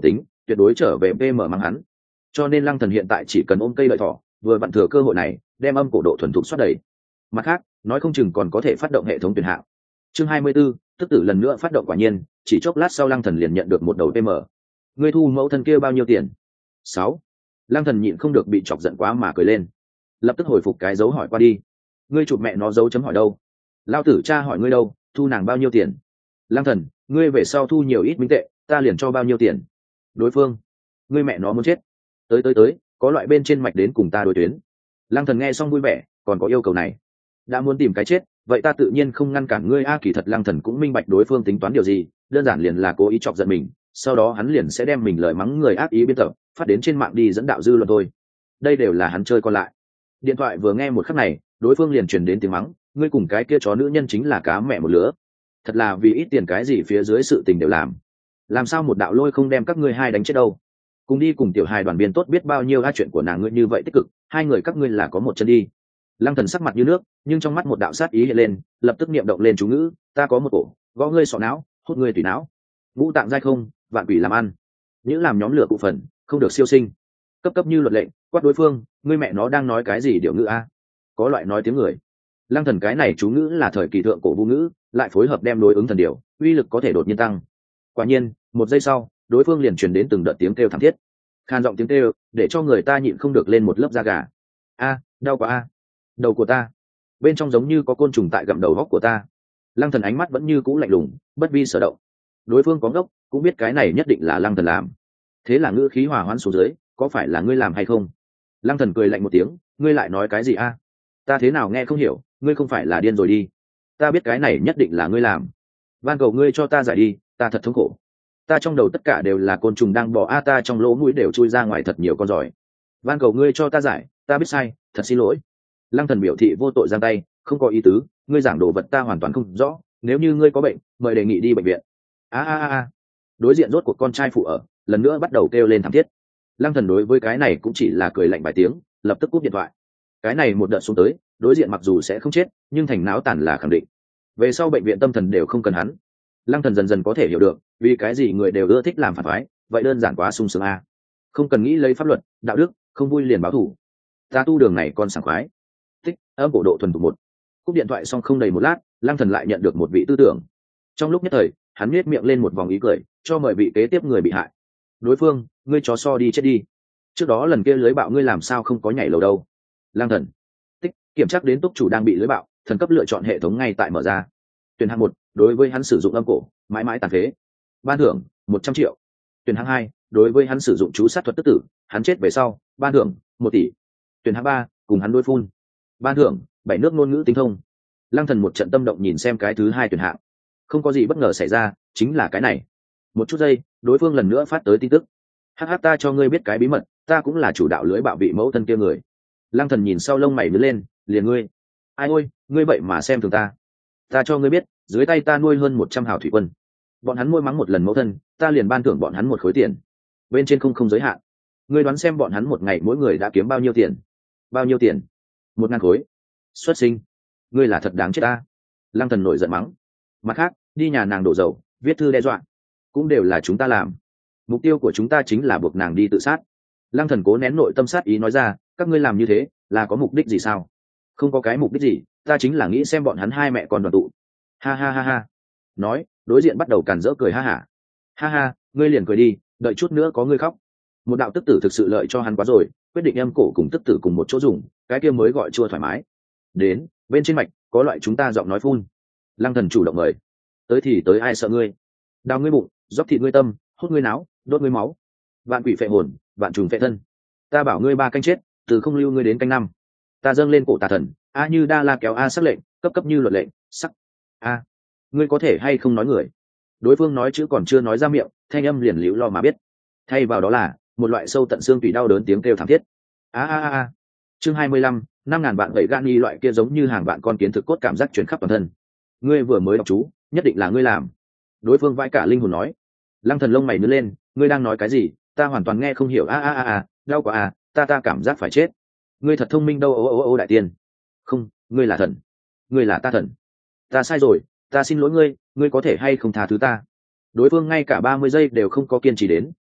tuyệt đối trở về pm mắng hắn. Cho nên Lăng Thần hiện tại chỉ cần ôm cây lợi thỏ, vừa vặn thừa cơ hội này đem âm cổ độ thuần thục xoát đầy. Mặt khác nói không chừng còn có thể phát động hệ thống tuyển hạng. Chương hai mươi 'Tư, tức tử lần nữa phát động. Quả nhiên chỉ chốc lát sau Lăng Thần liền nhận được một đầu pm. Ngươi thu mẫu thân kia bao nhiêu tiền? Sáu. Lăng Thần nhịn không được bị chọc giận quá mà cười lên, lập tức hồi phục cái dấu hỏi qua đi. Ngươi chụp mẹ nó dấu chấm hỏi đâu? Lao tử cha hỏi ngươi đâu, thu nàng bao nhiêu tiền? Lăng Thần, ngươi về sau thu nhiều ít minh tệ, ta liền cho bao nhiêu tiền. Đối phương, ngươi mẹ nó muốn chết. Tới tới tới, có loại bên trên mạch đến cùng ta đối tuyến. Lăng Thần nghe xong vui vẻ, còn có yêu cầu này, đã muốn tìm cái chết, vậy ta tự nhiên không ngăn cản ngươi. A kỳ thật Lăng Thần cũng minh bạch đối phương tính toán điều gì, đơn giản liền là cố ý chọc giận mình, sau đó hắn liền sẽ đem mình lời mắng người ác ý biên tập phát đến trên mạng đi dẫn đạo dư luận thôi. Đây đều là hắn chơi còn lại. Điện thoại vừa nghe một khắc này, đối phương liền truyền đến tiếng mắng, ngươi cùng cái kia chó nữ nhân chính là cá mẹ một lứa, thật là vì ít tiền cái gì phía dưới sự tình đều làm, làm sao một đạo lôi không đem các ngươi hai đánh chết đâu. Cùng đi cùng tiểu hài đoàn viên tốt biết bao nhiêu a, chuyện của nàng ngươi như vậy tích cực, hai người các ngươi là có một chân đi. Lăng Thần sắc mặt như nước, nhưng trong mắt một đạo sát ý hiện lên, lập tức niệm động lên chú ngữ, ta có một cổ, gõ ngươi sọ não, hút ngươi tùy não, ngũ tạng giai không, vạn quỷ làm ăn, những làm nhóm lửa cụ phần, không được siêu sinh. Cấp cấp như luật lệnh, quát đối phương, ngươi mẹ nó đang nói cái gì điệu ngữ a? Có loại nói tiếng người. Lăng Thần cái này chú ngữ là thời kỳ thượng cổ vu ngữ, lại phối hợp đem đối ứng thần điệu, uy lực có thể đột nhiên tăng. Quả nhiên, một giây sau, đối phương liền truyền đến từng đợt tiếng kêu thảm thiết, khan giọng tiếng kêu, để cho người ta nhịn không được lên một lớp da gà. A, đau quá a, đầu của ta, bên trong giống như có côn trùng tại gặm đầu góc của ta. Lăng Thần ánh mắt vẫn như cũ lạnh lùng, bất vi sở động. Đối phương có ngốc, cũng biết cái này nhất định là Lăng Thần làm, thế là ngữ khí hòa hoãn xuống dưới, có phải là ngươi làm hay không? Lăng Thần cười lạnh một tiếng, ngươi lại nói cái gì a? Ta thế nào nghe không hiểu, ngươi không phải là điên rồi đi? Ta biết cái này nhất định là ngươi làm, van cầu ngươi cho ta giải đi, ta thật thống khổ, ta trong đầu tất cả đều là côn trùng đang bò a, ta trong lỗ mũi đều chui ra ngoài thật nhiều con giỏi, van cầu ngươi cho ta giải, ta biết sai, thật xin lỗi. Lăng Thần biểu thị vô tội giang tay, không có ý tứ, ngươi giảng đồ vật ta hoàn toàn không rõ, nếu như ngươi có bệnh mời đề nghị đi bệnh viện. A a a, đối diện rốt cuộc con trai phụ ở, lần nữa bắt đầu kêu lên thảm thiết. Lăng Thần đối với cái này cũng chỉ là cười lạnh vài tiếng, lập tức cúp điện thoại. Cái này một đợt xuống tới, đối diện mặc dù sẽ không chết, nhưng thành náo tàn là khẳng định. Về sau bệnh viện tâm thần đều không cần hắn. Lăng Thần dần dần có thể hiểu được, vì cái gì người đều ưa thích làm phản phái, vậy đơn giản quá sung sướng a. Không cần nghĩ lấy pháp luật, đạo đức, không vui liền báo thù. Ta tu đường này con sảng khoái. Tích, âm cổ độ thuần thục một. Cúp điện thoại xong không đầy một lát, Lăng Thần lại nhận được một vị tư tưởng. Trong lúc nhất thời, hắn nhếch miệng lên một vòng ý cười, cho mời vị kế tiếp người bị hại. Đối phương, ngươi chó so đi chết đi. Trước đó lần kia lưới bạo ngươi làm sao không có nhảy lầu đâu? Lăng Thần. Tích, kiểm tra đến túc chủ đang bị lưới bạo, thần cấp lựa chọn hệ thống ngay tại mở ra. Tuyển hạng một, đối với hắn sử dụng âm cổ, mãi mãi tàn phế. Ban thưởng một trăm triệu. Tuyển hạng hai, đối với hắn sử dụng chú sát thuật tức tử, hắn chết về sau, ban thưởng một tỷ. Tuyển hạng ba, cùng hắn đối phun. Ban thưởng bảy nước ngôn ngữ tinh thông. Lăng Thần một trận tâm động nhìn xem cái thứ hai tuyển hạng. Không có gì bất ngờ xảy ra, chính là cái này. Một chút giây, đối phương lần nữa phát tới tin tức. Hắc hắc, ta cho ngươi biết cái bí mật, ta cũng là chủ đạo lưới bạo vị mẫu thân kia người. Lăng Thần nhìn sau lông mày nhướng lên, liền ngươi. Ai ôi, ngươi vậy mà xem thường ta. Ta cho ngươi biết, dưới tay ta nuôi hơn một trăm hào thủy quân. Bọn hắn môi mắng một lần mẫu thân, ta liền ban thưởng bọn hắn một khối tiền. Bên trên không không giới hạn. Ngươi đoán xem bọn hắn một ngày mỗi người đã kiếm bao nhiêu tiền? Bao nhiêu tiền? Một ngàn khối. Xuất sinh. Ngươi là thật đáng chết ta. Lăng Thần nổi giận mắng. Mặt khác, đi nhà nàng đổ dầu, viết thư đe dọa, cũng đều là chúng ta làm. Mục tiêu của chúng ta chính là buộc nàng đi tự sát. Lăng Thần cố nén nội tâm sát ý nói ra, các ngươi làm như thế là có mục đích gì sao? Không có cái mục đích gì, ta chính là nghĩ xem bọn hắn hai mẹ con đoàn tụ. Ha ha ha ha. Nói, đối diện bắt đầu càn rỡ cười ha hả. Ha ha, ngươi liền cười đi, đợi chút nữa có ngươi khóc. Một đạo tức tử thực sự lợi cho hắn quá rồi, quyết định em cổ cùng tức tử cùng một chỗ dùng, cái kia mới gọi chua thoải mái. Đến, bên trên mạch, có loại chúng ta giọng nói phun. Lăng Thần chủ động mời. Tới thì tới, ai sợ ngươi? Đào ngươi bụng, dốc thịt ngươi tâm, hút ngươi não, đốt ngươi máu. Vạn quỷ phệ hồn, vạn trùng phệ thân. Ta bảo ngươi ba canh chết, từ không lưu ngươi đến canh năm. Ta dâng lên cổ tà thần, a như đa la kéo a sắc lệnh, cấp cấp như luật lệnh, sắc. A, ngươi có thể hay không nói người? Đối phương nói chữ còn chưa nói ra miệng, thanh âm liền liễu lo mà biết. Thay vào đó là một loại sâu tận xương tủy đau đớn tiếng kêu thảm thiết. A a a a. Chương hai mươi lăm, năm ngàn vạn vậy gan y loại kia giống như hàng vạn con kiến thực cốt cảm giác truyền khắp toàn thân. Ngươi vừa mới đọc chú, nhất định là ngươi làm. Đối phương vãi cả linh hồn nói. Lăng Thần lông mày nhướng lên, ngươi đang nói cái gì? Ta hoàn toàn nghe không hiểu. A a a a, đau quá à, ta ta cảm giác phải chết. Ngươi thật thông minh đâu, ô ô ô đại tiên. Không, ngươi là thần. Ngươi là ta thần. Ta sai rồi, ta xin lỗi ngươi, ngươi có thể hay không tha thứ ta? Đối phương ngay cả ba mươi giây đều không có kiên trì đến,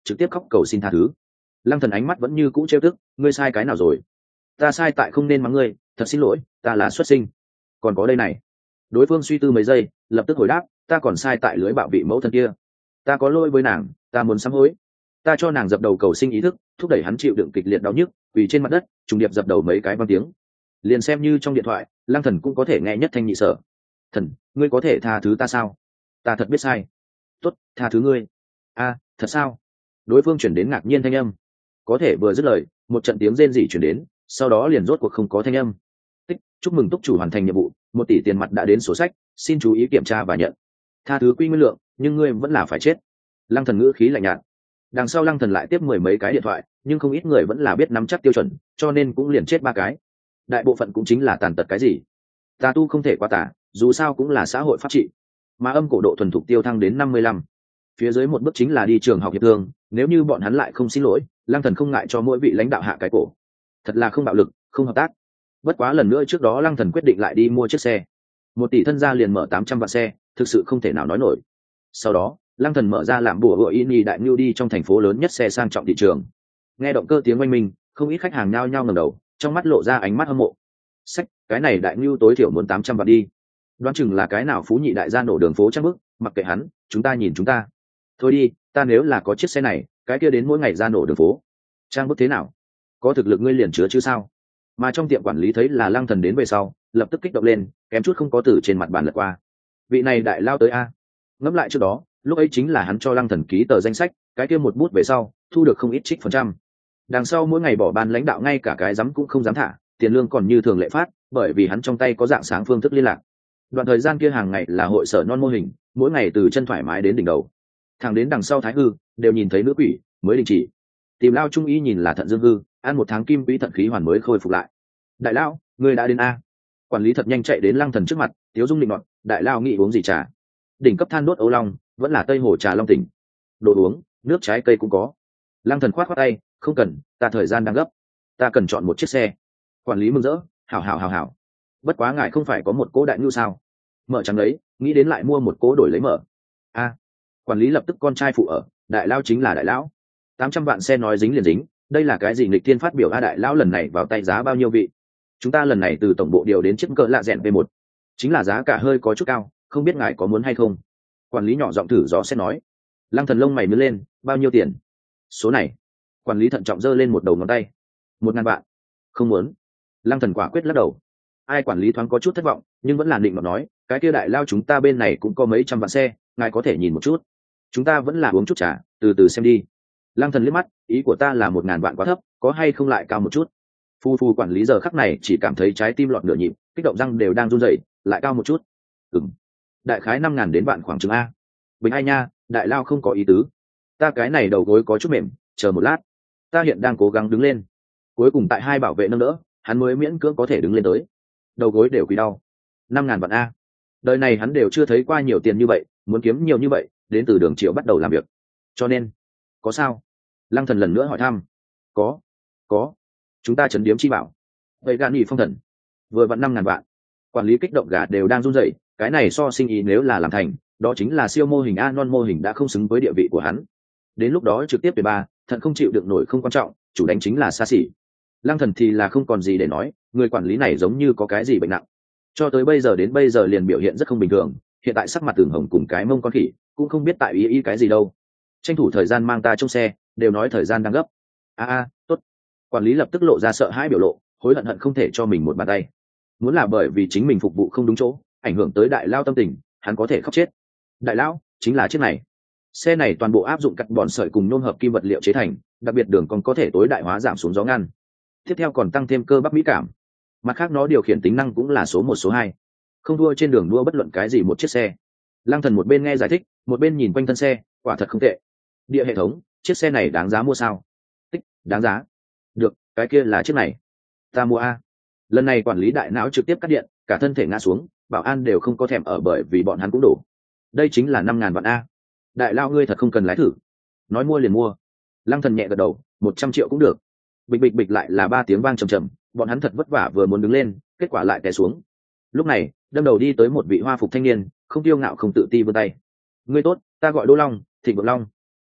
trực tiếp khóc cầu xin tha thứ. Lăng Thần ánh mắt vẫn như cũ trêu tức, ngươi sai cái nào rồi? Ta sai tại không nên mắng ngươi, thật xin lỗi, ta là xuất sinh. Còn có đây này. Đối phương suy tư mấy giây, lập tức hồi đáp, ta còn sai tại lưới bạo vị mẫu thân kia. Ta có lỗi với nàng, ta muốn sám hối. Ta cho nàng dập đầu cầu sinh ý thức, thúc đẩy hắn chịu đựng kịch liệt đau nhức, quỳ trên mặt đất, trùng điệp dập đầu mấy cái vang tiếng. Liền xem như trong điện thoại, Lăng Thần cũng có thể nghe nhất thanh nhị sở. Thần, ngươi có thể tha thứ ta sao? Ta thật biết sai. Tốt, tha thứ ngươi. A, thật sao? Đối phương chuyển đến ngạc nhiên thanh âm. Có thể vừa dứt lời, một trận tiếng rên rỉ chuyển đến, sau đó liền rốt cuộc không có thanh âm. Tích, chúc mừng túc chủ hoàn thành nhiệm vụ, một tỷ tiền mặt đã đến sổ sách, xin chú ý kiểm tra và nhận. Tha thứ quy nguyên lượng, nhưng ngươi vẫn là phải chết. Lăng Thần ngữ khí lạnh nhạt. Đằng sau Lăng Thần lại tiếp mười mấy cái điện thoại, nhưng không ít người vẫn là biết nắm chắc tiêu chuẩn, cho nên cũng liền chết ba cái. Đại bộ phận cũng chính là tàn tật cái gì. Tà tu không thể quá tà, dù sao cũng là xã hội pháp trị. Mà âm cổ độ thuần thục tiêu thăng đến năm mươi lăm. Phía dưới một bước chính là đi trường học hiệp thương, nếu như bọn hắn lại không xin lỗi, Lăng Thần không ngại cho mỗi vị lãnh đạo hạ cái cổ. Thật là không bạo lực, không hợp tác. Bất quá lần nữa trước đó Lăng Thần quyết định lại đi mua chiếc xe. Một tỷ thân gia liền mở tám trăm vạn xe, thực sự không thể nào nói nổi. Sau đó, Lăng Thần mở ra làm bùa hựa ini đại nhu đi trong thành phố lớn nhất xe sang trọng thị trường. Nghe động cơ tiếng oanh minh, không ít khách hàng nhao nhao ngẩng đầu, trong mắt lộ ra ánh mắt hâm mộ. Sách, cái này đại nhu tối thiểu muốn tám trăm vạn đi. Đoán chừng là cái nào phú nhị đại gia nổ đường phố chắc bức, mặc kệ hắn, chúng ta nhìn chúng ta. Thôi đi, ta nếu là có chiếc xe này, cái kia đến mỗi ngày ra nổ đường phố. Trang bức thế nào? Có thực lực ngươi liền chứa chứ sao? Mà trong tiệm quản lý thấy là Lăng Thần đến về sau, lập tức kích động lên, kém chút không có từ trên mặt bàn lật qua. Vị này đại lao tới a. Ngẫm lại trước đó, lúc ấy chính là hắn cho Lăng Thần ký tờ danh sách, cái kia một bút về sau, thu được không ít trích phần trăm. Đằng sau mỗi ngày bỏ ban lãnh đạo ngay cả cái dám cũng không dám thả, tiền lương còn như thường lệ phát, bởi vì hắn trong tay có dạng sáng phương thức liên lạc. Đoạn thời gian kia hàng ngày là hội sở non mô hình, mỗi ngày từ chân thoải mái đến đỉnh đầu. Thằng đến đằng sau thái hư, đều nhìn thấy nữ quỷ, mới đình chỉ. Tìm lao trung y nhìn là thận dương hư, ăn một tháng kim quỹ thận khí hoàn mới khôi phục lại. Đại lao, ngươi đã đến a? Quản lý thật nhanh chạy đến Lăng Thần trước mặt, tiếu dung định nọt, đại lao nghĩ uống gì trà? Đỉnh cấp than đốt Âu Long, vẫn là Tây Hồ trà Long tỉnh. Đồ uống, nước trái cây cũng có. Lăng Thần khoát khoát tay, không cần, ta thời gian đang gấp, ta cần chọn một chiếc xe. Quản lý mừng rỡ, hảo hảo hảo hảo. Bất quá ngài không phải có một cố đại ngưu sao? Mở trắng đấy, nghĩ đến lại mua một cố đổi lấy mở. A, quản lý lập tức con trai phụ ở, đại lao chính là đại lão. Tám trăm vạn xe nói dính liền dính, đây là cái gì nghịch thiên phát biểu a? Đại lão lần này vào tay giá bao nhiêu vị? Chúng ta lần này từ tổng bộ điều đến chiếc cỡ lạ rèn v một, chính là giá cả hơi có chút cao, không biết ngài có muốn hay không? Quản lý nhỏ giọng thử gió sẽ nói. Lăng Thần lông mày nhướng lên, bao nhiêu tiền? Số này. Quản lý thận trọng giơ lên một đầu ngón tay. Một ngàn vạn. Không muốn. Lăng Thần quả quyết lắc đầu. Ai quản lý thoáng có chút thất vọng, nhưng vẫn là định mà nói, cái kia đại lao chúng ta bên này cũng có mấy trăm vạn xe, ngài có thể nhìn một chút. Chúng ta vẫn là uống chút trà, từ từ xem đi. Lăng Thần liếc mắt, ý của ta là một ngàn vạn quá thấp, có hay không lại cao một chút? Phu phu quản lý giờ khắc này chỉ cảm thấy trái tim lọt nửa nhịp, kích động răng đều đang run rẩy, lại cao một chút. Ừm. Đại khái năm ngàn đến vạn khoảng chừng a. Bình ai nha, đại lao không có ý tứ. Ta cái này đầu gối có chút mềm, chờ một lát. Ta hiện đang cố gắng đứng lên. Cuối cùng tại hai bảo vệ nâng đỡ, hắn mới miễn cưỡng có thể đứng lên tới. Đầu gối đều quỳ đau. Năm ngàn vạn a. Đời này hắn đều chưa thấy qua nhiều tiền như vậy, muốn kiếm nhiều như vậy, đến từ Đường Triệu bắt đầu làm việc. Cho nên, có sao? Lăng Thần lần nữa hỏi thăm. Có, có. Chúng ta trấn điếm chi bảo. Vậy gan nhỉ phong thần. Vừa vặn năm ngàn vạn. Quản lý kích động gà đều đang run rẩy, cái này so sinh ý nếu là làm thành, đó chính là siêu mô hình a, non mô hình đã không xứng với địa vị của hắn. Đến lúc đó trực tiếp về ba, thận không chịu được nổi không quan trọng, chủ đánh chính là xa xỉ. Lăng Thần thì là không còn gì để nói, người quản lý này giống như có cái gì bệnh nặng. Cho tới bây giờ đến bây giờ liền biểu hiện rất không bình thường, hiện tại sắc mặt tường hồng cùng cái mông con khỉ, cũng không biết tại ý ý cái gì đâu. Tranh thủ thời gian mang ta trong xe, đều nói thời gian đang gấp. A a, tốt. Quản lý lập tức lộ ra sợ hãi biểu lộ, hối hận hận không thể cho mình một bàn tay. Muốn là bởi vì chính mình phục vụ không đúng chỗ, ảnh hưởng tới đại lao tâm tình, hắn có thể khóc chết. Đại lao chính là chiếc này. Xe này toàn bộ áp dụng cắt bòn sợi cùng nhôm hợp kim vật liệu chế thành, đặc biệt đường còn có thể tối đại hóa giảm xuống gió ngăn. Tiếp theo còn tăng thêm cơ bắp mỹ cảm. Mặt khác nó điều khiển tính năng cũng là số một số hai, không thua trên đường đua bất luận cái gì một chiếc xe. Lăng Thần một bên nghe giải thích, một bên nhìn quanh thân xe, quả thật không tệ. Địa hệ thống, chiếc xe này đáng giá mua sao? Tích, đáng giá. Được, cái kia là chiếc này. Ta mua a. Lần này quản lý đại não trực tiếp cắt điện, cả thân thể ngã xuống, bảo an đều không có thèm ở bởi vì bọn hắn cũng đổ. Đây chính là năm ngàn vạn a. Đại lao ngươi thật không cần lái thử. Nói mua liền mua. Lăng Thần nhẹ gật đầu, một trăm triệu cũng được. Bịch bịch bịch lại là ba tiếng vang trầm trầm, bọn hắn thật vất vả vừa muốn đứng lên, kết quả lại té xuống. Lúc này, đâm đầu đi tới một vị hoa phục thanh niên, không tiêu ngạo không tự ti vươn tay. Ngươi tốt, ta gọi Đỗ Long, Thịnh Vượng Long.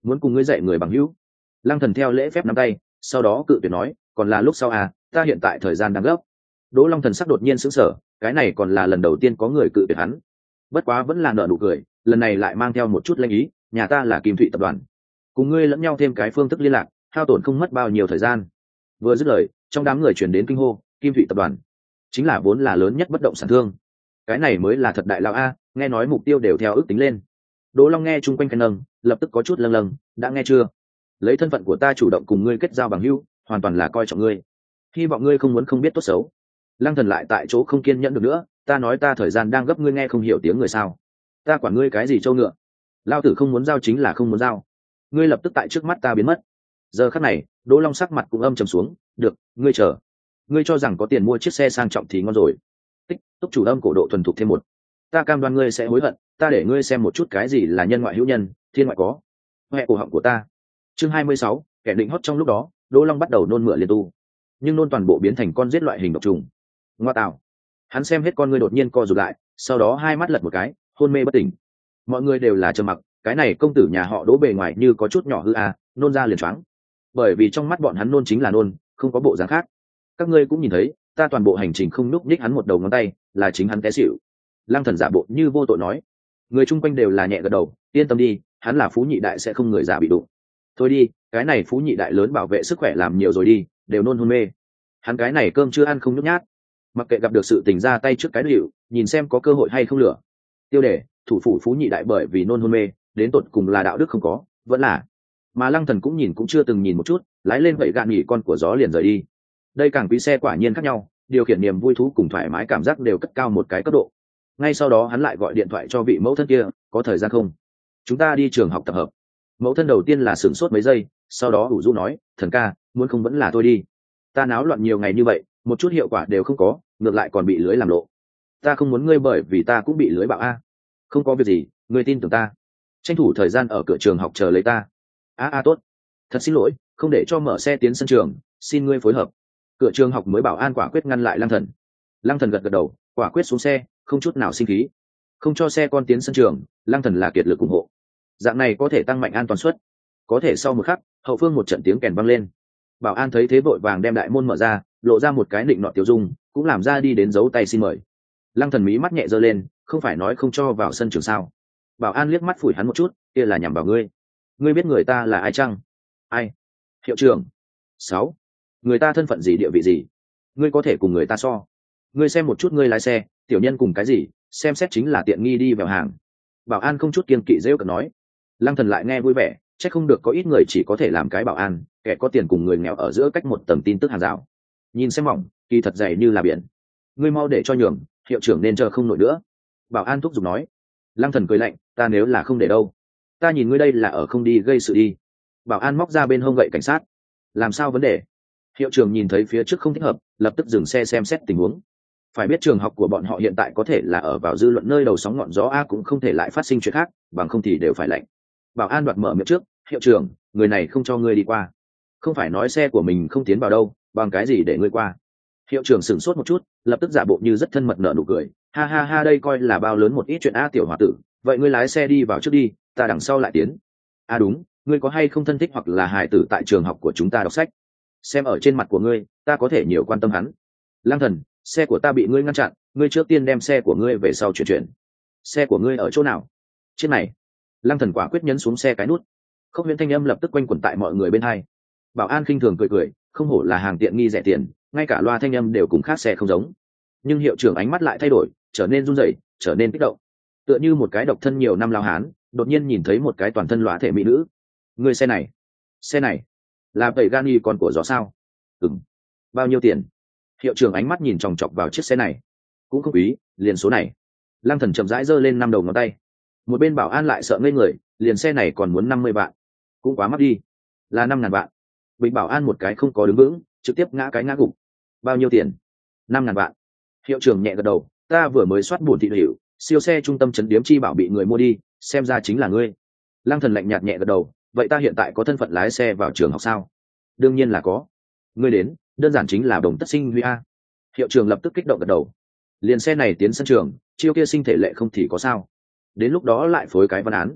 muốn cùng ngươi dạy người bằng hữu. Lăng Thần theo lễ phép nắm tay, sau đó cự tuyệt nói, còn là lúc sau à, ta hiện tại thời gian đang gấp. Đỗ Long Thần sắc đột nhiên sững sờ, cái này còn là lần đầu tiên có người cự tuyệt hắn. Bất quá vẫn là nở nụ cười, lần này lại mang theo một chút lanh ý, nhà ta là Kim Thụy tập đoàn, cùng ngươi lẫn nhau thêm cái phương thức liên lạc, hao tổn không mất bao nhiêu thời gian. Vừa dứt lời, trong đám người truyền đến kinh hô, Kim Thụy tập đoàn chính là vốn là lớn nhất bất động sản thương, cái này mới là thật đại lão a, nghe nói mục tiêu đều theo ước tính lên. Đỗ Long nghe chung quanh khen nâng, lập tức có chút lâng lâng, đã nghe chưa? Lấy thân phận của ta chủ động cùng ngươi kết giao bằng hữu, hoàn toàn là coi trọng ngươi. Hy vọng ngươi không muốn không biết tốt xấu. Lăng Thần lại tại chỗ không kiên nhẫn được nữa, ta nói ta thời gian đang gấp, ngươi nghe không hiểu tiếng người sao? Ta quản ngươi cái gì trâu ngựa? Lao tử không muốn giao chính là không muốn giao. Ngươi lập tức tại trước mắt ta biến mất. Giờ khắc này, Đỗ Long sắc mặt cũng âm trầm xuống, được, ngươi chờ. Ngươi cho rằng có tiền mua chiếc xe sang trọng thì ngon rồi. Tích, túc chủ âm cổ độ thuần thục thêm một. Ta cam đoan ngươi sẽ hối hận, ta để ngươi xem một chút cái gì là nhân ngoại hữu nhân, thiên ngoại có. Hệ cổ họng của ta. Chương hai mươi sáu, kẻ định hót. Trong lúc đó, Đỗ Long bắt đầu nôn mửa liên tu, nhưng nôn toàn bộ biến thành con giết loại hình độc trùng. Ngoa tạo. Hắn xem hết con ngươi đột nhiên co rụt lại, sau đó hai mắt lật một cái, hôn mê bất tỉnh. Mọi người đều là trầm mặc, cái này công tử nhà họ Đỗ bề ngoài như có chút nhỏ hư à, nôn ra liền choáng. Bởi vì trong mắt bọn hắn nôn chính là nôn, không có bộ dáng khác. Các ngươi cũng nhìn thấy, ta toàn bộ hành trình không núp nhích hắn một đầu ngón tay, là chính hắn té xỉu. Lăng Thần giả bộ như vô tội nói. Người chung quanh đều là nhẹ gật đầu, yên tâm đi, hắn là phú nhị đại sẽ không người giả bị đụng. Thôi đi, cái này phú nhị đại lớn bảo vệ sức khỏe làm nhiều rồi đi, đều nôn hôn mê. Hắn cái này cơm chưa ăn không nhút nhát, mặc kệ gặp được sự tình ra tay trước cái liệu, nhìn xem có cơ hội hay không lửa. Tiêu đề, thủ phủ phú nhị đại bởi vì nôn hôn mê, đến tột cùng là đạo đức không có, vẫn là. Mà Lăng Thần cũng nhìn cũng chưa từng nhìn một chút, lái lên vậy gạn nghỉ con của gió liền rời đi. Đây càng quý xe quả nhiên khác nhau, điều khiển niềm vui thú cùng thoải mái cảm giác đều cất cao một cái cấp độ. Ngay sau đó hắn lại gọi điện thoại cho vị mẫu thân kia, có thời gian không? Chúng ta đi trường học tập hợp. Mẫu thân đầu tiên là sửng sốt mấy giây, sau đó ủ rũ nói, thần ca, muốn không vẫn là tôi đi. Ta náo loạn nhiều ngày như vậy, một chút hiệu quả đều không có, ngược lại còn bị lưới làm lộ. Ta không muốn ngươi bởi vì ta cũng bị lưới bạo a. Không có việc gì, ngươi tin tưởng ta. Tranh thủ thời gian ở cửa trường học chờ lấy ta. A a tốt. Thật xin lỗi, không để cho mở xe tiến sân trường, xin ngươi phối hợp. Cửa trường học mới bảo an quả quyết ngăn lại Lăng Thần. Lăng Thần gật gật đầu, quả quyết xuống xe, không chút nào sinh khí. Không cho xe con tiến sân trường, Lăng Thần là kiệt lực ủng hộ. Dạng này có thể tăng mạnh an toàn suất. Có thể sau một khắc, hậu phương một trận tiếng kèn vang lên. Bảo an thấy thế vội vàng đem đại môn mở ra, lộ ra một cái định nọ tiêu dung, cũng làm ra đi đến giấu tay xin mời. Lăng Thần mí mắt nhẹ giơ lên, không phải nói không cho vào sân trường sao? Bảo an liếc mắt phủi hắn một chút, kia là nhằm vào ngươi. Ngươi biết người ta là ai chăng? Ai? Hiệu trưởng. Sáu. Người ta thân phận gì, địa vị gì? Ngươi có thể cùng người ta so. Ngươi xem một chút ngươi lái xe, tiểu nhân cùng cái gì, xem xét chính là tiện nghi đi vào hàng. Bảo an không chút kiêng kỵ rêu cợt nói. Lăng Thần lại nghe vui vẻ, chắc không được có ít người chỉ có thể làm cái bảo an, kẻ có tiền cùng người nghèo ở giữa cách một tầng tin tức hàng rào. Nhìn xem mỏng, kỳ thật dày như là biển. Ngươi mau để cho nhường, hiệu trưởng nên chờ không nổi nữa. Bảo an thúc giục nói. Lăng Thần cười lạnh, ta nếu là không để đâu, ta nhìn ngươi đây là ở không đi gây sự đi. Bảo an móc ra bên hông gậy cảnh sát. Làm sao vấn đề? Hiệu trưởng nhìn thấy phía trước không thích hợp, lập tức dừng xe xem xét tình huống. Phải biết trường học của bọn họ hiện tại có thể là ở vào dư luận nơi đầu sóng ngọn gió a, cũng không thể lại phát sinh chuyện khác, bằng không thì đều phải lạnh. Bảo an đoạt mở miệng trước, hiệu trưởng, người này không cho ngươi đi qua. Không phải nói xe của mình không tiến vào đâu, bằng cái gì để ngươi qua? Hiệu trưởng sửng sốt một chút, lập tức giả bộ như rất thân mật nở nụ cười, ha ha ha, đây coi là bao lớn một ít chuyện a, tiểu hòa tử, vậy ngươi lái xe đi vào trước đi, ta đằng sau lại tiến. À đúng, ngươi có hay không thân thích hoặc là hài tử tại trường học của chúng ta đọc sách? Xem ở trên mặt của ngươi, ta có thể nhiều quan tâm hắn. Lăng Thần, xe của ta bị ngươi ngăn chặn, ngươi trước tiên đem xe của ngươi về sau chuyển chuyển. Xe của ngươi ở chỗ nào? Trên này. Lăng Thần quả quyết nhấn xuống xe cái nút. Không huyễn thanh âm lập tức quanh quẩn tại mọi người bên hai. Bảo an khinh thường cười cười, không hổ là hàng tiện nghi rẻ tiền, ngay cả loa thanh âm đều cùng khác xe không giống. Nhưng hiệu trưởng ánh mắt lại thay đổi, trở nên run rẩy, trở nên kích động. Tựa như một cái độc thân nhiều năm lao hán, đột nhiên nhìn thấy một cái toàn thân lõa thể mỹ nữ. Người xe này, xe này là tẩy gani con của gió sao? Ừm. Bao nhiêu tiền? Hiệu trưởng ánh mắt nhìn chòng chọc vào chiếc xe này. Cũng không quý, liền số này. Lăng Thần chậm rãi giơ lên năm đầu ngón tay. Một bên bảo an lại sợ ngây người, liền xe này còn muốn năm mươi vạn, cũng quá mắc đi. Là năm ngàn vạn. Bình bảo an một cái không có đứng vững, trực tiếp ngã cái ngã gục. Bao nhiêu tiền? Năm ngàn vạn. Hiệu trưởng nhẹ gật đầu, ta vừa mới soát buồn thị hiệu, siêu xe trung tâm chấn điếm chi bảo bị người mua đi, xem ra chính là ngươi. Lăng Thần lạnh nhạt nhẹ gật đầu, vậy ta hiện tại có thân phận lái xe vào trường học sao? Đương nhiên là có. Ngươi đến, đơn giản chính là đồng tất sinh huy a. Hiệu trưởng lập tức kích động gật đầu. Liền xe này tiến sân trường, chiêu kia sinh thể lệ không thì có sao? Đến lúc đó lại phối cái văn án.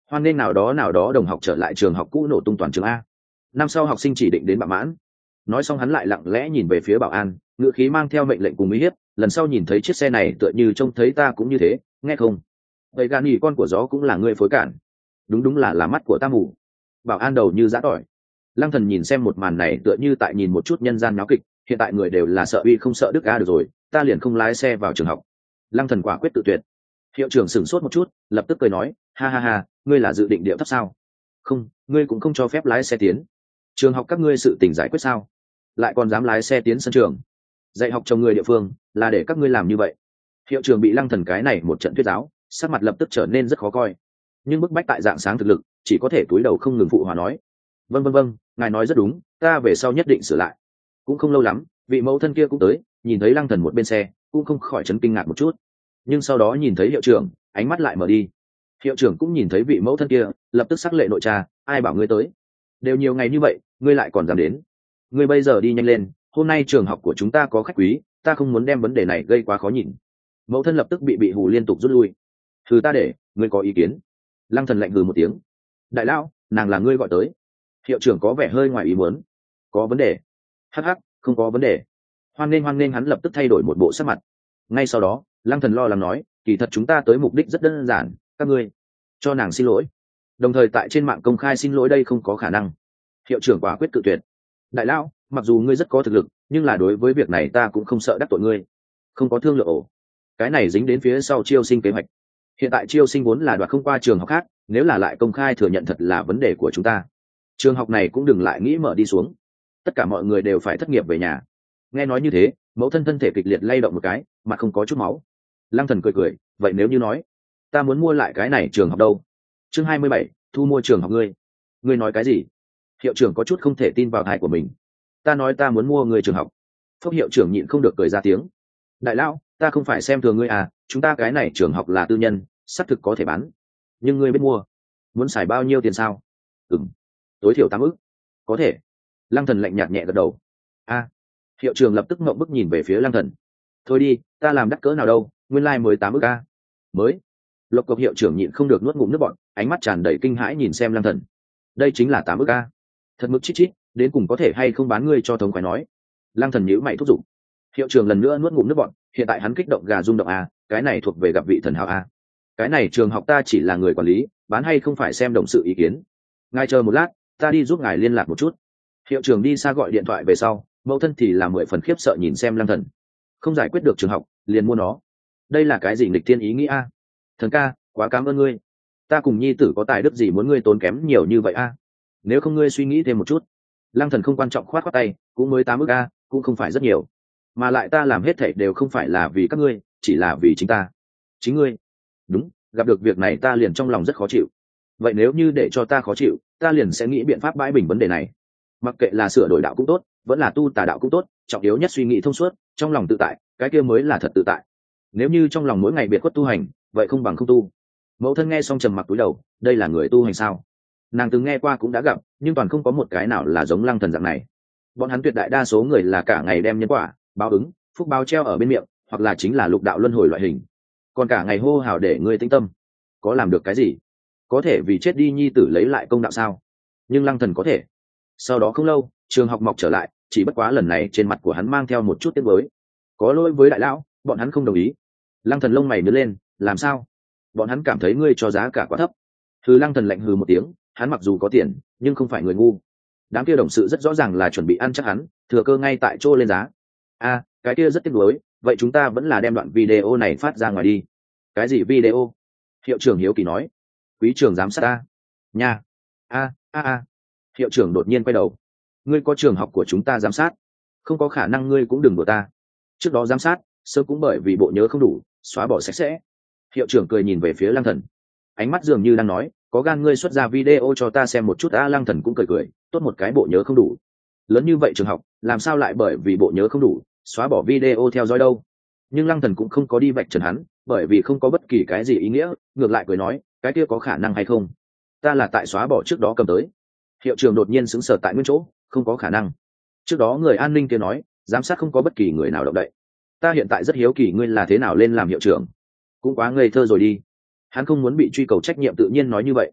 hoan nghênh nào đó nào đó đồng học trở lại trường học cũ, nổ tung toàn trường a. Năm sau học sinh chỉ định đến bạ mãn. Nói xong hắn lại lặng lẽ nhìn về phía bảo an, ngữ khí mang theo mệnh lệnh cùng uy hiếp, lần sau nhìn thấy chiếc xe này tựa như trông thấy ta cũng như thế, nghe không? Vậy gan nhỉ, con của gió cũng là người phối cản. Đúng đúng là là mắt của ta mù. Bảo an đầu như giã tỏi. Lăng Thần nhìn xem một màn này tựa như tại nhìn một chút nhân gian náo kịch, hiện tại người đều là sợ uy không sợ đức a, được rồi, ta liền không lái xe vào trường học. Lăng Thần quả quyết tự tuyệt. Hiệu trưởng sửng sốt một chút, lập tức cười nói, ha ha ha, ngươi là dự định điệu thấp sao? Không, ngươi cũng không cho phép lái xe tiến. Trường học các ngươi sự tình giải quyết sao? Lại còn dám lái xe tiến sân trường? Dạy học trong người địa phương là để các ngươi làm như vậy. Hiệu trưởng bị Lăng Thần cái này một trận thuyết giáo, sắc mặt lập tức trở nên rất khó coi. Nhưng bức bách tại dạng sáng thực lực, chỉ có thể túi đầu không ngừng phụ hòa nói, vâng vâng vâng, ngài nói rất đúng, ta về sau nhất định sửa lại. Cũng không lâu lắm, vị mẫu thân kia cũng tới, nhìn thấy Lăng Thần một bên xe, cũng không khỏi chấn kinh ngạc một chút. Nhưng sau đó nhìn thấy hiệu trưởng, ánh mắt lại mở đi. Hiệu trưởng cũng nhìn thấy vị mẫu thân kia, lập tức sắc lệ nội tra, ai bảo ngươi tới? Đều nhiều ngày như vậy, ngươi lại còn dám đến? Ngươi bây giờ đi nhanh lên, hôm nay trường học của chúng ta có khách quý, ta không muốn đem vấn đề này gây quá khó nhìn. Mẫu thân lập tức bị bị hù liên tục rút lui. Hừ, ta để, ngươi có ý kiến? Lăng Thần lạnh hừ một tiếng. Đại lão, nàng là ngươi gọi tới? Hiệu trưởng có vẻ hơi ngoài ý muốn. Có vấn đề? Hắc hắc, không có vấn đề. Hoan nghênh hoan nghênh, hắn lập tức thay đổi một bộ sắc mặt. Ngay sau đó, Lăng Thần lo lắng nói, kỳ thật chúng ta tới mục đích rất đơn giản, các ngươi cho nàng xin lỗi, đồng thời tại trên mạng công khai xin lỗi đây không có khả năng. Hiệu trưởng quả quyết cự tuyệt. Đại lão, mặc dù ngươi rất có thực lực, nhưng là đối với việc này ta cũng không sợ đắc tội ngươi. Không có thương lượng ổ. Cái này dính đến phía sau chiêu sinh kế hoạch. Hiện tại chiêu sinh vốn là đoạt không qua trường học khác, nếu là lại công khai thừa nhận thật là vấn đề của chúng ta. Trường học này cũng đừng lại nghĩ mở đi xuống. Tất cả mọi người đều phải thất nghiệp về nhà. Nghe nói như thế, mẫu thân thân thể kịch liệt lay động một cái, mặt không có chút máu. Lăng Thần cười cười, vậy nếu như nói, ta muốn mua lại cái này trường học đâu? Chương hai mươi bảy, thu mua trường học ngươi. Ngươi nói cái gì? Hiệu trưởng có chút không thể tin vào tai của mình. Ta nói ta muốn mua người trường học. Phúc hiệu trưởng nhịn không được cười ra tiếng. Đại lão, ta không phải xem thường ngươi à, chúng ta cái này trường học là tư nhân, xác thực có thể bán. Nhưng ngươi biết mua, muốn xài bao nhiêu tiền sao? Ừm, tối thiểu tám ức. Có thể. Lăng Thần lạnh nhạt nhẹ gật đầu. A. Hiệu trưởng lập tức ngậm bức nhìn về phía Lăng Thần. Thôi đi, ta làm đắt cỡ nào đâu, nguyên lai like mới tám ức a. Mới. Lộc Cộc hiệu trưởng nhịn không được nuốt ngụm nước bọt, ánh mắt tràn đầy kinh hãi nhìn xem Lăng Thần. Đây chính là tám ức a. Thật mức chít chít, đến cùng có thể hay không bán ngươi cho thống khoái nói. Lăng Thần nhíu mày thúc giục. Hiệu trưởng lần nữa nuốt ngụm nước bọt, hiện tại hắn kích động gà rung động a, cái này thuộc về gặp vị thần hào a. Cái này trường học ta chỉ là người quản lý, bán hay không phải xem đồng sự ý kiến. Ngài chờ một lát, ta đi giúp ngài liên lạc một chút. Hiệu trưởng đi xa gọi điện thoại về sau, mẫu thân thì là mười phần khiếp sợ nhìn xem Lăng Thần. Không giải quyết được trường học, liền mua nó. Đây là cái gì nghịch thiên ý nghĩ a? Thần ca, quá cảm ơn ngươi. Ta cùng nhi tử có tài đức gì muốn ngươi tốn kém nhiều như vậy a? Nếu không ngươi suy nghĩ thêm một chút. Lăng Thần không quan trọng khoát khoát tay, cũng mới tám ức a, cũng không phải rất nhiều. Mà lại ta làm hết thảy đều không phải là vì các ngươi, chỉ là vì chính ta. Chính ngươi? Đúng, gặp được việc này ta liền trong lòng rất khó chịu. Vậy nếu như để cho ta khó chịu, ta liền sẽ nghĩ biện pháp bãi bình vấn đề này. Mặc kệ là sửa đổi đạo cũng tốt, vẫn là tu tà đạo cũng tốt, trọng yếu nhất suy nghĩ thông suốt, trong lòng tự tại, cái kia mới là thật tự tại. Nếu như trong lòng mỗi ngày biệt khuất tu hành, vậy không bằng không tu. Mẫu thân nghe xong trầm mặc cúi đầu, đây là người tu hành sao? Nàng từng nghe qua cũng đã gặp, nhưng toàn không có một cái nào là giống Lăng Thần dạng này. Bọn hắn tuyệt đại đa số người là cả ngày đem nhân quả, báo ứng, phúc báo treo ở bên miệng, hoặc là chính là lục đạo luân hồi loại hình. Còn cả ngày hô hào để ngươi tĩnh tâm, có làm được cái gì? Có thể vì chết đi nhi tử lấy lại công đạo sao? Nhưng Lăng Thần có thể. Sau đó không lâu, trường học mọc trở lại, chỉ bất quá lần này trên mặt của hắn mang theo một chút tiếc nuối. Có lỗi với đại lão, bọn hắn không đồng ý. Lăng Thần lông mày nhướng lên, làm sao? Bọn hắn cảm thấy ngươi cho giá cả quá thấp. Hừ, Lăng Thần lạnh hừ một tiếng, hắn mặc dù có tiền, nhưng không phải người ngu. Đám kia đồng sự rất rõ ràng là chuẩn bị ăn chắc hắn, thừa cơ ngay tại chỗ lên giá. A, cái kia rất tiếc nuối, vậy chúng ta vẫn là đem đoạn video này phát ra ngoài đi. Cái gì video? Hiệu trưởng hiếu kỳ nói. Quý trưởng giám sát ta. Nha. A, a a. Hiệu trưởng đột nhiên quay đầu. Ngươi có trường học của chúng ta giám sát, không có khả năng ngươi cũng đừng đùa ta. Trước đó giám sát, sớm cũng bởi vì bộ nhớ không đủ, xóa bỏ sạch sẽ. Hiệu trưởng cười nhìn về phía Lăng Thần, ánh mắt dường như đang nói, có gan ngươi xuất ra video cho ta xem một chút. A, Lăng Thần cũng cười cười, tốt một cái bộ nhớ không đủ. Lớn như vậy trường học, làm sao lại bởi vì bộ nhớ không đủ, xóa bỏ video theo dõi đâu? Nhưng Lăng Thần cũng không có đi vạch trần hắn, bởi vì không có bất kỳ cái gì ý nghĩa, ngược lại cười nói, cái kia có khả năng hay không? Ta là tại xóa bỏ trước đó cầm tới. Hiệu trưởng đột nhiên sững sờ tại nguyên chỗ, không có khả năng. Trước đó người an ninh kia nói, giám sát không có bất kỳ người nào động đậy. Ta hiện tại rất hiếu kỳ ngươi là thế nào lên làm hiệu trưởng. Cũng quá ngây thơ rồi đi. Hắn không muốn bị truy cầu trách nhiệm tự nhiên nói như vậy.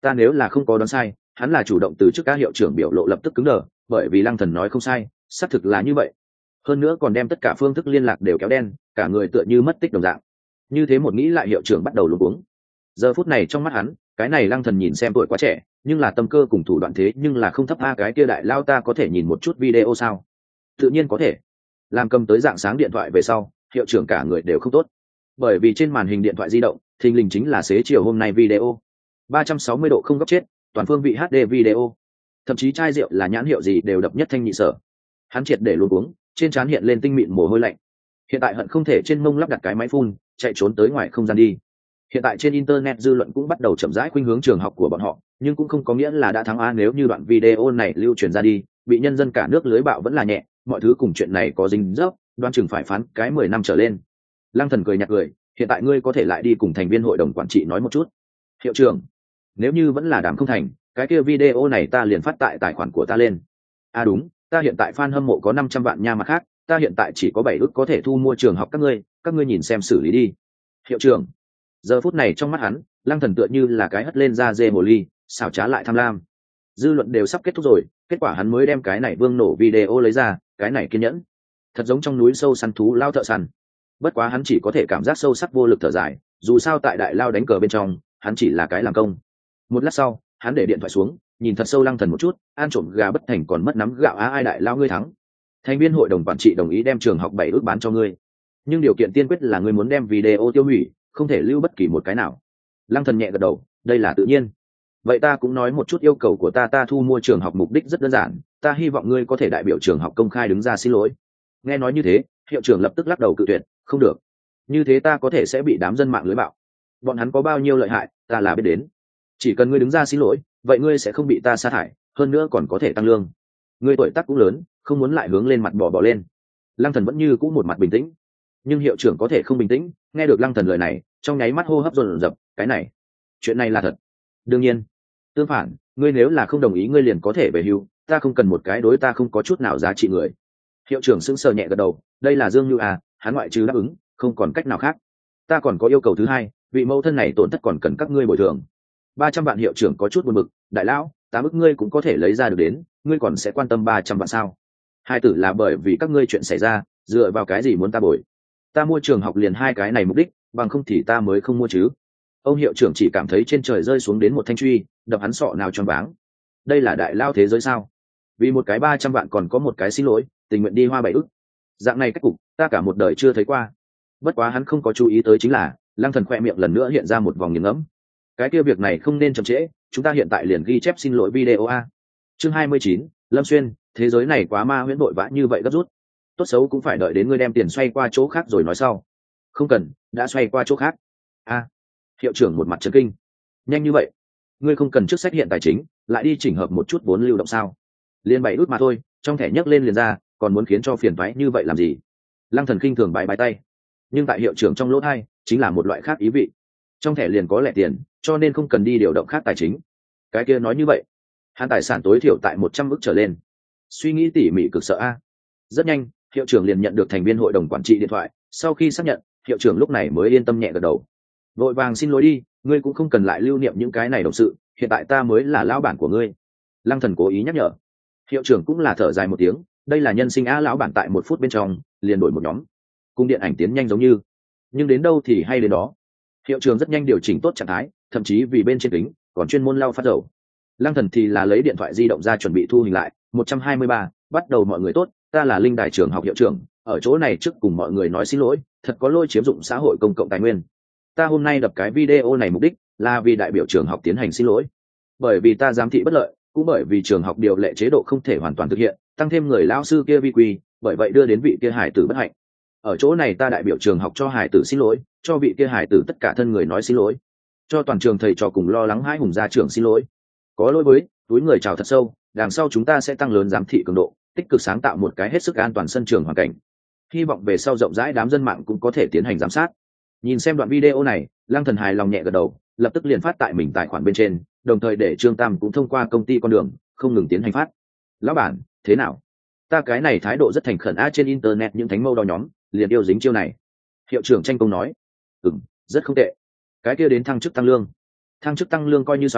ta nếu là không có đoán sai, hắn là chủ động từ chức các hiệu trưởng biểu lộ lập tức cứng đờ, bởi vì Lăng Thần nói không sai, xác thực là như vậy. Hơn nữa còn đem tất cả phương thức liên lạc đều kéo đen, cả người tựa như mất tích đồng dạng. Như thế một nghĩ lại hiệu trưởng bắt đầu luống cuống. Giờ phút này trong mắt hắn, cái này Lăng Thần nhìn xem tuổi quá trẻ, nhưng là tâm cơ cùng thủ đoạn thế nhưng là không thấp a, cái kia đại lao ta có thể nhìn một chút video sao? Tự nhiên có thể. Làm cầm tới dạng sáng điện thoại về sau, hiệu trưởng cả người đều không tốt, bởi vì trên màn hình điện thoại di động thình lình chính là xế chiều hôm nay video ba trăm sáu mươi độ không góc chết, toàn phương vị hát đê video, thậm chí chai rượu là nhãn hiệu gì đều đập nhất thanh nhị sở. Hắn triệt để luống cuống, trên trán hiện lên tinh mịn mồ hôi lạnh. Hiện tại hận không thể trên mông lắp đặt cái máy phun, chạy trốn tới ngoài không gian đi. Hiện tại trên internet dư luận cũng bắt đầu chậm rãi khuynh hướng trường học của bọn họ, nhưng cũng không có nghĩa là đã thắng a, nếu như đoạn video này lưu truyền ra đi, bị nhân dân cả nước lưới bạo vẫn là nhẹ, mọi thứ cùng chuyện này có dính dấp, đoán chừng phải phán cái mười năm trở lên. Lăng Thần cười nhạt cười, hiện tại ngươi có thể lại đi cùng thành viên hội đồng quản trị nói một chút. Hiệu trưởng, nếu như vẫn là đám không thành, cái kia video này ta liền phát tại tài khoản của ta lên. À đúng, ta hiện tại fan hâm mộ có năm trăm vạn nha, mặt khác, ta hiện tại chỉ có bảy ức có thể thu mua trường học các ngươi, các ngươi nhìn xem xử lý đi. Hiệu trưởng. Giờ phút này trong mắt hắn, Lăng Thần tựa như là cái hất lên da dê hồ ly, xảo trá lại tham lam. Dư luận đều sắp kết thúc rồi, kết quả hắn mới đem cái này vương nổ video lấy ra, cái này kiên nhẫn. Thật giống trong núi sâu săn thú lao thợ săn. Bất quá hắn chỉ có thể cảm giác sâu sắc vô lực thở dài, dù sao tại đại lao đánh cờ bên trong, hắn chỉ là cái làm công. Một lát sau, hắn để điện thoại xuống, nhìn thật sâu Lăng Thần một chút, ăn trộm gà bất thành còn mất nắm gạo á, ai đại lao ngươi thắng. Thành viên hội đồng quản trị đồng ý đem trường học bảy ước bán cho ngươi, nhưng điều kiện tiên quyết là ngươi muốn đem video tiêu hủy, không thể lưu bất kỳ một cái nào. Lăng Thần nhẹ gật đầu, đây là tự nhiên. Vậy ta cũng nói một chút yêu cầu của ta, ta thu mua trường học mục đích rất đơn giản, ta hy vọng ngươi có thể đại biểu trường học công khai đứng ra xin lỗi. Nghe nói như thế, hiệu trưởng lập tức lắc đầu cự tuyệt, không được. Như thế ta có thể sẽ bị đám dân mạng lưới bạo. Bọn hắn có bao nhiêu lợi hại, ta là biết đến. Chỉ cần ngươi đứng ra xin lỗi, vậy ngươi sẽ không bị ta sa thải, hơn nữa còn có thể tăng lương. Ngươi tuổi tác cũng lớn, không muốn lại hướng lên mặt bỏ bỏ lên. Lăng Thần vẫn như cũ một mặt bình tĩnh, nhưng hiệu trưởng có thể không bình tĩnh, nghe được Lăng Thần lời này, trong nháy mắt hô hấp dồn dập, cái này, chuyện này là thật. Đương nhiên, tương phản, ngươi nếu là không đồng ý ngươi liền có thể về hưu, ta không cần một cái đối ta không có chút nào giá trị người. Hiệu trưởng sững sờ nhẹ gật đầu, đây là Dương Như à, hắn ngoại trừ đáp ứng, không còn cách nào khác. Ta còn có yêu cầu thứ hai, vị mẫu thân này tổn thất còn cần các ngươi bồi thường. Ba trăm vạn. Hiệu trưởng có chút buồn bực, đại lão, tám ức ngươi cũng có thể lấy ra được đến, ngươi còn sẽ quan tâm ba trăm vạn sao? Hai tử là bởi vì các ngươi chuyện xảy ra, dựa vào cái gì muốn ta bồi? Ta mua trường học liền hai cái này mục đích, bằng không thì ta mới không mua chứ. Ông hiệu trưởng chỉ cảm thấy trên trời rơi xuống đến một thanh truy, đập hắn sọ nào choáng váng. Đây là đại lao thế giới sao? Vì một cái ba trăm vạn còn có một cái xin lỗi, tình nguyện đi hoa bảy ức. Dạng này cách cục, ta cả một đời chưa thấy qua. Bất quá hắn không có chú ý tới chính là, Lăng Thần khoe miệng lần nữa hiện ra một vòng nghiền ngẫm. Cái kia việc này không nên chậm trễ, chúng ta hiện tại liền ghi chép xin lỗi video a. Chương hai mươi chín, Lâm Xuyên, thế giới này quá ma huyễn, vội vã như vậy gấp rút. Tốt xấu cũng phải đợi đến ngươi đem tiền xoay qua chỗ khác rồi nói sau. Không cần, đã xoay qua chỗ khác. A. Hiệu trưởng một mặt chấn kinh. Nhanh như vậy? Ngươi không cần trước sách hiện tài chính, lại đi chỉnh hợp một chút vốn lưu động sao? Liên bảy út mà thôi, trong thẻ nhấc lên liền ra, còn muốn khiến cho phiền toái như vậy làm gì? Lăng Thần khinh thường bãi bãi tay. Nhưng tại hiệu trưởng trong lỗ thay, chính là một loại khác ý vị. Trong thẻ liền có lẻ tiền, cho nên không cần đi điều động khác tài chính. Cái kia nói như vậy, hắn tài sản tối thiểu tại một trăm ức trở lên. Suy nghĩ tỉ mỉ cực sợ a. Rất nhanh, hiệu trưởng liền nhận được thành viên hội đồng quản trị điện thoại, sau khi xác nhận, hiệu trưởng lúc này mới yên tâm nhẹ gật đầu. Vội vàng xin lỗi đi, ngươi cũng không cần lại lưu niệm những cái này đồng sự, hiện tại ta mới là lão bản của ngươi. Lăng Thần cố ý nhắc nhở. Hiệu trưởng cũng là thở dài một tiếng, đây là nhân sinh á, lão bản tại một phút bên trong liền đổi một nhóm, cung điện ảnh tiến nhanh giống như, nhưng đến đâu thì hay đến đó. Hiệu trưởng rất nhanh điều chỉnh tốt trạng thái, thậm chí vì bên trên kính còn chuyên môn lau phát dầu. Lăng Thần thì là lấy điện thoại di động ra chuẩn bị thu hình lại. Một trăm hai mươi ba, bắt đầu mọi người tốt, ta là Linh Đài trường học hiệu trưởng, ở chỗ này trước cùng mọi người nói xin lỗi, thật có lỗi chiếm dụng xã hội công cộng tài nguyên. Ta hôm nay đập cái video này mục đích là vì đại biểu trường học tiến hành xin lỗi, bởi vì ta giám thị bất lợi, cũng bởi vì trường học điều lệ chế độ không thể hoàn toàn thực hiện, tăng thêm người lao sư kia vi quy, bởi vậy đưa đến vị kia hải tử bất hạnh. Ở chỗ này ta đại biểu trường học cho hải tử xin lỗi, cho vị kia hải tử tất cả thân người nói xin lỗi, cho toàn trường thầy trò cùng lo lắng hãi hùng gia trưởng xin lỗi. Có lỗi với, túi người chào thật sâu, đằng sau chúng ta sẽ tăng lớn giám thị cường độ, tích cực sáng tạo một cái hết sức an toàn sân trường hoàn cảnh. Hy vọng về sau rộng rãi đám dân mạng cũng có thể tiến hành giám sát. Nhìn xem đoạn video này, Lăng Thần hài lòng nhẹ gật đầu, lập tức liền phát tại mình tài khoản bên trên, đồng thời để Trương Tam cũng thông qua công ty con đường không ngừng tiến hành phát. Lão bản, thế nào? Ta cái này thái độ rất thành khẩn a, trên internet những thánh mâu đo nhóm liền yêu dính chiêu này. Hiệu trưởng tranh công nói, ừm, rất không tệ. Cái kia đến thăng chức tăng lương, thăng chức tăng lương coi như xong,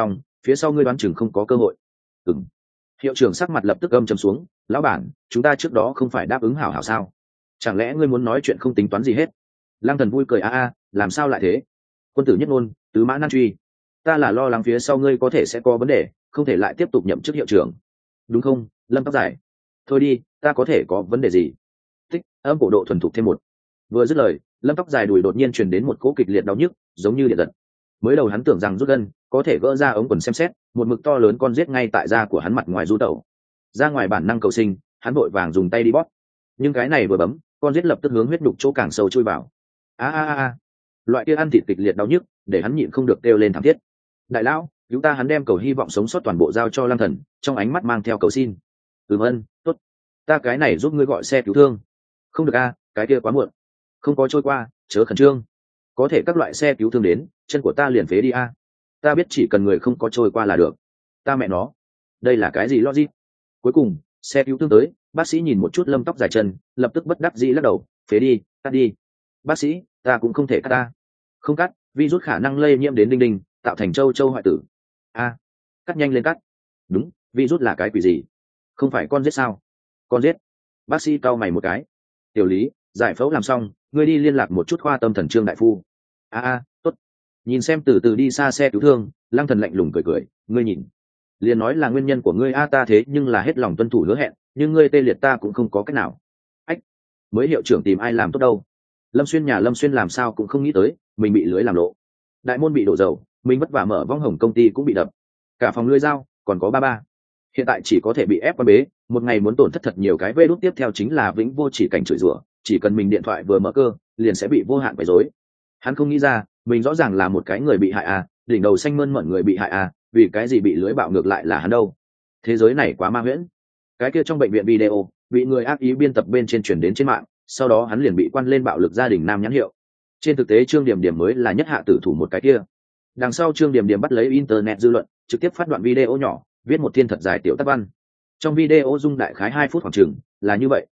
phía sau ngươi đoán chừng không có cơ hội. Ừm. Hiệu trưởng sắc mặt lập tức âm trầm xuống, lão bản, chúng ta trước đó không phải đáp ứng hảo hảo sao? Chẳng lẽ ngươi muốn nói chuyện không tính toán gì hết? Lăng Thần vui cười a a, làm sao lại thế? Quân tử nhất ngôn, tứ mã nan truy. Ta là lo lắng phía sau ngươi có thể sẽ có vấn đề, không thể lại tiếp tục nhậm chức hiệu trưởng. Đúng không, Lâm tóc dài? Thôi đi, ta có thể có vấn đề gì? Tích, âm cổ độ thuần thục thêm một. Vừa dứt lời, Lâm tóc dài đùi đột nhiên truyền đến một cỗ kịch liệt đau nhức, giống như điện giật. Mới đầu hắn tưởng rằng rút gân có thể gỡ ra ống quần xem xét, một mực to lớn con giết ngay tại da của hắn mặt ngoài du tẩu. Ra ngoài bản năng cầu sinh, hắn vội vàng dùng tay đi bóp. Nhưng cái này vừa bấm, con giết lập tức hướng huyết đục chỗ càng sâu chui vào. A a a, loại kia ăn thịt kịch liệt đau nhức, để hắn nhịn không được kêu lên thảm thiết. Đại lão, cứu ta! Hắn đem cầu hy vọng sống sót toàn bộ giao cho Lăng Thần, trong ánh mắt mang theo cầu xin. Ừm ân, tốt, ta cái này giúp ngươi gọi xe cứu thương. Không được a, cái kia quá muộn. Không có trôi qua, chớ khẩn trương. Có thể các loại xe cứu thương đến, chân của ta liền phế đi a. Ta biết chỉ cần người không có trôi qua là được. Ta mẹ nó, đây là cái gì logic? Cuối cùng, xe cứu thương tới, bác sĩ nhìn một chút Lâm tóc dài chân, lập tức bất đắc dĩ lắc đầu, phế đi, cắt đi. Bác sĩ, ta cũng không thể cắt ta. Không cắt, virus khả năng lây nhiễm đến đinh đinh, tạo thành châu châu hoại tử. A, cắt nhanh lên cắt. Đúng, virus là cái quỷ gì? Không phải con giết sao? Con giết. Bác sĩ cau mày một cái. Tiểu Lý, giải phẫu làm xong, ngươi đi liên lạc một chút khoa tâm thần Trương đại phu. A a, tốt. Nhìn xem từ từ đi xa xe cứu thương, Lăng Thần lạnh lùng cười cười, ngươi nhìn, liền nói là nguyên nhân của ngươi a, ta thế nhưng là hết lòng tuân thủ hứa hẹn, nhưng ngươi tê liệt ta cũng không có cách nào. Ách, mới hiệu trưởng tìm ai làm tốt đâu? Lâm Xuyên nhà Lâm Xuyên làm sao cũng không nghĩ tới, mình bị lưới làm lộ. Đại môn bị đổ dầu, mình vất vả mở vong hồng công ty cũng bị đập, cả phòng lưới dao, còn có ba ba. Hiện tại chỉ có thể bị ép quan bế, một ngày muốn tổn thất thật nhiều cái vê đút, tiếp theo chính là vĩnh vô chỉ cảnh chửi rủa, chỉ cần mình điện thoại vừa mở cơ, liền sẽ bị vô hạn quấy rối. Hắn không nghĩ ra, mình rõ ràng là một cái người bị hại à, đỉnh đầu xanh mơn mởn người bị hại à, vì cái gì bị lưới bạo ngược lại là hắn đâu? Thế giới này quá ma huyễn. Cái kia trong bệnh viện video, bị người ác ý biên tập bên trên truyền đến trên mạng, sau đó hắn liền bị quan lên bạo lực gia đình nam nhãn hiệu. Trên thực tế Trương Điểm Điểm mới là nhất hạ tử thủ một cái kia. Đằng sau Trương Điểm Điểm bắt lấy internet dư luận, trực tiếp phát đoạn video nhỏ, viết một thiên thật dài tiểu tác văn. Trong video dung đại khái hai phút khoảng chừng, là như vậy.